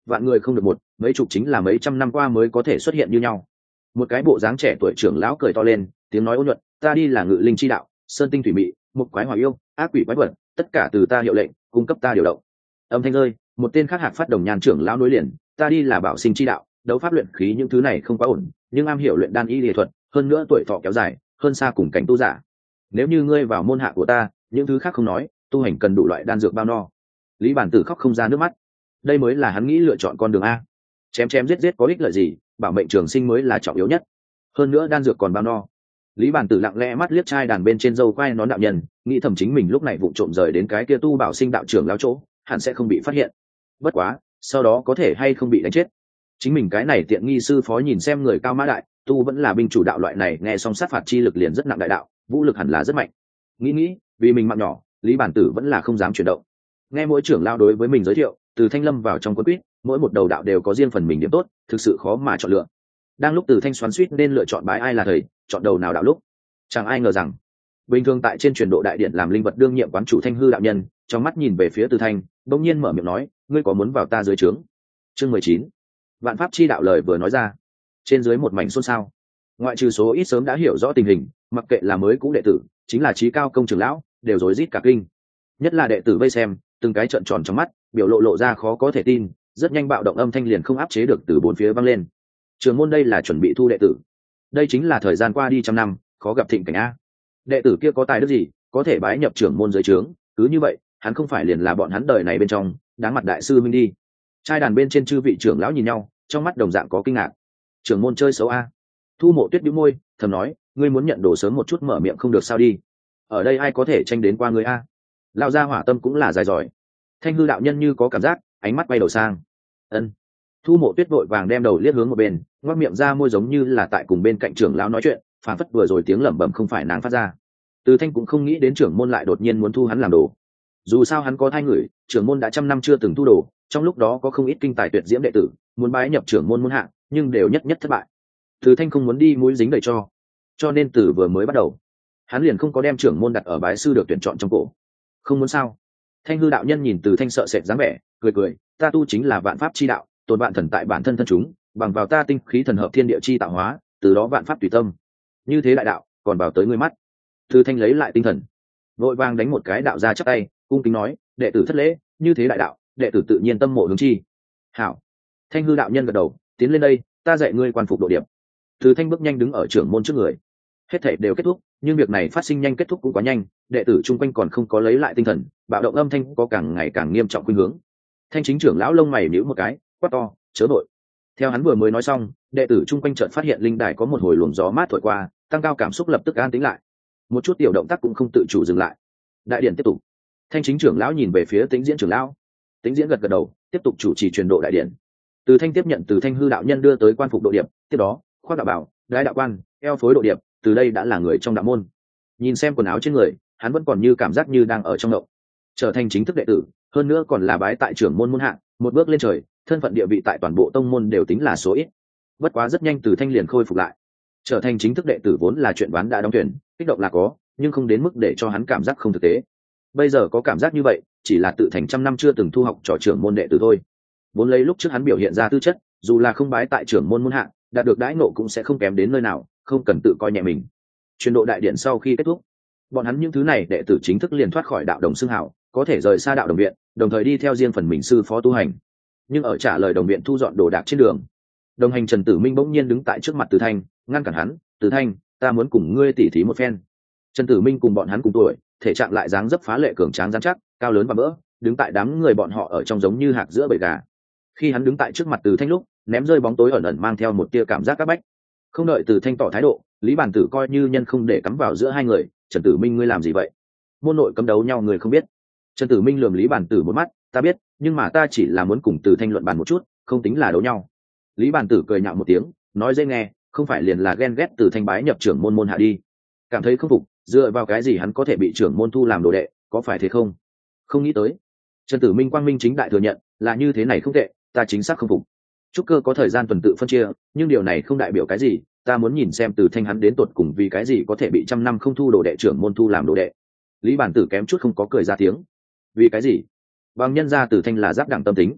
vạn người không được một, mấy chục chính là mấy trăm năm qua mới có thể xuất hiện như nhau. Một cái bộ dáng trẻ tuổi trưởng lão cười to lên, tiếng nói ôn nhuận, ta đi là ngự linh chi đạo, sơn tinh thủy mị, một quái hỏa yêu, ác quỷ quái vật, tất cả từ ta hiệu lệnh, cung cấp ta điều động. Âm thanh rơi, một tên khác hạc phát đồng nhàn trưởng lão nối liền, ta đi là bảo sinh chi đạo, đấu pháp luyện khí những thứ này không quá ổn, nhưng am hiểu luyện đan y lý thuật, hơn nữa tuổi thọ kéo dài, hơn xa cùng cảnh tu giả. Nếu như ngươi vào môn hạ của ta, những thứ khác không nói, tu hành cần đủ loại đan dược bao no. Lý Bản Tử khóc không ra nước mắt, đây mới là hắn nghĩ lựa chọn con đường a. Chém chém giết giết có ích lợi gì, bảo mệnh trường sinh mới là trọng yếu nhất. Hơn nữa đan dược còn bao no. Lý Bản Tử lặng lẽ mắt liếc trai đàn bên trên dâu quai nón đạo nhân, nghĩ thầm chính mình lúc này vụng trộm rời đến cái kia tu bảo sinh đạo trưởng lão chỗ, hẳn sẽ không bị phát hiện. Bất quá, sau đó có thể hay không bị đánh chết. Chính mình cái này tiện nghi sư phó nhìn xem người cao mã đại, tu vẫn là binh chủ đạo loại này, nghe xong sát phạt chi lực liền rất nặng đại đạo, vũ lực hẳn là rất mạnh. Nghĩ nghĩ, vì mình mạng nhỏ, Lý Bản Tử vẫn là không dám chuyển động. Nghe mỗi trưởng lao đối với mình giới thiệu, từ Thanh Lâm vào trong cuốn quýt, mỗi một đầu đạo đều có riêng phần mình điểm tốt, thực sự khó mà chọn lựa. Đang lúc Từ Thanh xoắn xuýt nên lựa chọn bái ai là thầy, chọn đầu nào đạo lúc, chẳng ai ngờ rằng bình thường tại trên truyền độ đại điện làm linh vật đương nhiệm quán chủ Thanh Hư đạo nhân, trong mắt nhìn về phía Từ Thanh, bỗng nhiên mở miệng nói, ngươi có muốn vào ta dưới trướng? Chương mười chín, vạn pháp chi đạo lời vừa nói ra, trên dưới một mảnh xôn xao. Ngoại trừ số ít sớm đã hiểu rõ tình hình, mặc kệ là mới cũ đệ tử, chính là trí cao công trưởng lão, đều rối rít cả kinh. Nhất là đệ tử vây xem, từng cái trợn tròn trong mắt, biểu lộ lộ ra khó có thể tin, rất nhanh bạo động âm thanh liền không áp chế được từ bốn phía vang lên. Trường môn đây là chuẩn bị thu đệ tử, đây chính là thời gian qua đi trăm năm khó gặp thịnh cảnh a. Đệ tử kia có tài đức gì có thể bái nhập trưởng môn dưới trướng, cứ như vậy hắn không phải liền là bọn hắn đời này bên trong đáng mặt đại sư minh đi. Trai đàn bên trên chư vị trưởng lão nhìn nhau, trong mắt đồng dạng có kinh ngạc. Trưởng môn chơi xấu a. Thu Mộ Tuyết bĩu môi thầm nói, ngươi muốn nhận đồ sớm một chút mở miệng không được sao đi, ở đây ai có thể tranh đến qua ngươi a. Lão gia hỏa tâm cũng là dài giỏi. Thanh Hư đạo nhân như có cảm giác, ánh mắt bay đầu sang. Ân. Thu Mộ Tuyết vội vàng đem đầu liếc hướng một bên, ngoác miệng ra môi giống như là tại cùng bên cạnh trưởng lão nói chuyện, phản phất vừa rồi tiếng lẩm bẩm không phải nàng phát ra. Từ Thanh cũng không nghĩ đến trưởng môn lại đột nhiên muốn thu hắn làm đồ. Dù sao hắn có thai người, trưởng môn đã trăm năm chưa từng thu đồ, trong lúc đó có không ít kinh tài tuyệt diễm đệ tử muốn bái nhập trưởng môn môn hạ, nhưng đều nhất nhất thất bại. Từ Thanh không muốn đi mũi dính đầy cho, cho nên từ vừa mới bắt đầu, hắn liền không có đem trưởng môn đặt ở bái sư được tuyển chọn trong cổ. Không muốn sao? Thanh Hư đạo nhân nhìn Từ Thanh sợ sệt dáng vẻ, cười cười, ta tu chính là vạn pháp chi đạo, tồn vạn thần tại bản thân thân chúng, bằng vào ta tinh khí thần hợp thiên địa chi tạo hóa, từ đó vạn pháp tùy tâm. Như thế đại đạo, còn vào tới ngươi mắt. Từ Thanh lấy lại tinh thần, vội vàng đánh một cái đạo ra chắp tay, cung kính nói, đệ tử thất lễ, như thế đại đạo, đệ tử tự nhiên tâm mộ hướng chi. Hảo. Thanh Hư đạo nhân gật đầu, tiến lên đây, ta dạy ngươi quan phục độ điệp. Từ Thanh bước nhanh đứng ở trưởng môn trước người. Hết thảy đều kết thúc, nhưng việc này phát sinh nhanh kết thúc cũng quá nhanh, đệ tử chung quanh còn không có lấy lại tinh thần, bạo động âm thanh có càng ngày càng nghiêm trọng khuynh hướng. Thanh chính trưởng lão lông mày nhíu một cái, quát to, chớ nội. Theo hắn vừa mới nói xong, đệ tử chung quanh chợt phát hiện linh đài có một hồi luồng gió mát thổi qua, tăng cao cảm xúc lập tức an tĩnh lại. Một chút tiểu động tác cũng không tự chủ dừng lại. Đại điện tiếp tục. Thanh chính trưởng lão nhìn về phía Tĩnh Diễn trưởng lão. Tĩnh Diễn gật gật đầu, tiếp tục chủ trì truyền độ đại điện. Từ Thanh tiếp nhận từ Thanh Hư đạo nhân đưa tới quan phục độ điệp, tiếp đó, khoác đạo bảo, đái đạo quan, eo phối độ điệp, từ đây đã là người trong đạo môn. Nhìn xem quần áo trên người, hắn vẫn còn như cảm giác như đang ở trong động. Trở thành chính thức đệ tử, hơn nữa còn là bái tại trưởng môn môn hạ, một bước lên trời, thân phận địa vị tại toàn bộ tông môn đều tính là số ít. Bất quá rất nhanh Từ Thanh liền khôi phục lại. Trở thành chính thức đệ tử vốn là chuyện ván đã đóng thuyền, kích động là có, nhưng không đến mức để cho hắn cảm giác không thực tế. Bây giờ có cảm giác như vậy, chỉ là tự thành trăm năm chưa từng thu học trò trưởng môn đệ tử thôi. Vốn lấy lúc trước hắn biểu hiện ra tư chất, dù là không bái tại trưởng môn môn hạ, đạt được đãi ngộ cũng sẽ không kém đến nơi nào, không cần tự coi nhẹ mình. Truyền độ đại điện sau khi kết thúc, bọn hắn những thứ này đệ tử chính thức liền thoát khỏi đạo đồng xưng hào, có thể rời xa đạo đồng viện, đồng thời đi theo riêng phần mình sư phó tu hành. Nhưng ở trả lời đồng viện thu dọn đồ đạc trên đường, đồng hành Trần Tử Minh bỗng nhiên đứng tại trước mặt Từ Thanh, ngăn cản hắn, "Từ Thanh, ta muốn cùng ngươi tỉ thí một phen." Trần Tử Minh cùng bọn hắn cùng tuổi, thể trạng lại dáng dấp phá lệ cường tráng rắn chắc, cao lớn và mỡ, đứng tại đám người bọn họ ở trong giống như hạt giữa bầy gà. Khi hắn đứng tại trước mặt Từ Thanh lúc, ném rơi bóng tối ẩn ẩn mang theo một tia cảm giác các bách. Không đợi Từ Thanh tỏ thái độ, Lý Bản Tử coi như nhân không để cắm vào giữa hai người, "Trần Tử Minh ngươi làm gì vậy? Môn nội cấm đấu nhau người không biết." Trần Tử Minh lườm Lý Bản Tử một mắt, "Ta biết, nhưng mà ta chỉ là muốn cùng Từ Thanh luận bàn một chút, không tính là đấu nhau." Lý Bản Tử cười nhạo một tiếng, nói dễ nghe, không phải liền là ghen ghét Từ Thanh bái nhập trưởng môn môn hạ đi. Cảm thấy không phục, dựa vào cái gì hắn có thể bị trưởng môn thu làm đồ đệ, có phải thế không? Không nghĩ tới. Trần Tử Minh quang minh chính đại thừa nhận, là như thế này không tệ, ta chính xác không phục. Trúc Cơ có thời gian tuần tự phân chia, nhưng điều này không đại biểu cái gì, ta muốn nhìn xem Từ Thanh hắn đến tột cùng vì cái gì có thể bị trăm năm không thu đồ đệ trưởng môn thu làm đồ đệ. Lý Bản Tử kém chút không có cười ra tiếng. Vì cái gì? Bằng nhân ra Từ Thanh là giáp đẳng tâm tính.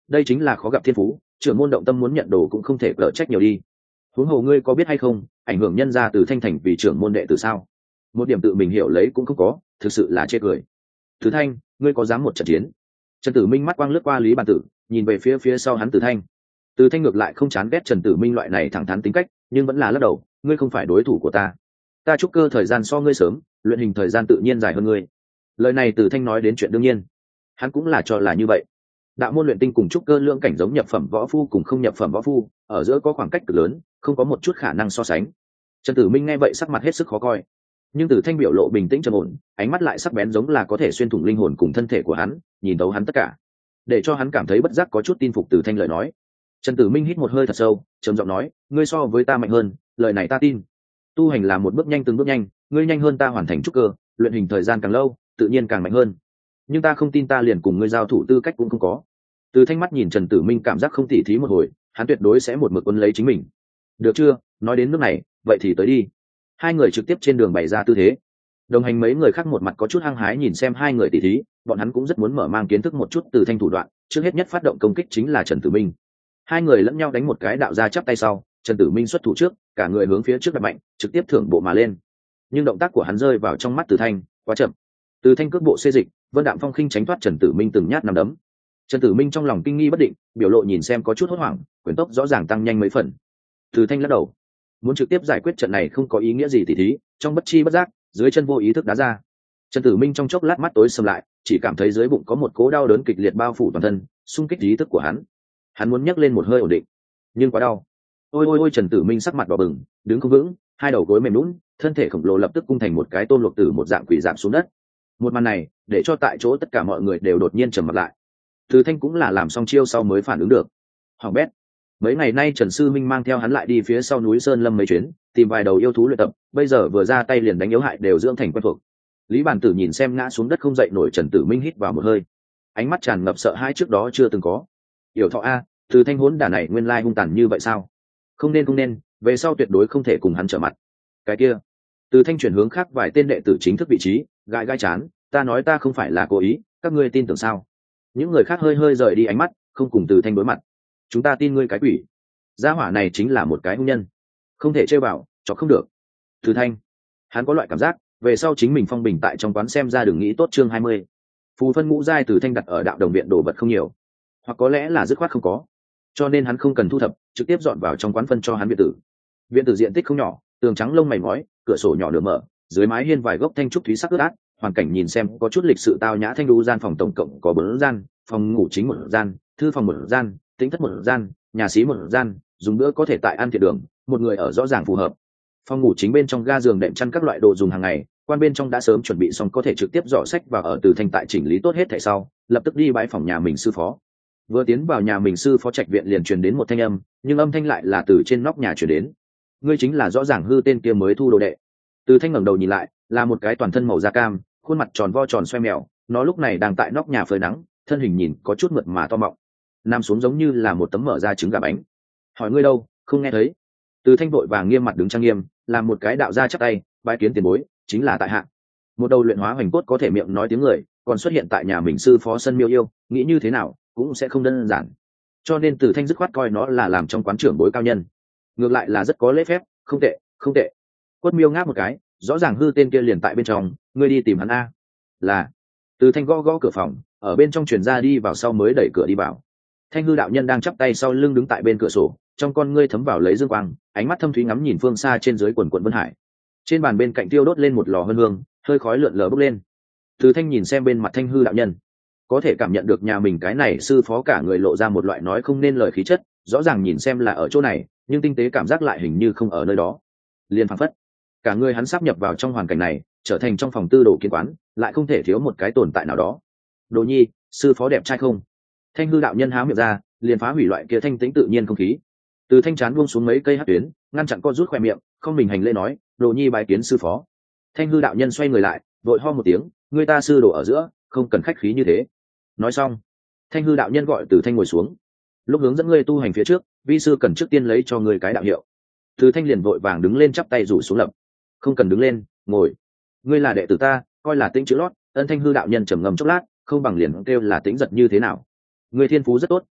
đây chính là khó gặp thiên phú, trưởng môn động tâm muốn nhận đồ cũng không thể cỡ trách nhiều đi. Huống hồ ngươi có biết hay không, ảnh hưởng nhân gia từ Thanh thành vì trưởng môn đệ tử sao? Một điểm tự mình hiểu lấy cũng không có, thực sự là chê cười. Từ Thanh, ngươi có dám một trận chiến? Trần Tử Minh mắt quang lướt qua Lý Bàn Tử, nhìn về phía phía sau hắn Từ Thanh. Từ Thanh ngược lại không chán ghét Trần Tử Minh loại này thẳng thắn tính cách, nhưng vẫn là lắc đầu, ngươi không phải đối thủ của ta. Ta trúc cơ thời gian so ngươi sớm, luyện hình thời gian tự nhiên dài hơn ngươi. Lời này Từ Thanh nói đến chuyện đương nhiên, hắn cũng là cho là như vậy. Đạo môn luyện tinh cùng trúc cơ lượng cảnh giống nhập phẩm võ phu cùng không nhập phẩm võ phu, ở giữa có khoảng cách cực lớn, không có một chút khả năng so sánh. Trần Tử Minh nghe vậy sắc mặt hết sức khó coi, nhưng Từ Thanh biểu lộ bình tĩnh trầm ổn, ánh mắt lại sắc bén giống là có thể xuyên thủng linh hồn cùng thân thể của hắn, nhìn thấu hắn tất cả, để cho hắn cảm thấy bất giác có chút tin phục Từ Thanh lời nói. Trần Tử Minh hít một hơi thật sâu, trầm giọng nói, ngươi so với ta mạnh hơn, lời này ta tin. Tu hành là một bước nhanh từng bước nhanh, ngươi nhanh hơn ta hoàn thành trúc cơ, luyện hình thời gian càng lâu, tự nhiên càng mạnh hơn. Nhưng ta không tin ta liền cùng ngươi giao thủ tư cách cũng không có. Từ Thanh mắt nhìn Trần Tử Minh cảm giác không tỉ thí một hồi, hắn tuyệt đối sẽ một mực quấn lấy chính mình. Được chưa, nói đến nước này, vậy thì tới đi. Hai người trực tiếp trên đường bày ra tư thế. Đồng hành mấy người khác một mặt có chút hăng hái nhìn xem hai người tỉ thí, bọn hắn cũng rất muốn mở mang kiến thức một chút Từ Thanh thủ đoạn, trước hết nhất phát động công kích chính là Trần Tử Minh. Hai người lẫn nhau đánh một cái đạo ra chắp tay sau, Trần Tử Minh xuất thủ trước, cả người hướng phía trước đập mạnh, trực tiếp thưởng bộ mà lên. Nhưng động tác của hắn rơi vào trong mắt Từ Thanh, quá chậm. Từ Thanh cước bộ xê dịch, Vân Đạm Phong khinh tránh thoát Trần Tử Minh từng nhát nằm đấm. Trần Tử Minh trong lòng kinh nghi bất định, biểu lộ nhìn xem có chút hốt hoảng, quyền tốc rõ ràng tăng nhanh mấy phần. Từ Thanh lắc đầu, muốn trực tiếp giải quyết trận này không có ý nghĩa gì tỉ thí, trong bất chi bất giác, dưới chân vô ý thức đá ra. Trần Tử Minh trong chốc lát mắt tối sầm lại, chỉ cảm thấy dưới bụng có một cỗ đau đớn kịch liệt bao phủ toàn thân, xung kích ý thức của hắn. Hắn muốn nhấc lên một hơi ổn định, nhưng quá đau. Ôi ôi ôi, Trần Tử Minh sắc mặt đỏ bừng, đứng không vững, hai đầu gối mềm nhũn, thân thể khổng lồ lập tức cung thành một cái tôm luộc tử một dạng quỷ giảm xuống đất. Một màn này, để cho tại chỗ tất cả mọi người đều đột nhiên trầm mặt lại. Từ Thanh cũng là làm xong chiêu sau mới phản ứng được. Hoàng bét. Mấy ngày nay Trần Sư Minh mang theo hắn lại đi phía sau núi Sơn Lâm mấy chuyến, tìm vài đầu yêu thú luyện tập, bây giờ vừa ra tay liền đánh yếu hại đều dưỡng thành quen thuộc. Lý Bàn Tử nhìn xem ngã xuống đất không dậy nổi Trần Tử Minh hít vào một hơi, ánh mắt tràn ngập sợ hãi trước đó chưa từng có. Yểu Thọ a, Từ Thanh hỗn đản này nguyên lai hung tàn như vậy sao? Không nên không nên, về sau tuyệt đối không thể cùng hắn trở mặt. Cái kia, Từ Thanh chuyển hướng khác vài tên đệ tử chính thức vị trí, gãi gãi chán, ta nói ta không phải là cố ý, các ngươi tin tưởng sao? Những người khác hơi hơi rời đi ánh mắt, không cùng Từ Thanh đối mặt. Chúng ta tin ngươi cái quỷ. Gia hỏa này chính là một cái hung nhân, không thể chơi vào, cho không được. Từ Thanh, hắn có loại cảm giác, về sau chính mình phong bình tại trong quán xem ra đừng nghĩ tốt chương hai mươi. Phù phân ngũ giai Từ Thanh đặt ở đạo đồng viện đồ vật không nhiều, hoặc có lẽ là dứt khoát không có, cho nên hắn không cần thu thập, trực tiếp dọn vào trong quán phân cho hắn viện tử. Viện tử diện tích không nhỏ, tường trắng lông mày ngói, cửa sổ nhỏ nửa mở, dưới mái hiên vài gốc thanh trúc thúy sắc ướt át, hoàn cảnh nhìn xem có chút lịch sự tao nhã. Thanh đu gian phòng tổng cộng có bốn gian, phòng ngủ chính một gian, thư phòng một gian, tĩnh thất một gian, nhà xí một gian, dùng bữa có thể tại ăn thiệt đường, một người ở rõ ràng phù hợp. Phòng ngủ chính bên trong ga giường đệm chăn các loại đồ dùng hàng ngày, quan bên trong đã sớm chuẩn bị xong có thể trực tiếp dọ sách vào ở. Từ Thanh tại chỉnh lý tốt hết thảy sau, lập tức đi bãi phòng nhà mình sư phó. Vừa tiến vào nhà mình sư phó trạch viện liền truyền đến một thanh âm, nhưng âm thanh lại là từ trên nóc nhà truyền đến. Ngươi chính là rõ ràng hư tên kia mới thu đồ đệ. Từ Thanh ngẩng đầu nhìn lại, là một cái toàn thân màu da cam, khuôn mặt tròn vo tròn xoe mèo, nó lúc này đang tại nóc nhà phơi nắng, thân hình nhìn có chút mượt mà to mọng, nằm xuống giống như là một tấm mở ra trứng gà bánh. Hỏi ngươi đâu, không nghe thấy? Từ Thanh vội vàng nghiêm mặt đứng trang nghiêm, làm một cái đạo gia chắp tay, bái kiến tiền bối, chính là tại hạ. Một đầu luyện hóa hoành cốt có thể miệng nói tiếng người, còn xuất hiện tại nhà mình sư phó sân miêu yêu, nghĩ như thế nào cũng sẽ không đơn giản. Cho nên Từ Thanh dứt khoát coi nó là làm trong quán trưởng bối cao nhân, ngược lại là rất có lễ phép, không tệ, không tệ. Quất miêu ngáp một cái, rõ ràng hư tên kia liền tại bên trong, ngươi đi tìm hắn a. Là. Từ Thanh gõ gõ cửa phòng, ở bên trong truyền ra đi vào sau mới đẩy cửa đi vào. Thanh hư đạo nhân đang chắp tay sau lưng đứng tại bên cửa sổ, trong con ngươi thấm vào lấy dương quang, ánh mắt thâm thúy ngắm nhìn phương xa trên dưới quần quần vân hải. Trên bàn bên cạnh tiêu đốt lên một lò hương hương, hơi khói lượn lờ bốc lên. Từ Thanh nhìn xem bên mặt Thanh hư đạo nhân, có thể cảm nhận được nhà mình cái này sư phó cả người lộ ra một loại nói không nên lời khí chất, rõ ràng nhìn xem là ở chỗ này, nhưng tinh tế cảm giác lại hình như không ở nơi đó. Liên phảng phất, cả người hắn sắp nhập vào trong hoàn cảnh này, trở thành trong phòng tư đồ kiến quán, lại không thể thiếu một cái tồn tại nào đó. Đồ Nhi, sư phó đẹp trai không? Thanh hư đạo nhân há miệng ra, liền phá hủy loại kia thanh tĩnh tự nhiên không khí. Từ Thanh chán buông xuống mấy cây hắc tuyến, ngăn chặn co rút khoe miệng, không mình hành lễ nói, Đồ Nhi bái kiến sư phó. Thanh hư đạo nhân xoay người lại, vội ho một tiếng, người ta sư đồ ở giữa, không cần khách khí như thế. Nói xong, Thanh hư đạo nhân gọi Từ Thanh ngồi xuống. Lúc hướng dẫn ngươi tu hành phía trước, vi sư cần trước tiên lấy cho ngươi cái đạo hiệu. Từ Thanh liền vội vàng đứng lên chắp tay rủ xuống lập. Không cần đứng lên, ngồi. Ngươi là đệ tử ta, coi là Tĩnh chữ lót. Ân Thanh hư đạo nhân trầm ngâm chốc lát, không bằng liền kêu là Tĩnh giật như thế nào. Ngươi thiên phú rất tốt,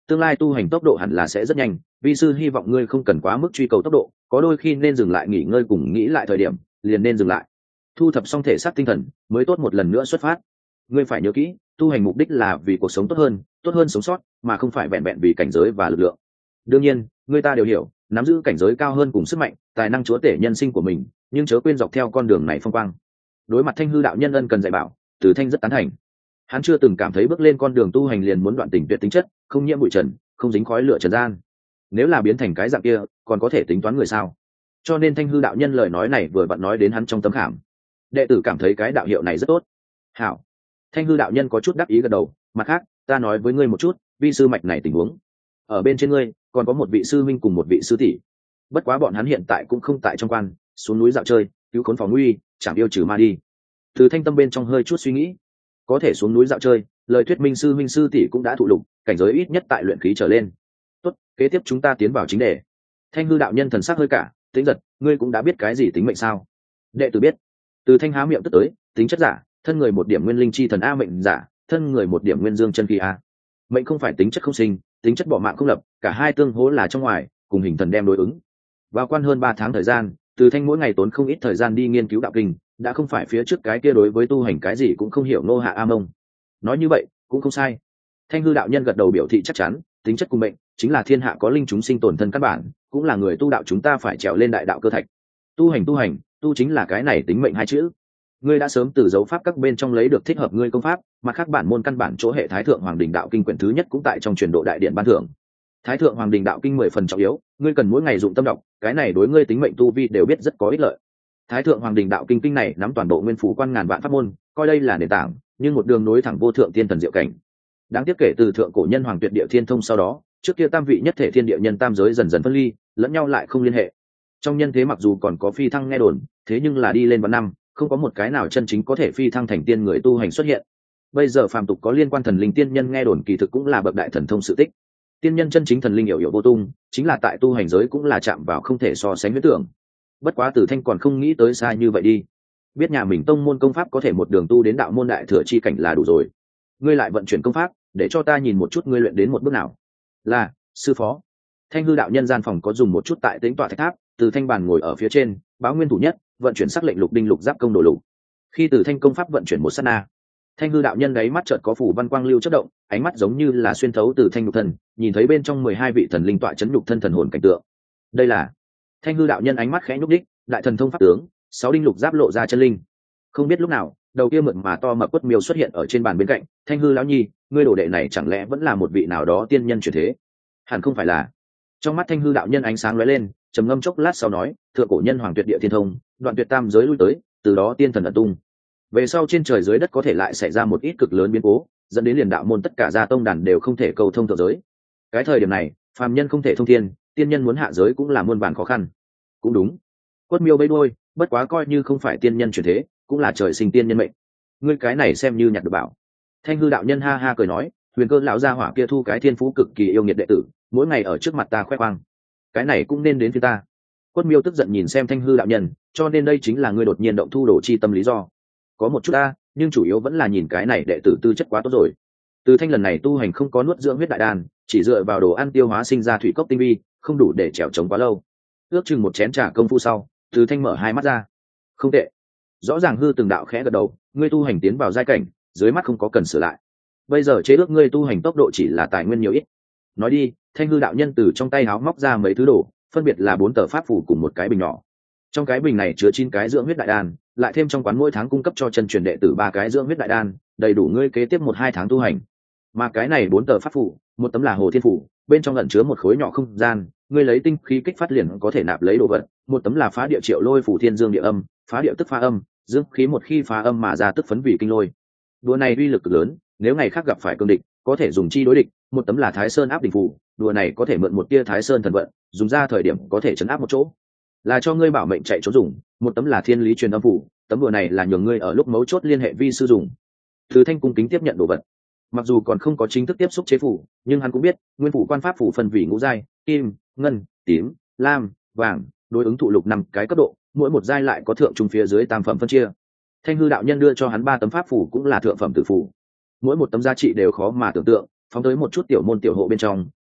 tương lai tu hành tốc độ hẳn là sẽ rất nhanh, vi sư hy vọng ngươi không cần quá mức truy cầu tốc độ, có đôi khi nên dừng lại nghỉ ngơi cùng nghĩ lại thời điểm liền nên dừng lại, thu thập xong thể xác tinh thần mới tốt một lần nữa xuất phát. Ngươi phải nhớ kỹ, tu hành mục đích là vì cuộc sống tốt hơn, tốt hơn sống sót, mà không phải vẹn vẹn vì cảnh giới và lực lượng. Đương nhiên người ta đều hiểu, nắm giữ cảnh giới cao hơn cùng sức mạnh, tài năng chúa tể nhân sinh của mình, nhưng chớ quên dọc theo con đường này phong quang. Đối mặt Thanh hư đạo nhân ân cần dạy bảo, Từ Thanh rất tán thành. Hắn chưa từng cảm thấy bước lên con đường tu hành liền muốn đoạn tình tuyệt tính chất, không nhiễm bụi trần, không dính khói lửa trần gian. Nếu là biến thành cái dạng kia, còn có thể tính toán người sao? Cho nên Thanh hư đạo nhân lời nói này vừa vặn nói đến hắn trong tấm khảm. Đệ tử cảm thấy cái đạo hiệu này rất tốt. Hảo. Thanh hư đạo nhân có chút đắc ý gật đầu. Mặt khác, ta nói với ngươi một chút, vi sư mạch này tình huống. Ở bên trên ngươi, còn có một vị sư minh cùng một vị sư tỷ. Bất quá bọn hắn hiện tại cũng không tại trong quan, xuống núi dạo chơi, cứu khốn phòng nguy, chẳng yêu trừ ma đi. Từ Thanh tâm bên trong hơi chút suy nghĩ, có thể xuống núi dạo chơi, lời thuyết minh sư minh sư tỷ cũng đã thụ lục, cảnh giới ít nhất tại luyện khí trở lên. Tốt, kế tiếp chúng ta tiến vào chính đề. Thanh hư đạo nhân thần sắc hơi cả, tính giật, ngươi cũng đã biết cái gì tính mệnh sao? Đệ tử biết. Từ Thanh há miệng tức tới, tính chất giả, thân người một điểm nguyên linh chi thần a, mệnh giả, thân người một điểm nguyên dương chân khí a. Mệnh không phải tính chất không sinh, tính chất bỏ mạng không lập, cả hai tương hỗ là trong ngoài, cùng hình thần đem đối ứng. Vào quan hơn ba tháng thời gian, Từ Thanh mỗi ngày tốn không ít thời gian đi nghiên cứu đạo kinh, đã không phải phía trước cái kia đối với tu hành cái gì cũng không hiểu nô hạ a mông. Nói như vậy cũng không sai. Thanh hư đạo nhân gật đầu biểu thị chắc chắn, tính chất cùng mệnh chính là thiên hạ có linh chúng sinh tồn thân căn bản, cũng là người tu đạo chúng ta phải trèo lên đại đạo cơ thạch. Tu hành tu hành, tu chính là cái này tính mệnh hai chữ. Ngươi đã sớm từ dấu pháp các bên trong lấy được thích hợp ngươi công pháp, mà khác bản môn căn bản chỗ hệ Thái thượng hoàng đình đạo kinh quyển thứ nhất cũng tại trong truyền độ đại điện ban thưởng. Thái thượng hoàng đình đạo kinh mười phần trọng yếu, ngươi cần mỗi ngày dụng tâm đọc, cái này đối ngươi tính mệnh tu vi đều biết rất có ích lợi. Thái thượng hoàng đình đạo kinh kinh này nắm toàn bộ nguyên phủ quan ngàn vạn pháp môn, coi đây là nền tảng, nhưng một đường nối thẳng vô thượng tiên thần diệu cảnh. Đáng tiếc kể từ thượng cổ nhân hoàng tuyệt địa thiên thông sau đó, trước kia tam vị nhất thể thiên địa nhân tam giới dần dần phân ly, lẫn nhau lại không liên hệ. Trong nhân thế mặc dù còn có phi thăng nghe đồn, thế nhưng là đi lên vạn năm, không có một cái nào chân chính có thể phi thăng thành tiên người tu hành xuất hiện. Bây giờ phàm tục có liên quan thần linh tiên nhân nghe đồn kỳ thực cũng là bậc đại thần thông sự tích. Tiên nhân chân chính thần linh hiểu hiểu vô tung, chính là tại tu hành giới cũng là chạm vào không thể so sánh với tưởng. Bất quá Từ Thanh còn không nghĩ tới xa như vậy đi. Biết nhà mình tông môn công pháp có thể một đường tu đến đạo môn đại thừa chi cảnh là đủ rồi. Ngươi lại vận chuyển công pháp, để cho ta nhìn một chút ngươi luyện đến một bước nào. Là, sư phó. Thanh hư đạo nhân gian phòng có dùng một chút tại tĩnh tọa thạch tháp, Từ Thanh bàn ngồi ở phía trên, báo nguyên thủ nhất, vận chuyển sắc lệnh lục đinh lục giáp công đồ lục. Khi Từ Thanh công pháp vận chuyển một sát na, Thanh hư đạo nhân đáy mắt chợt có phủ văn quang lưu chớp động, ánh mắt giống như là xuyên thấu Từ Thanh nhục thân, nhìn thấy bên trong mười hai vị thần linh tọa chấn nhục thân thần hồn cảnh tượng. Đây là Thanh hư đạo nhân ánh mắt khẽ nhúc đích, đại thần thông pháp tướng, sáu đinh lục giáp lộ ra chân linh. Không biết lúc nào, đầu kia mượn mà to mập quất miêu xuất hiện ở trên bàn bên cạnh. Thanh hư lão nhi, ngươi đồ đệ này chẳng lẽ vẫn là một vị nào đó tiên nhân chuyển thế? Hẳn không phải là. Trong mắt Thanh hư đạo nhân ánh sáng lóe lên, trầm ngâm chốc lát sau nói, thượng cổ nhân hoàng tuyệt địa thiên thông, đoạn tuyệt tam giới lui tới, từ đó tiên thần ẩn tung. Về sau trên trời dưới đất có thể lại xảy ra một ít cực lớn biến cố, dẫn đến liền đạo môn tất cả gia tông đàn đều không thể cầu thông thượng giới. Cái thời điểm này, phàm nhân không thể thông thiên, tiên nhân muốn hạ giới cũng là muôn vàn khó khăn. Cũng đúng. Quất miêu bấy đôi, bất quá coi như không phải tiên nhân chuyển thế, cũng là trời sinh tiên nhân mệnh. Ngươi cái này xem như nhặt được bảo. Thanh hư đạo nhân ha ha cười nói, huyền cơ lão gia hỏa kia thu cái thiên phú cực kỳ yêu nghiệt đệ tử, mỗi ngày ở trước mặt ta khoe khoang, cái này cũng nên đến phía ta. Quất miêu tức giận nhìn xem Thanh hư đạo nhân, cho nên đây chính là ngươi đột nhiên động thu đồ chi tâm lý do. Có một chút ta, nhưng chủ yếu vẫn là nhìn cái này đệ tử tư chất quá tốt rồi. Từ Thanh lần này tu hành không có nuốt dưỡng huyết đại đan, chỉ dựa vào đồ ăn tiêu hóa sinh ra thủy cốc tinh vi, không đủ để trèo trống quá lâu. Ước chừng một chén trà công phu sau, Từ Thanh mở hai mắt ra. Không tệ. Rõ ràng hư từng đạo khẽ gật đầu, ngươi tu hành tiến vào giai cảnh, dưới mắt không có cần sửa lại. Bây giờ chế ước ngươi tu hành tốc độ chỉ là tài nguyên nhiều ít. Nói đi. Thanh hư đạo nhân từ trong tay áo móc ra mấy thứ đồ, phân biệt là bốn tờ pháp phù cùng một cái bình nhỏ. Trong cái bình này chứa chín cái dưỡng huyết đại đan, lại thêm trong quán mỗi tháng cung cấp cho chân truyền đệ tử ba cái dưỡng huyết đại đan, đầy đủ ngươi kế tiếp một hai tháng tu hành. Mà cái này bốn tờ pháp phù, một tấm là hồ thiên phù, bên trong ẩn chứa một khối nhỏ không gian, ngươi lấy tinh khí kích phát liền có thể nạp lấy đồ vật. Một tấm là phá địa triệu lôi phù thiên dương địa âm, phá địa tức phá âm, dương khí một khi phá âm mà ra tức phấn vì kinh lôi. Đùa này uy lực cực lớn, nếu ngày khác gặp phải cương địch, có thể dùng chi đối địch. Một tấm là thái sơn áp đỉnh phù, đùa này có thể mượn một tia thái sơn thần vận, dùng ra thời điểm có thể chấn áp một chỗ, là cho ngươi bảo mệnh chạy trốn dùng. Một tấm là thiên lý truyền âm phù, tấm đùa này là nhường ngươi ở lúc mấu chốt liên hệ vi sư dùng. Từ Thanh cung kính tiếp nhận đồ vật, mặc dù còn không có chính thức tiếp xúc chế phủ, nhưng hắn cũng biết nguyên phủ quan pháp phủ phân vì ngũ giai: kim, ngân, tím, lam, vàng, đối ứng thụ lục năm cái cấp độ, mỗi một giai lại có thượng trung phía dưới tam phẩm phân chia. Thanh hư đạo nhân đưa cho hắn ba tấm pháp phủ cũng là thượng phẩm tử phủ, mỗi một tấm giá trị đều khó mà tưởng tượng, phóng tới một chút tiểu môn tiểu hộ bên trong,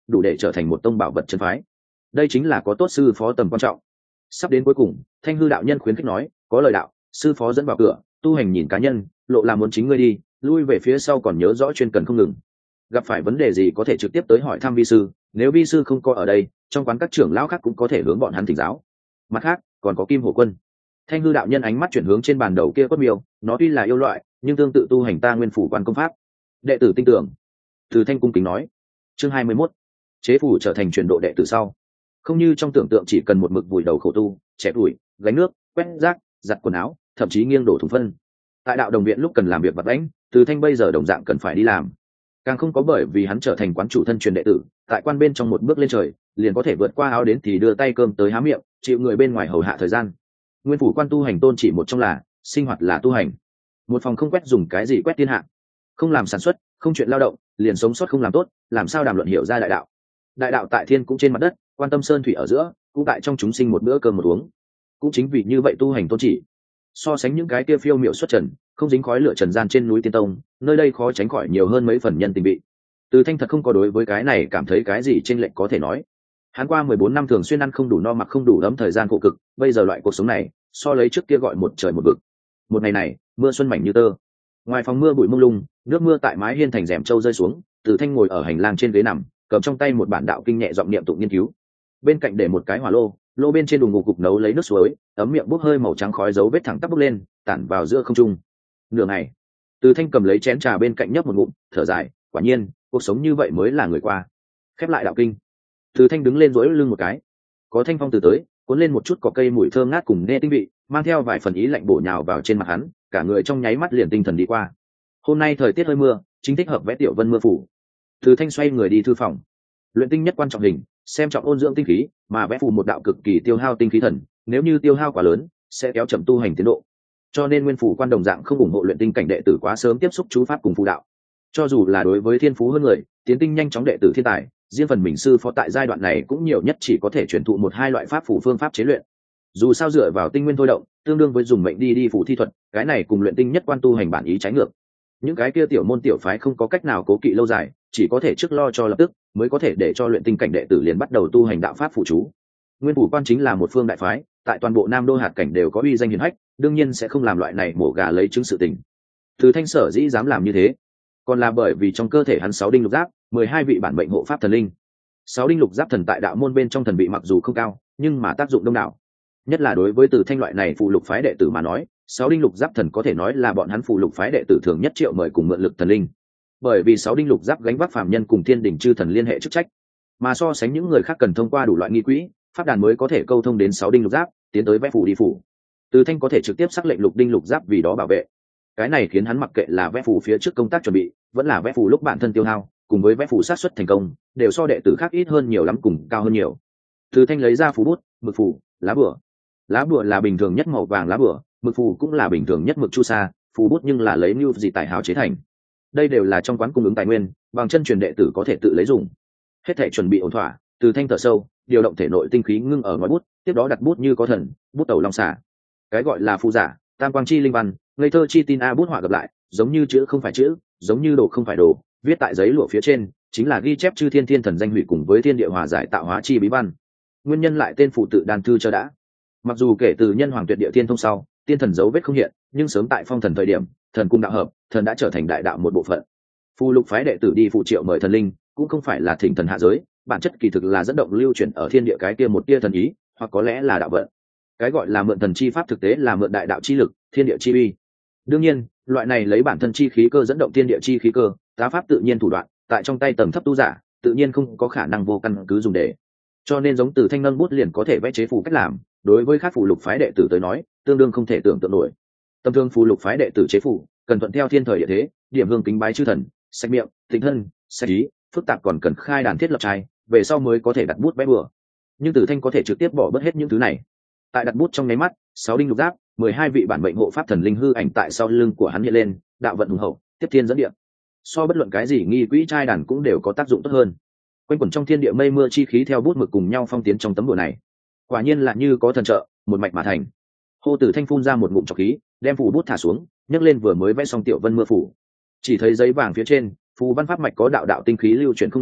đủ để trở thành một tông bảo vật chân phái. Đây chính là có tốt sư phó tầm quan trọng. Sắp đến cuối cùng, Thanh Hư đạo nhân khuyến khích nói, có lời đạo, sư phó dẫn vào cửa, tu hành nhìn cá nhân, lộ làm muốn chính ngươi đi, lui về phía sau còn nhớ rõ chuyên cần không ngừng. Gặp phải vấn đề gì có thể trực tiếp tới hỏi thăm vi sư, nếu vi sư không có ở đây, trong quán các trưởng lão khác cũng có thể hướng bọn hắn thỉnh giáo. Mặt khác, còn có Kim Hổ Quân. Thanh Hư đạo nhân ánh mắt chuyển hướng trên bàn đầu kia quất miêu, nó tuy là yêu loại, nhưng tương tự tu hành ta nguyên phủ quan công pháp. Đệ tử tin tưởng. Từ Thanh cung kính nói. Chương hai mươi mốt, chế phủ trở thành truyền độ đệ tử sau. Không như trong tưởng tượng chỉ cần một mực vùi đầu khổ tu, chẻ tuổi, gánh nước, quét rác, giặt quần áo, thậm chí nghiêng đổ thùng phân. Tại đạo đồng viện lúc cần làm việc vặt vãnh, Từ Thanh bây giờ đồng dạng cần phải đi làm. Càng không có bởi vì hắn trở thành quán chủ thân truyền đệ tử, tại quan bên trong một bước lên trời, liền có thể vượt qua áo đến thì đưa tay cơm tới há miệng, chịu người bên ngoài hầu hạ thời gian. Nguyên phủ quan tu hành tôn chỉ một trong là sinh hoạt là tu hành. Một phòng không quét dùng cái gì quét thiên hạ, không làm sản xuất, không chuyện lao động, liền sống sót không làm tốt, làm sao đàm luận hiểu ra đại đạo. Đại đạo tại thiên cũng trên mặt đất, quan tâm sơn thủy ở giữa, cũng tại trong chúng sinh một bữa cơm một uống. Cũng chính vì như vậy tu hành tôn chỉ. So sánh những cái kia phiêu miệu xuất trần, không dính khói lửa trần gian trên núi tiên tông, nơi đây khó tránh khỏi nhiều hơn mấy phần nhân tình vị. Từ Thanh thật không có đối với cái này cảm thấy cái gì chênh lệch có thể nói. Hắn qua mười bốn năm thường xuyên ăn không đủ no mặc không đủ ấm thời gian khổ cực, bây giờ loại cuộc sống này, so lấy trước kia gọi một trời một vực. Một ngày này, mưa xuân mảnh như tơ. Ngoài phòng mưa bụi mông lung, nước mưa tại mái hiên thành rèm trâu rơi xuống, Từ Thanh ngồi ở hành lang trên ghế nằm, cầm trong tay một bản đạo kinh nhẹ giọng niệm tụng nghiên cứu. Bên cạnh để một cái hỏa lô, lô bên trên đùng ngục cục nấu lấy nước suối, ấm miệng bốc hơi màu trắng khói dấu vết thẳng tắp bốc lên, tản vào giữa không trung. Nửa ngày, Từ Thanh cầm lấy chén trà bên cạnh nhấp một ngụm, thở dài, quả nhiên, cuộc sống như vậy mới là người qua. Khép lại đạo kinh, Từ Thanh đứng lên duỗi lưng một cái, có thanh phong từ tới, cuốn lên một chút cỏ cây mùi thơm ngát cùng nghe tinh vị, mang theo vài phần ý lạnh bổ nhào vào trên mặt hắn, cả người trong nháy mắt liền tinh thần đi qua. Hôm nay thời tiết hơi mưa, chính thích hợp vẽ tiểu vân mưa phủ. Từ Thanh xoay người đi thư phòng, luyện tinh nhất quan trọng hình, xem trọng ôn dưỡng tinh khí, mà vẽ phù một đạo cực kỳ tiêu hao tinh khí thần, nếu như tiêu hao quá lớn, sẽ kéo chậm tu hành tiến độ. Cho nên nguyên phủ quan đồng dạng không ủng hộ luyện tinh cảnh đệ tử quá sớm tiếp xúc chú pháp cùng phù đạo. Cho dù là đối với thiên phú hơn người, tiến tinh nhanh chóng đệ tử thiên tài, riêng phần mình sư phó tại giai đoạn này cũng nhiều nhất chỉ có thể truyền thụ một hai loại pháp phù phương pháp chế luyện. Dù sao dựa vào tinh nguyên thôi động, tương đương với dùng mệnh đi đi phù thi thuật, cái này cùng luyện tinh nhất quan tu hành bản ý trái ngược. Những cái kia tiểu môn tiểu phái không có cách nào cố kỵ lâu dài, chỉ có thể trước lo cho lập tức, mới có thể để cho luyện tinh cảnh đệ tử liền bắt đầu tu hành đạo pháp phụ chú. Nguyên phủ quan chính là một phương đại phái, tại toàn bộ Nam Đô hạt cảnh đều có uy danh hiển hách, đương nhiên sẽ không làm loại này mổ gà lấy trứng sự tình. Từ Thanh sở dĩ dám làm như thế, còn là bởi vì trong cơ thể hắn sáu đinh lục giáp, mười hai vị bản mệnh hộ pháp thần linh. Sáu đinh lục giáp thần tại đạo môn bên trong thần vị mặc dù không cao, nhưng mà tác dụng đông đảo. Nhất là đối với Từ Thanh loại này phụ lục phái đệ tử mà nói, sáu đinh lục giáp thần có thể nói là bọn hắn phụ lục phái đệ tử thường nhất triệu mời cùng mượn lực thần linh. Bởi vì sáu đinh lục giáp gánh vác phàm nhân cùng thiên đỉnh chư thần liên hệ chức trách, mà so sánh những người khác cần thông qua đủ loại nghi quỹ, pháp đàn mới có thể câu thông đến sáu đinh lục giáp, tiến tới vẽ phủ đi phủ. Từ Thanh có thể trực tiếp sắc lệnh lục đinh lục giáp vì đó bảo vệ. Cái này khiến hắn mặc kệ là vẽ phủ phía trước công tác chuẩn bị, vẫn là vẽ phủ lúc bản thân tiêu hao, cùng với vẽ phủ sát xuất thành công, đều so đệ tử khác ít hơn nhiều lắm cùng cao hơn nhiều. Từ Thanh lấy ra phù bút, mực phủ, lá bùa. Lá bùa là bình thường nhất màu vàng lá bùa, mực phù cũng là bình thường nhất mực chu sa, phù bút nhưng là lấy mưu gì tài hào chế thành. Đây đều là trong quán cung ứng tài nguyên, bằng chân truyền đệ tử có thể tự lấy dùng. Hết thể chuẩn bị ổn thỏa, Từ Thanh thở sâu, điều động thể nội tinh khí ngưng ở ngòi bút, tiếp đó đặt bút như có thần, bút tẩu long xả. Cái gọi là phù giả, tam quang chi linh văn, ngây thơ chi tin a bút họa gặp lại, giống như chữ không phải chữ, giống như đồ không phải đồ, viết tại giấy lụa phía trên, chính là ghi chép chư thiên thiên thần danh hủy cùng với thiên địa hòa giải tạo hóa chi bí văn. Nguyên nhân lại tên phụ tự đàn thư cho đã. Mặc dù kể từ nhân hoàng tuyệt địa thiên thông sau, tiên thần dấu vết không hiện, nhưng sớm tại phong thần thời điểm, thần cung đạo hợp, thần đã trở thành đại đạo một bộ phận. Phù lục phái đệ tử đi phụ triệu mời thần linh, cũng không phải là thỉnh thần hạ giới, bản chất kỳ thực là dẫn động lưu chuyển ở thiên địa cái kia một tia thần ý, hoặc có lẽ là đạo vận. Cái gọi là mượn thần chi pháp thực tế là mượn đại đạo chi lực, thiên địa chi uy. Đương nhiên, loại này lấy bản thân chi khí cơ dẫn động thiên địa chi khí cơ, tá pháp tự nhiên thủ đoạn, tại trong tay tầng thấp tu giả, tự nhiên không có khả năng vô căn cứ dùng để. Cho nên giống Từ Thanh nâng bút liền có thể vẽ chế phù cách làm, đối với các phù lục phái đệ tử tới nói, tương đương không thể tưởng tượng nổi. Tầm thường phù lục phái đệ tử chế phù, cần thuận theo thiên thời địa thế, điểm hương kính bái chư thần, sạch miệng, tịnh thân, sạch ý, phức tạp còn cần khai đàn thiết lập trai, về sau mới có thể đặt bút vẽ bừa. Nhưng Từ Thanh có thể trực tiếp bỏ bớt hết những thứ này. Tại đặt bút trong nháy mắt, sáu đinh lục giáp, mười hai vị bản mệnh hộ pháp thần linh hư ảnh tại sau lưng của hắn hiện lên, đạo vận hùng hậu, tiếp thiên dẫn địa. So bất luận cái gì nghi quỹ trai đàn cũng đều có tác dụng tốt hơn. Quanh quẩn trong thiên địa mây mưa chi khí theo bút mực cùng nhau phong tiến trong tấm bùa này. Quả nhiên là như có thần trợ, một mạch mà thành. Hô Tử Thanh phun ra một ngụm trọc khí, đem phù bút thả xuống, nhấc lên vừa mới vẽ xong tiểu vân mưa phủ. Chỉ thấy giấy vàng phía trên, phù văn pháp mạch có đạo đạo tinh khí lưu chuyển không ngừng,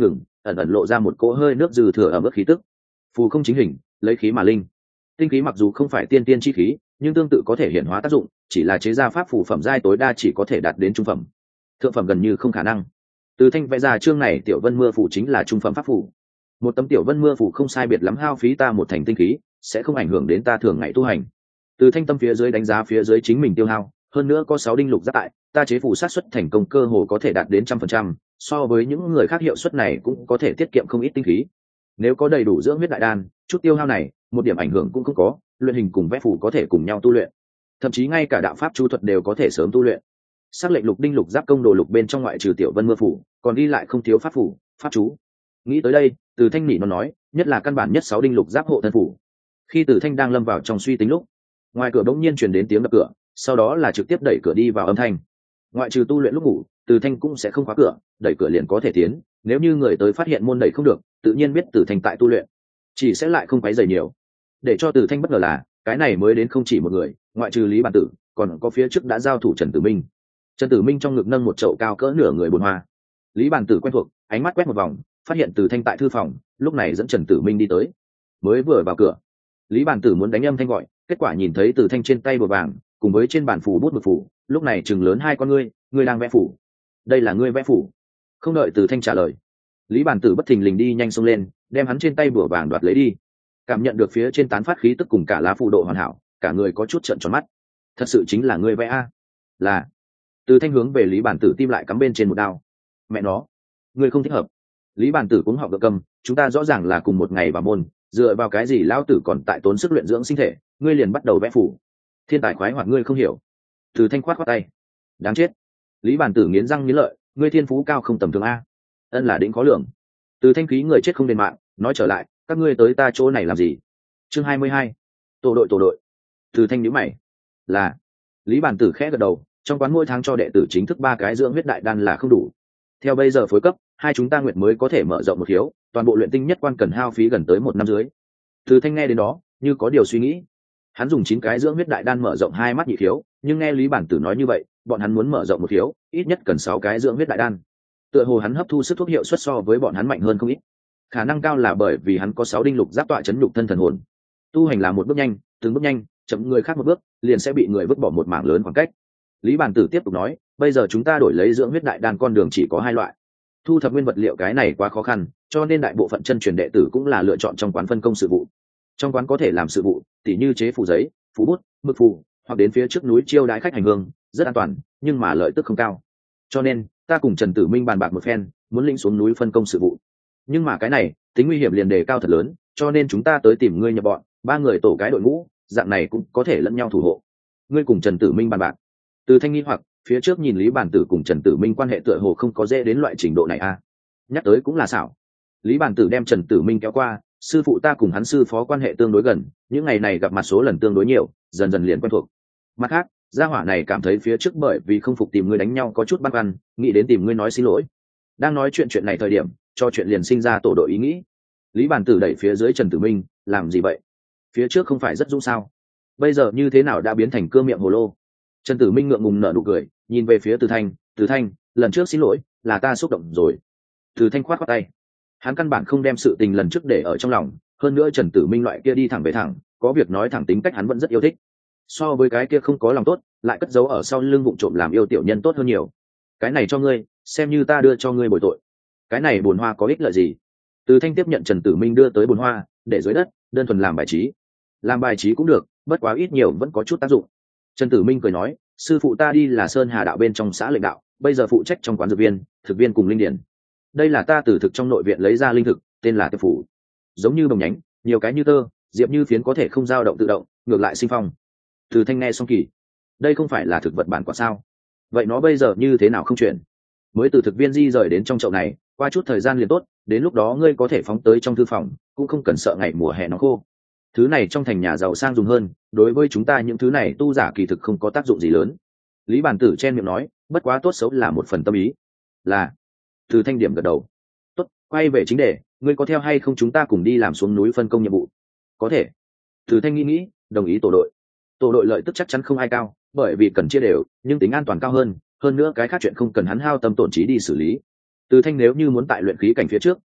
ẩn ẩn lộ ra một cỗ hơi nước dư thừa ở mức khí tức. Phù không chính hình, lấy khí mà linh. Tinh khí mặc dù không phải tiên tiên chi khí, nhưng tương tự có thể hiển hóa tác dụng, chỉ là chế ra pháp phù phẩm giai tối đa chỉ có thể đạt đến trung phẩm, thượng phẩm gần như không khả năng. Từ Thanh vẽ ra chương này tiểu vân mưa phù chính là trung phẩm pháp phù. Một tấm tiểu vân mưa phù không sai biệt lắm hao phí ta một thành tinh khí, sẽ không ảnh hưởng đến ta thường ngày tu hành. Từ Thanh tâm phía dưới đánh giá phía dưới chính mình tiêu hao, hơn nữa có sáu đinh lục giáp tại, ta chế phù sát suất thành công cơ hồ có thể đạt đến trăm phần trăm, so với những người khác hiệu suất này cũng có thể tiết kiệm không ít tinh khí. Nếu có đầy đủ dưỡng huyết đại đan, chút tiêu hao này, một điểm ảnh hưởng cũng không có, luyện hình cùng vẽ phù có thể cùng nhau tu luyện. Thậm chí ngay cả đạo pháp chú thuật đều có thể sớm tu luyện. Sắc lệnh lục đinh lục giáp công đồ lục bên trong ngoại trừ tiểu vân mưa phù, còn đi lại không thiếu pháp phù, pháp chú. Nghĩ tới đây, Từ Thanh nỉ nó nói, nhất là căn bản nhất sáu đinh lục giáp hộ thân phù. Khi Từ Thanh đang lâm vào trong suy tính lúc, ngoài cửa bỗng nhiên truyền đến tiếng đập cửa, sau đó là trực tiếp đẩy cửa đi vào âm thanh. Ngoại trừ tu luyện lúc ngủ, Từ Thanh cũng sẽ không khóa cửa, đẩy cửa liền có thể tiến, nếu như người tới phát hiện môn đẩy không được, tự nhiên biết Từ Thanh tại tu luyện, chỉ sẽ lại không quấy rầy nhiều. Để cho Từ Thanh bất ngờ là, cái này mới đến không chỉ một người, ngoại trừ Lý Bản Tử, còn có phía trước đã giao thủ Trần Tử Minh. Trần Tử Minh trong ngực nâng một chậu cao cỡ nửa người bồn hoa. Lý Bản Tử quen thuộc, ánh mắt quét một vòng, phát hiện Từ Thanh tại thư phòng, lúc này dẫn Trần Tử Minh đi tới. Mới vừa vào cửa, Lý Bản Tử muốn đánh âm thanh gọi, kết quả nhìn thấy Từ Thanh trên tay bùa vàng, cùng với trên bàn phủ bút mực phủ, lúc này chừng lớn hai con ngươi, ngươi đang vẽ phủ. Đây là ngươi vẽ phủ. Không đợi Từ Thanh trả lời, Lý Bản Tử bất thình lình đi nhanh xông lên, đem hắn trên tay bùa vàng đoạt lấy đi. Cảm nhận được phía trên tán phát khí tức cùng cả lá phù độ hoàn hảo, cả người có chút trợn tròn mắt. Thật sự chính là ngươi vẽ a? Là. Từ Thanh hướng về Lý Bản Tử tim lại cắm bên trên một đao. Mẹ nó, ngươi không thích hợp. Lý Bản Tử cũng học được cầm, chúng ta rõ ràng là cùng một ngày vào môn, dựa vào cái gì lão tử còn tại tốn sức luyện dưỡng sinh thể, ngươi liền bắt đầu vẽ phủ. Thiên tài khoái hoạt ngươi không hiểu. Từ Thanh khoát khoát tay. Đáng chết. Lý Bản Tử nghiến răng nghiến lợi, ngươi thiên phú cao không tầm thường a. Ân là đỉnh khó lường. Từ Thanh khí người chết không đền mạng, nói trở lại, các ngươi tới ta chỗ này làm gì? Chương hai mươi hai. Tổ đội tổ đội. Từ Thanh nhíu mày. Là. Lý Bản Tử khẽ gật đầu, trong quán mỗi tháng cho đệ tử chính thức ba cái dưỡng huyết đại đan là không đủ. Theo bây giờ phối cấp, hai chúng ta nguyện mới có thể mở rộng một khiếu, toàn bộ luyện tinh nhất quan cần hao phí gần tới một năm dưới. Từ Thanh nghe đến đó, như có điều suy nghĩ. Hắn dùng chín cái dưỡng huyết đại đan mở rộng hai mắt nhị khiếu, nhưng nghe Lý Bản Tử nói như vậy, bọn hắn muốn mở rộng một khiếu, ít nhất cần sáu cái dưỡng huyết đại đan. Tựa hồ hắn hấp thu sức thuốc hiệu suất so với bọn hắn mạnh hơn không ít. Khả năng cao là bởi vì hắn có sáu đinh lục giáp tọa chấn nhục thân thần hồn. Tu hành là một bước nhanh, từng bước nhanh, chậm người khác một bước, liền sẽ bị người vứt bỏ một mảng lớn khoảng cách. Lý Bản Tử tiếp tục nói, bây giờ chúng ta đổi lấy dưỡng huyết đại đan con đường chỉ có hai loại. Thu thập nguyên vật liệu cái này quá khó khăn, cho nên đại bộ phận chân truyền đệ tử cũng là lựa chọn trong quán phân công sự vụ. Trong quán có thể làm sự vụ, tỉ như chế phù giấy, phù bút, mực phù, hoặc đến phía trước núi chiêu đãi khách hành hương, rất an toàn, nhưng mà lợi tức không cao. Cho nên, ta cùng Trần Tử Minh bàn bạc một phen, muốn lĩnh xuống núi phân công sự vụ. Nhưng mà cái này, tính nguy hiểm liền đề cao thật lớn, cho nên chúng ta tới tìm ngươi nhập bọn, ba người tổ cái đội ngũ, dạng này cũng có thể lẫn nhau thủ hộ. Ngươi cùng Trần Tử Minh bàn bạc. Từ Thanh nghi hoặc, phía trước nhìn Lý Bản Tử cùng Trần Tử Minh quan hệ tựa hồ không có dễ đến loại trình độ này a. À? Nhắc tới cũng là xảo. Lý Bản Tử đem Trần Tử Minh kéo qua, sư phụ ta cùng hắn sư phó quan hệ tương đối gần, những ngày này gặp mặt số lần tương đối nhiều, dần dần liền quen thuộc. Mặt khác, gia hỏa này cảm thấy phía trước bởi vì không phục tìm ngươi đánh nhau có chút băn khoăn, nghĩ đến tìm ngươi nói xin lỗi. Đang nói chuyện chuyện này thời điểm, cho chuyện liền sinh ra tổ đội ý nghĩ. Lý Bản Tử đẩy phía dưới Trần Tử Minh, làm gì vậy? Phía trước không phải rất dũng sao? Bây giờ như thế nào đã biến thành cưa miệng hồ lô? Trần Tử Minh ngượng ngùng nở nụ cười, nhìn về phía Từ Thanh, Từ Thanh, lần trước xin lỗi, là ta xúc động rồi. Từ Thanh khoát khoát tay. Hắn căn bản không đem sự tình lần trước để ở trong lòng, hơn nữa Trần Tử Minh loại kia đi thẳng về thẳng, có việc nói thẳng tính cách hắn vẫn rất yêu thích. So với cái kia không có lòng tốt, lại cất giấu ở sau lưng vụng trộm làm yêu tiểu nhân tốt hơn nhiều. Cái này cho ngươi, xem như ta đưa cho ngươi bồi tội. Cái này bồn hoa có ích lợi gì? Từ Thanh tiếp nhận Trần Tử Minh đưa tới bồn hoa, để dưới đất, đơn thuần làm bài trí. Làm bài trí cũng được, bất quá ít nhiều vẫn có chút tác dụng. Trần Tử Minh cười nói, sư phụ ta đi là Sơn Hà đạo bên trong xã lệnh đạo, bây giờ phụ trách trong quán dược viên, thực viên cùng linh điển. Đây là ta từ thực trong nội viện lấy ra linh thực, tên là Tiệp Phủ. Giống như bồng nhánh, nhiều cái như tơ, diệp như phiến có thể không dao động tự động, ngược lại sinh phong. Từ Thanh nghe xong kỳ, đây không phải là thực vật bản quả sao? Vậy nó bây giờ như thế nào không chuyển? Mới từ thực viên di rời đến trong chậu này, qua chút thời gian liền tốt, đến lúc đó ngươi có thể phóng tới trong thư phòng, cũng không cần sợ ngày mùa hè nó khô. Thứ này trong thành nhà giàu sang dùng hơn, đối với chúng ta những thứ này tu giả kỳ thực không có tác dụng gì lớn. Lý Bản Tử chen miệng nói, bất quá tốt xấu là một phần tâm ý. Là. Từ Thanh điểm gật đầu. Tốt, quay về chính đề, ngươi có theo hay không chúng ta cùng đi làm xuống núi phân công nhiệm vụ? Có thể. Từ Thanh nghĩ nghĩ, đồng ý tổ đội. Tổ đội lợi tức chắc chắn không ai cao, bởi vì cần chia đều, nhưng tính an toàn cao hơn, hơn nữa cái khác chuyện không cần hắn hao tâm tổn trí đi xử lý. Từ Thanh nếu như muốn tại luyện khí cảnh phía trước,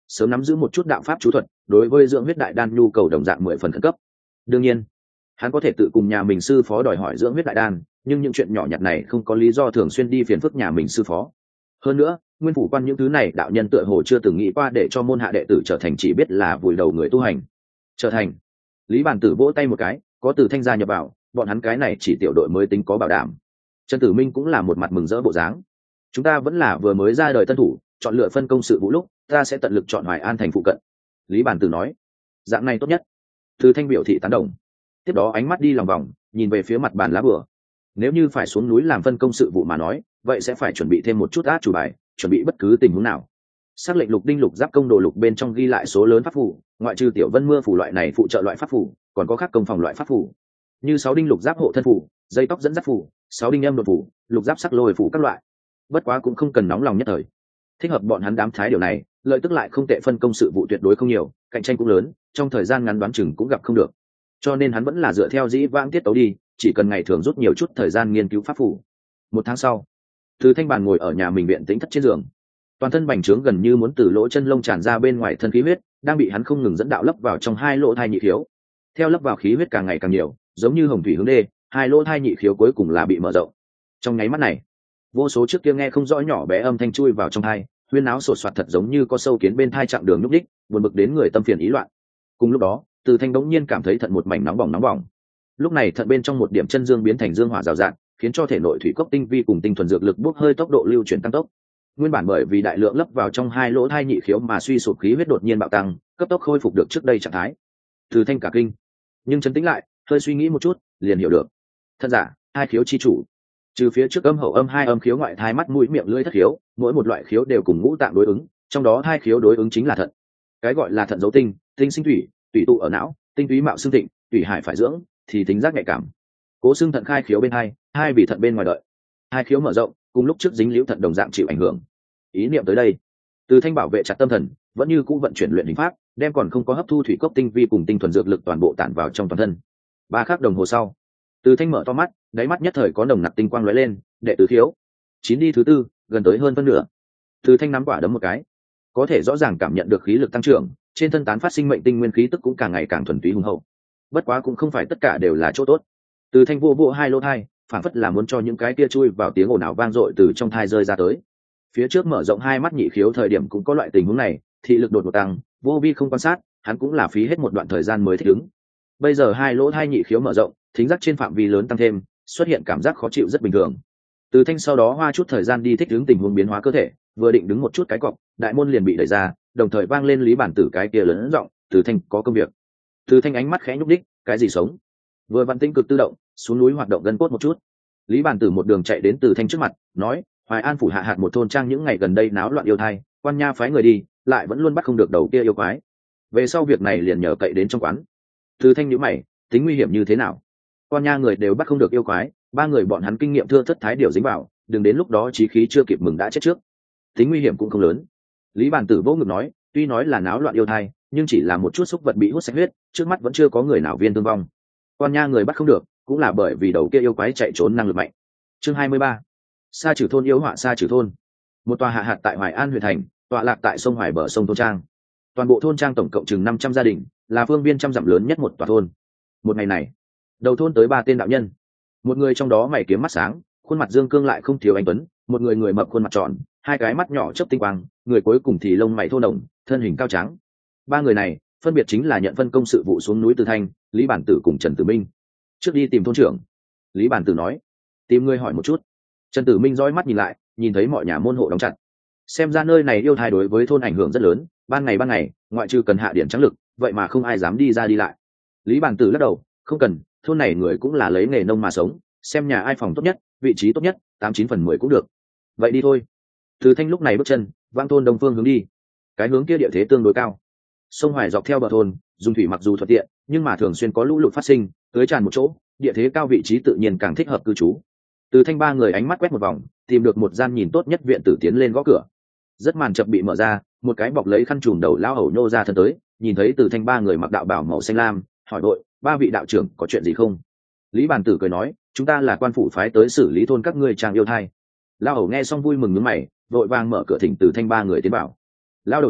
sớm nắm giữ một chút đạo pháp chú thuật, đối với dưỡng huyết đại đan nhu cầu đồng dạng mười phần khẩn cấp. Đương nhiên hắn có thể tự cùng nhà mình sư phó đòi hỏi dưỡng huyết đại đan, nhưng những chuyện nhỏ nhặt này không có lý do thường xuyên đi phiền phức nhà mình sư phó. Hơn nữa nguyên phủ quan những thứ này đạo nhân tựa hồ chưa từng nghĩ qua để cho môn hạ đệ tử trở thành chỉ biết là vùi đầu người tu hành. Trở thành. Lý Bản Tử vỗ tay một cái, có Từ Thanh gia nhập vào, bọn hắn cái này chỉ tiểu đội mới tính có bảo đảm. Trần Tử Minh cũng là một mặt mừng rỡ bộ dáng. Chúng ta vẫn là vừa mới ra đời tân thủ, chọn lựa phân công sự vụ lúc ta sẽ tận lực chọn Hoài An thành phụ cận. Lý Bản Tử nói, dạng này tốt nhất. Từ Thanh biểu thị tán đồng. Tiếp đó ánh mắt đi lòng vòng, nhìn về phía mặt bàn lá bửa. Nếu như phải xuống núi làm phân công sự vụ mà nói, vậy sẽ phải chuẩn bị thêm một chút át chủ bài, chuẩn bị bất cứ tình huống nào. Sắc lệnh lục đinh lục giáp công đồ lục bên trong ghi lại số lớn pháp phù, ngoại trừ tiểu vân mưa phù loại này phụ trợ loại pháp phù, còn có các công phòng loại pháp phù, như sáu đinh lục giáp hộ thân phù, dây tóc dẫn dắt phù, sáu đinh âm đột phù, lục giáp sắc lôi phù các loại. Bất quá cũng không cần nóng lòng nhất thời. Thích hợp bọn hắn đám thái điều này, lợi tức lại không tệ, phân công sự vụ tuyệt đối không nhiều, cạnh tranh cũng lớn, trong thời gian ngắn đoán chừng cũng gặp không được. Cho nên hắn vẫn là dựa theo dĩ vãng tiết tấu đi, chỉ cần ngày thường rút nhiều chút thời gian nghiên cứu pháp phù. Một tháng sau, Từ Thanh Bàn ngồi ở nhà mình viện tĩnh thất trên giường, toàn thân bành trướng gần như muốn từ lỗ chân lông tràn ra bên ngoài thân khí huyết đang bị hắn không ngừng dẫn đạo lấp vào trong hai lỗ thai nhị khiếu. Theo lấp vào khí huyết càng ngày càng nhiều, giống như hồng thủy hướng đê, hai lỗ thai nhị khiếu cuối cùng là bị mở rộng. Trong nháy mắt này, vô số trước kia nghe không rõ nhỏ bé âm thanh chui vào trong thai, huyên náo sột soạt thật giống như có sâu kiến bên thai chặng đường nhúc đích, buồn bực đến người tâm phiền ý loạn. Cùng lúc đó, Từ Thanh đống nhiên cảm thấy thận một mảnh nóng bỏng nóng bỏng. Lúc này thận bên trong một điểm chân dương biến thành dương hỏa rào rạt, khiến cho thể nội thủy cốc tinh vi cùng tinh thuần dược lực bốc hơi tốc độ lưu chuyển tăng tốc. Nguyên bản bởi vì đại lượng lấp vào trong hai lỗ thai nhị khiếu mà suy sụp khí huyết đột nhiên bạo tăng, cấp tốc khôi phục được trước đây trạng thái. Từ Thanh cả kinh, nhưng trấn tĩnh lại, hơi suy nghĩ một chút, liền hiểu được. Thân giả, hai khiếu chi chủ, trừ phía trước âm hậu âm hai âm khiếu ngoại thai mắt mũi miệng lưỡi thất khiếu, mỗi một loại khiếu đều cùng ngũ tạng đối ứng, trong đó hai khiếu đối ứng chính là thận. Cái gọi là thận dấu tinh, tinh sinh thủy, tủy tụ ở não, tinh túy mạo xương thịnh, tủy hải phải dưỡng, thì tính giác nhạy cảm. Cố xương thận khai khiếu bên hai, hai vì thận bên ngoài đợi. Hai khiếu mở rộng, cùng lúc trước dính liễu thận đồng dạng chịu ảnh hưởng. Ý niệm tới đây, Từ Thanh bảo vệ chặt tâm thần, vẫn như cũ vận chuyển luyện hình pháp, đem còn không có hấp thu thủy cốc tinh vi cùng tinh thuần dược lực toàn bộ tản vào trong toàn thân. Ba khắc đồng hồ sau, Từ Thanh mở to mắt, đáy mắt nhất thời có nồng nặc tinh quang lóe lên, đệ tứ khiếu, chín đi thứ tư, gần tới hơn phân nửa. Từ Thanh nắm quả đấm một cái, có thể rõ ràng cảm nhận được khí lực tăng trưởng, trên thân tán phát sinh mệnh tinh nguyên khí tức cũng càng ngày càng thuần túy hùng hậu. Bất quá cũng không phải tất cả đều là chỗ tốt. Từ Thanh vô vô hai lỗ thai, phản phất là muốn cho những cái kia chui vào tiếng ồn ào vang dội từ trong thai rơi ra tới. Phía trước mở rộng hai mắt nhị khiếu thời điểm cũng có loại tình huống này, thị lực đột ngột tăng, vô vi không quan sát, hắn cũng là phí hết một đoạn thời gian mới thích ứng. Bây giờ hai lỗ thai nhị khiếu mở rộng, thính giác trên phạm vi lớn tăng thêm, xuất hiện cảm giác khó chịu rất bình thường. Từ Thanh sau đó hoa chút thời gian đi thích ứng tình huống biến hóa cơ thể, vừa định đứng một chút cái cọc, đại môn liền bị đẩy ra, đồng thời vang lên Lý Bản Tử cái kia lớn giọng, "Từ Thanh có công việc." Từ Thanh ánh mắt khẽ nhúc đích, cái gì sống? Vừa văn tinh cực tự động, xuống núi hoạt động gân cốt một chút. Lý Bản Tử một đường chạy đến Từ Thanh trước mặt, nói, Hoài An phủ hạ hạt một thôn trang những ngày gần đây náo loạn yêu thai, quan nha phái người đi, lại vẫn luôn bắt không được đầu kia yêu quái. Về sau việc này liền nhờ cậy đến trong quán. Từ Thanh nhíu mày, tính nguy hiểm như thế nào? Quan nha người đều bắt không được yêu quái, ba người bọn hắn kinh nghiệm thưa thất thái điều dính vào, đừng đến lúc đó chí khí chưa kịp mừng đã chết trước. Tính nguy hiểm cũng không lớn. Lý Bản Tử vỗ ngực nói, tuy nói là náo loạn yêu thai, nhưng chỉ là một chút xúc vật bị hút sạch huyết, trước mắt vẫn chưa có người nào viên thương vong. Quan nha người bắt không được, cũng là bởi vì đầu kia yêu quái chạy trốn năng lực mạnh. Chương hai mươi ba, Sa Trừ thôn yêu họa Sa Trừ thôn. Một tòa hạ hạt tại Hoài An huyện thành, tọa lạc tại sông Hoài bờ sông thôn trang. Toàn bộ thôn trang tổng cộng chừng năm trăm gia đình, là phương viên trăm dặm lớn nhất một tòa thôn. Một ngày này, đầu thôn tới ba tên đạo nhân. Một người trong đó mày kiếm mắt sáng, khuôn mặt dương cương lại không thiếu anh tuấn, một người người mập khuôn mặt tròn, hai cái mắt nhỏ chớp tinh quang, người cuối cùng thì lông mày thô đồng, thân hình cao trắng. Ba người này phân biệt chính là nhận phân công sự vụ xuống núi Từ Thanh, Lý Bản Tử cùng Trần Tử Minh. Trước đi tìm thôn trưởng. Lý Bản Tử nói, tìm người hỏi một chút. Trần Tử Minh dõi mắt nhìn lại, nhìn thấy mọi nhà môn hộ đóng chặt, xem ra nơi này yêu thai đối với thôn ảnh hưởng rất lớn, ban ngày ban ngày ngoại trừ cần hạ điện trắng lực, vậy mà không ai dám đi ra đi lại. Lý Bản Tử lắc đầu, không cần, thôn này người cũng là lấy nghề nông mà sống, xem nhà ai phòng tốt nhất, vị trí tốt nhất, tám chín phần mười cũng được. Vậy đi thôi. Từ Thanh lúc này bước chân vang thôn đông phương hướng đi. Cái hướng kia địa thế tương đối cao, sông Hoài dọc theo bờ thôn, dùng thủy mặc dù thuận tiện, nhưng mà thường xuyên có lũ lụt phát sinh, tưới tràn một chỗ, địa thế cao vị trí tự nhiên càng thích hợp cư trú. Từ Thanh ba người ánh mắt quét một vòng, tìm được một gian nhìn tốt nhất viện tử tiến lên gõ cửa. Rất màn chập bị mở ra, một cái bọc lấy khăn trùm đầu lao hầu nhô ra thân tới, nhìn thấy Từ Thanh ba người mặc đạo bào màu xanh lam, hỏi đội, ba vị đạo trưởng có chuyện gì không? Lý Bản Tử cười nói, chúng ta là quan phủ phái tới xử lý thôn các ngươi chàng yêu thai. Lao hầu nghe xong vui mừng nhướng mày, vội vàng mở cửa thỉnh Từ Thanh ba người tiến vào. Lao đầu tử,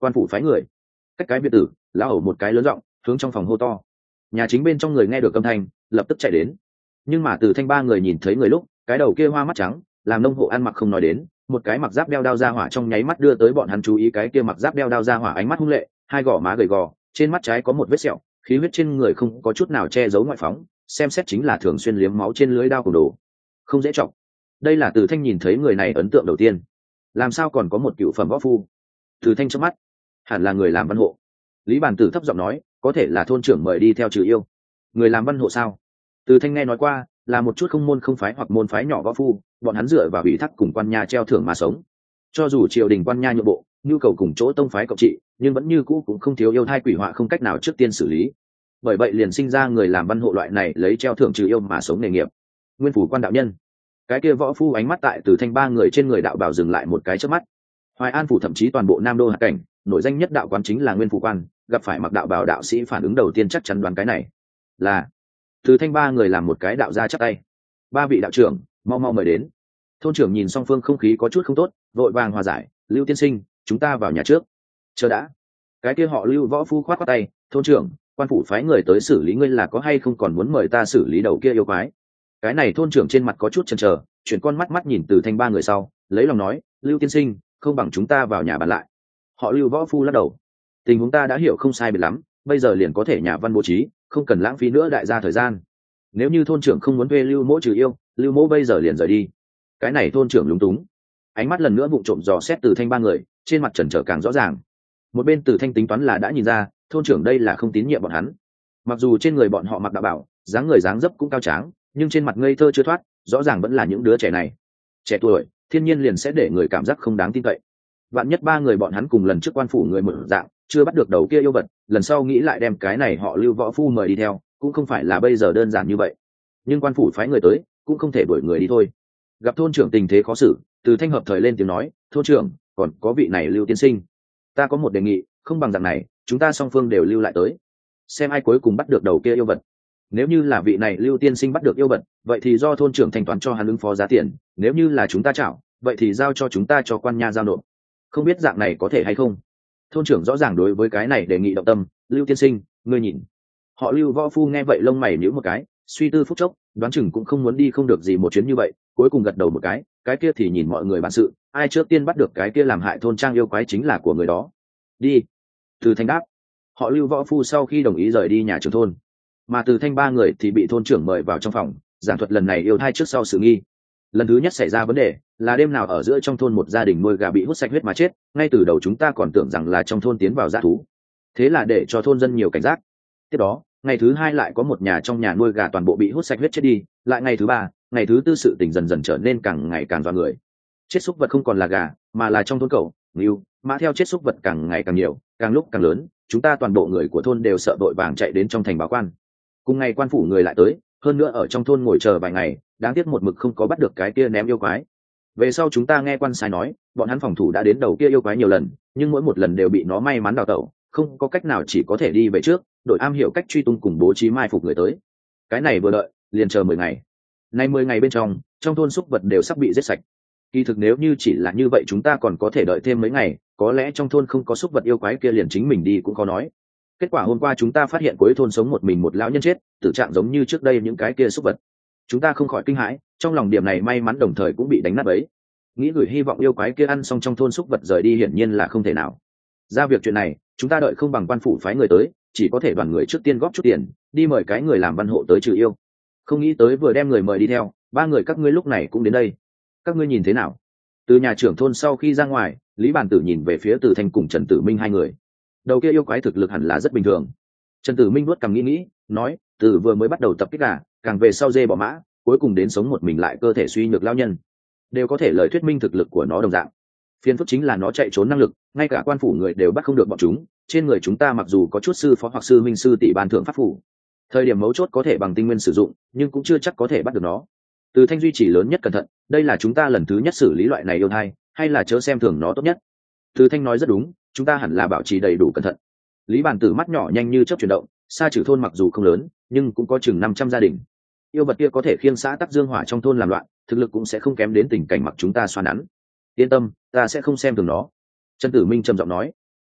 quan phủ phái người. Cách cái biệt tử, lão hầu một cái lớn giọng hướng trong phòng hô to. Nhà chính bên trong người nghe được âm thanh lập tức chạy đến, nhưng mà Từ Thanh ba người nhìn thấy người lúc, cái đầu kia hoa mắt trắng làm nông hộ ăn mặc không nói đến, một cái mặc giáp đeo đao ra hỏa trong nháy mắt đưa tới bọn hắn chú ý. Cái kia mặc giáp đeo đao ra hỏa ánh mắt hung lệ, hai gò má gầy gò, trên mắt trái có một vết sẹo, khí huyết trên người không có chút nào che giấu ngoại phóng, xem xét chính là thường xuyên liếm máu trên lưới đao cùng đồ, không dễ chọc. Đây là Từ Thanh nhìn thấy người này ấn tượng đầu tiên. Làm sao còn có một cựu phẩm võ phu? Từ Thanh chớp mắt, hẳn là người làm văn hộ. Lý Bản Tử thấp giọng nói, có thể là thôn trưởng mời đi theo trừ yêu. Người làm văn hộ sao? Từ Thanh nghe nói qua, là một chút không môn không phái hoặc môn phái nhỏ võ phu, bọn hắn dựa vào ủy thác cùng quan nha treo thưởng mà sống. Cho dù triều đình quan nha nhượng bộ, nhu cầu cùng chỗ tông phái cộng trị, nhưng vẫn như cũ cũng không thiếu yêu thai quỷ họa không cách nào trước tiên xử lý. Bởi vậy liền sinh ra người làm văn hộ loại này lấy treo thưởng trừ yêu mà sống nghề nghiệp. Nguyên phủ quan đạo nhân, cái kia võ phu ánh mắt tại Từ Thanh ba người trên người đạo bảo dừng lại một cái chớp mắt. Hoài An phủ thậm chí toàn bộ Nam Đô hạ cảnh, nổi danh nhất đạo quán chính là Nguyên phủ quan, gặp phải mặc đạo bảo đạo sĩ phản ứng đầu tiên chắc chắn đoán cái này là Từ Thanh ba người làm một cái đạo ra chắp tay. Ba vị đạo trưởng, mau mau mời đến. Thôn trưởng nhìn song phương không khí có chút không tốt, vội vàng hòa giải. Lưu tiên sinh, chúng ta vào nhà trước. Chờ đã. Cái kia họ Lưu võ phu khoát khoát tay. Thôn trưởng, quan phủ phái người tới xử lý ngươi là có hay không còn muốn mời ta xử lý đầu kia yêu quái? Cái này thôn trưởng trên mặt có chút chần chờ, chuyển con mắt mắt nhìn Từ Thanh ba người sau, lấy lòng nói, Lưu tiên sinh, không bằng chúng ta vào nhà bàn lại. Họ Lưu võ phu lắc đầu. Tình huống ta đã hiểu không sai biệt lắm, bây giờ liền có thể nhà văn bố trí, không cần lãng phí nữa đại gia thời gian. Nếu như thôn trưởng không muốn thuê Lưu mỗ trừ yêu, Lưu mỗ bây giờ liền rời đi. Cái này thôn trưởng lúng túng, ánh mắt lần nữa vụng trộm dò xét Từ Thanh ba người, trên mặt chần chờ càng rõ ràng. Một bên Từ Thanh tính toán là đã nhìn ra, thôn trưởng đây là không tín nhiệm bọn hắn. Mặc dù trên người bọn họ mặc đạo bảo, dáng người dáng dấp cũng cao tráng, nhưng trên mặt ngây thơ chưa thoát, rõ ràng vẫn là những đứa trẻ này. Trẻ tuổi, thiên nhiên liền sẽ để người cảm giác không đáng tin cậy. Vạn nhất ba người bọn hắn cùng lần trước quan phủ người mở dạng, chưa bắt được đầu kia yêu vật, lần sau nghĩ lại đem cái này họ Lưu võ phu mời đi theo, cũng không phải là bây giờ đơn giản như vậy. Nhưng quan phủ phái người tới, cũng không thể đuổi người đi thôi. Gặp thôn trưởng tình thế khó xử, Từ Thanh hợp thời lên tiếng nói, thôn trưởng, còn có vị này Lưu tiên sinh, ta có một đề nghị, không bằng dạng này, chúng ta song phương đều lưu lại tới, xem ai cuối cùng bắt được đầu kia yêu vật. Nếu như là vị này Lưu tiên sinh bắt được yêu vật, vậy thì do thôn trưởng thanh toán cho hắn ứng phó giá tiền, nếu như là chúng ta chảo, vậy thì giao cho chúng ta cho quan nha giao nộp. Không biết dạng này có thể hay không? Thôn trưởng rõ ràng đối với cái này đề nghị động tâm. Lưu tiên sinh, ngươi nhìn. Họ Lưu võ phu nghe vậy lông mày nhíu một cái, suy tư phút chốc, đoán chừng cũng không muốn đi không được gì một chuyến như vậy, cuối cùng gật đầu một cái, cái kia thì nhìn mọi người bản sự, ai trước tiên bắt được cái kia làm hại thôn trang yêu quái chính là của người đó. Đi. Từ Thanh đáp. Họ Lưu võ phu sau khi đồng ý rời đi nhà trưởng thôn, mà Từ Thanh ba người thì bị thôn trưởng mời vào trong phòng, giảng thuật lần này yêu thai trước sau sự nghi. Lần thứ nhất xảy ra vấn đề là đêm nào ở giữa trong thôn một gia đình nuôi gà bị hút sạch huyết mà chết, ngay từ đầu chúng ta còn tưởng rằng là trong thôn tiến vào dã thú, thế là để cho thôn dân nhiều cảnh giác. Tiếp đó ngày thứ hai lại có một nhà trong nhà nuôi gà toàn bộ bị hút sạch huyết chết đi, lại ngày thứ ba, ngày thứ tư sự tình dần dần trở nên càng ngày càng dọa người. Chết súc vật không còn là gà, mà là trong thôn cẩu, ngưu, mã theo chết súc vật càng ngày càng nhiều, càng lúc càng lớn, chúng ta toàn bộ người của thôn đều sợ đội vàng chạy đến trong thành báo quan. Cùng ngày quan phủ người lại tới, hơn nữa ở trong thôn ngồi chờ vài ngày, đáng tiếc một mực không có bắt được cái kia ném yêu quái. Về sau chúng ta nghe quan sai nói, bọn hắn phòng thủ đã đến đầu kia yêu quái nhiều lần, nhưng mỗi một lần đều bị nó may mắn đào tẩu, không có cách nào, chỉ có thể đi về trước, đội am hiểu cách truy tung cùng bố trí mai phục người tới. Cái này vừa đợi liền chờ mười ngày. Nay mười ngày bên trong, trong thôn súc vật đều sắp bị giết sạch. Kỳ thực nếu như chỉ là như vậy chúng ta còn có thể đợi thêm mấy ngày, có lẽ trong thôn không có súc vật yêu quái kia liền chính mình đi cũng khó nói. Kết quả hôm qua chúng ta phát hiện cuối thôn sống một mình một lão nhân chết, tử trạng giống như trước đây những cái kia súc vật. Chúng ta không khỏi kinh hãi, trong lòng điểm này may mắn đồng thời cũng bị đánh nát bấy. Nghĩ gửi hy vọng yêu quái kia ăn xong trong thôn súc vật rời đi hiển nhiên là không thể nào. Ra việc chuyện này, chúng ta đợi không bằng quan phủ phái người tới, chỉ có thể đoàn người trước tiên góp chút tiền, đi mời cái người làm văn hộ tới trừ yêu. Không nghĩ tới vừa đem người mời đi theo, ba người các ngươi lúc này cũng đến đây. Các ngươi nhìn thế nào? Từ nhà trưởng thôn sau khi ra ngoài, Lý Bản Tử nhìn về phía Từ Thanh cùng Trần Tử Minh hai người. Đầu kia yêu quái thực lực hẳn là rất bình thường. Trần Tử Minh vuốt cằm nghĩ nghĩ, nói, từ vừa mới bắt đầu tập kích gà, càng về sau dê bỏ mã, cuối cùng đến sống một mình lại cơ thể suy nhược lao nhân, đều có thể lời thuyết minh thực lực của nó đồng dạng. Phiền phức chính là nó chạy trốn năng lực, ngay cả quan phủ người đều bắt không được bọn chúng. Trên người chúng ta mặc dù có chút sư phó hoặc sư minh sư tỷ ban thượng pháp phủ, thời điểm mấu chốt có thể bằng tinh nguyên sử dụng, nhưng cũng chưa chắc có thể bắt được nó. Từ Thanh duy trì lớn nhất cẩn thận, đây là chúng ta lần thứ nhất xử lý loại này yêu thai, hay là chớ xem thường nó tốt nhất. Từ Thanh nói rất đúng, chúng ta hẳn là bảo trì đầy đủ cẩn thận. Lý Bản Tử mắt nhỏ nhanh như chớp chuyển động, xa trừ thôn mặc dù không lớn, nhưng cũng có chừng năm trăm gia đình. Yêu vật kia có thể khiêng xã tắc dương hỏa trong thôn làm loạn, thực lực cũng sẽ không kém đến tình cảnh mặc chúng ta xoa nắn. Yên tâm, ta sẽ không xem thường nó. Trần Tử Minh trầm giọng nói.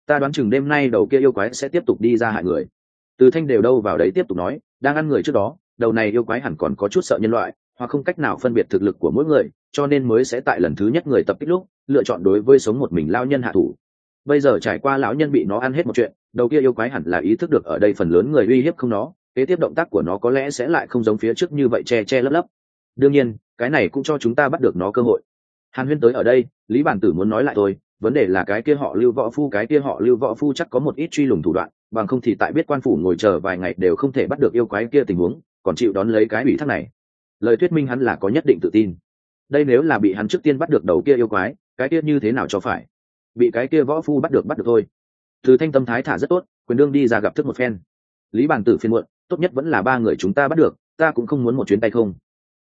ta đoán chừng đêm nay đầu kia yêu quái sẽ tiếp tục đi ra hại người. Từ Thanh đều đâu vào đấy tiếp tục nói, đang ăn người trước đó, đầu này yêu quái hẳn còn có chút sợ nhân loại, hoặc không cách nào phân biệt thực lực của mỗi người, cho nên mới sẽ tại lần thứ nhất người tập kích lúc lựa chọn đối với sống một mình lão nhân hạ thủ. Bây giờ trải qua lão nhân bị nó ăn hết một chuyện, đầu kia yêu quái hẳn là ý thức được ở đây phần lớn người uy hiếp không nó, kế tiếp động tác của nó có lẽ sẽ lại không giống phía trước như vậy che che lấp lấp. Đương nhiên cái này cũng cho chúng ta bắt được nó cơ hội. Hàn Huyên tới ở đây, Lý Bản Tử muốn nói lại thôi, vấn đề là cái kia họ Lưu Võ Phu cái kia họ Lưu Võ Phu chắc có một ít truy lùng thủ đoạn, bằng không thì tại biết quan phủ ngồi chờ vài ngày đều không thể bắt được yêu quái kia tình huống, còn chịu đón lấy cái ủy thác này. Lời thuyết minh hắn là có nhất định tự tin. Đây nếu là bị hắn trước tiên bắt được đầu kia yêu quái, cái kia như thế nào cho phải? Bị cái kia võ phu bắt được bắt được thôi. Từ Thanh tâm thái thả rất tốt, quyền đương đi ra gặp thức một phen. Lý Bản Tử phiền muộn, tốt nhất vẫn là ba người chúng ta bắt được, ta cũng không muốn một chuyến tay không.